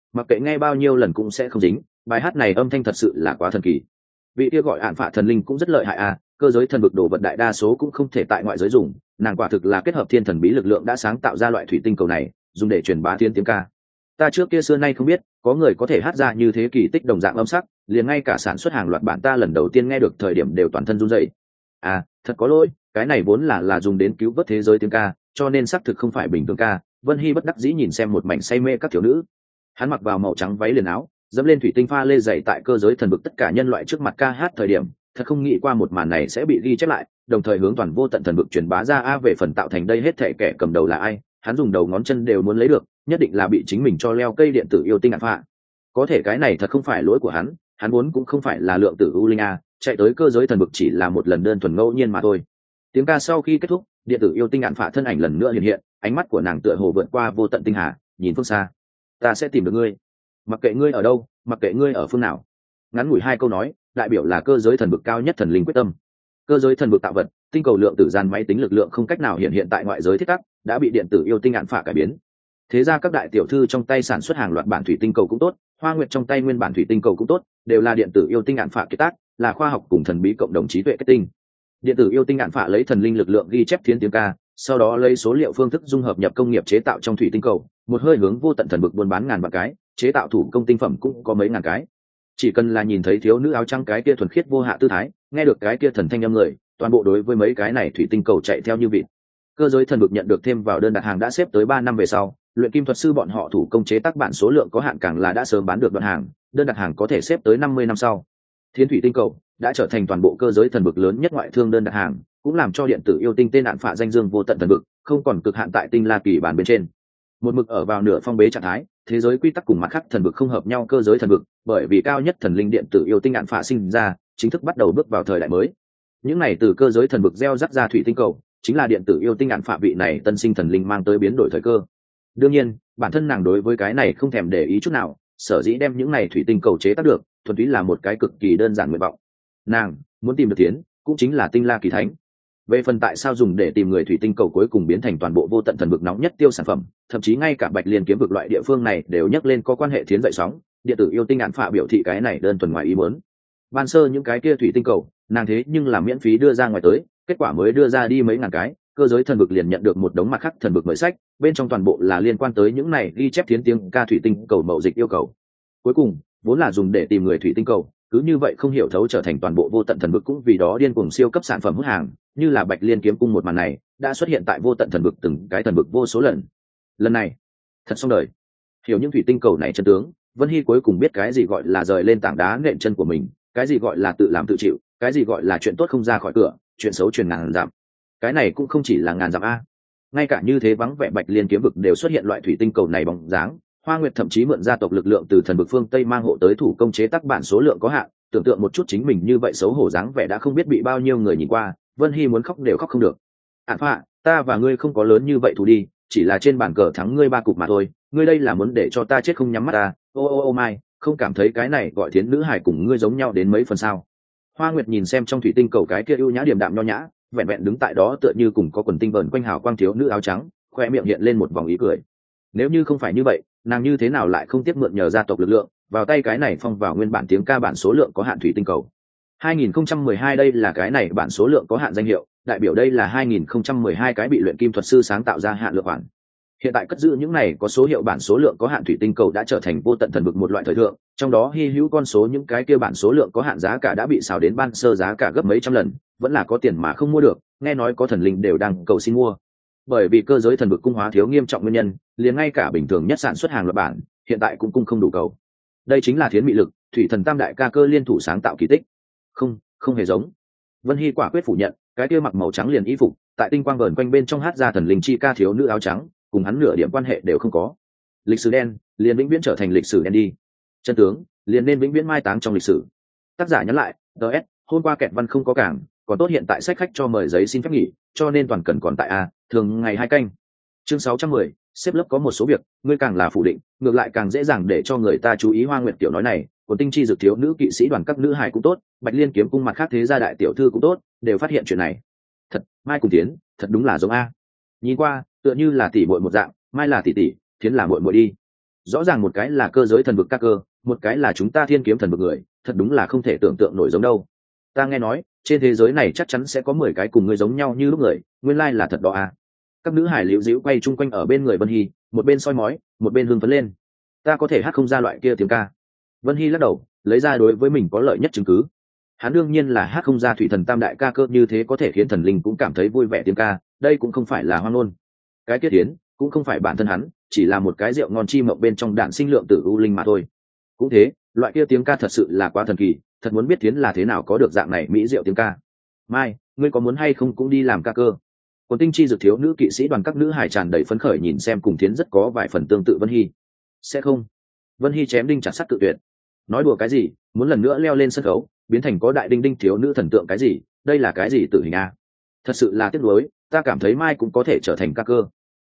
S1: mặc kệ nghe bao nhiêu lần cũng sẽ không dính. Bài hát này âm thanh thật sự là quá thần kỳ. Vị kia gọi Ản Phạ thần linh cũng rất lợi hại à, cơ giới thần vực đồ vật đại đa số cũng không thể tại ngoại giới dùng, nàng quả thực là kết hợp thiên thần bí lực lượng đã sáng tạo ra loại thủy tinh cầu này, dùng để truyền bá thiên tiếng ca. Ta trước kia xưa nay không biết có người có thể hát ra như thế kỳ tích đồng dạng âm sắc, liền ngay cả sản xuất hàng loạt bản ta lần đầu tiên nghe được thời điểm đều toàn thân run rẩy. À, thật có lỗi, cái này vốn là dùng đến cứu vớt thế giới tiếng ca, cho nên xác thực không phải bình thường ca. Vân Hy bất đắc dĩ nhìn xem một mảnh say mê các thiếu nữ. Hắn mặc vào màu trắng váy liền áo, dẫm lên thủy tinh pha lê dày tại cơ giới thần vực tất cả nhân loại trước mặt ca hát thời điểm, thật không nghĩ qua một màn này sẽ bị ghi chép lại, đồng thời hướng toàn vô tận thần vực truyền bá ra về phần tạo thành đây hết thảy kẻ cầm đầu là ai, hắn dùng đầu ngón chân đều muốn lấy được, nhất định là bị chính mình cho leo cây điện tử yêu tinh Ản Phạ. Có thể cái này thật không phải lỗi của hắn vốn cũng không phải là lượng tử u linh a, chạy tới cơ giới thần vực chỉ là một lần đơn thuần ngẫu nhiên mà thôi. Tiếng ca sau khi kết thúc, điện tử yêu tinh Ản Phạ thân ảnh lần nữa hiện hiện, ánh mắt của nàng tựa hồ vượt qua vô tận tinh hà, nhìn phương xa. Ta sẽ tìm được ngươi, mặc kệ ngươi ở đâu, mặc kệ ngươi ở phương nào. Ngắn ngủi 2 câu nói, đại biểu là cơ giới thần vực cao nhất thần linh quyết tâm. Cơ giới thần vực tạo vật, tinh cầu lượng tử gian máy tính lực lượng không cách nào hiện tại ngoại giới thiết tắc, đã bị điện tử yêu tinh Ản Phạ cải biến. Thế ra các đại tiểu thư trong tay sản xuất hàng loạt bản thủy tinh cầu cũng tốt, Hoa Nguyệt trong tay nguyên bản thủy tinh cầu cũng tốt, đều là điện tử yêu tinh Ản Phạ kiệt tác, là khoa học cùng thần bí cộng đồng trí tuệ kết tinh. Điện tử yêu tinh Ản Phạ lấy thần linh lực lượng ghi chép thiên tiếng ca, sau đó lấy số liệu phương thức dung hợp nhập công nghiệp chế tạo trong thủy tinh cầu, một hơi hướng vô tận thần vực buôn bán ngàn vạn cái, chế tạo thủ công tinh phẩm cũng có mấy ngàn cái. Chỉ cần là nhìn thấy thiếu nữ áo trắng cái kia thuần khiết vô hạ tư thái, nghe được cái kia thần thanh âm người, toàn bộ đối với mấy cái này thủy tinh cầu chạy theo như vịt. Cơ giới thần vực nhận được thêm vào đơn đặt hàng đã xếp tới 3 năm về sau, luyện kim thuật sư bọn họ thủ công chế tác bản số lượng có hạn càng là đã sớm bán được đoạn hàng, đơn đặt hàng có thể xếp tới 50 năm sau. Thiên thủy tinh cầu đã trở thành toàn bộ cơ giới thần vực lớn nhất ngoại thương đơn đặt hàng, cũng làm cho điện tử yêu tinh tên Ản Phạ danh dương vô tận thần vực, không còn cực hạn tại tinh la kỳ bản bên trên. Một mực ở vào nửa phong bế trạng thái, thế giới quy tắc cùng mặt khác thần vực không hợp nhau cơ giới thần vực, bởi vì cao nhất thần linh điện tử yêu tinh Ản Phạ sinh ra, chính thức bắt đầu bước vào thời đại mới. Những này từ cơ giới thần vực gieo rắc ra thủy tinh cầu, chính là điện tử yêu tinh Ản Phạ vị này tân sinh thần linh mang tới biến đổi thời cơ. Đương nhiên, bản thân nàng đối với cái này không thèm để ý chút nào, sở dĩ đem những này thủy tinh cầu chế tác được, thuần túy là một cái cực kỳ đơn giản nguyện vọng. Nàng muốn tìm được tiến, cũng chính là tinh la kỳ thánh. Về phần tại sao dùng để tìm người thủy tinh cầu cuối cùng biến thành toàn bộ vô tận thần vực nóng nhất tiêu sản phẩm, thậm chí ngay cả Bạch Liên kiếm vực loại địa phương này đều nhắc lên có quan hệ thiến dậy sóng, điện tử yêu tinh Ản Phạ biểu thị cái này đơn thuần ngoài ý muốn. Ban sơ những cái kia thủy tinh cầu, nàng thế nhưng là miễn phí đưa ra ngoài tới, kết quả mới đưa ra đi mấy ngàn cái, cơ giới thần vực liền nhận được một đống mặt khác thần vực mới sách, bên trong toàn bộ là liên quan tới những này ghi chép thiến tiếng ca thủy tinh cầu mậu dịch yêu cầu. Cuối cùng, vốn là dùng để tìm người thủy tinh cầu, cứ như vậy không hiểu thấu trở thành toàn bộ vô tận thần vực cũng vì đó điên cuồng siêu cấp sản phẩm hút hàng, như là Bạch Liên kiếm cung một màn này, đã xuất hiện tại vô tận thần vực từng cái thần vực vô số lần. Lần này, thật xong đời. Hiểu những thủy tinh cầu này chân tướng, Vân Hy cuối cùng biết cái gì gọi là rời lên tảng đá nện chân của mình, cái gì gọi là tự làm tự chịu, cái gì gọi là chuyện tốt không ra khỏi cửa, chuyện xấu truyền ngàn dặm. Cái này cũng không chỉ là ngàn dặm a, ngay cả như thế vắng vẻ Bạch Liên kiếm vực đều xuất hiện loại thủy tinh cầu này bóng dáng. Hoa Nguyệt thậm chí mượn gia tộc lực lượng từ thần vực phương Tây mang hộ tới thủ công chế tác bản số lượng có hạn, tưởng tượng một chút chính mình như vậy xấu hổ dáng vẻ đã không biết bị bao nhiêu người nhìn qua, Vân Hy muốn khóc đều khóc không được. Ản Phạ, ta và ngươi không có lớn như vậy thù đi, chỉ là trên bàn cờ thắng ngươi 3 cục mà thôi, ngươi đây là muốn để cho ta chết không nhắm mắt ta, ô mai, không cảm thấy cái này gọi thiến nữ hải cùng ngươi giống nhau đến mấy phần sao? Hoa Nguyệt nhìn xem trong thủy tinh cầu cái kia ưu nhã điềm đạm nho nhã, vẹn vẹn đứng tại đó tựa như cùng có quần tinh vờn quanh hào quang thiếu nữ áo trắng, khoe miệng hiện lên một vòng ý cười. Nếu như không phải như vậy, nàng như thế nào lại không tiếp mượn nhờ gia tộc lực lượng, vào tay cái này phong vào nguyên bản tiếng ca bản số lượng có hạn thủy tinh cầu. 2012 đây là cái này bản số lượng có hạn danh hiệu, đại biểu đây là 2012 cái bị luyện kim thuật sư sáng tạo ra hạn lượng khoản. Hiện tại cất giữ những này có số hiệu bản số lượng có hạn thủy tinh cầu đã trở thành vô tận thần vực một loại thời thượng, trong đó hy hữu con số những cái kia bản số lượng có hạn giá cả đã bị xào đến ban sơ giá cả gấp mấy trăm lần, vẫn là có tiền mà không mua được, nghe nói có thần linh đều đang cầu xin mua. Bởi vì cơ giới thần vực cung hóa thiếu nghiêm trọng nguyên nhân, liền ngay cả bình thường nhất sản xuất hàng loạt bản, hiện tại cũng cung không đủ cầu. Đây chính là thiến mị lực, thủy thần tam đại ca cơ liên thủ sáng tạo kỳ tích. Không hề giống. Vân Hy quả quyết phủ nhận, cái kia mặc màu trắng liền y phục, tại tinh quang vờn quanh bên trong hát ra thần linh chi ca thiếu nữ áo trắng, cùng hắn nửa điểm quan hệ đều không có. Lịch sử đen, liền vĩnh viễn trở thành lịch sử đen đi. Chân tướng, liền nên vĩnh viễn mai táng trong lịch sử. Tác giả nhắn lại, DS, hôm qua kẹt văn không có cảng, còn tốt hiện tại sách khách cho mời giấy xin phép nghỉ, cho nên toàn cần còn tại A, thường ngày 2 canh. Chương 610, xếp lớp có một số việc, ngươi càng là phủ định, ngược lại càng dễ dàng để cho người ta chú ý. Hoa Nguyệt tiểu nói này, của tinh chi dược thiếu nữ kỵ sĩ đoàn các nữ hài cũng tốt, Bạch Liên kiếm cung mặt khác thế gia đại tiểu thư cũng tốt, đều phát hiện chuyện này. Thật, Mai cùng Tiến, thật đúng là giống A. Nhìn qua, tựa như là tỷ muội một dạng, Mai là tỷ tỷ, Thiến là muội muội đi. rõ ràng một cái là cơ giới thần vực ca cơ, một cái là chúng ta thiên kiếm thần vực người, thật đúng là không thể tưởng tượng nổi giống đâu. Ta nghe nói trên thế giới này chắc chắn sẽ có 10 cái cùng ngươi giống nhau như lúc người, nguyên lai là thật đó à. Các nữ hải liễu dĩu quay chung quanh ở bên người Vân Hy, một bên soi mói một bên hưng phấn lên. Ta có thể hát không ra loại kia tiếng ca. Vân Hy lắc đầu, lấy ra đối với mình có lợi nhất chứng cứ. Hắn đương nhiên là hát không ra thủy thần tam đại ca cơ như thế có thể khiến thần linh cũng cảm thấy vui vẻ tiếng ca, đây cũng không phải là hoang ngôn. Cái tiết tiến cũng không phải bản thân hắn, chỉ là một cái rượu ngon chi mộng bên trong đạn sinh lượng tử u linh mà thôi. Cũng thế, loại kia tiếng ca thật sự là quá thần kỳ, thật muốn biết tiến là thế nào có được dạng này mỹ rượu tiếng ca. Mai, ngươi có muốn hay không cũng đi làm ca cơ? Quần tinh chi dược thiếu nữ kỵ sĩ đoàn các nữ hải tràn đầy phấn khởi nhìn xem cùng tiến rất có vài phần tương tự Vân Hy. Sẽ không? Vân Hy chém đinh chặt sắt tự tuyệt. Nói đùa cái gì, muốn lần nữa leo lên sân khấu biến thành có đại đinh đinh thiếu nữ thần tượng cái gì, đây là cái gì tử hình a? Thật sự là tiếc nuối, ta cảm thấy Mai cũng có thể trở thành ca cơ.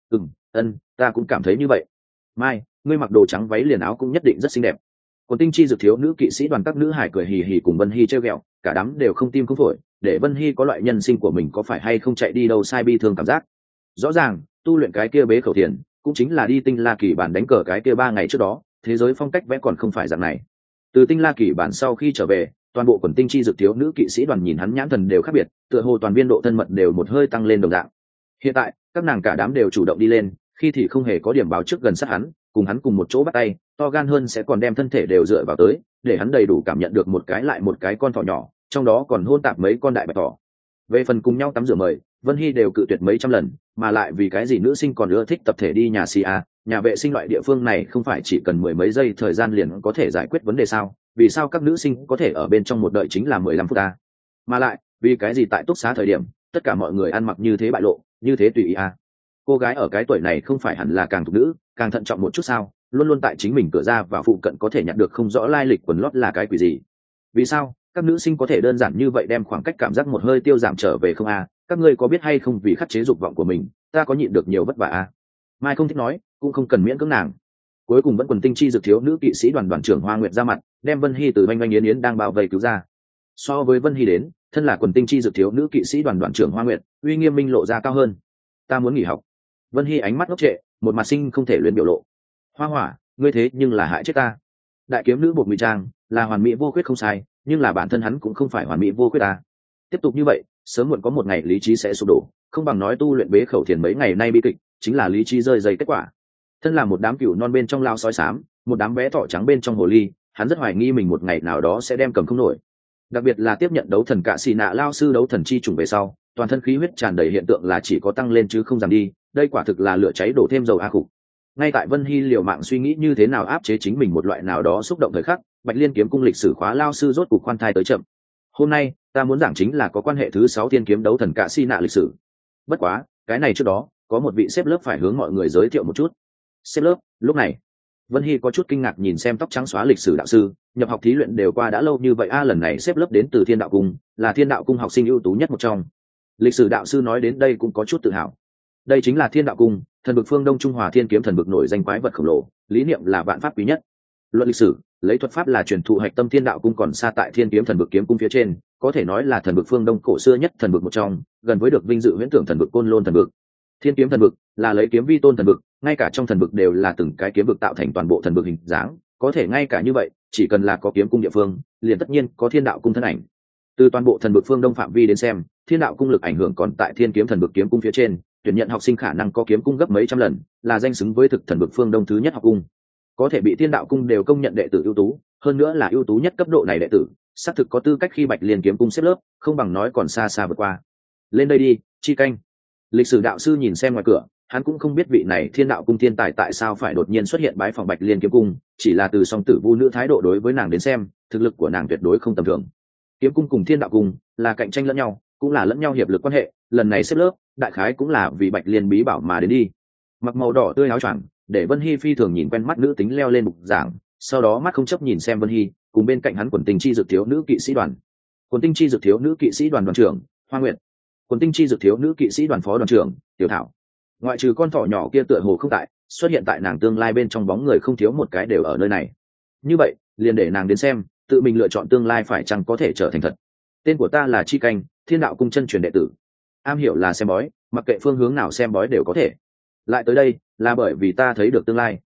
S1: Ta cũng cảm thấy như vậy. Mai, ngươi mặc đồ trắng váy liền áo cũng nhất định rất xinh đẹp. Quần tinh chi dược thiếu nữ kỵ sĩ đoàn các nữ hải cười hì hì cùng Vân Hy trêu ghẹo, cả đám đều không tim không phổi, để Vân Hy có loại nhân sinh của mình có phải hay không chạy đi đâu sai bi thương cảm giác. Rõ ràng tu luyện cái kia bế khẩu thiền cũng chính là đi tinh la kỳ bản đánh cờ cái kia 3 ngày trước đó, thế giới phong cách vẽ còn không phải dạng này. Từ tinh la kỳ bản sau khi trở về, toàn bộ quần tinh chi dược thiếu nữ kỵ sĩ đoàn nhìn hắn nhãn thần đều khác biệt, tựa hồ toàn viên độ thân mật đều một hơi tăng lên đồng dạng. Hiện tại các nàng cả đám đều chủ động đi lên, khi thì không hề có điểm báo trước gần sát hắn, cùng hắn cùng một chỗ bắt tay, to gan hơn sẽ còn đem thân thể đều dựa vào tới, để hắn đầy đủ cảm nhận được một cái lại một cái con thỏ nhỏ, trong đó còn hôn tạp mấy con đại bạch thỏ. Về phần cùng nhau tắm rửa mời, Vân Hy đều cự tuyệt mấy trăm lần, mà lại vì cái gì nữ sinh còn ưa thích tập thể đi nhà xì a, nhà vệ sinh loại địa phương này không phải chỉ cần 10 mấy giây thời gian liền có thể giải quyết vấn đề sao? Vì sao các nữ sinh có thể ở bên trong một đợi chính là 15 phút a? Mà lại, vì cái gì tại túc xá thời điểm, tất cả mọi người ăn mặc như thế bại lộ, như thế tùy ý a? Cô gái ở cái tuổi này không phải hẳn là càng thục nữ, càng thận trọng một chút sao? Luôn luôn tại chính mình cửa ra và phụ cận có thể nhận được không rõ lai lịch quần lót là cái quỷ gì? Vì sao các nữ sinh có thể đơn giản như vậy đem khoảng cách cảm giác một hơi tiêu giảm trở về không a? Các ngươi có biết hay không vì khắc chế dục vọng của mình, ta có nhịn được nhiều vất vả a? Mai không thích nói, cũng không cần miễn cưỡng nàng. Cuối cùng vẫn quần tinh chi dược thiếu nữ kỵ sĩ đoàn đoàn trưởng Hoa Nguyệt ra mặt, đem Vân Hy từ oanh oanh yến yến đang bao vây cứu ra. So với Vân Hy đến, thân là quần tinh chi dược thiếu nữ kỵ sĩ đoàn đoàn trưởng Hoa Nguyệt, uy nghiêm minh lộ ra cao hơn. Ta muốn nghỉ học. Vân Hy ánh mắt ngốc trệ, một mặt sinh không thể luyện biểu lộ. Hoa Hỏa, ngươi thế nhưng là hại chết ta. Đại kiếm nữ buộc ngụy trang, là hoàn mỹ vô khuyết không sai, nhưng là bản thân hắn cũng không phải hoàn mỹ vô khuyết ta. Tiếp tục như vậy, sớm muộn có một ngày lý trí sẽ sụp đổ, không bằng nói tu luyện bế khẩu thiền mấy ngày nay bi kịch, chính là lý trí rơi dày kết quả. Thân là một đám cừu non bên trong lao sói xám, một đám bé thỏ trắng bên trong hồ ly, hắn rất hoài nghi mình một ngày nào đó sẽ đem cầm không nổi. Đặc biệt là tiếp nhận đấu thần cạ xì nạ lao sư đấu thần chi trùng về sau, toàn thân khí huyết tràn đầy hiện tượng là chỉ có tăng lên chứ không giảm đi, đây quả thực là lửa cháy đổ thêm dầu a khục. Ngay tại Vân Hy liều mạng suy nghĩ như thế nào áp chế chính mình một loại nào đó xúc động thời khắc, Bạch Liên kiếm cung lịch sử khóa lao sư rốt cục khoan thai tới chậm. Hôm nay ta muốn giảng chính là có quan hệ thứ 6 thiên kiếm đấu thần cạ xì nạ lịch sử. Bất quá cái này trước đó có một vị xếp lớp phải hướng mọi người giới thiệu một chút. Xếp lớp. Lúc này Vân Hy có chút kinh ngạc nhìn xem tóc trắng xóa lịch sử đạo sư, nhập học thí luyện đều qua đã lâu như vậy lần này xếp lớp đến từ Thiên Đạo Cung, là Thiên Đạo Cung học sinh ưu tú nhất một trong. Lịch sử đạo sư nói đến đây cũng có chút tự hào. Đây chính là Thiên Đạo Cung, thần vực phương Đông Trung Hòa thiên kiếm thần vực nổi danh quái vật khổng lồ, lý niệm là vạn pháp quý nhất. Luận lịch sử, lấy thuật pháp là truyền thụ hạch tâm Thiên Đạo Cung còn xa tại Thiên kiếm thần vực kiếm cung phía trên, có thể nói là thần vực phương Đông cổ xưa nhất thần vực một trong, gần với được vinh dự huyễn tưởng thần vực Côn Lôn thần vực. Thiên kiếm thần vực là lấy kiếm vi tôn thần vực, ngay cả trong thần vực đều là từng cái kiếm vực tạo thành toàn bộ thần vực hình dáng, có thể ngay cả như vậy, chỉ cần là có kiếm cung địa phương, liền tất nhiên có Thiên Đạo Cung thân ảnh. Từ toàn bộ thần vực phương Đông phạm vi đến xem, Thiên Đạo Cung lực ảnh hưởng còn tại Thiên kiếm thần vực kiếm cung phía trên, tuyển nhận học sinh khả năng có kiếm cung gấp mấy trăm lần, là danh xứng với thực thần vực phương Đông thứ nhất học cung. Có thể bị Thiên Đạo Cung đều công nhận đệ tử ưu tú, hơn nữa là ưu tú nhất cấp độ này đệ tử, xác thực có tư cách khi Bạch Liên kiếm cung xếp lớp, không bằng nói còn xa xa vượt qua. Lên đây đi, chi canh. Lịch sử đạo sư nhìn xem ngoài cửa, hắn cũng không biết vị này Thiên Đạo Cung thiên tài tại sao phải đột nhiên xuất hiện bái phòng Bạch Liên kiếm cung, chỉ là từ song tử vu nữ thái độ đối với nàng đến xem, thực lực của nàng tuyệt đối không tầm thường. Kiếm cung cùng Thiên Đạo Cung là cạnh tranh lẫn nhau, cũng là lẫn nhau hiệp lực quan hệ, lần này xếp lớp, đại khái cũng là vì Bạch Liên bí bảo mà đến đi. Mặc màu đỏ tươi áo choàng, để Vân Hy phi thường nhìn quen mắt nữ tính leo lên bục giảng, sau đó mắt không chấp nhìn xem Vân Hy, cùng bên cạnh hắn quần tinh chi dược thiếu nữ kỵ sĩ đoàn. Quần tinh chi dược thiếu nữ kỵ sĩ đoàn đoàn trưởng Hoa Nguyệt, quần tinh chi dược thiếu nữ kỵ sĩ đoàn phó đoàn trưởng Tiểu Thảo. Ngoại trừ con thỏ nhỏ kia tựa hồ không tại, xuất hiện tại nàng tương lai bên trong bóng người không thiếu một cái đều ở nơi này. Như vậy, liền để nàng đến xem, tự mình lựa chọn tương lai phải chăng có thể trở thành thật. Tên của ta là Chi Canh, Thiên Đạo Cung chân truyền đệ tử. Am hiểu là xem bói, mặc kệ phương hướng nào xem bói đều có thể. Lại tới đây, là bởi vì ta thấy được tương lai.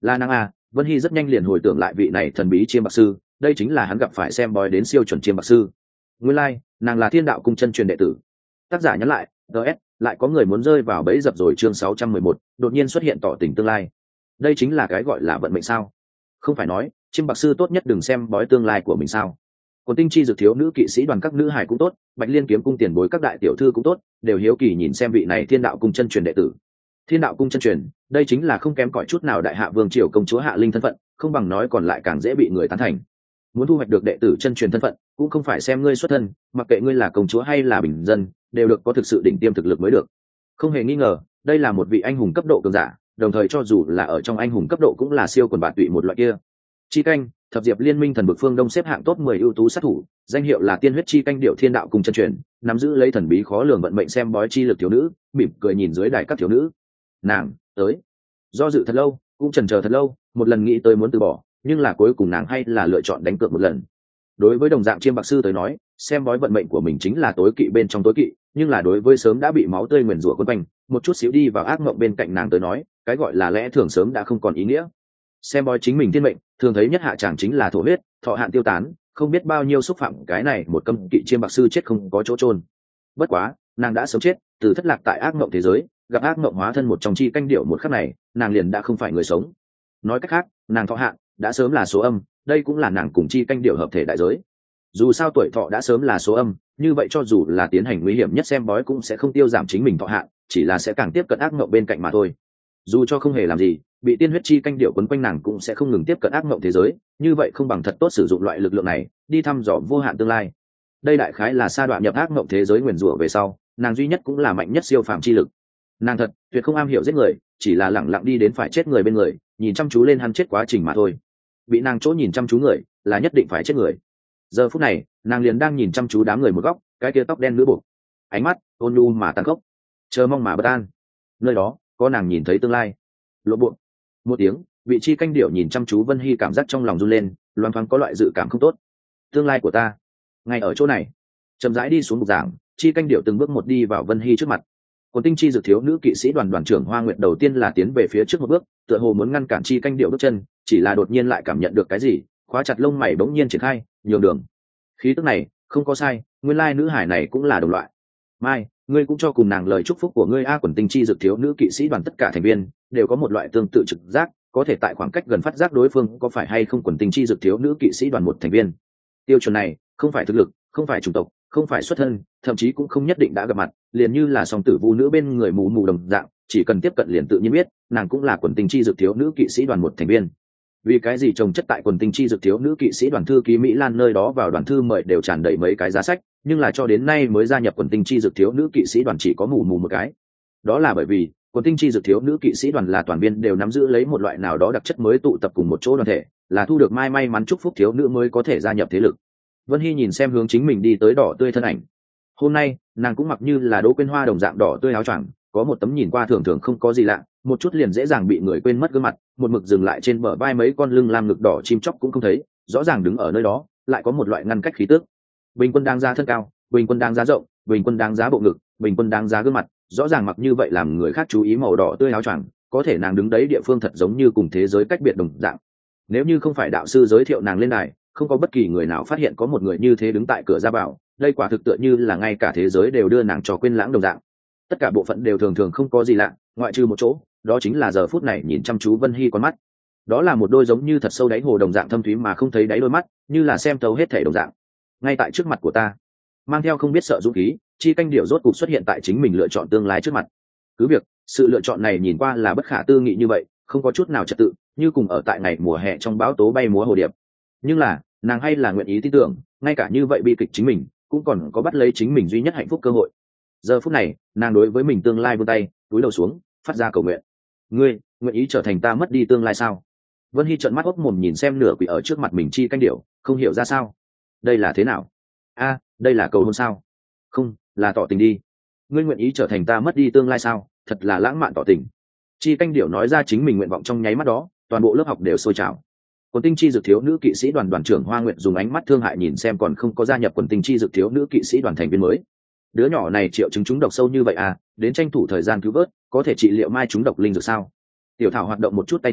S1: là nàng à? Vân Hy rất nhanh liền hồi tưởng lại vị này thần bí chiêm bạc sư, đây chính là hắn gặp phải xem bói đến siêu chuẩn chiêm bạc sư. Nguyên lai, nàng là Thiên Đạo Cung chân truyền đệ tử. Tác giả nhắn lại, DS, lại có người muốn rơi vào bẫy dập rồi. Chương 611, đột nhiên xuất hiện tỏ tình tương lai. Đây chính là cái gọi là vận mệnh sao? Không phải nói, chiêm bạc sư tốt nhất đừng xem bói tương lai của mình sao? Còn tinh chi dược thiếu nữ kỵ sĩ đoàn các nữ hải cũng tốt, Bạch Liên kiếm cung tiền bối các đại tiểu thư cũng tốt, đều hiếu kỳ nhìn xem vị này Thiên Đạo Cung chân truyền đệ tử. Thiên Đạo Cung chân truyền, đây chính là không kém cỏi chút nào đại hạ vương triều công chúa Hạ Linh thân phận, không bằng nói còn lại càng dễ bị người tán thành. Muốn thu hoạch được đệ tử chân truyền thân phận, cũng không phải xem ngươi xuất thân, mặc kệ ngươi là công chúa hay là bình dân, đều được có thực sự đỉnh tiêm thực lực mới được. Không hề nghi ngờ, đây là một vị anh hùng cấp độ cường giả, đồng thời cho dù là ở trong anh hùng cấp độ cũng là siêu quần bạt tụy một loại kia. Chi canh, thập diệp liên minh thần vực phương đông xếp hạng top 10 ưu tú sát thủ, danh hiệu là tiên huyết chi canh điệu Thiên Đạo Cung chân truyền, nắm giữ lấy thần bí khó lường vận mệnh xem bói chi lực thiếu nữ, mỉm cười nhìn dưới đài các thiếu nữ. Nàng tới. Do dự thật lâu, cũng chần chờ thật lâu, một lần nghĩ tới muốn từ bỏ, nhưng là cuối cùng nàng hay là lựa chọn đánh cược một lần. Đối với đồng dạng chiêm bạc sư tới nói, xem bói vận mệnh của mình chính là tối kỵ bên trong tối kỵ, nhưng là đối với sớm đã bị máu tươi nguyền rủa quấn quanh, một chút xíu đi vào ác mộng bên cạnh nàng tới nói, cái gọi là lẽ thường sớm đã không còn ý nghĩa. Xem bói chính mình thiên mệnh, thường thấy nhất hạ chẳng chính là thổ huyết, thọ hạn tiêu tán, không biết bao nhiêu xúc phạm cái này một cấm kỵ chiêm bạc sư chết không có chỗ chôn. Bất quá, nàng đã sớm chết, từ thất lạc tại ác mộng thế giới, gặp ác mộng hóa thân một trong chi canh điệu một khắc này, nàng liền đã không phải người sống. Nói cách khác, nàng thọ hạn đã sớm là số âm, đây cũng là nàng cùng chi canh điệu hợp thể đại giới. Dù sao tuổi thọ đã sớm là số âm, như vậy cho dù là tiến hành nguy hiểm nhất xem bói cũng sẽ không tiêu giảm chính mình thọ hạn, chỉ là sẽ càng tiếp cận ác mộng bên cạnh mà thôi. Dù cho không hề làm gì, bị tiên huyết chi canh điệu quấn quanh nàng cũng sẽ không ngừng tiếp cận ác mộng thế giới, như vậy không bằng thật tốt sử dụng loại lực lượng này đi thăm dò vô hạn tương lai. Đây đại khái là sa đoạn nhập ác mộng thế giới nguyền rủa về sau, nàng duy nhất cũng là mạnh nhất siêu phàm chi lực. Nàng thật tuyệt không am hiểu giết người, chỉ là lẳng lặng đi đến phải chết người bên người, nhìn chăm chú lên hắn chết quá trình mà thôi. Bị nàng chỗ nhìn chăm chú người là nhất định phải chết người. Giờ phút này nàng liền đang nhìn chăm chú đám người một góc, cái kia tóc đen nữ buộc, ánh mắt ôn nhu mà tàn khốc, chờ mong mà bất an. Nơi đó có nàng nhìn thấy tương lai. Lộ bộ một tiếng, vị chi canh điệu nhìn chăm chú Vân Hy cảm giác trong lòng run lên, loáng thoáng có loại dự cảm không tốt. Tương lai của ta ngay ở chỗ này. Chậm rãi đi xuống bục giảng, chi canh điệu từng bước một đi vào Vân Hy trước mặt. Còn tinh chi dược thiếu nữ kỵ sĩ đoàn trưởng Hoa Nguyệt đầu tiên là tiến về phía trước một bước, tựa hồ muốn ngăn cản chi canh điệu bước chân, chỉ là đột nhiên lại cảm nhận được cái gì, khóa chặt lông mày bỗng nhiên triển khai, nhường đường. Khí tức này không có sai, nguyên lai nữ hải này cũng là đồng loại. Mai, ngươi cũng cho cùng nàng lời chúc phúc của ngươi a. Quần tinh chi dược thiếu nữ kỵ sĩ đoàn tất cả thành viên đều có một loại tương tự trực giác, có thể tại khoảng cách gần phát giác đối phương có phải hay không quần tinh chi dược thiếu nữ kỵ sĩ đoàn một thành viên. Tiêu chuẩn này không phải thực lực, không phải chủng tộc, không phải xuất thân, thậm chí cũng không nhất định đã gặp mặt, liền như là song tử vu nữ bên người mù mù đồng dạng, chỉ cần tiếp cận liền tự nhiên biết nàng cũng là quần tinh chi dược thiếu nữ kỵ sĩ đoàn một thành viên. Vì cái gì trồng chất tại quần tinh chi dược thiếu nữ kỵ sĩ đoàn thư ký Mỹ Lan nơi đó vào đoàn thư mời đều tràn đầy mấy cái giá sách, nhưng là cho đến nay mới gia nhập quần tinh chi dược thiếu nữ kỵ sĩ đoàn chỉ có mù mù một cái. Đó là bởi vì quần tinh chi dược thiếu nữ kỵ sĩ đoàn là toàn viên đều nắm giữ lấy một loại nào đó đặc chất mới tụ tập cùng một chỗ đoàn thể, là thu được may mắn chúc phúc thiếu nữ mới có thể gia nhập thế lực. Vân Hy nhìn xem hướng chính mình đi tới đỏ tươi thân ảnh. Hôm nay nàng cũng mặc như là Đỗ Quyên Hoa đồng dạng đỏ tươi áo choàng, có một tấm nhìn qua thường thường không có gì lạ, một chút liền dễ dàng bị người quên mất gương mặt, một mực dừng lại trên bờ vai mấy con lưng lam ngực đỏ chim chóc cũng không thấy, rõ ràng đứng ở nơi đó lại có một loại ngăn cách khí tức. Bình quân đáng giá thân cao, bình quân đáng giá rộng, bình quân đáng giá bộ ngực, bình quân đáng giá gương mặt, rõ ràng mặc như vậy làm người khác chú ý màu đỏ tươi áo choàng, có thể nàng đứng đấy địa phương thật giống như cùng thế giới cách biệt đồng dạng. Nếu như không phải đạo sư giới thiệu nàng lên đài, không có bất kỳ người nào phát hiện có một người như thế đứng tại cửa ra vào, đây quả thực tựa như là ngay cả thế giới đều đưa nàng cho quên lãng đồng dạng. Tất cả bộ phận đều thường thường không có gì lạ, ngoại trừ một chỗ, đó chính là giờ phút này nhìn chăm chú Vân Hy con mắt. Đó là một đôi giống như thật sâu đáy hồ đồng dạng thâm thúy mà không thấy đáy đôi mắt, như là xem thấu hết thể đồng dạng. Ngay tại trước mặt của ta, mang theo không biết sợ dũng khí, chi canh điệu rốt cục xuất hiện tại chính mình lựa chọn tương lai trước mặt. Cứ việc sự lựa chọn này nhìn qua là bất khả tư nghị như vậy, không có chút nào trật tự, như cùng ở tại ngày mùa hè trong bão tố bay múa hồ điệp. Nhưng là nàng hay là nguyện ý tin tưởng, ngay cả như vậy bi kịch chính mình cũng còn có bắt lấy chính mình duy nhất hạnh phúc cơ hội. Giờ phút này nàng đối với mình tương lai vươn tay, cúi đầu xuống phát ra cầu nguyện. Ngươi nguyện ý trở thành ta mất đi tương lai sao? Vân Hy trợn mắt ốc mồm nhìn xem nửa quỷ ở trước mặt mình chi canh điệu, không hiểu ra sao. Đây là thế nào? A, đây là cầu hôn sao? Không, là tỏ tình đi. Ngươi nguyện ý trở thành ta mất đi tương lai sao? Thật là lãng mạn tỏ tình. Chi canh điệu nói ra chính mình nguyện vọng trong nháy mắt đó, toàn bộ lớp học đều sôi trào. Quần tinh chi dược thiếu nữ kỵ sĩ đoàn trưởng Hoa Nguyệt dùng ánh mắt thương hại nhìn xem còn không có gia nhập quần tinh chi dược thiếu nữ kỵ sĩ đoàn thành viên mới. Đứa nhỏ này triệu chứng trúng độc sâu như vậy à, đến tranh thủ thời gian cứu vớt, có thể trị liệu mai trúng độc linh dược sao? Tiểu Thảo hoạt động một chút tay chân,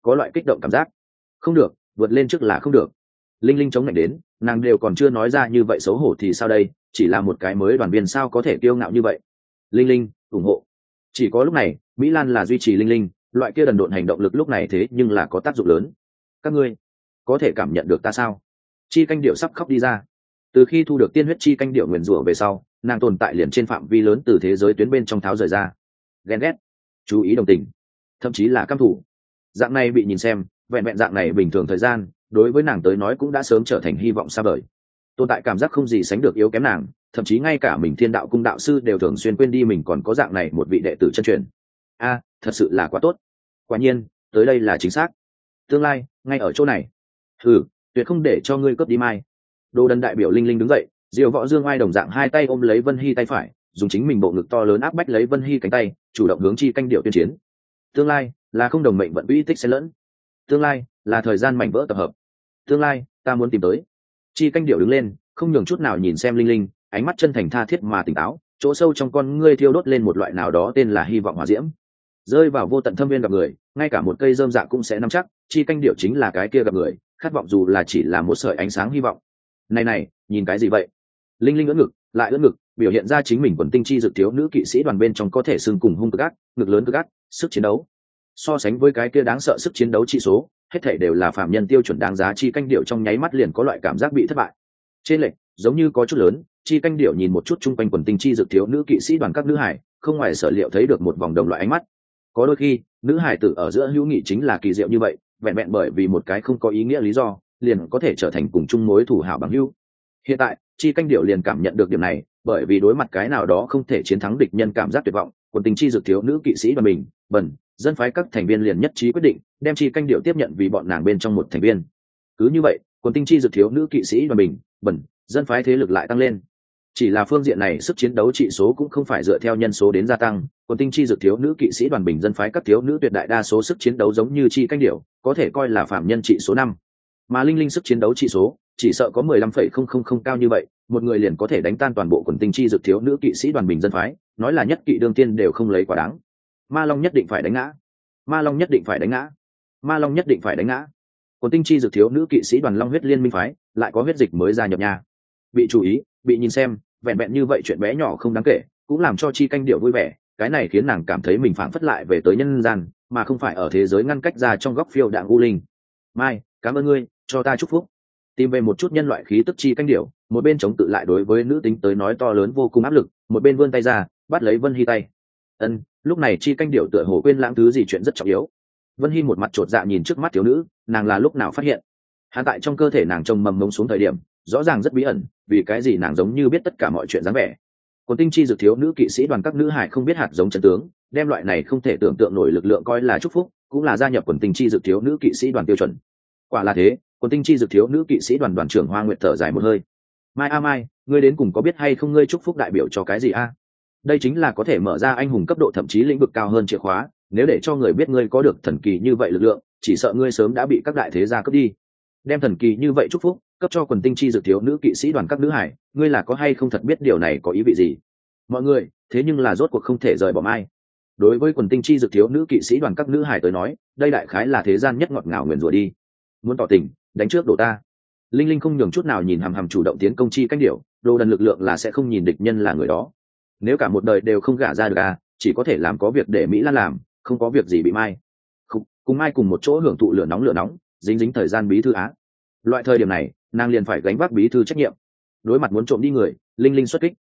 S1: có loại kích động cảm giác. Không được, vượt lên trước là không được. Linh Linh chống lạnh đến, nàng đều còn chưa nói ra như vậy xấu hổ thì sao đây, chỉ là một cái mới đoàn viên sao có thể kiêu ngạo như vậy. Linh Linh ủng hộ. Chỉ có lúc này Mỹ Lan là duy trì Linh Linh, loại kia đần độn hành động lực lúc này thế nhưng là có tác dụng lớn. Các ngươi có thể cảm nhận được ta sao? Chi canh điệu sắp khóc đi ra. Từ khi thu được tiên huyết chi canh điệu nguyền rủa về sau, nàng tồn tại liền trên phạm vi lớn từ thế giới tuyến bên trong tháo rời ra. Ghen ghét, chú ý, đồng tình, thậm chí là căm thù. Dạng này bị nhìn xem, vẹn vẹn dạng này bình thường thời gian, đối với nàng tới nói cũng đã sớm trở thành hy vọng xa vời. Tồn tại cảm giác không gì sánh được yếu kém nàng, thậm chí ngay cả mình Thiên Đạo cung đạo sư đều thường xuyên quên đi mình còn có dạng này một vị đệ tử chân truyền. A, thật sự là quá tốt. Quả nhiên, tới đây là chính xác. Tương lai ngay ở chỗ này. Tuyệt không để cho ngươi cướp đi mai. Đồ Đần đại biểu Linh Linh đứng dậy, Diệu Võ Dương Oai đồng dạng hai tay ôm lấy Vân Hy tay phải, dùng chính mình bộ ngực to lớn áp bách lấy Vân Hy cánh tay, chủ động hướng chi canh điệu tuyên chiến. Tương lai là không đồng mệnh vận uy tích xen lẫn. Tương lai là thời gian mảnh vỡ tập hợp. Tương lai ta muốn tìm tới. Chi canh điệu đứng lên, không nhường chút nào nhìn xem Linh Linh, ánh mắt chân thành tha thiết mà tỉnh táo, chỗ sâu trong con ngươi thiêu đốt lên một loại nào đó tên là hy vọng hỏa diễm. Rơi vào vô tận thâm viên gặp người, ngay cả một cây rơm dạ cũng sẽ nắm chắc. Chi canh điệu chính là cái kia gặp người, khát vọng dù là chỉ là một sợi ánh sáng hy vọng. Này, nhìn cái gì vậy? Linh Linh ưỡn ngực, lại ưỡn ngực, biểu hiện ra chính mình quần tinh chi dược thiếu nữ kỵ sĩ đoàn bên trong có thể xưng cùng hung cực ác, ngực lớn cực ác, sức chiến đấu. So sánh với cái kia đáng sợ sức chiến đấu trị số, hết thảy đều là phạm nhân tiêu chuẩn đáng giá. Chi canh điệu trong nháy mắt liền có loại cảm giác bị thất bại. Trên lệch, giống như có chút lớn. Chi canh điệu nhìn một chút chung quanh quần tinh chi dược thiếu nữ kỵ sĩ đoàn các nữ hải, không ngoài sở liệu thấy được một vòng đồng loại ánh mắt. Có đôi khi, nữ hải tử ở giữa hữu nghị chính là kỳ diệu như vậy, vẹn vẹn bởi vì một cái không có ý nghĩa lý do, liền có thể trở thành cùng chung mối thủ hảo bằng hữu. Hiện tại, chi canh điệu liền cảm nhận được điểm này, bởi vì đối mặt cái nào đó không thể chiến thắng địch nhân cảm giác tuyệt vọng, quần tình chi dược thiếu nữ kỵ sĩ đoàn mình, dân phái các thành viên liền nhất trí quyết định, đem chi canh điệu tiếp nhận vì bọn nàng bên trong một thành viên. Cứ như vậy, quần tinh chi dược thiếu nữ kỵ sĩ đoàn mình, dân phái thế lực lại tăng lên. Chỉ là phương diện này sức chiến đấu trị số cũng không phải dựa theo nhân số đến gia tăng, quần tinh chi dược thiếu nữ kỵ sĩ đoàn bình dân phái các thiếu nữ tuyệt đại đa số sức chiến đấu giống như chi canh điệu, có thể coi là phạm nhân trị số 5. Mà Linh Linh sức chiến đấu trị số chỉ sợ có 15,000 cao như vậy, một người liền có thể đánh tan toàn bộ quần tinh chi dược thiếu nữ kỵ sĩ đoàn bình dân phái, nói là nhất kỵ đương tiên đều không lấy quá đáng. Ma Long nhất định phải đánh ngã. Ma Long nhất định phải đánh ngã. Ma Long nhất định phải đánh ngã. Quần tinh chi dược thiếu nữ kỵ sĩ đoàn Long huyết liên minh phái, lại có huyết dịch mới gia nhập nhà. Bị chú ý, bị nhìn xem, vẹn vẹn như vậy chuyện bé nhỏ không đáng kể, cũng làm cho chi canh điệu vui vẻ, cái này khiến nàng cảm thấy mình phảng phất lại về tới nhân gian, mà không phải ở thế giới ngăn cách ra trong góc phiêu đạng u linh. Mai, cảm ơn ngươi, cho ta chúc phúc. Tìm về một chút nhân loại khí tức chi canh điệu, một bên chống tự lại đối với nữ tính tới nói to lớn vô cùng áp lực, một bên vươn tay ra, bắt lấy Vân Hy tay. Lúc này chi canh điệu tựa hồ quên lãng thứ gì chuyện rất trọng yếu. Vân Hy một mặt chột dạ nhìn trước mắt thiếu nữ, nàng là lúc nào phát hiện? Hiện tại trong cơ thể nàng trông mầm mống xuống thời điểm, rõ ràng rất bí ẩn, vì cái gì nàng giống như biết tất cả mọi chuyện dáng vẻ. Quần tinh chi dược thiếu nữ kỵ sĩ đoàn các nữ hải không biết hạt giống chân tướng, đem loại này không thể tưởng tượng nổi lực lượng coi là chúc phúc, cũng là gia nhập quần tinh chi dược thiếu nữ kỵ sĩ đoàn tiêu chuẩn. Quả là thế, quần tinh chi dược thiếu nữ kỵ sĩ đoàn đoàn trưởng Hoa Nguyệt thở dài một hơi. Mai, ngươi đến cùng có biết hay không ngươi chúc phúc đại biểu cho cái gì a? Đây chính là có thể mở ra anh hùng cấp độ thậm chí lĩnh vực cao hơn chìa khóa, nếu để cho người biết ngươi có được thần kỳ như vậy lực lượng, chỉ sợ ngươi sớm đã bị các đại thế gia cướp đi. Đem thần kỳ như vậy chúc phúc cấp cho quần tinh chi dược thiếu nữ kỵ sĩ đoàn các nữ hải, ngươi là có hay không thật biết điều này có ý vị gì? Mọi người, thế nhưng là rốt cuộc không thể rời bỏ Mai. Đối với quần tinh chi dược thiếu nữ kỵ sĩ đoàn các nữ hải tới nói, đây đại khái là thế gian nhất ngọt ngào nguyền rủa đi. Muốn tỏ tình, đánh trước đổ ta. Linh Linh không nhường chút nào nhìn hằm hằm chủ động tiến công chi canh điệu, Đồ Đần lực lượng là sẽ không nhìn địch nhân là người đó. Nếu cả một đời đều không gả ra được chỉ có thể làm có việc để Mỹ Lan làm, không có việc gì bị Mai. Cùng Mai cùng một chỗ hưởng thụ lửa nóng, dính thời gian bí thư á. Loại thời điểm này, nàng liền phải gánh vác bí thư trách nhiệm. Đối mặt muốn trộm đi người, Linh Linh xuất kích.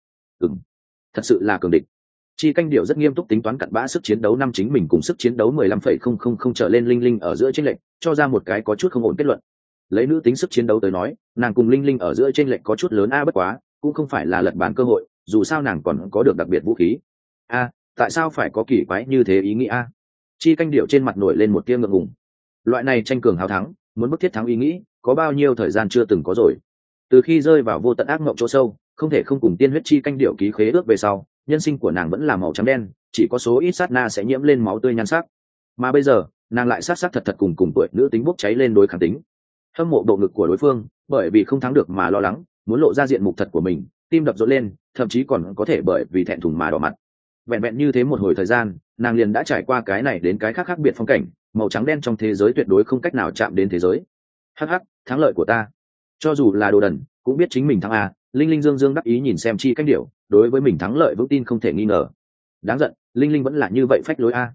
S1: Thật sự là cường địch. Chi canh điệu rất nghiêm túc tính toán cặn bã sức chiến đấu năm chính mình cùng sức chiến đấu 15,000 trở lên Linh Linh ở giữa chênh lệch, cho ra một cái có chút không ổn kết luận. Lấy nữ tính sức chiến đấu tới nói, nàng cùng Linh Linh ở giữa chênh lệch có chút lớn bất quá, cũng không phải là lật bàn cơ hội, dù sao nàng còn có được đặc biệt vũ khí. Tại sao phải có kỳ quái như thế ý nghĩa Chi canh điệu trên mặt nổi lên một tia ngượng ngùng. Loại này tranh cường hào thắng, muốn bức thiết thắng ý nghĩ, có bao nhiêu thời gian chưa từng có rồi. Từ khi rơi vào vô tận ác mộng chỗ sâu, không thể không cùng tiên huyết chi canh điệu ký khế ước về sau, nhân sinh của nàng vẫn là màu trắng đen, chỉ có số ít sát na sẽ nhiễm lên máu tươi nhan sắc. Mà bây giờ, nàng lại sát thật cùng tuổi nữ tính bốc cháy lên đối kháng tính. Hâm mộ độ ngực của đối phương, bởi vì không thắng được mà lo lắng, muốn lộ ra diện mục thật của mình, tim đập rộn lên, thậm chí còn có thể bởi vì thẹn thùng mà đỏ mặt. Vẹn vẹn như thế một hồi thời gian, nàng liền đã trải qua cái này đến cái khác khác biệt phong cảnh, màu trắng đen trong thế giới tuyệt đối không cách nào chạm đến thế giới. Hắc hắc, thắng lợi của ta. Cho dù là đồ đần cũng biết chính mình thắng à. Linh Linh dương dương đắc ý nhìn xem chi cách điệu, đối với mình thắng lợi vững tin không thể nghi ngờ. Đáng giận, Linh Linh vẫn là như vậy phách lối a.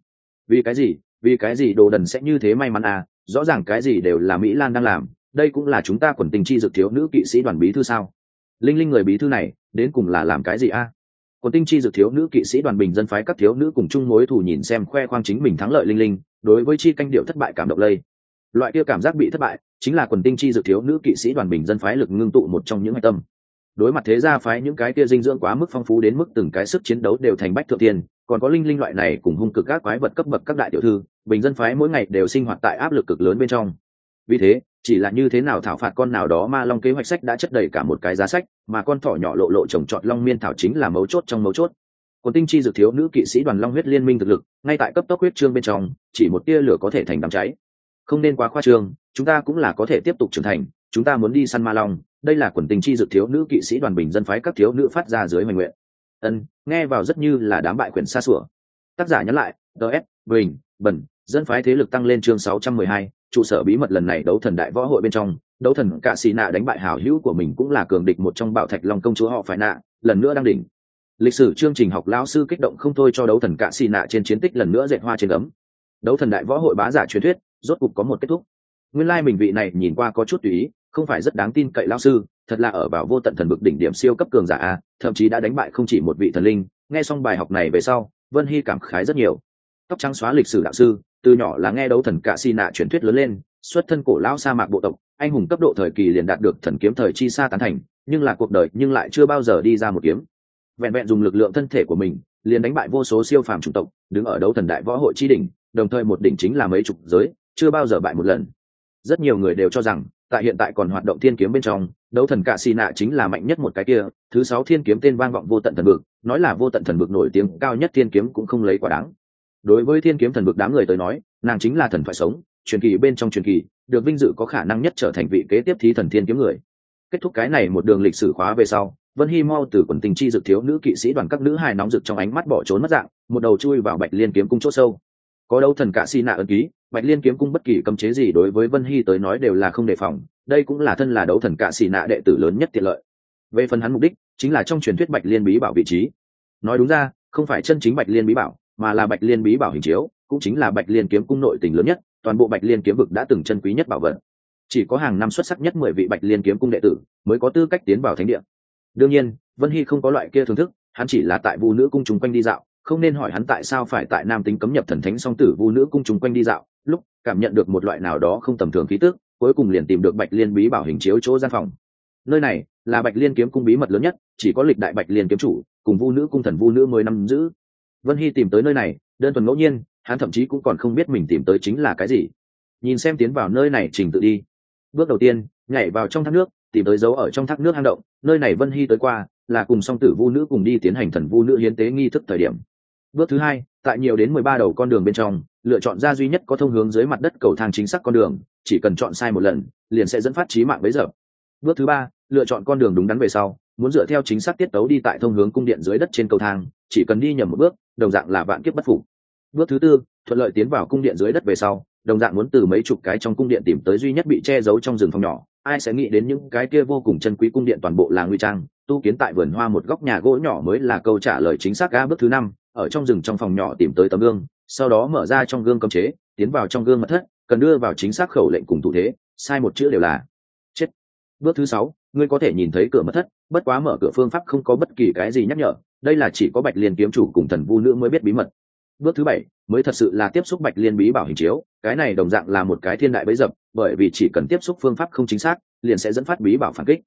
S1: Vì cái gì đồ đần sẽ như thế may mắn à? Rõ ràng cái gì đều là Mỹ Lan đang làm, đây cũng là chúng ta quần tình chi dược thiếu nữ kỵ sĩ đoàn bí thư sao? Linh Linh người bí thư này đến cùng là làm cái gì a? Quần tinh chi dược thiếu nữ kỵ sĩ đoàn bình dân phái các thiếu nữ cùng chung mối thù nhìn xem khoe khoang chính mình thắng lợi Linh Linh, đối với chi canh điệu thất bại cảm động lây. Loại kia cảm giác bị thất bại chính là quần tinh chi dược thiếu nữ kỵ sĩ đoàn bình dân phái lực ngưng tụ một trong những hạch tâm. Đối mặt thế gia phái những cái kia dinh dưỡng quá mức phong phú đến mức từng cái sức chiến đấu đều thành bách thượng tiên, còn có Linh Linh loại này cùng hung cực các quái vật cấp bậc các đại tiểu thư, bình dân phái mỗi ngày đều sinh hoạt tại áp lực cực lớn bên trong. Vì thế, chỉ là như thế nào thảo phạt con nào đó ma long kế hoạch sách đã chất đầy cả một cái giá sách, mà con thỏ nhỏ lộ lộ trồng trọt long miên thảo chính là mấu chốt trong mấu chốt. Quần tinh chi dược thiếu nữ kỵ sĩ đoàn long huyết liên minh thực lực, ngay tại cấp tốc huyết trương bên trong, chỉ một tia lửa có thể thành đám cháy. Không nên quá khoa trương, chúng ta cũng là có thể tiếp tục trưởng thành, chúng ta muốn đi săn ma long, đây là quần tinh chi dược thiếu nữ kỵ sĩ đoàn bình dân phái các thiếu nữ phát ra dưới hoành nguyện. Nghe vào rất như là đám bại quyển xa xủa. Tác giả nhắn lại, DS, Bình, Bẩn, dân phái thế lực tăng lên chương 612, trụ sở bí mật lần này đấu thần đại võ hội bên trong, đấu thần cạ xì nạ đánh bại hảo hữu của mình cũng là cường địch một trong bảo thạch long công chúa họ phải nạ, lần nữa đang đỉnh. Lịch sử chương trình học lão sư kích động không thôi cho đấu thần cạ xì nạ trên chiến tích lần nữa dệt hoa trên gấm. Đấu thần đại võ hội bá giả truyền thuyết, rốt cục có một kết thúc. Nguyên lai mình vị này nhìn qua có chút tùy ý, không phải rất đáng tin cậy lão sư, thật là ở vào vô tận thần vực đỉnh điểm siêu cấp cường giả a, thậm chí đã đánh bại không chỉ một vị thần linh. Nghe xong bài học này về sau, Vân Hy cảm khái rất nhiều. Tóc trắng xóa lịch sử đạo sư, từ nhỏ là nghe đấu thần cạ xì nạ truyền thuyết lớn lên, xuất thân cổ lão sa mạc bộ tộc, anh hùng cấp độ thời kỳ liền đạt được thần kiếm thời chi sa tán thành, nhưng là cuộc đời nhưng lại chưa bao giờ đi ra một kiếm. Vẹn vẹn dùng lực lượng thân thể của mình, liền đánh bại vô số siêu phàm chủng tộc, đứng ở đấu thần đại võ hội chi đỉnh, đồng thời một đỉnh chính là mấy chục giới, chưa bao giờ bại một lần. Rất nhiều người đều cho rằng, tại hiện tại còn hoạt động thiên kiếm bên trong, đấu thần cạ xì nạ chính là mạnh nhất một cái kia, thứ 6 thiên kiếm tên vang vọng vô tận thần vực, nói là vô tận thần vực nổi tiếng cao nhất thiên kiếm cũng không lấy quá đáng. Đối với thiên kiếm thần vực đám người tới nói, nàng chính là thần thoại sống, truyền kỳ bên trong truyền kỳ, được vinh dự có khả năng nhất trở thành vị kế tiếp thí thần thiên kiếm người. Kết thúc cái này một đường lịch sử khóa về sau, Vân Hy mau từ quần tình chi dược thiếu nữ kỵ sĩ đoàn các nữ hài nóng rực trong ánh mắt bỏ trốn mất dạng, một đầu chui vào Bạch Liên kiếm cung chỗ sâu. Có đấu thần cạ xì nạ ấn ký, Bạch Liên kiếm cung bất kỳ cấm chế gì đối với Vân Hy tới nói đều là không đề phòng, đây cũng là thân là đấu thần cạ xì nạ đệ tử lớn nhất tiện lợi. Về phần hắn mục đích, chính là trong truyền thuyết Bạch Liên bí bảo vị trí. Nói đúng ra, không phải chân chính Bạch Liên bí bảo, mà là Bạch Liên bí bảo hình chiếu, cũng chính là Bạch Liên kiếm cung nội tình lớn nhất, toàn bộ Bạch Liên kiếm vực đã từng chân quý nhất bảo vật. Chỉ có hàng năm xuất sắc nhất 10 vị Bạch Liên kiếm cung đệ tử mới có tư cách tiến vào thánh địa. Đương nhiên, Vân Hy không có loại kia thưởng thức, hắn chỉ là tại Vu Nữ cung trùng quanh đi dạo, không nên hỏi hắn tại sao phải tại Nam Tính cấm nhập thần thánh song tử Vu Nữ cung trùng quanh đi dạo, lúc cảm nhận được một loại nào đó không tầm thường khí tức, cuối cùng liền tìm được Bạch Liên bí bảo hình chiếu chỗ gian phòng. Nơi này là Bạch Liên kiếm cung bí mật lớn nhất, chỉ có lịch đại Bạch Liên kiếm chủ cùng Vu Nữ cung thần Vu Nữ mới nắm giữ. Vân Hy tìm tới nơi này, đơn thuần ngẫu nhiên, hắn thậm chí cũng còn không biết mình tìm tới chính là cái gì. Nhìn xem tiến vào nơi này trình tự đi. Bước đầu tiên, nhảy vào trong thác nước, tìm tới dấu ở trong thác nước hang động, nơi này Vân Hy tới qua, là cùng song tử Vu Nữ cùng đi tiến hành thần Vu Nữ hiến tế nghi thức thời điểm. Bước thứ hai, tại nhiều đến 13 đầu con đường bên trong, lựa chọn ra duy nhất có thông hướng dưới mặt đất cầu thang chính xác con đường, chỉ cần chọn sai một lần, liền sẽ dẫn phát chí mạng bấy giờ. Bước thứ ba, lựa chọn con đường đúng đắn về sau, muốn dựa theo chính xác tiết tấu đi tại thông hướng cung điện dưới đất trên cầu thang, chỉ cần đi nhầm một bước, đồng dạng là vạn kiếp bất phục. Bước thứ tư, thuận lợi tiến vào cung điện dưới đất về sau, đồng dạng muốn từ mấy chục cái trong cung điện tìm tới duy nhất bị che giấu trong rừng phòng nhỏ, ai sẽ nghĩ đến những cái kia vô cùng chân quý cung điện toàn bộ là nguy trang, tu kiến tại vườn hoa một góc nhà gỗ nhỏ mới là câu trả lời chính xác. Bước thứ năm, ở trong rừng trong phòng nhỏ tìm tới tấm gương, sau đó mở ra trong gương cấm chế, tiến vào trong gương mật thất, cần đưa vào chính xác khẩu lệnh cùng thủ thế, sai một chữ đều là chết. Bước thứ sáu, ngươi có thể nhìn thấy cửa mật thất, bất quá mở cửa phương pháp không có bất kỳ cái gì nhắc nhở, đây là chỉ có Bạch Liên kiếm chủ cùng thần Vu Nữ mới biết bí mật. Bước thứ bảy, mới thật sự là tiếp xúc Bạch Liên bí bảo hình chiếu, cái này đồng dạng là một cái thiên đại bẫy dập, bởi vì chỉ cần tiếp xúc phương pháp không chính xác, liền sẽ dẫn phát bí bảo phản kích.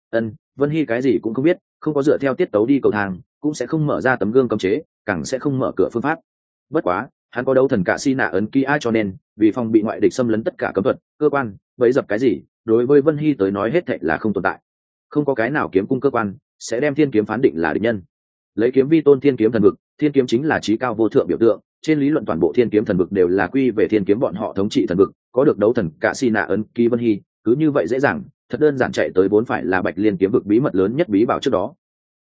S1: Vân Hy cái gì cũng không biết, không có dựa theo tiết tấu đi cầu thang, cũng sẽ không mở ra tấm gương cấm chế, càng sẽ không mở cửa phương pháp. Bất quá, hắn có đấu thần cạ xì nạ ấn ký cho nên, vì phòng bị ngoại địch xâm lấn tất cả cấm thuật, cơ quan, bẫy dập cái gì, đối với Vân Hy tới nói hết thảy là không tồn tại. Không có cái nào kiếm cung cơ quan sẽ đem thiên kiếm phán định là địch nhân. Lấy kiếm vi tôn thiên kiếm thần vực, thiên kiếm chính là chí cao vô thượng biểu tượng, trên lý luận toàn bộ thiên kiếm thần vực đều là quy về thiên kiếm bọn họ thống trị thần vực, có được đấu thần cạ xì nạ ấn ký Vân Hy, cứ như vậy dễ dàng, thật đơn giản chạy tới vốn phải là Bạch Liên kiếm vực bí mật lớn nhất bí bảo trước đó.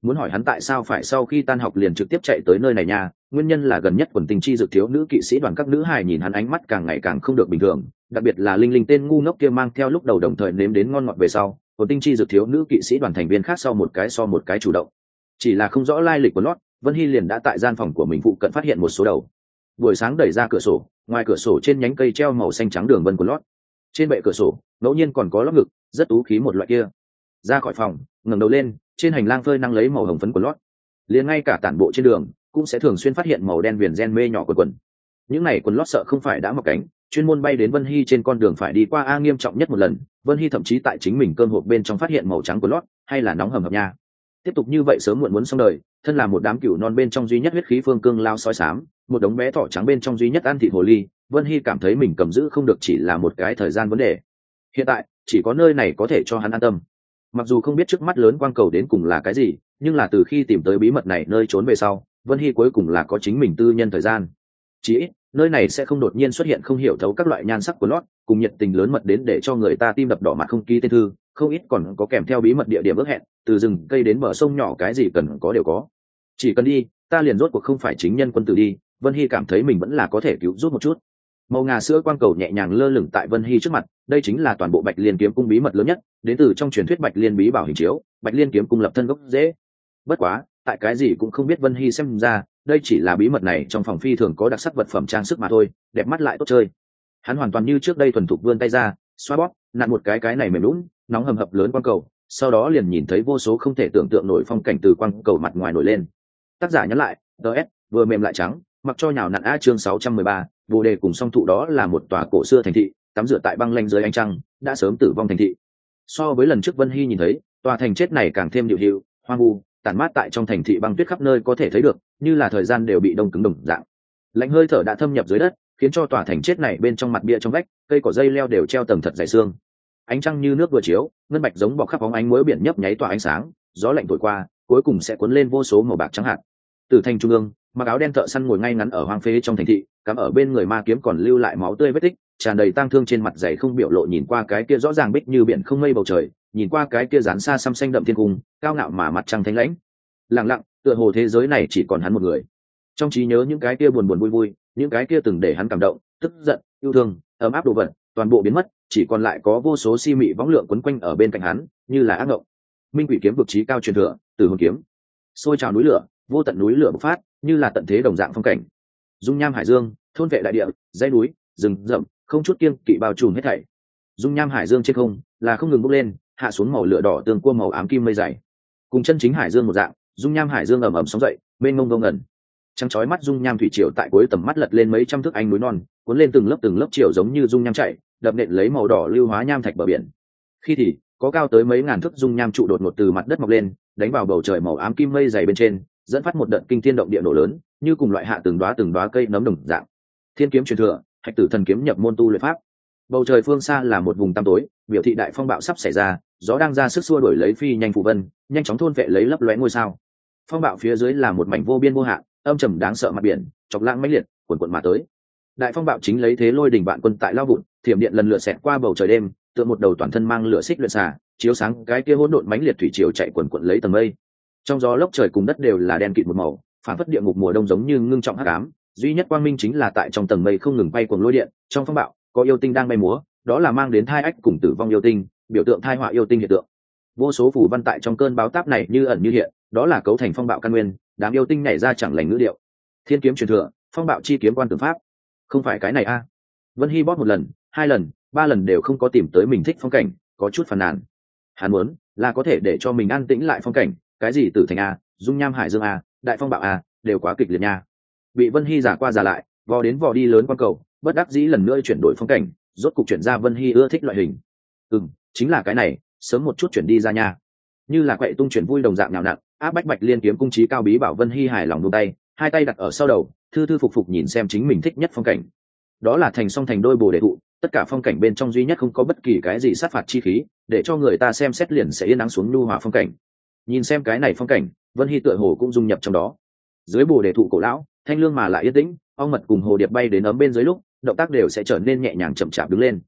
S1: muốn hỏi hắn tại sao phải sau khi tan học liền trực tiếp chạy tới nơi này nha, nguyên nhân là gần nhất quần tình chi dược thiếu nữ kỵ sĩ đoàn các nữ hài nhìn hắn ánh mắt càng ngày càng không được bình thường, đặc biệt là Linh Linh tên ngu ngốc kia mang theo lúc đầu đồng thời nếm đến ngon ngọt về sau, quần tinh chi dược thiếu nữ kỵ sĩ đoàn thành viên khác sau một cái chủ động. Chỉ là không rõ lai lịch của lót, Vân Hy liền đã tại gian phòng của mình phụ cận phát hiện một số đầu. Buổi sáng đẩy ra cửa sổ, ngoài cửa sổ trên nhánh cây treo màu xanh trắng đường vân của lót. Trên bệ cửa sổ, ngẫu nhiên còn có lót ngực, rất tú khí một loại kia. Ra khỏi phòng, ngẩng đầu lên, trên hành lang phơi năng lấy màu hồng phấn của lót. Liền ngay cả tản bộ trên đường, cũng sẽ thường xuyên phát hiện màu đen viền ren mê nhỏ của quần. Những này quần lót sợ không phải đã mọc cánh, chuyên môn bay đến Vân Hy trên con đường phải đi qua a nghiêm trọng nhất một lần. Vân Hy thậm chí tại chính mình cơm hộp bên trong phát hiện màu trắng của lót, hay là nóng hầm hập nha. Tiếp tục như vậy sớm muộn muốn xong đời, thân là một đám cừu non bên trong duy nhất huyết khí phương cương lao sói xám, một đống bé thỏ trắng bên trong duy nhất ăn thịt hồ ly, Vân Hy cảm thấy mình cầm giữ không được chỉ là một cái thời gian vấn đề. Hiện tại chỉ có nơi này có thể cho hắn an tâm. Mặc dù không biết trước mắt lớn quang cầu đến cùng là cái gì, nhưng là từ khi tìm tới bí mật này nơi trốn về sau, Vân Hy cuối cùng là có chính mình tư nhân thời gian. Chỉ ít nơi này sẽ không đột nhiên xuất hiện không hiểu thấu các loại nhan sắc của lót, cùng nhiệt tình lớn mật đến để cho người ta tim đập đỏ mặt không ký tên thư, không ít còn có kèm theo bí mật địa điểm ước hẹn, từ rừng cây đến bờ sông nhỏ cái gì cần có đều có. Chỉ cần đi, ta liền rốt cuộc không phải chính nhân quân tử đi. Vân Hy cảm thấy mình vẫn là có thể cứu giúp một chút. Màu ngà sữa quang cầu nhẹ nhàng lơ lửng tại Vân Hy trước mặt, đây chính là toàn bộ Bạch Liên kiếm cung bí mật lớn nhất, đến từ trong truyền thuyết Bạch Liên bí bảo hình chiếu, Bạch Liên kiếm cung lập thân gốc rễ. Bất quá, tại cái gì cũng không biết Vân Hy xem ra, đây chỉ là bí mật này trong phòng phi thường có đặc sắc vật phẩm trang sức mà thôi, đẹp mắt lại tốt chơi. Hắn hoàn toàn như trước đây thuần thục vươn tay ra, xoa bóp, nặn một cái này mềm lún, nóng hầm hập lớn quang cầu, sau đó liền nhìn thấy vô số không thể tưởng tượng nổi phong cảnh từ quang cầu mặt ngoài nổi lên. Tác giả nhắn lại, DS, vừa mềm lại trắng, mặc cho nhào nặn a chương 613, bồ đề cùng song thụ đó là một tòa cổ xưa thành thị, tắm rửa tại băng lanh dưới ánh trăng, đã sớm tử vong thành thị. So với lần trước Vân Hy nhìn thấy, tòa thành chết này càng thêm điệu hiệu, hoang vu, tàn mát tại trong thành thị băng tuyết khắp nơi có thể thấy được, như là thời gian đều bị đông cứng đồng dạng. Lạnh hơi thở đã thâm nhập dưới đất, khiến cho tòa thành chết này bên trong mặt bia trong vách, cây cỏ dây leo đều treo tầng thật dày xương. Ánh trăng như nước vừa chiếu, ngân bạch giống bọc khắp bóng ánh muối biển nhấp nháy tỏa ánh sáng, gió lạnh thổi qua, cuối cùng sẽ cuốn lên vô số màu bạc trắng hạt. Từ thành trung ương, mặc áo đen thợ săn ngồi ngay ngắn ở hoang phế trong thành thị, cắm ở bên người ma kiếm còn lưu lại máu tươi vết tích, tràn đầy tang thương trên mặt dày không biểu lộ, nhìn qua cái kia rõ ràng bích như biển không mây bầu trời, nhìn qua cái kia dán xa xăm xanh đậm thiên cung, cao ngạo mà mặt trăng thanh lãnh. Lặng lặng, tựa hồ thế giới này chỉ còn hắn một người. Trong trí nhớ những cái kia buồn buồn vui vui, những cái kia từng để hắn cảm động, tức giận, yêu thương, ấm áp đồ vật, toàn bộ biến mất, chỉ còn lại có vô số si mị võng lượng quấn quanh ở bên cạnh hắn, như là ác ngộng. Minh Quỷ kiếm vực trí cao truyền thừa, Tử Hồn kiếm. Xôi trào núi lửa, vô tận núi lửa bộc phát, như là tận thế đồng dạng phong cảnh. Dung nham hải dương, thôn vệ đại địa, dãy núi, rừng rậm, không chút kiêng kỵ bao trùm hết thảy. Dung nham hải dương trên không, là không ngừng bốc lên, hạ xuống màu lửa đỏ tương cua màu ám kim mây dày. Cùng chân chính hải dương một dạng, dung nham hải dương ầm ầm sóng dậy, mênh mông vô ngần. Trắng chói mắt dung nham thủy triều tại cuối tầm mắt lật lên mấy trăm thước ánh núi non, cuốn lên từng lớp triều giống như dung nham chảy, đập nện lấy màu đỏ lưu hóa nham thạch bờ biển. Khi thì có cao tới mấy ngàn thước dung nham trụ đột ngột từ mặt đất mọc lên, đánh vào bầu trời màu ám kim mây dày bên trên, dẫn phát một đợt kinh thiên động địa nổ lớn, như cùng loại hạ từng đóa cây nấm đồng dạng. Thiên kiếm truyền thừa, Hạch Tử thần kiếm nhập môn tu luyện pháp. Bầu trời phương xa là một vùng tăm tối, biểu thị đại phong bạo sắp xảy ra, gió đang ra sức xua đuổi lấy phi nhanh phù vân, nhanh chóng thôn vệ lấy lấp lóe ngôi sao. Phong bạo phía dưới là một mảnh vô biên vô hạn, âm trầm đáng sợ mặt biển, chọc lãng mãnh liệt, cuồn cuộn mà tới. Đại phong bạo chính lấy thế lôi đỉnh vạn quân tại lao vụn, thiểm điện lần lượt xẹt qua bầu trời đêm, tựa một đầu toàn thân mang lửa xích luyện xà, chiếu sáng cái kia hỗn độn mãnh liệt thủy triều chạy cuồn cuộn lấy tầng mây. Trong gió lốc trời cùng đất đều là đen kịt một màu, phản phất địa ngục mùa đông giống như ngưng trọng hắc ám, duy nhất quang minh chính là tại trong tầng mây không ngừng bay cuồng lôi điện, trong phong bạo có yêu tinh đang bay múa, đó là mang đến thai ách cùng tử vong yêu tinh, biểu tượng thai họa yêu tinh hiện tượng. Vô số phù văn tại trong cơn báo táp này như ẩn như hiện, đó là cấu thành phong bạo căn nguyên, đám yêu tinh nhảy ra chẳng lành ngữ điệu. Thiên kiếm truyền thừa, phong bạo chi kiếm quan tưởng pháp. Không phải cái này a. Vân Hy bóp một lần, hai lần, ba lần đều không có tìm tới mình thích phong cảnh, có chút phàn nàn. Hắn muốn là có thể để cho mình an tĩnh lại phong cảnh, cái gì tử thành a, dung nham hải dương a, đại phong bạo a, đều quá kịch liệt nha. Bị Vân Hy giả qua giả lại, vò đến vò đi lớn quan cầu, bất đắc dĩ lần nữa chuyển đổi phong cảnh, rốt cục chuyển ra Vân Hy ưa thích loại hình. Chính là cái này, sớm một chút chuyển đi ra nha. Như là quậy tung chuyển vui đồng dạng nào nặng, áp bách Bạch Liên kiếm cung trí cao bí bảo. Vân Hy hài lòng buông tay, hai tay đặt ở sau đầu, thư thư phục phục nhìn xem chính mình thích nhất phong cảnh. Đó là thành song thành đôi bồ đề thụ, tất cả phong cảnh bên trong duy nhất không có bất kỳ cái gì sát phạt chi khí, để cho người ta xem xét liền sẽ yên nắng xuống nhu hòa phong cảnh. Nhìn xem cái này phong cảnh, Vân Hy tựa hồ cũng dung nhập trong đó. Dưới bồ đề thụ cổ lão, thanh lương mà lại yên tĩnh, ong mật cùng hồ điệp bay đến ấm bên dưới lúc, động tác đều sẽ trở nên nhẹ nhàng chậm chạp đứng lên.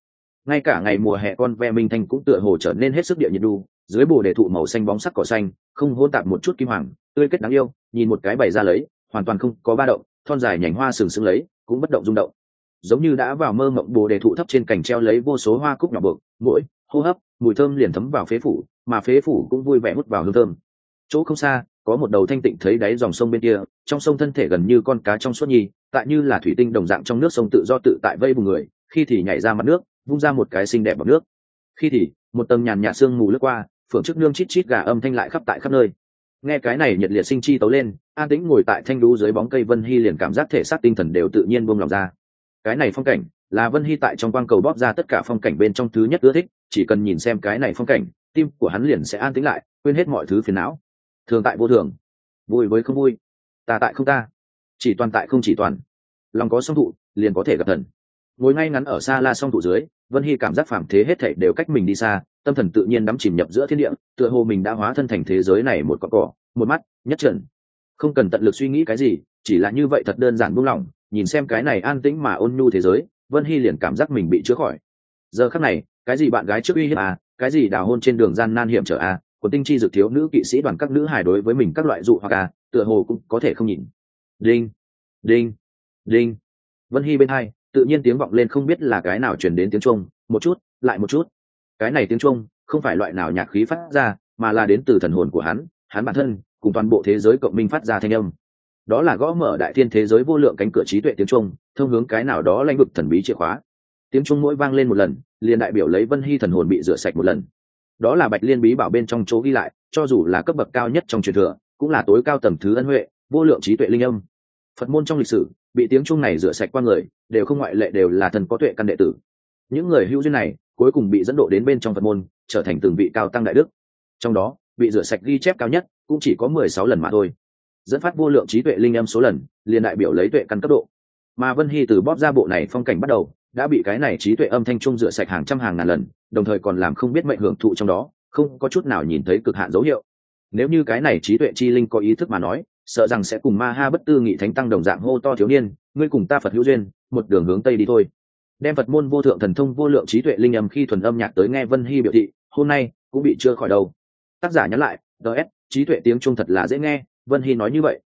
S1: ngay cả ngày mùa hè con ve minh thanh cũng tựa hồ trở nên hết sức địa nhiệt đu, dưới bồ đề thụ màu xanh bóng sắc cỏ xanh không hỗn tạp một chút kim hoàng, tươi kết đáng yêu, nhìn một cái bày ra lấy hoàn toàn không có ba động, thon dài nhành hoa sừng sững lấy cũng bất động rung động, giống như đã vào mơ mộng. Bồ đề thụ thấp trên cành treo lấy vô số hoa cúc nhỏ bực, mỗi hô hấp mùi thơm liền thấm vào phế phủ, mà phế phủ cũng vui vẻ hút vào hương thơm. Chỗ không xa có một đầu thanh tịnh thấy đáy dòng sông bên kia, trong sông thân thể gần như con cá trong suốt nhi, tại như là thủy tinh đồng dạng trong nước sông tự do tự tại vây bùng người, khi thì nhảy ra mặt nước vung ra một cái xinh đẹp bọt nước, khi thì một tầng nhàn nhạt sương mù lướt qua, phượng trước nương chít chít gà âm thanh lại khắp tại khắp nơi. Nghe cái này nhiệt liệt sinh chi tấu lên, an tĩnh ngồi tại thanh đu dưới bóng cây Vân Hy liền cảm giác thể xác tinh thần đều tự nhiên buông lòng ra. Cái này phong cảnh là Vân Hy tại trong quang cầu bóp ra tất cả phong cảnh bên trong thứ nhất ưa thích, chỉ cần nhìn xem cái này phong cảnh, tim của hắn liền sẽ an tĩnh lại, quên hết mọi thứ phiền não. Thường tại vô thường, vui với không vui, ta tại không ta, chỉ toàn tại không chỉ toàn. Lòng có song thụ liền có thể gặp thần. Ngồi ngay ngắn ở xa la song thụ dưới, Vân Hy cảm giác phàm thế hết thảy đều cách mình đi xa, tâm thần tự nhiên đắm chìm nhập giữa thiên địa, tựa hồ mình đã hóa thân thành thế giới này một cọn cỏ, một mắt nhất trần. Không cần tận lực suy nghĩ cái gì, chỉ là như vậy thật đơn giản buông lỏng, nhìn xem cái này an tĩnh mà ôn nhu thế giới, Vân Hy liền cảm giác mình bị chữa khỏi. Giờ khắc này, cái gì bạn gái trước uy hiếp à, cái gì đào hôn trên đường gian nan hiểm trở à, của tinh chi dược thiếu nữ kỵ sĩ đoàn các nữ hài đối với mình các loại dụ hoặc à, tựa hồ cũng có thể không nhìn. Đinh, đinh, đinh. Vân Hy bên hai tự nhiên tiếng vọng lên, không biết là cái nào truyền đến tiếng chuông, một chút lại một chút. Cái này tiếng chuông không phải loại nào nhạc khí phát ra, mà là đến từ thần hồn của hắn bản thân cùng toàn bộ thế giới cộng minh phát ra thanh âm. Đó là gõ mở đại thiên thế giới vô lượng cánh cửa trí tuệ tiếng chuông, thông hướng cái nào đó lãnh vực thần bí chìa khóa. Tiếng chuông mỗi vang lên một lần, liền đại biểu lấy Vân Hy thần hồn bị rửa sạch một lần. Đó là Bạch Liên bí bảo bên trong chỗ ghi lại, cho dù là cấp bậc cao nhất trong truyền thừa, cũng là tối cao tầng thứ ân huệ, vô lượng trí tuệ linh âm. Phật môn trong lịch sử, bị tiếng chuông này rửa sạch qua người, đều không ngoại lệ đều là thần có tuệ căn đệ tử. Những người hữu duyên này, cuối cùng bị dẫn độ đến bên trong Phật môn, trở thành từng vị cao tăng đại đức. Trong đó, bị rửa sạch ghi chép cao nhất, cũng chỉ có 16 lần mà thôi. Dẫn phát vô lượng trí tuệ linh âm số lần, liền đại biểu lấy tuệ căn cấp độ. Mà Vân Hy từ bóp ra bộ này phong cảnh bắt đầu, đã bị cái này trí tuệ âm thanh trung rửa sạch hàng trăm hàng ngàn lần, đồng thời còn làm không biết mệnh hưởng thụ trong đó, không có chút nào nhìn thấy cực hạn dấu hiệu. Nếu như cái này trí tuệ chi linh có ý thức mà nói, sợ rằng sẽ cùng Ma Ha Bất Tư Nghị Thánh tăng đồng dạng hô to thiếu niên, ngươi cùng ta Phật hữu duyên, một đường hướng tây đi thôi. Đem Phật môn vô thượng thần thông vô lượng trí tuệ linh âm khi thuần âm nhạc tới nghe Vân Hy biểu thị, hôm nay cũng bị chưa khỏi đầu. Tác giả nhắn lại, DS, trí tuệ tiếng Trung thật là dễ nghe, Vân Hy nói như vậy,